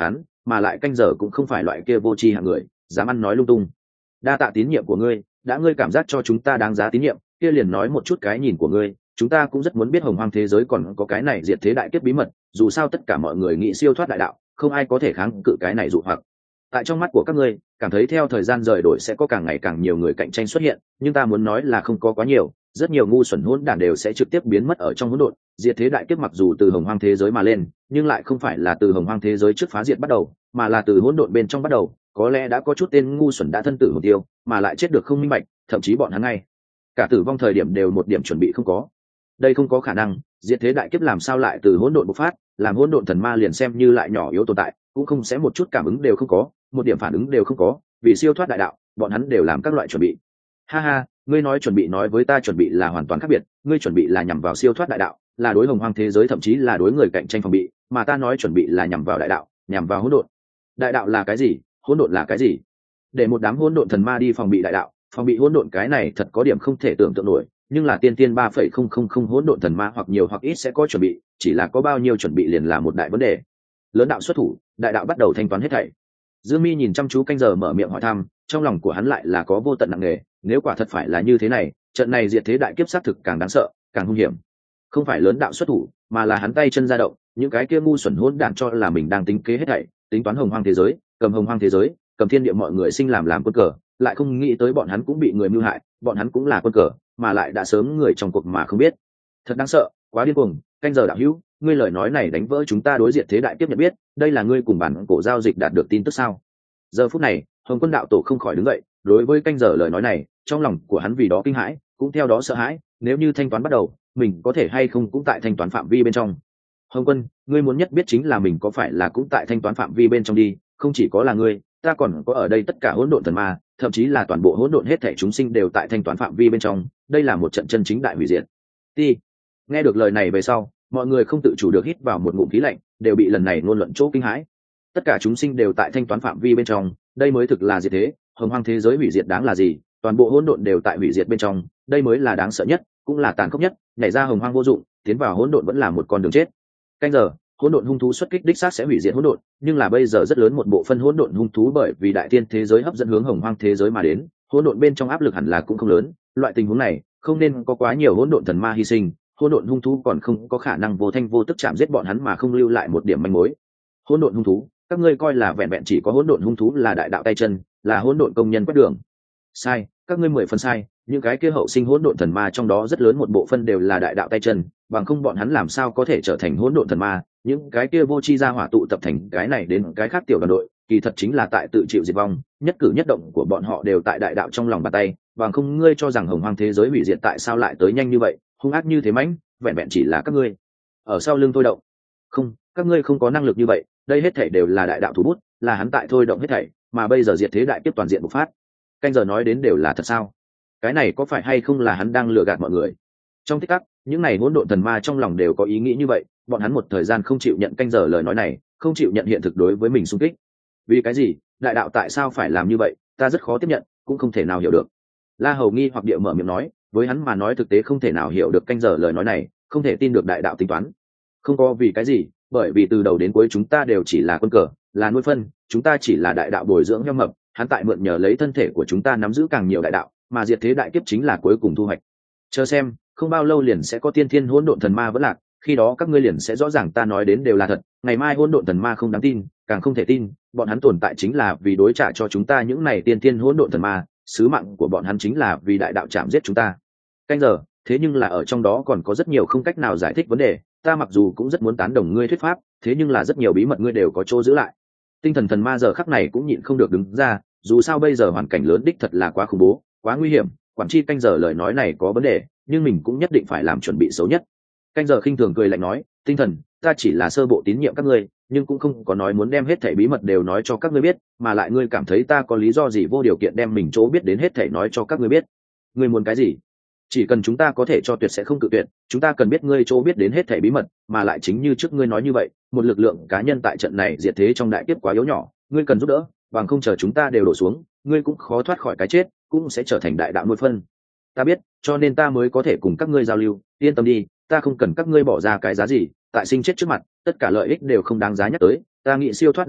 mà lại canh giờ cũng không phải loại kia vô tri hạng người dám ăn nói lung tung. Đa tạ tín nhiệm của ngươi, đã ngươi cảm giác cho chúng ta đáng giá tín nhiệm, kia liền nói một chút cái nhìn của ngươi. Chúng ta cũng rất muốn biết hồng hoang thế giới còn có cái này diệt thế đại kiếp bí mật, dù sao tất cả mọi người nghĩ siêu thoát đại đạo, không ai có thể kháng cự cái này dụ hoặc. Tại trong mắt của các ngươi, cảm thấy theo thời gian rời đổi sẽ có càng ngày càng nhiều người cạnh tranh xuất hiện, nhưng ta muốn nói là không có quá nhiều, rất nhiều ngu xuẩn hỗn đản đều sẽ trực tiếp biến mất ở trong hỗn độn. Diệt thế đại kiếp mặc dù từ hồng hoang thế giới mà lên, nhưng lại không phải là từ hồng hoang thế giới trước phá diệt bắt đầu, mà là từ hỗn độn bên trong bắt đầu. Có lẽ đã có chút tên ngu xuẩn đã thân tử hồn tiêu, mà lại chết được không minh bạch, thậm chí bọn hắn ngay cả tử vong thời điểm đều một điểm chuẩn bị không có. Đây không có khả năng, diệt thế đại kiếp làm sao lại từ hỗn độn bộc phát, làm hỗn độn thần ma liền xem như lại nhỏ yếu tồn tại, cũng không sẽ một chút cảm ứng đều không có, một điểm phản ứng đều không có, vì siêu thoát đại đạo, bọn hắn đều làm các loại chuẩn bị. Ha ha, ngươi nói chuẩn bị nói với ta chuẩn bị là hoàn toàn khác biệt, ngươi chuẩn bị là nhằm vào siêu thoát đại đạo, là đối hồng hoang thế giới thậm chí là đối người cạnh tranh phòng bị, mà ta nói chuẩn bị là nhằm vào đại đạo, nhằm vào hỗn độn. Đại đạo là cái gì? Hỗn độn là cái gì? Để một đám hỗn độn thần ma đi phòng bị đại đạo, phòng bị hỗn độn cái này thật có điểm không thể tưởng tượng nổi, nhưng là tiên tiên 3,000 hỗn độn thần ma hoặc nhiều hoặc ít sẽ có chuẩn bị, chỉ là có bao nhiêu chuẩn bị liền là một đại vấn đề. Lớn đạo xuất thủ, đại đạo bắt đầu thanh toán hết thảy. Dương Mi nhìn chăm chú canh giờ mở miệng hỏi thăm, trong lòng của hắn lại là có vô tận nặng nề, nếu quả thật phải là như thế này, trận này diệt thế đại kiếp sát thực càng đáng sợ, càng hung hiểm. Không phải lớn đạo xuất thủ, mà là hắn tay chân ra động, những cái kia ngu xuẩn hỗn đản cho là mình đang tính kế hết thảy, tính toán hồng hoang thế giới, cầm hồng hoang thế giới, cầm thiên địa mọi người sinh làm quân cờ, lại không nghĩ tới bọn hắn cũng bị người mưu hại, bọn hắn cũng là quân cờ, mà lại đã sớm người trong cuộc mà không biết. Thật đáng sợ, quá điên cuồng. Canh giờ đạo hữu, ngươi lời nói này đánh vỡ chúng ta đối diện thế đại kiếp nhận biết, đây là ngươi cùng bản cổ giao dịch đạt được tin tức sao? Giờ phút này, Hồng Quân đạo tổ không khỏi đứng dậy, đối với canh giờ lời nói này, trong lòng của hắn vì đó kinh hãi, cũng theo đó sợ hãi, nếu như thanh toán bắt đầu, mình có thể hay không cũng tại thanh toán phạm vi bên trong. Hồng Quân, ngươi muốn nhất biết chính là mình có phải là cũng tại thanh toán phạm vi bên trong đi, không chỉ có là ngươi, ta còn có ở đây tất cả hỗn độn thần ma, thậm chí là toàn bộ hỗn độn hết thảy chúng sinh đều tại thanh toán phạm vi bên trong, đây là một trận chân chính đại hủy diệt. Đi. Nghe được lời này về sau, mọi người không tự chủ được hít vào một ngụm khí lạnh, đều bị lần này ngôn luận chỗ kinh hãi. Tất cả chúng sinh đều tại thanh toán phạm vi bên trong, đây mới thực là diệt thế, hồng hoang thế giới hủy diệt đáng là gì, toàn bộ hỗn độn đều tại hủy diệt bên trong, đây mới là đáng sợ nhất, cũng là tàn khốc nhất, nhảy ra hồng hoang vô dụng, tiến vào hỗn độn vẫn là một con đường chết. Canh giờ, hỗn độn hung thú xuất kích đích xác sẽ hủy diệt hỗn độn, nhưng là bây giờ rất lớn một bộ phân hỗn độn hung thú bởi vì đại tiên thế giới hấp dẫn hướng hồng hoang thế giới mà đến, hỗn độn bên trong áp lực hẳn là cũng không lớn, loại tình huống này không nên có quá nhiều hỗn độn thần ma hy sinh, hỗn độn hung thú còn không có khả năng vô thanh vô tức chạm giết bọn hắn mà không lưu lại một điểm manh mối. Hỗn độn hung thú, các ngươi coi là vẹn vẹn chỉ có hỗn độn hung thú là đại đạo tay chân, là hỗn độn công nhân quét đường. Sai, các ngươi 10 phần sai, những cái kia hậu sinh hỗn độn thần ma trong đó rất lớn một bộ phân đều là đại đạo tay chân, bằng không bọn hắn làm sao có thể trở thành hỗn độn thần ma, những cái kia vô chi ra hỏa tụ tập thành cái này đến cái khác tiểu đoàn đội, kỳ thật chính là tại tự chịu diệt vong, nhất cử nhất động của bọn họ đều tại đại đạo trong lòng bàn tay, bằng không ngươi cho rằng hồng hoang thế giới hủy diệt tại sao lại tới nhanh như vậy, hung ác như thế mãnh, vẹn vẹn chỉ là các ngươi ở sau lưng thôi động. Không, các ngươi không có năng lực như vậy, đây hết thảy đều là đại đạo thủ bút, là hắn tại thôi động hết thảy, mà bây giờ diệt thế đại kiếp toàn diện bộc phát. Canh giờ nói đến đều là thật sao? Cái này có phải hay không là hắn đang lừa gạt mọi người? Trong tích tắc, những này hỗn độn thần ma trong lòng đều có ý nghĩ như vậy, bọn hắn một thời gian không chịu nhận canh giờ lời nói này, không chịu nhận hiện thực đối với mình xung kích. Vì cái gì? Đại đạo tại sao phải làm như vậy? Ta rất khó tiếp nhận, cũng không thể nào hiểu được. La Hầu nghi hoặc địa mở miệng nói, với hắn mà nói thực tế không thể nào hiểu được canh giờ lời nói này, không thể tin được đại đạo tính toán. Không có vì cái gì, bởi vì từ đầu đến cuối chúng ta đều chỉ là quân cờ, là nuôi phân, chúng ta chỉ là đại đạo bồi dưỡng heo mập, hắn tại mượn nhờ lấy thân thể của chúng ta nắm giữ càng nhiều đại đạo, mà diệt thế đại kiếp chính là cuối cùng thu hoạch. Chờ xem, không bao lâu liền sẽ có tiên thiên hỗn độn thần ma vẫn lạc, khi đó các ngươi liền sẽ rõ ràng ta nói đến đều là thật, ngày mai hỗn độn thần ma không đáng tin, càng không thể tin, bọn hắn tồn tại chính là vì đối trả cho chúng ta những này tiên thiên hỗn độn thần ma, sứ mạng của bọn hắn chính là vì đại đạo chạm giết chúng ta. Canh giờ, thế nhưng là ở trong đó còn có rất nhiều không cách nào giải thích vấn đề, ta mặc dù cũng rất muốn tán đồng ngươi thuyết pháp, thế nhưng là rất nhiều bí mật ngươi đều có chỗ giữ lại. Tinh thần thần ma giờ khắc này cũng nhịn không được đứng ra, dù sao bây giờ hoàn cảnh lớn đích thật là quá khủng bố, quá nguy hiểm, quản tri canh giờ lời nói này có vấn đề, nhưng mình cũng nhất định phải làm chuẩn bị xấu nhất. Canh giờ khinh thường cười lạnh nói, tinh thần, ta chỉ là sơ bộ tín nhiệm các ngươi, nhưng cũng không có nói muốn đem hết thảy bí mật đều nói cho các ngươi biết, mà lại ngươi cảm thấy ta có lý do gì vô điều kiện đem mình chỗ biết đến hết thảy nói cho các ngươi biết? Ngươi muốn cái gì? Chỉ cần chúng ta có thể cho tuyệt sẽ không cự tuyệt, chúng ta cần biết ngươi chỗ biết đến hết thảy bí mật, mà lại chính như trước ngươi nói như vậy, một lực lượng cá nhân tại trận này diệt thế trong đại kiếp quá yếu nhỏ, ngươi cần giúp đỡ, bằng không chờ chúng ta đều đổ xuống, ngươi cũng khó thoát khỏi cái chết, cũng sẽ trở thành đại đạo nuôi phân. Ta biết, cho nên ta mới có thể cùng các ngươi giao lưu, yên tâm đi, ta không cần các ngươi bỏ ra cái giá gì, tại sinh chết trước mặt, tất cả lợi ích đều không đáng giá nhắc tới, ta nghĩ siêu thoát đại đạo,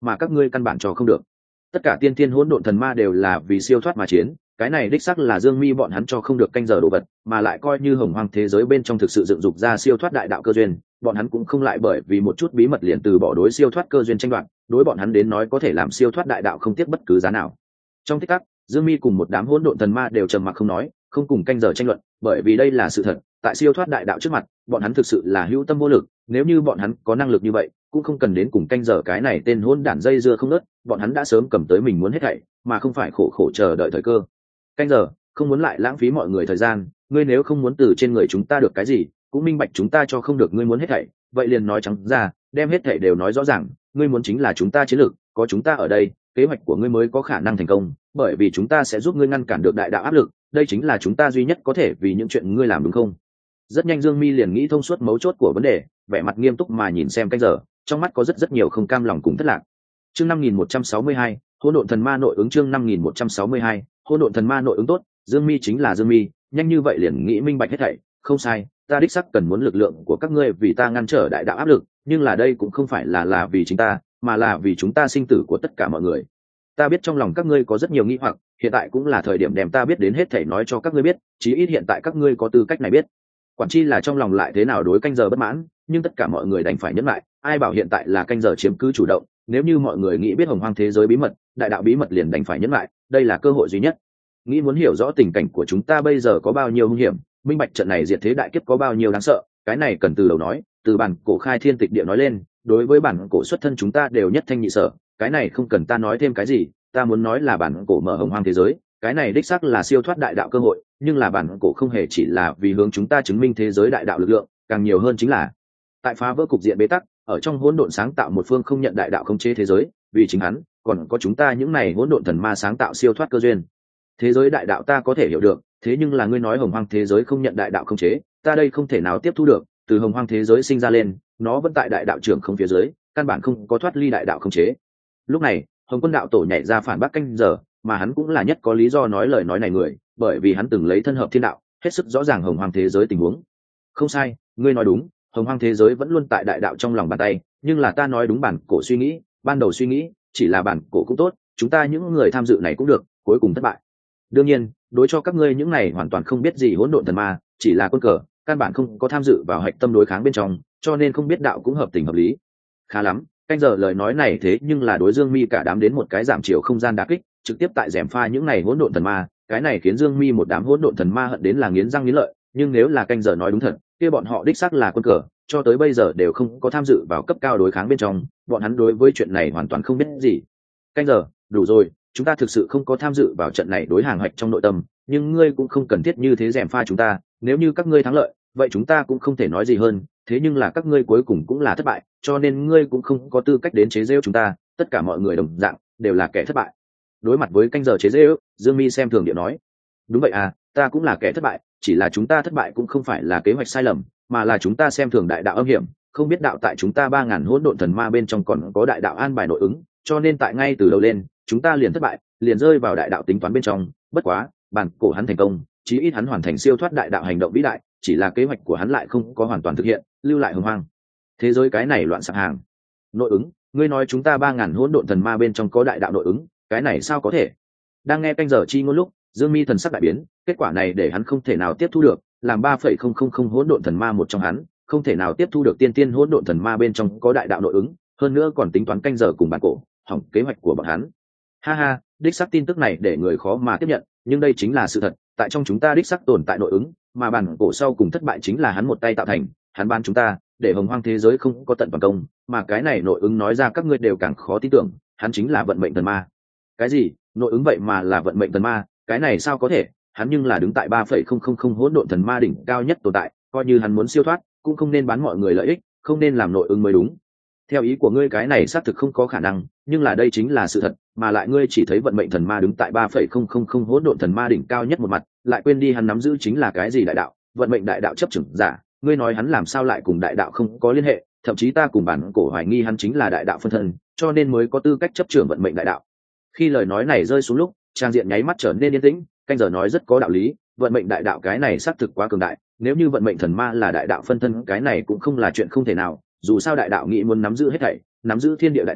mà các ngươi căn bản cho không được. Tất cả tiên thiên hỗn độn thần ma đều là vì siêu thoát mà chiến, cái này đích xác là Dương Mi bọn hắn cho không được canh giờ đồ vật, mà lại coi như hồng hoang thế giới bên trong thực sự dựng dục ra siêu thoát đại đạo cơ duyên, bọn hắn cũng không lại bởi vì một chút bí mật liền từ bỏ đối siêu thoát cơ duyên tranh đoạt, đối bọn hắn đến nói có thể làm siêu thoát đại đạo không tiếc bất cứ giá nào. Trong tích tắc, Dương Mi cùng một đám hỗn độn thần ma đều trầm mặc không nói, không cùng canh giờ tranh luận, bởi vì đây là sự thật, tại siêu thoát đại đạo trước mặt, bọn hắn thực sự là hữu tâm vô lực, nếu như bọn hắn có năng lực như vậy, cũng không cần đến cùng canh giờ cái này tên hỗn đản dây dưa không ngớt, bọn hắn đã sớm cầm tới mình muốn hết thảy, mà không phải khổ khổ chờ đợi thời cơ. Canh giờ, không muốn lại lãng phí mọi người thời gian, ngươi nếu không muốn từ trên người chúng ta được cái gì, cũng minh bạch chúng ta cho không được ngươi muốn hết thảy, vậy liền nói trắng ra, đem hết thảy đều nói rõ ràng, ngươi muốn chính là chúng ta chiến lược, có chúng ta ở đây, kế hoạch của ngươi mới có khả năng thành công, bởi vì chúng ta sẽ giúp ngươi ngăn cản được đại đạo áp lực, đây chính là chúng ta duy nhất có thể vì những chuyện ngươi làm, đúng không? Rất nhanh Dương Mi liền nghĩ thông suốt mấu chốt của vấn đề, vẻ mặt nghiêm túc mà nhìn xem canh giờ, trong mắt có rất nhiều không cam lòng cùng thất lạc. Chương 5162, hỗn độn thần ma nội ứng. Chương 5162, hỗn độn thần ma nội ứng. Tốt, Dương Mi chính là Dương Mi, nhanh như vậy liền nghĩ minh bạch hết thảy, không sai, ta đích xác cần muốn lực lượng của các ngươi vì ta ngăn trở đại đạo áp lực, nhưng là đây cũng không phải là vì chính ta, mà là vì chúng ta sinh tử của tất cả mọi người. Ta biết trong lòng các ngươi có rất nhiều nghi hoặc, hiện tại cũng là thời điểm đem ta biết đến hết thảy nói cho các ngươi biết, chí ít hiện tại các ngươi có tư cách này biết. Quản chi là trong lòng lại thế nào đối canh giờ bất mãn, nhưng tất cả mọi người đành phải nhẫn lại, ai bảo hiện tại là canh giờ chiếm cứ chủ động, nếu như mọi người nghĩ biết hồng hoang thế giới bí mật, đại đạo bí mật liền đành phải nhẫn lại, đây là cơ hội duy nhất. Nghĩ muốn hiểu rõ tình cảnh của chúng ta bây giờ có bao nhiêu hung hiểm, minh bạch trận này diệt thế đại kiếp có bao nhiêu đáng sợ, cái này cần từ đầu nói, từ bản cổ khai thiên tịch địa nói lên, đối với bản cổ xuất thân chúng ta đều nhất thanh nhị sở, cái này không cần ta nói thêm cái gì, ta muốn nói là bản cổ mở hồng hoang thế giới, cái này đích xác là siêu thoát đại đạo cơ hội, nhưng là bản cổ không hề chỉ là vì hướng chúng ta chứng minh thế giới đại đạo lực lượng, càng nhiều hơn chính là tại phá vỡ cục diện bế tắc, ở trong hỗn độn sáng tạo một phương không nhận đại đạo khống chế thế giới, vì chính hắn, còn có chúng ta những này hỗn độn thần ma sáng tạo siêu thoát cơ duyên. Thế giới đại đạo ta có thể hiểu được, thế nhưng là ngươi nói hồng hoang thế giới không nhận đại đạo khống chế, ta đây không thể nào tiếp thu được, từ hồng hoang thế giới sinh ra lên, nó vẫn tại đại đạo trưởng không phía dưới, căn bản không có thoát ly đại đạo khống chế. Lúc này, Hồng Quân đạo tổ nhảy ra phản bác canh giờ, mà hắn cũng là nhất có lý do nói lời nói này người, bởi vì hắn từng lấy thân hợp thiên đạo, hết sức rõ ràng hồng hoang thế giới tình huống. Không sai, ngươi nói đúng, hồng hoang thế giới vẫn luôn tại đại đạo trong lòng bàn tay, nhưng là ta nói đúng bản cổ suy nghĩ, ban đầu suy nghĩ chỉ là bản cổ cũng tốt, chúng ta những người tham dự này cũng được, cuối cùng thất bại. Đương nhiên, đối cho các ngươi những này hoàn toàn không biết gì hỗn độn thần ma, chỉ là quân cờ, căn bản không có tham dự vào hạch tâm đối kháng bên trong, cho nên không biết đạo cũng hợp tình hợp lý. Khá lắm, canh giờ lời nói này thế nhưng là đối Dương Mi cả đám đến một cái giảm chiều không gian đả kích, trực tiếp tại rèm pha những này hỗn độn thần ma, cái này khiến Dương Mi một đám hỗn độn thần ma hận đến là nghiến răng nghiến lợi, nhưng nếu là canh giờ nói đúng thật, kia bọn họ đích xác là quân cờ, cho tới bây giờ đều không có tham dự vào cấp cao đối kháng bên trong, bọn hắn đối với chuyện này hoàn toàn không biết gì. Canh giờ, đủ rồi, chúng ta thực sự không có tham dự vào trận này đối hàng hoạch trong nội tâm, nhưng ngươi cũng không cần thiết như thế rèm pha chúng ta, nếu như các ngươi thắng lợi, vậy chúng ta cũng không thể nói gì hơn, thế nhưng là các ngươi cuối cùng cũng là thất bại, cho nên ngươi cũng không có tư cách đến chế giễu chúng ta, tất cả mọi người đồng dạng đều là kẻ thất bại. Đối mặt với canh giờ chế giễu, Dương Mi xem thường điệu nói: đúng vậy à, ta cũng là kẻ thất bại, chỉ là chúng ta thất bại cũng không phải là kế hoạch sai lầm, mà là chúng ta xem thường đại đạo âm hiểm, không biết đạo tại chúng ta 3000 hỗn độn thần ma bên trong còn có đại đạo an bài nội ứng, cho nên tại ngay từ đầu lên, chúng ta liền thất bại, liền rơi vào đại đạo tính toán bên trong, bất quá, bản cổ hắn thành công, chí ít hắn hoàn thành siêu thoát đại đạo hành động vĩ đại, chỉ là kế hoạch của hắn lại không có hoàn toàn thực hiện, lưu lại hồng hoang thế giới cái này loạn sạng hàng. Nội ứng, ngươi nói chúng ta 3000 hỗn độn thần ma bên trong có đại đạo nội ứng, cái này sao có thể? Đang nghe canh giờ chi ngôn lúc, Dương Mi thần sắc đại biến, kết quả này để hắn không thể nào tiếp thu được, làm 3,000 hỗn độn thần ma một trong hắn, không thể nào tiếp thu được tiên hỗn độn thần ma bên trong có đại đạo nội ứng, hơn nữa còn tính toán canh giờ cùng bản cổ, hỏng kế hoạch của bọn hắn. Ha ha, đích xác tin tức này để người khó mà tiếp nhận, nhưng đây chính là sự thật, tại trong chúng ta đích xác tồn tại nội ứng, mà bản cổ sau cùng thất bại chính là hắn một tay tạo thành, hắn ban chúng ta, để hồng hoang thế giới không có tận toàn công, mà cái này nội ứng nói ra các ngươi đều càng khó tin tưởng, hắn chính là vận mệnh thần ma. Cái gì? Nội ứng vậy mà là vận mệnh thần ma, cái này sao có thể? Hắn nhưng là đứng tại 3,000 hỗn độn thần ma đỉnh cao nhất tồn tại, coi như hắn muốn siêu thoát, cũng không nên bán mọi người lợi ích, không nên làm nội ứng mới đúng. Theo ý của ngươi cái này xác thực không có khả năng, nhưng là đây chính là sự thật, mà lại ngươi chỉ thấy vận mệnh thần ma đứng tại 3,000 hỗn độn thần ma đỉnh cao nhất một mặt, lại quên đi hắn nắm giữ chính là cái gì đại đạo, vận mệnh đại đạo chấp chừng giả, ngươi nói hắn làm sao lại cùng đại đạo không có liên hệ, thậm chí ta cùng bản cổ hoài nghi hắn chính là đại đạo phân thân, cho nên mới có tư cách chấp trưởng vận mệnh đại đạo. Khi lời nói này rơi xuống lúc, trang diện nháy mắt trở nên yên tĩnh, canh giờ nói rất có đạo lý, vận mệnh đại đạo cái này xác thực quá cường đại, nếu như vận mệnh thần ma là đại đạo phân thân, cái này cũng không là chuyện không thể nào, dù sao đại đạo nghĩ muốn nắm giữ hết thảy, nắm giữ thiên địa đại thế,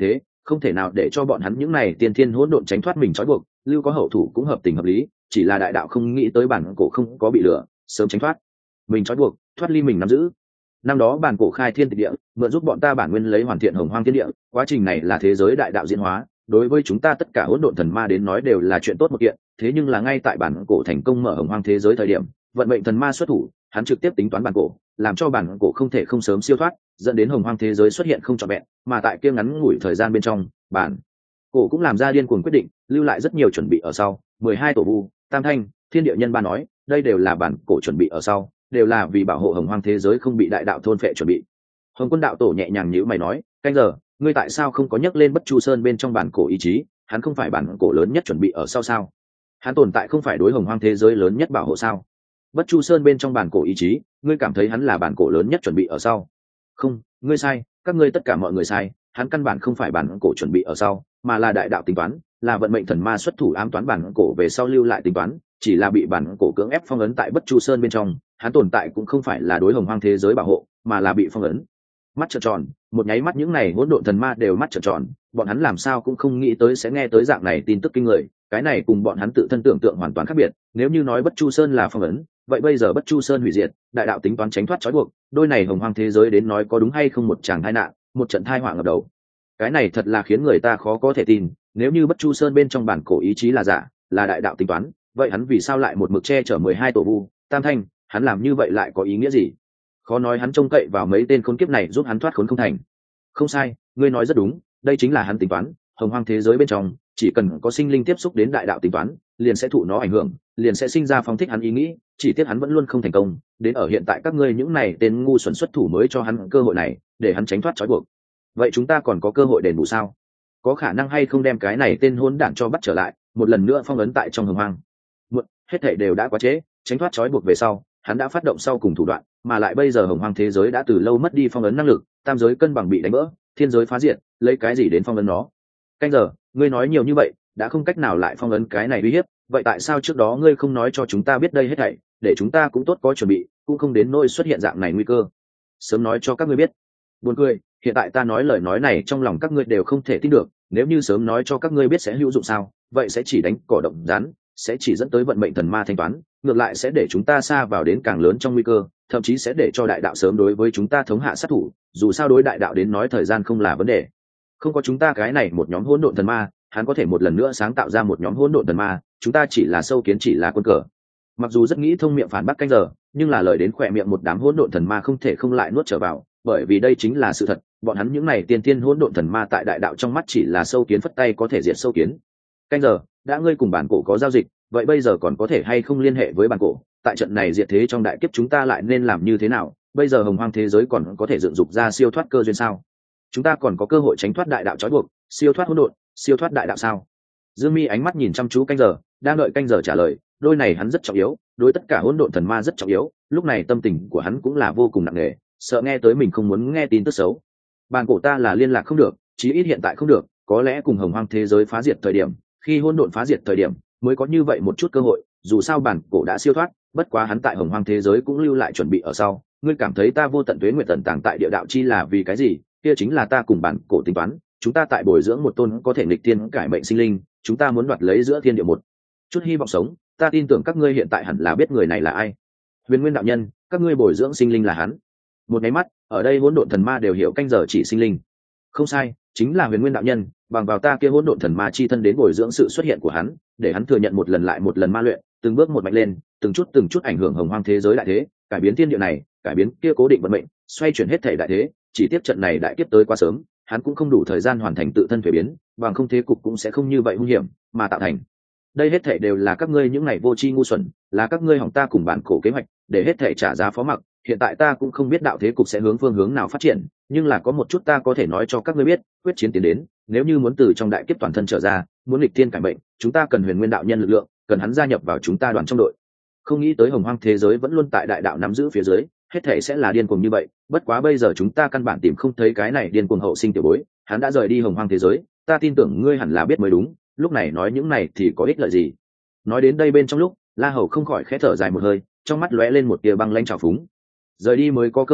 không thể nào để cho bọn hắn những này tiên thiên hỗn độn tránh thoát mình trói buộc. Lưu có hậu thủ cũng hợp tình hợp lý, chỉ là đại đạo không nghĩ tới bản cổ không có bị lửa, sớm tránh thoát mình trói buộc, thoát ly mình nắm giữ. Năm đó bản cổ khai thiên tịch địa, mượn giúp bọn ta bản nguyên lấy hoàn thiện hồng hoang thiên địa, quá trình này là thế giới đại đạo diễn hóa, đối với chúng ta tất cả hỗn độn thần ma đến nói đều là chuyện tốt một kiện. Thế nhưng là ngay tại bản cổ thành công mở hồng hoang thế giới thời điểm, vận mệnh thần ma xuất thủ, hắn trực tiếp tính toán bản cổ, làm cho bản cổ không thể không sớm siêu thoát, dẫn đến hồng hoang thế giới xuất hiện không trọn vẹn. Mà tại kia ngắn ngủi thời gian bên trong, bản cổ cũng làm ra điên cuồng quyết định, lưu lại rất nhiều chuẩn bị ở sau. 12 tổ vu, tam thanh, thiên địa nhân ba nói, đây đều là bản cổ chuẩn bị ở sau, đều là vì bảo hộ hồng hoang thế giới không bị đại đạo thôn phệ chuẩn bị. Hồng Quân đạo tổ nhẹ nhàng nhíu mày nói, canh giờ ngươi tại sao không có nhắc lên Bất Chu Sơn bên trong bản cổ ý chí? Hắn không phải bản cổ lớn nhất chuẩn bị ở sau sao? Hắn tồn tại không phải đối hồng hoang thế giới lớn nhất bảo hộ sao? Bất Chu Sơn bên trong bản cổ ý chí, ngươi cảm thấy hắn là bản cổ lớn nhất chuẩn bị ở sau? Không, ngươi sai, các ngươi tất cả mọi người sai. Hắn căn bản không phải bản cổ chuẩn bị ở sau, mà là đại đạo tính toán, là vận mệnh thần ma xuất thủ ám toán bản cổ về sau lưu lại tính toán, chỉ là bị bản cổ cưỡng ép phong ấn tại Bất Chu Sơn bên trong. Hắn tồn tại cũng không phải là đối hồng hoang thế giới bảo hộ, mà là bị phong ấn. Mắt trợn tròn, một nháy mắt những này hỗn độn thần ma đều mắt trợn tròn, bọn hắn làm sao cũng không nghĩ tới sẽ nghe tới dạng này tin tức kinh người, cái này cùng bọn hắn tự thân tưởng tượng hoàn toàn khác biệt. Nếu như nói Bất Chu Sơn là phong ấn, vậy bây giờ Bất Chu Sơn hủy diệt, đại đạo tính toán tránh thoát trói buộc, đôi này hồng hoang thế giới đến nói có đúng hay không một tràng tai nạn, một trận tai họa ngập đầu. Cái này thật là khiến người ta khó có thể tin, nếu như Bất Chu Sơn bên trong bản cổ ý chí là giả, là đại đạo tính toán, vậy hắn vì sao lại một mực che chở 12 tổ vu, tam thanh, hắn làm như vậy lại có ý nghĩa gì? Khó nói hắn trông cậy vào mấy tên khốn kiếp này giúp hắn thoát khốn không thành. Không sai, ngươi nói rất đúng, đây chính là hắn tính toán. Hồng hoang thế giới bên trong, chỉ cần có sinh linh tiếp xúc đến đại đạo tính toán, liền sẽ thụ nó ảnh hưởng, liền sẽ sinh ra phóng thích hắn ý nghĩ, chỉ tiếc hắn vẫn luôn không thành công. Đến ở hiện tại các ngươi những này tên ngu xuẩn xuất thủ mới cho hắn cơ hội này, để hắn tránh thoát trói buộc. Vậy chúng ta còn có cơ hội đền bù sao? Có khả năng hay không đem cái này tên hỗn đản cho bắt trở lại, một lần nữa phong ấn tại trong hồng hoang? Muộn, hết thảy đều đã quá trễ, tránh thoát trói buộc về sau, hắn đã phát động sau cùng thủ đoạn, mà lại bây giờ hồng hoang thế giới đã từ lâu mất đi phong ấn năng lực, tam giới cân bằng bị đánh vỡ, thiên giới phá diệt, lấy cái gì đến phong ấn nó? Canh giờ, ngươi nói nhiều như vậy, đã không cách nào lại phong ấn cái này uy hiếp, vậy tại sao trước đó ngươi không nói cho chúng ta biết đây hết thảy, để chúng ta cũng tốt có chuẩn bị, cũng không đến nỗi xuất hiện dạng này nguy cơ? Sớm nói cho các ngươi biết. Buồn cười, hiện tại ta nói lời nói này trong lòng các ngươi đều không thể tin được, nếu như sớm nói cho các ngươi biết sẽ hữu dụng sao? Vậy sẽ chỉ đánh cỏ động rắn, sẽ chỉ dẫn tới vận mệnh thần ma thanh toán, ngược lại sẽ để chúng ta xa vào đến càng lớn trong nguy cơ, thậm chí sẽ để cho đại đạo sớm đối với chúng ta thống hạ sát thủ. Dù sao đối đại đạo đến nói thời gian không là vấn đề, không có chúng ta cái này một nhóm hỗn độn thần ma, hắn có thể một lần nữa sáng tạo ra một nhóm hỗn độn thần ma, chúng ta chỉ là sâu kiến, chỉ là quân cờ. Mặc dù rất nghĩ thông miệng phản bác canh giờ, nhưng là lời đến khỏe miệng một đám hỗn độn thần ma không thể không lại nuốt trở vào, bởi vì đây chính là sự thật, bọn hắn những này tiên tiên hỗn độn thần ma tại đại đạo trong mắt chỉ là sâu kiến phất tay có thể diệt sâu kiến. Canh giờ, đã ngươi cùng bản cổ có giao dịch, vậy bây giờ còn có thể hay không liên hệ với bản cổ, tại trận này diệt thế trong đại kiếp chúng ta lại nên làm như thế nào? Bây giờ hồng hoang thế giới còn có thể dựng dục ra siêu thoát cơ duyên sao? Chúng ta còn có cơ hội tránh thoát đại đạo trói buộc, siêu thoát hỗn độn, siêu thoát đại đạo sao? Dương Mi ánh mắt nhìn chăm chú canh giờ, đang đợi canh giờ trả lời. Đôi này hắn rất trọng yếu, đối tất cả hỗn độn thần ma rất trọng yếu, lúc này tâm tình của hắn cũng là vô cùng nặng nề, sợ nghe tới mình không muốn nghe tin tức xấu. Bản cổ ta là liên lạc không được, chí ít hiện tại không được, có lẽ cùng hồng hoang thế giới phá diệt thời điểm, khi hỗn độn phá diệt thời điểm, mới có như vậy một chút cơ hội. Dù sao bản cổ đã siêu thoát, bất quá hắn tại hồng hoang thế giới cũng lưu lại chuẩn bị ở sau. Ngươi cảm thấy ta vô tận tuế nguyệt tận tàng tại địa đạo chi là vì cái gì? Kia chính là ta cùng bản cổ tính toán, chúng ta tại bồi dưỡng một tôn có thể nghịch thiên cải mệnh sinh linh, chúng ta muốn đoạt lấy giữa thiên địa một chút hy vọng sống. Ta tin tưởng các ngươi hiện tại hẳn là biết người này là ai. Huyền Nguyên đạo nhân, các ngươi bồi dưỡng sinh linh là hắn. Một cái mắt, ở đây hỗn độn thần ma đều hiểu canh giờ chỉ sinh linh. Không sai, chính là Huyền Nguyên đạo nhân, bằng vào ta kia hỗn độn thần ma chi thân đến bồi dưỡng sự xuất hiện của hắn, để hắn thừa nhận một lần lại một lần ma luyện, từng bước một mạnh lên, từng chút ảnh hưởng hồng hoang thế giới đại thế, cải biến thiên địa này, cải biến kia cố định vận mệnh, xoay chuyển hết thể đại thế. Chỉ tiếp trận này đại kiếp tới quá sớm, hắn cũng không đủ thời gian hoàn thành tự thân thuế biến, bằng không thế cục cũng sẽ không như vậy hung hiểm mà tạo thành. Đây hết thể đều là các ngươi những này vô tri ngu xuẩn, là các ngươi hỏng ta cùng bản cổ kế hoạch, để hết thể trả giá phó mặc. Hiện tại ta cũng không biết đạo thế cục sẽ hướng phương hướng nào phát triển, nhưng là có một chút ta có thể nói cho các ngươi biết, quyết chiến tiến đến, nếu như muốn từ trong đại kiếp toàn thân trở ra, muốn nghịch thiên cải mệnh, chúng ta cần Huyền Nguyên đạo nhân lực lượng, cần hắn gia nhập vào chúng ta đoàn trong đội. Không nghĩ tới hồng hoang thế giới vẫn luôn tại đại đạo nắm giữ phía dưới, hết thể sẽ là điên cuồng như vậy. Bất quá bây giờ chúng ta căn bản tìm không thấy cái này điên cuồng hậu sinh tiểu bối, hắn đã rời đi hồng hoang thế giới, ta tin tưởng ngươi hẳn là biết mới đúng. Lúc này nói những này thì có ích lợi gì? Nói đến đây bên trong lúc, La Hầu không khỏi khẽ thở dài một hơi, trong mắt lóe lên một tia băng lãnh trào phúng. Rời đi mới có cơ hội,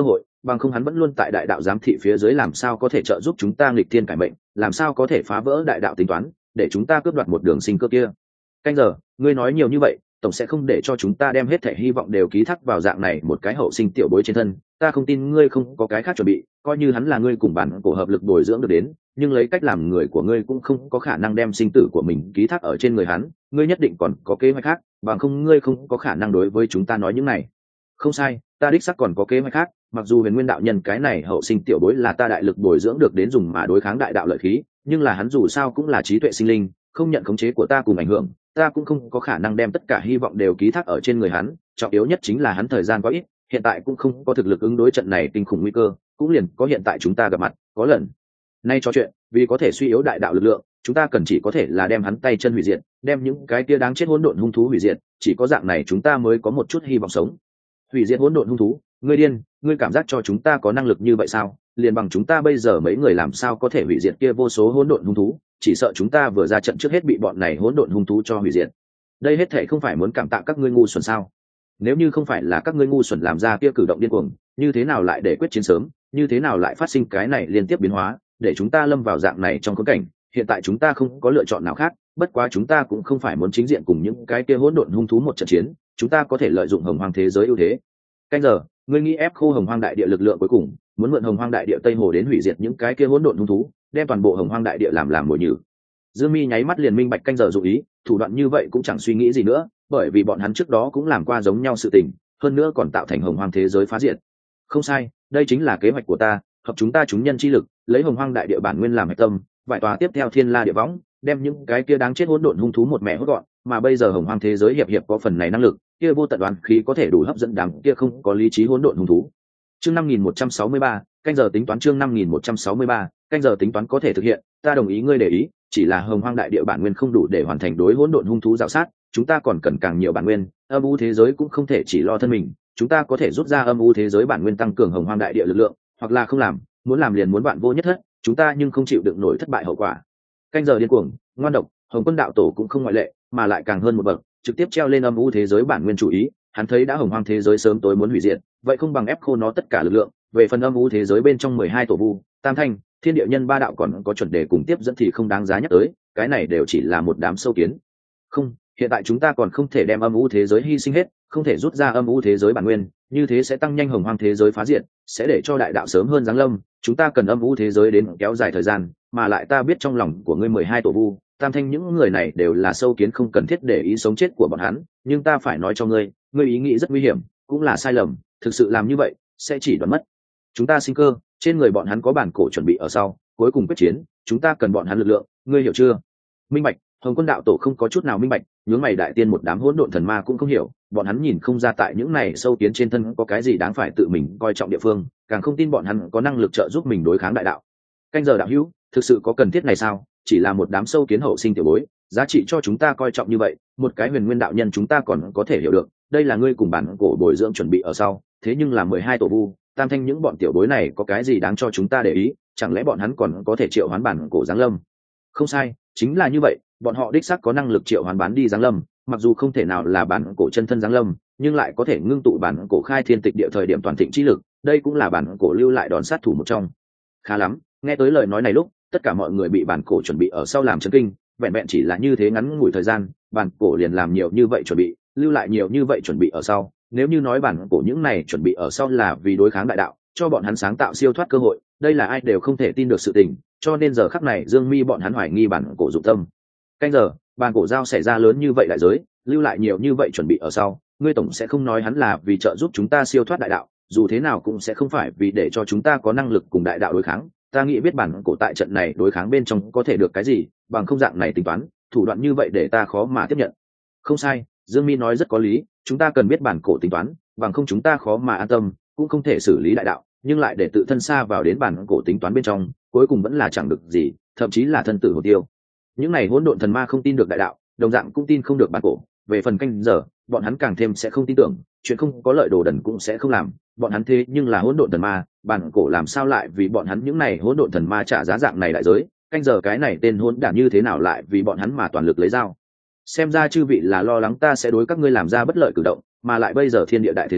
bằng không hắn vẫn luôn tại đại đạo giám thị phía dưới, làm sao có thể trợ giúp chúng ta nghịch thiên cải mệnh, làm sao có thể phá vỡ đại đạo tính toán để chúng ta cướp đoạt một đường sinh cơ kia. Canh giờ, ngươi nói nhiều như vậy, tổng sẽ không để cho chúng ta đem hết thể hy vọng đều ký thác vào dạng này một cái hậu sinh tiểu bối trên thân. Ta không tin ngươi không có cái khác chuẩn bị, coi như hắn là ngươi cùng bản cổ hợp lực bồi dưỡng được đến, nhưng lấy cách làm người của ngươi cũng không có khả năng đem sinh tử của mình ký thác ở trên người hắn. Ngươi nhất định còn có kế hoạch khác, bằng không ngươi không có khả năng đối với chúng ta nói những này. Không sai, ta đích xác còn có kế hoạch khác. Mặc dù Huyền Nguyên đạo nhân cái này hậu sinh tiểu bối là ta đại lực bồi dưỡng được đến dùng mà đối kháng đại đạo lợi khí, nhưng là hắn dù sao cũng là trí tuệ sinh linh, không nhận khống chế của ta cùng ảnh hưởng, ta cũng không có khả năng đem tất cả hy vọng đều ký thác ở trên người hắn. Trọng yếu nhất chính là hắn thời gian quá ít, hiện tại cũng không có thực lực ứng đối trận này kinh khủng nguy cơ, cũng liền có hiện tại chúng ta gặp mặt, có lần nay trò chuyện, vì có thể suy yếu đại đạo lực lượng, chúng ta cần chỉ có thể là đem hắn tay chân hủy diệt, đem những cái kia đáng chết hỗn độn hung thú hủy diệt, chỉ có dạng này chúng ta mới có một chút hy vọng sống. Hủy diệt hỗn độn hung thú? Ngươi điên, ngươi cảm giác cho chúng ta có năng lực như vậy sao? Liền bằng chúng ta bây giờ mấy người làm sao có thể hủy diệt kia vô số hỗn độn hung thú, chỉ sợ chúng ta vừa ra trận trước hết bị bọn này hỗn độn hung thú cho hủy diệt. Đây hết thảy không phải muốn cảm tạ các ngươi ngu xuẩn sao? Nếu như không phải là các ngươi ngu xuẩn làm ra kia cử động điên cuồng, như thế nào lại để quyết chiến sớm, như thế nào lại phát sinh cái này liên tiếp biến hóa, để chúng ta lâm vào dạng này trong khốn cảnh. Hiện tại chúng ta không có lựa chọn nào khác, bất quá chúng ta cũng không phải muốn chính diện cùng những cái kia hỗn độn hung thú một trận chiến, chúng ta có thể lợi dụng hồng hoang thế giới ưu thế. Canh giờ, ngươi nghĩ ép khô hồng hoang đại địa lực lượng cuối cùng, muốn mượn hồng hoang đại địa tây hồ đến hủy diệt những cái kia hỗn độn hung thú, đem toàn bộ hồng hoang đại địa làm mồi nhử. Dương Mi nháy mắt liền minh bạch canh giờ dụ ý, thủ đoạn như vậy cũng chẳng suy nghĩ gì nữa, bởi vì bọn hắn trước đó cũng làm qua giống nhau sự tình, hơn nữa còn tạo thành hồng hoang thế giới phá diệt. Không sai, đây chính là kế hoạch của ta, hợp chúng ta chúng nhân chi lực, lấy hồng hoang đại địa bản nguyên làm hệ tâm, vài tòa tiếp theo thiên la địa võng, đem những cái kia đáng chết hỗn độn hung thú một mẹ hốt gọn, mà bây giờ hồng hoang thế giới hiệp có phần này năng lực, kia vô tận đoán khí có thể đủ hấp dẫn đám kia không có lý trí hỗn độn hung thú. Chương 5163, canh giờ tính toán. Chương 5163, canh giờ tính toán có thể thực hiện, ta đồng ý ngươi để ý, chỉ là hồng hoang đại địa bản nguyên không đủ để hoàn thành đối hỗn độn hung thú rào sát, chúng ta còn cần càng nhiều bản nguyên, âm u thế giới cũng không thể chỉ lo thân mình, chúng ta có thể rút ra âm u thế giới bản nguyên tăng cường hồng hoang đại địa lực lượng, hoặc là không làm, muốn làm liền muốn bạn vô nhất thất, chúng ta nhưng không chịu đựng nổi thất bại hậu quả. Canh giờ điên cuồng, ngoan độc, Hồng Quân đạo tổ cũng không ngoại lệ, mà lại càng hơn một bậc, trực tiếp treo lên âm u thế giới bản nguyên chủ ý, hắn thấy đã hồng hoang thế giới sớm tối muốn hủy diệt, vậy không bằng ép khô nó tất cả lực lượng. Về phần âm u thế giới bên trong 12 tổ vu, tam thanh, thiên địa nhân ba đạo còn có chuẩn đề cùng tiếp dẫn thì không đáng giá nhắc tới, cái này đều chỉ là một đám sâu kiến. Không, hiện tại chúng ta còn không thể đem âm u thế giới hy sinh hết, không thể rút ra âm u thế giới bản nguyên, như thế sẽ tăng nhanh hồng hoang thế giới phá diệt, sẽ để cho đại đạo sớm hơn giáng lâm. Chúng ta cần âm u thế giới đến kéo dài thời gian, mà lại ta biết trong lòng của ngươi 12 tổ vu, tam thanh những người này đều là sâu kiến, không cần thiết để ý sống chết của bọn hắn, nhưng ta phải nói cho ngươi, ngươi ý nghĩ rất nguy hiểm, cũng là sai lầm, thực sự làm như vậy sẽ chỉ đoán mất chúng ta sinh cơ. Trên người bọn hắn có bản cổ chuẩn bị ở sau, cuối cùng quyết chiến, chúng ta cần bọn hắn lực lượng, ngươi hiểu chưa? Minh bạch. Hồng Quân đạo tổ không có chút nào minh bạch, nhướng mày. Đại tiên một đám hỗn độn thần ma cũng không hiểu, bọn hắn nhìn không ra tại những này sâu kiến trên thân có cái gì đáng phải tự mình coi trọng địa phương, càng không tin bọn hắn có năng lực trợ giúp mình đối kháng đại đạo. Canh giờ đạo hữu, thực sự có cần thiết này sao? Chỉ là một đám sâu kiến hậu sinh tiểu bối, giá trị cho chúng ta coi trọng như vậy, một cái huyền nguyên đạo nhân chúng ta còn có thể hiểu được, đây là ngươi cùng bản cổ bồi dưỡng chuẩn bị ở sau, thế nhưng là 12 tổ vu, tam thanh những bọn tiểu bối này có cái gì đáng cho chúng ta để ý? Chẳng lẽ bọn hắn còn có thể triệu hoán bản cổ giáng lâm? Không sai, chính là như vậy, bọn họ đích xác có năng lực triệu hoán bán đi giáng lâm, mặc dù không thể nào là bản cổ chân thân giáng lâm, nhưng lại có thể ngưng tụ bản cổ khai thiên tịch địa thời điểm toàn thịnh trí lực, đây cũng là bản cổ lưu lại đòn sát thủ một trong. Khá lắm, nghe tới lời nói này lúc, tất cả mọi người bị bản cổ chuẩn bị ở sau làm chấn kinh, vẹn vẹn chỉ là như thế ngắn ngủi thời gian, bản cổ liền làm nhiều như vậy chuẩn bị, lưu lại nhiều như vậy chuẩn bị ở sau. Nếu như nói bản cổ những này chuẩn bị ở sau là vì đối kháng đại đạo, cho bọn hắn sáng tạo siêu thoát cơ hội, đây là ai đều không thể tin được sự tình, cho nên giờ khắc này Dương Mi bọn hắn hoài nghi bản cổ dụng tâm. Canh giờ, bản cổ giao xảy ra lớn như vậy đại giới, lưu lại nhiều như vậy chuẩn bị ở sau, ngươi tổng sẽ không nói hắn là vì trợ giúp chúng ta siêu thoát đại đạo, dù thế nào cũng sẽ không phải vì để cho chúng ta có năng lực cùng đại đạo đối kháng. Ta nghĩ biết bản cổ tại trận này đối kháng bên trong có thể được cái gì, bằng không dạng này tính toán, thủ đoạn như vậy để ta khó mà tiếp nhận. Không sai, Dương Mi nói rất có lý, chúng ta cần biết bản cổ tính toán, bằng không chúng ta khó mà an tâm, cũng không thể xử lý đại đạo, nhưng lại để tự thân xa vào đến bản cổ tính toán bên trong, cuối cùng vẫn là chẳng được gì, thậm chí là thân tử hồn tiêu. Những này hỗn độn thần ma không tin được đại đạo, đồng dạng cũng tin không được bản cổ. Về phần canh giờ, bọn hắn càng thêm sẽ không tin tưởng, chuyện không có lợi đồ đần cũng sẽ không làm. Bọn hắn thế nhưng là hỗn độn thần ma, bản cổ làm sao lại vì bọn hắn những này hỗn độn thần ma trả giá dạng này đại giới? Canh giờ cái này tên hỗn đản như thế nào lại vì bọn hắn mà toàn lực lấy dao? Xem ra chư vị là lo lắng ta sẽ đối các ngươi làm ra bất lợi cử động, mà lại bây giờ thiên địa đại thế giới,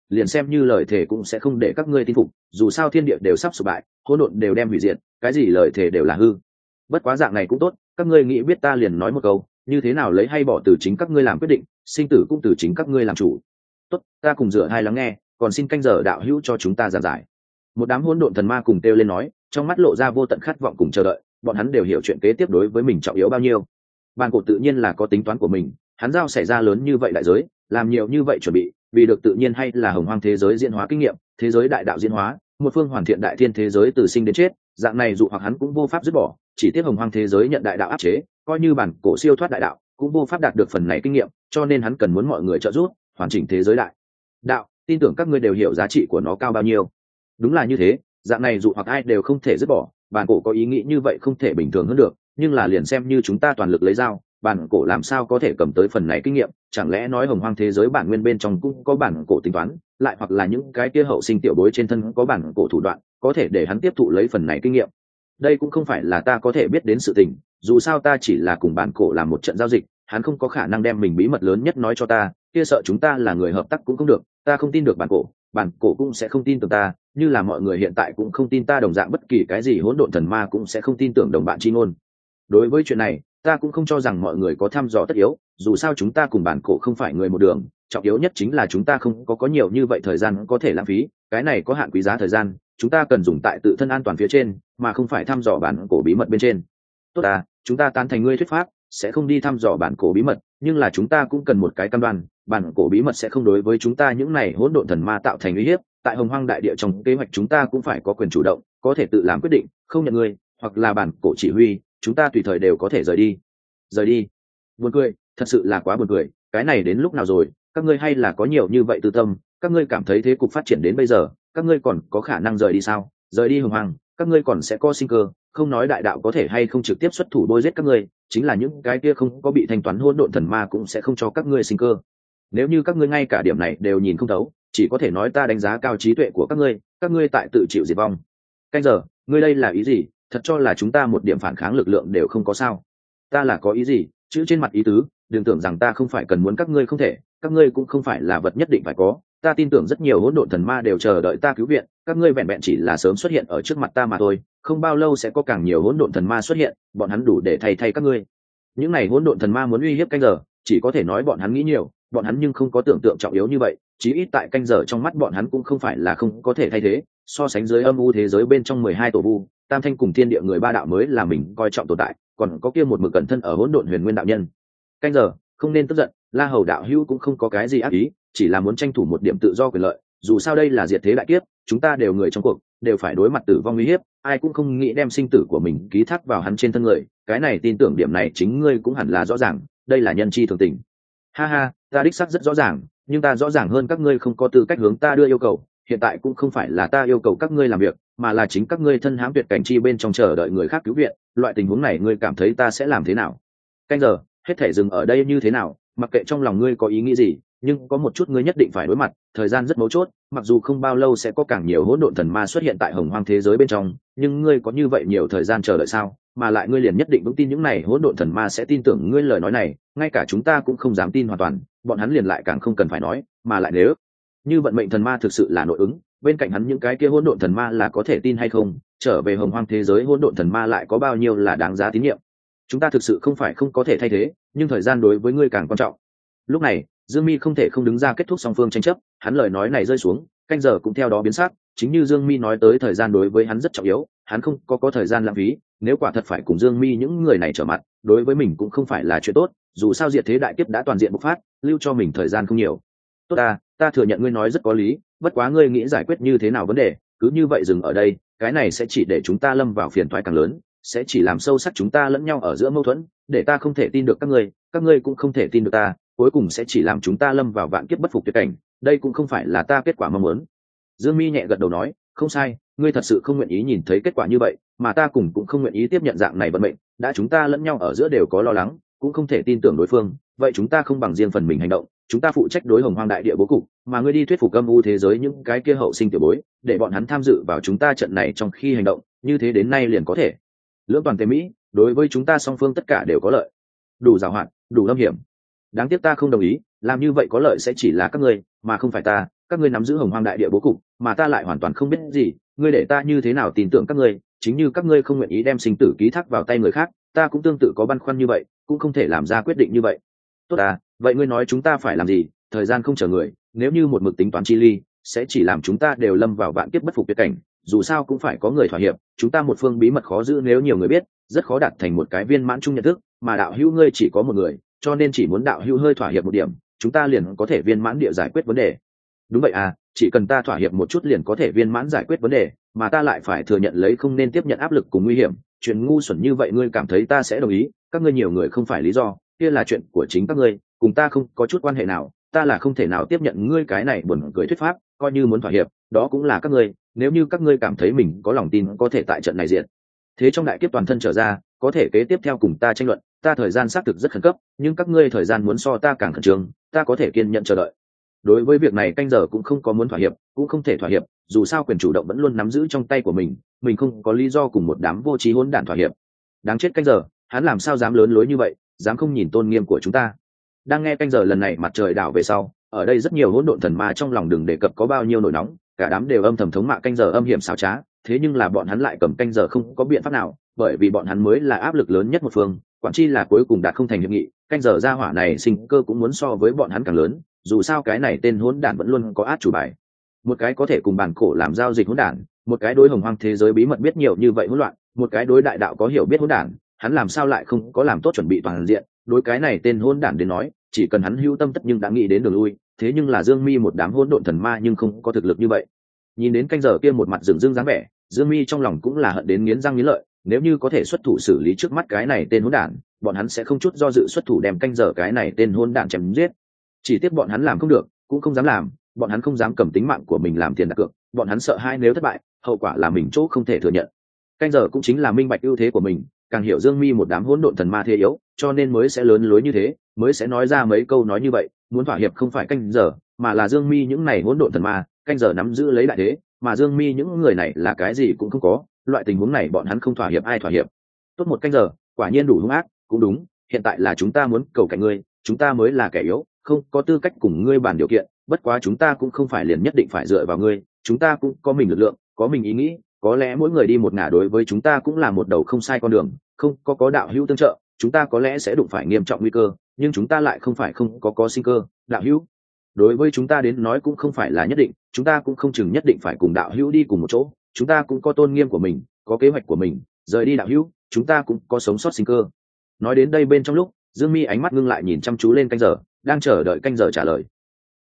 liền xem như lời thề cũng sẽ không để các ngươi tin phục, dù sao thiên địa đều sắp sụp bại, hỗn độn đều đem hủy diệt, cái gì lời thề đều là hư. Bất quá dạng này cũng tốt, các ngươi nghĩ biết ta liền nói một câu, như thế nào lấy hay bỏ từ chính các ngươi làm quyết định, sinh tử cũng từ chính các ngươi làm chủ. Tốt, ta cùng dựa hai lắng nghe, còn xin canh giờ đạo hữu cho chúng ta giảng giải. Một đám hỗn độn thần ma cùng kêu lên nói, trong mắt lộ ra vô tận khát vọng cùng chờ đợi, bọn hắn đều hiểu chuyện kế tiếp đối với mình trọng yếu bao nhiêu. Bàn cổ tự nhiên là có tính toán của mình, hắn giao xảy ra lớn như vậy đại giới, làm nhiều như vậy chuẩn bị, vì được tự nhiên hay là hồng hoang thế giới diễn hóa kinh nghiệm, thế giới đại đạo diễn hóa, một phương hoàn thiện đại thiên thế giới từ sinh đến chết, dạng này dụ hoặc hắn cũng vô pháp dứt bỏ, chỉ tiếc hồng hoang thế giới nhận đại đạo áp chế, coi như bản cổ siêu thoát đại đạo, cũng vô pháp đạt được phần này kinh nghiệm, cho nên hắn cần muốn mọi người trợ giúp, hoàn chỉnh thế giới đại đạo, tin tưởng các ngươi đều hiểu giá trị của nó cao bao nhiêu. Đúng là như thế, dạng này dụ hoặc ai đều không thể dứt bỏ, bản cổ có ý nghĩ như vậy không thể bình thường hơn được, nhưng là liền xem như chúng ta toàn lực lấy dao, bản cổ làm sao có thể cầm tới phần này kinh nghiệm, chẳng lẽ nói hồng hoang thế giới bản nguyên bên trong cũng có bản cổ tính toán, lại hoặc là những cái kia hậu sinh tiểu bối trên thân có bản cổ thủ đoạn, có thể để hắn tiếp thụ lấy phần này kinh nghiệm. Đây cũng không phải là ta có thể biết đến sự tình, dù sao ta chỉ là cùng bản cổ làm một trận giao dịch, hắn không có khả năng đem mình bí mật lớn nhất nói cho ta, kia sợ chúng ta là người hợp tác cũng không được, ta không tin được bản cổ cũng sẽ không tin tưởng ta, như là mọi người hiện tại cũng không tin ta đồng dạng, bất kỳ cái gì hỗn độn thần ma cũng sẽ không tin tưởng đồng bạn chi ngôn. Đối với chuyện này, ta cũng không cho rằng mọi người có thăm dò tất yếu, dù sao chúng ta cùng bản cổ không phải người một đường, trọng yếu nhất chính là chúng ta không có nhiều như vậy thời gian có thể lãng phí, cái này có hạn quý giá thời gian, chúng ta cần dùng tại tự thân an toàn phía trên, mà không phải thăm dò bản cổ bí mật bên trên. Tốt à, chúng ta tán thành ngươi thuyết pháp, sẽ không đi thăm dò bản cổ bí mật, nhưng là chúng ta cũng cần một cái cam đoan, bản cổ bí mật sẽ không đối với chúng ta những này hỗn độn thần ma tạo thành uy hiếp, tại hồng hoang đại địa trong kế hoạch chúng ta cũng phải có quyền chủ động, có thể tự làm quyết định, không nhận ngươi, hoặc là bản cổ chỉ huy, chúng ta tùy thời đều có thể rời đi. Rời đi? Buồn cười, thật sự là quá buồn cười, cái này đến lúc nào rồi, các ngươi hay là có nhiều như vậy tư tâm, các ngươi cảm thấy thế cục phát triển đến bây giờ, các ngươi còn có khả năng rời đi sao? Rời đi hồng hoang, các ngươi còn sẽ có sinh cơ, không nói đại đạo có thể hay không trực tiếp xuất thủ bôi giết các ngươi, chính là những cái kia không có bị thanh toán hỗn độn thần ma cũng sẽ không cho các ngươi sinh cơ. Nếu như các ngươi ngay cả điểm này đều nhìn không thấu, chỉ có thể nói ta đánh giá cao trí tuệ của các ngươi tại tự chịu diệt vong. Canh giờ, ngươi đây là ý gì? Thật cho là chúng ta một điểm phản kháng lực lượng đều không có sao? Ta là có ý gì? Chữ trên mặt ý tứ, đừng tưởng rằng ta không phải cần muốn các ngươi không thể, các ngươi cũng không phải là vật nhất định phải có. Ta tin tưởng rất nhiều hỗn độn thần ma đều chờ đợi ta cứu viện, các ngươi vẹn vẹn chỉ là sớm xuất hiện ở trước mặt ta mà thôi, không bao lâu sẽ có càng nhiều hỗn độn thần ma xuất hiện, bọn hắn đủ để thay các ngươi. Những này hỗn độn thần ma muốn uy hiếp canh giờ, chỉ có thể nói bọn hắn nghĩ nhiều, bọn hắn nhưng không có tưởng tượng trọng yếu như vậy, chí ít tại canh giờ trong mắt bọn hắn cũng không phải là không có thể thay thế, so sánh dưới âm u thế giới bên trong 12 tổ vu, tam thanh cùng thiên địa người ba đạo mới là mình coi trọng tồn tại, còn có kia một mực cẩn thân ở hỗn độn huyền nguyên đạo nhân. Canh giờ, không nên tức giận, La Hầu đạo hữu cũng không có cái gì ác ý, chỉ là muốn tranh thủ một điểm tự do quyền lợi, dù sao đây là diệt thế đại kiếp, chúng ta đều người trong cuộc, đều phải đối mặt tử vong uy hiếp, ai cũng không nghĩ đem sinh tử của mình ký thác vào hắn trên thân người, cái này tin tưởng điểm này chính ngươi cũng hẳn là rõ ràng, đây là nhân chi thường tình. Ha ha, ta đích xác rất rõ ràng, nhưng ta rõ ràng hơn các ngươi không có tư cách hướng ta đưa yêu cầu, hiện tại cũng không phải là ta yêu cầu các ngươi làm việc, mà là chính các ngươi thân hãm tuyệt cảnh chi bên trong chờ đợi người khác cứu viện, loại tình huống này ngươi cảm thấy ta sẽ làm thế nào? Canh giờ, hết thể dừng ở đây như thế nào, mặc kệ trong lòng ngươi có ý nghĩ gì, nhưng có một chút ngươi nhất định phải đối mặt, thời gian rất mấu chốt, mặc dù không bao lâu sẽ có càng nhiều hỗn độn thần ma xuất hiện tại hồng hoang thế giới bên trong, nhưng ngươi có như vậy nhiều thời gian chờ đợi sao? Mà lại ngươi liền nhất định vững tin những này hỗn độn thần ma sẽ tin tưởng ngươi lời nói này, ngay cả chúng ta cũng không dám tin hoàn toàn, bọn hắn liền lại càng không cần phải nói, mà lại nếu như vận mệnh thần ma thực sự là nội ứng, bên cạnh hắn những cái kia hỗn độn thần ma là có thể tin hay không, trở về hồng hoang thế giới hỗn độn thần ma lại có bao nhiêu là đáng giá tín nhiệm. Chúng ta thực sự không phải không có thể thay thế, nhưng thời gian đối với ngươi càng quan trọng. Lúc này Dương Mi không thể không đứng ra kết thúc song phương tranh chấp, hắn lời nói này rơi xuống, canh giờ cũng theo đó biến sắc, chính như Dương Mi nói tới thời gian đối với hắn rất trọng yếu, hắn không có thời gian lãng phí, nếu quả thật phải cùng Dương Mi những người này trở mặt, đối với mình cũng không phải là chuyện tốt, dù sao diệt thế đại kiếp đã toàn diện bộc phát, lưu cho mình thời gian không nhiều. Tốt ta thừa nhận ngươi nói rất có lý, bất quá ngươi nghĩ giải quyết như thế nào vấn đề, cứ như vậy dừng ở đây, cái này sẽ chỉ để chúng ta lâm vào phiền toái càng lớn, sẽ chỉ làm sâu sắc chúng ta lẫn nhau ở giữa mâu thuẫn, để ta không thể tin được các ngươi cũng không thể tin được ta, cuối cùng sẽ chỉ làm chúng ta lâm vào vạn kiếp bất phục tuyệt cảnh, đây cũng không phải là ta kết quả mong muốn. Dương Mi nhẹ gật đầu nói, không sai, ngươi thật sự không nguyện ý nhìn thấy kết quả như vậy, mà ta cũng không nguyện ý tiếp nhận dạng này vận mệnh, đã chúng ta lẫn nhau ở giữa đều có lo lắng, cũng không thể tin tưởng đối phương, vậy chúng ta không bằng riêng phần mình hành động, chúng ta phụ trách đối hồng hoang đại địa bố cục, mà ngươi đi thuyết phục âm u thế giới những cái kia hậu sinh tiểu bối, để bọn hắn tham dự vào chúng ta trận này trong khi hành động, như thế đến nay liền có thể lưỡng toàn tề mỹ, đối với chúng ta song phương tất cả đều có lợi. Đủ giàu hạn, đủ lâm hiểm. Đáng tiếc ta không đồng ý, làm như vậy có lợi sẽ chỉ là các ngươi, mà không phải ta, các ngươi nắm giữ hồng hoang đại địa bố cục mà ta lại hoàn toàn không biết gì, ngươi để ta như thế nào tin tưởng các ngươi? Chính như các ngươi không nguyện ý đem sinh tử ký thác vào tay người khác, ta cũng tương tự có băn khoăn như vậy, cũng không thể làm ra quyết định như vậy. Tốt à, vậy ngươi nói chúng ta phải làm gì? Thời gian không chờ người, nếu như một mực tính toán chi ly sẽ chỉ làm chúng ta đều lâm vào vạn kiếp bất phục tuyệt cảnh. Dù sao cũng phải có người thỏa hiệp, chúng ta một phương bí mật khó giữ, nếu nhiều người biết rất khó đạt thành một cái viên mãn chung nhận thức, mà đạo hữu ngươi chỉ có một người, cho nên chỉ muốn đạo hữu hơi thỏa hiệp một điểm, chúng ta liền có thể viên mãn địa giải quyết vấn đề. Đúng vậy à, chỉ cần ta thỏa hiệp một chút liền có thể viên mãn giải quyết vấn đề, mà ta lại phải thừa nhận lấy không nên tiếp nhận áp lực cùng nguy hiểm. Chuyện ngu xuẩn như vậy ngươi cảm thấy ta sẽ đồng ý? Các ngươi nhiều người không phải lý do, kia là chuyện của chính các ngươi, cùng ta không có chút quan hệ nào. Ta là không thể nào tiếp nhận ngươi cái này buồn cười thuyết pháp, coi như muốn thỏa hiệp đó cũng là các ngươi, nếu như các ngươi cảm thấy mình có lòng tin có thể tại trận này diện thế trong đại kiếp toàn thân trở ra, có thể kế tiếp theo cùng ta tranh luận. Ta thời gian xác thực rất khẩn cấp, nhưng các ngươi thời gian muốn so ta càng khẩn trương, ta có thể kiên nhẫn chờ đợi. Đối với việc này canh giờ cũng không có muốn thỏa hiệp, cũng không thể thỏa hiệp, dù sao quyền chủ động vẫn luôn nắm giữ trong tay của mình không có lý do cùng một đám vô trí hỗn đản thỏa hiệp. Đáng chết canh giờ, hắn làm sao dám lớn lối như vậy, dám không nhìn tôn nghiêm của chúng ta. Đang nghe canh giờ lần này mặt trời đảo về sau, ở đây rất nhiều hỗn độn thần ma trong lòng đừng đề cập có bao nhiêu nổi nóng, cả đám đều âm thầm thống mạ canh giờ âm hiểm xảo trá. Thế nhưng là bọn hắn lại cầm canh giờ không có biện pháp nào, bởi vì bọn hắn mới là áp lực lớn nhất một phương, quản chi là cuối cùng đạt không thành hiệp nghị. Canh giờ ra hỏa này sinh cơ cũng muốn so với bọn hắn càng lớn, dù sao cái này tên hỗn đản vẫn luôn có át chủ bài, một cái có thể cùng bản cổ làm giao dịch hỗn đản, một cái đối hồng hoang thế giới bí mật biết nhiều như vậy hỗn loạn, một cái đối đại đạo có hiểu biết hỗn đản, hắn làm sao lại không có làm tốt chuẩn bị toàn diện. Đối cái này tên hỗn đản đến nói, chỉ cần hắn hữu tâm tất nhưng đã nghĩ đến đường lui. Thế nhưng là Dương Mi một đám hỗn độn thần ma nhưng không có thực lực như vậy. Nhìn đến canh giờ kia một mặt rừng rưng dáng vẻ, Dương Mi trong lòng cũng là hận đến nghiến răng nghiến lợi. Nếu như có thể xuất thủ xử lý trước mắt cái này tên hỗn đản, bọn hắn sẽ không chút do dự xuất thủ đem canh giờ cái này tên hỗn đản chém giết. Chỉ tiếc bọn hắn làm không được, cũng không dám làm, bọn hắn không dám cầm tính mạng của mình làm tiền đặt cược, bọn hắn sợ hai nếu thất bại, hậu quả là mình chỗ không thể thừa nhận. Canh giờ cũng chính là minh bạch ưu thế của mình, càng hiểu Dương Mi một đám hỗn độn thần ma thế yếu, cho nên mới sẽ lớn lối như thế, mới sẽ nói ra mấy câu nói như vậy. Muốn thỏa hiệp không phải canh giờ, mà là Dương Mi những này hỗn độn thần ma. Canh giờ nắm giữ lấy đại thế, mà Dương Mi những người này là cái gì cũng không có, loại tình huống này bọn hắn không thỏa hiệp ai thỏa hiệp. Tốt một canh giờ, quả nhiên đủ hung ác. Cũng đúng, hiện tại là chúng ta muốn cầu cạnh ngươi, chúng ta mới là kẻ yếu, không có tư cách cùng ngươi bàn điều kiện. Bất quá chúng ta cũng không phải liền nhất định phải dựa vào ngươi, chúng ta cũng có mình lực lượng, có mình ý nghĩ, có lẽ mỗi người đi một ngả đối với chúng ta cũng là một đầu không sai con đường. Không có đạo hữu tương trợ, chúng ta có lẽ sẽ đụng phải nghiêm trọng nguy cơ, nhưng chúng ta lại không phải không có sinh cơ. Đạo hữu đối với chúng ta đến nói cũng không phải là nhất định, chúng ta cũng không chừng nhất định phải cùng đạo hữu đi cùng một chỗ, chúng ta cũng có tôn nghiêm của mình, có kế hoạch của mình. Rời đi đạo hữu, chúng ta cũng có sống sót sinh cơ. Nói đến đây bên trong lúc, Dương Mi ánh mắt ngưng lại nhìn chăm chú lên canh giờ, đang chờ đợi canh giờ trả lời.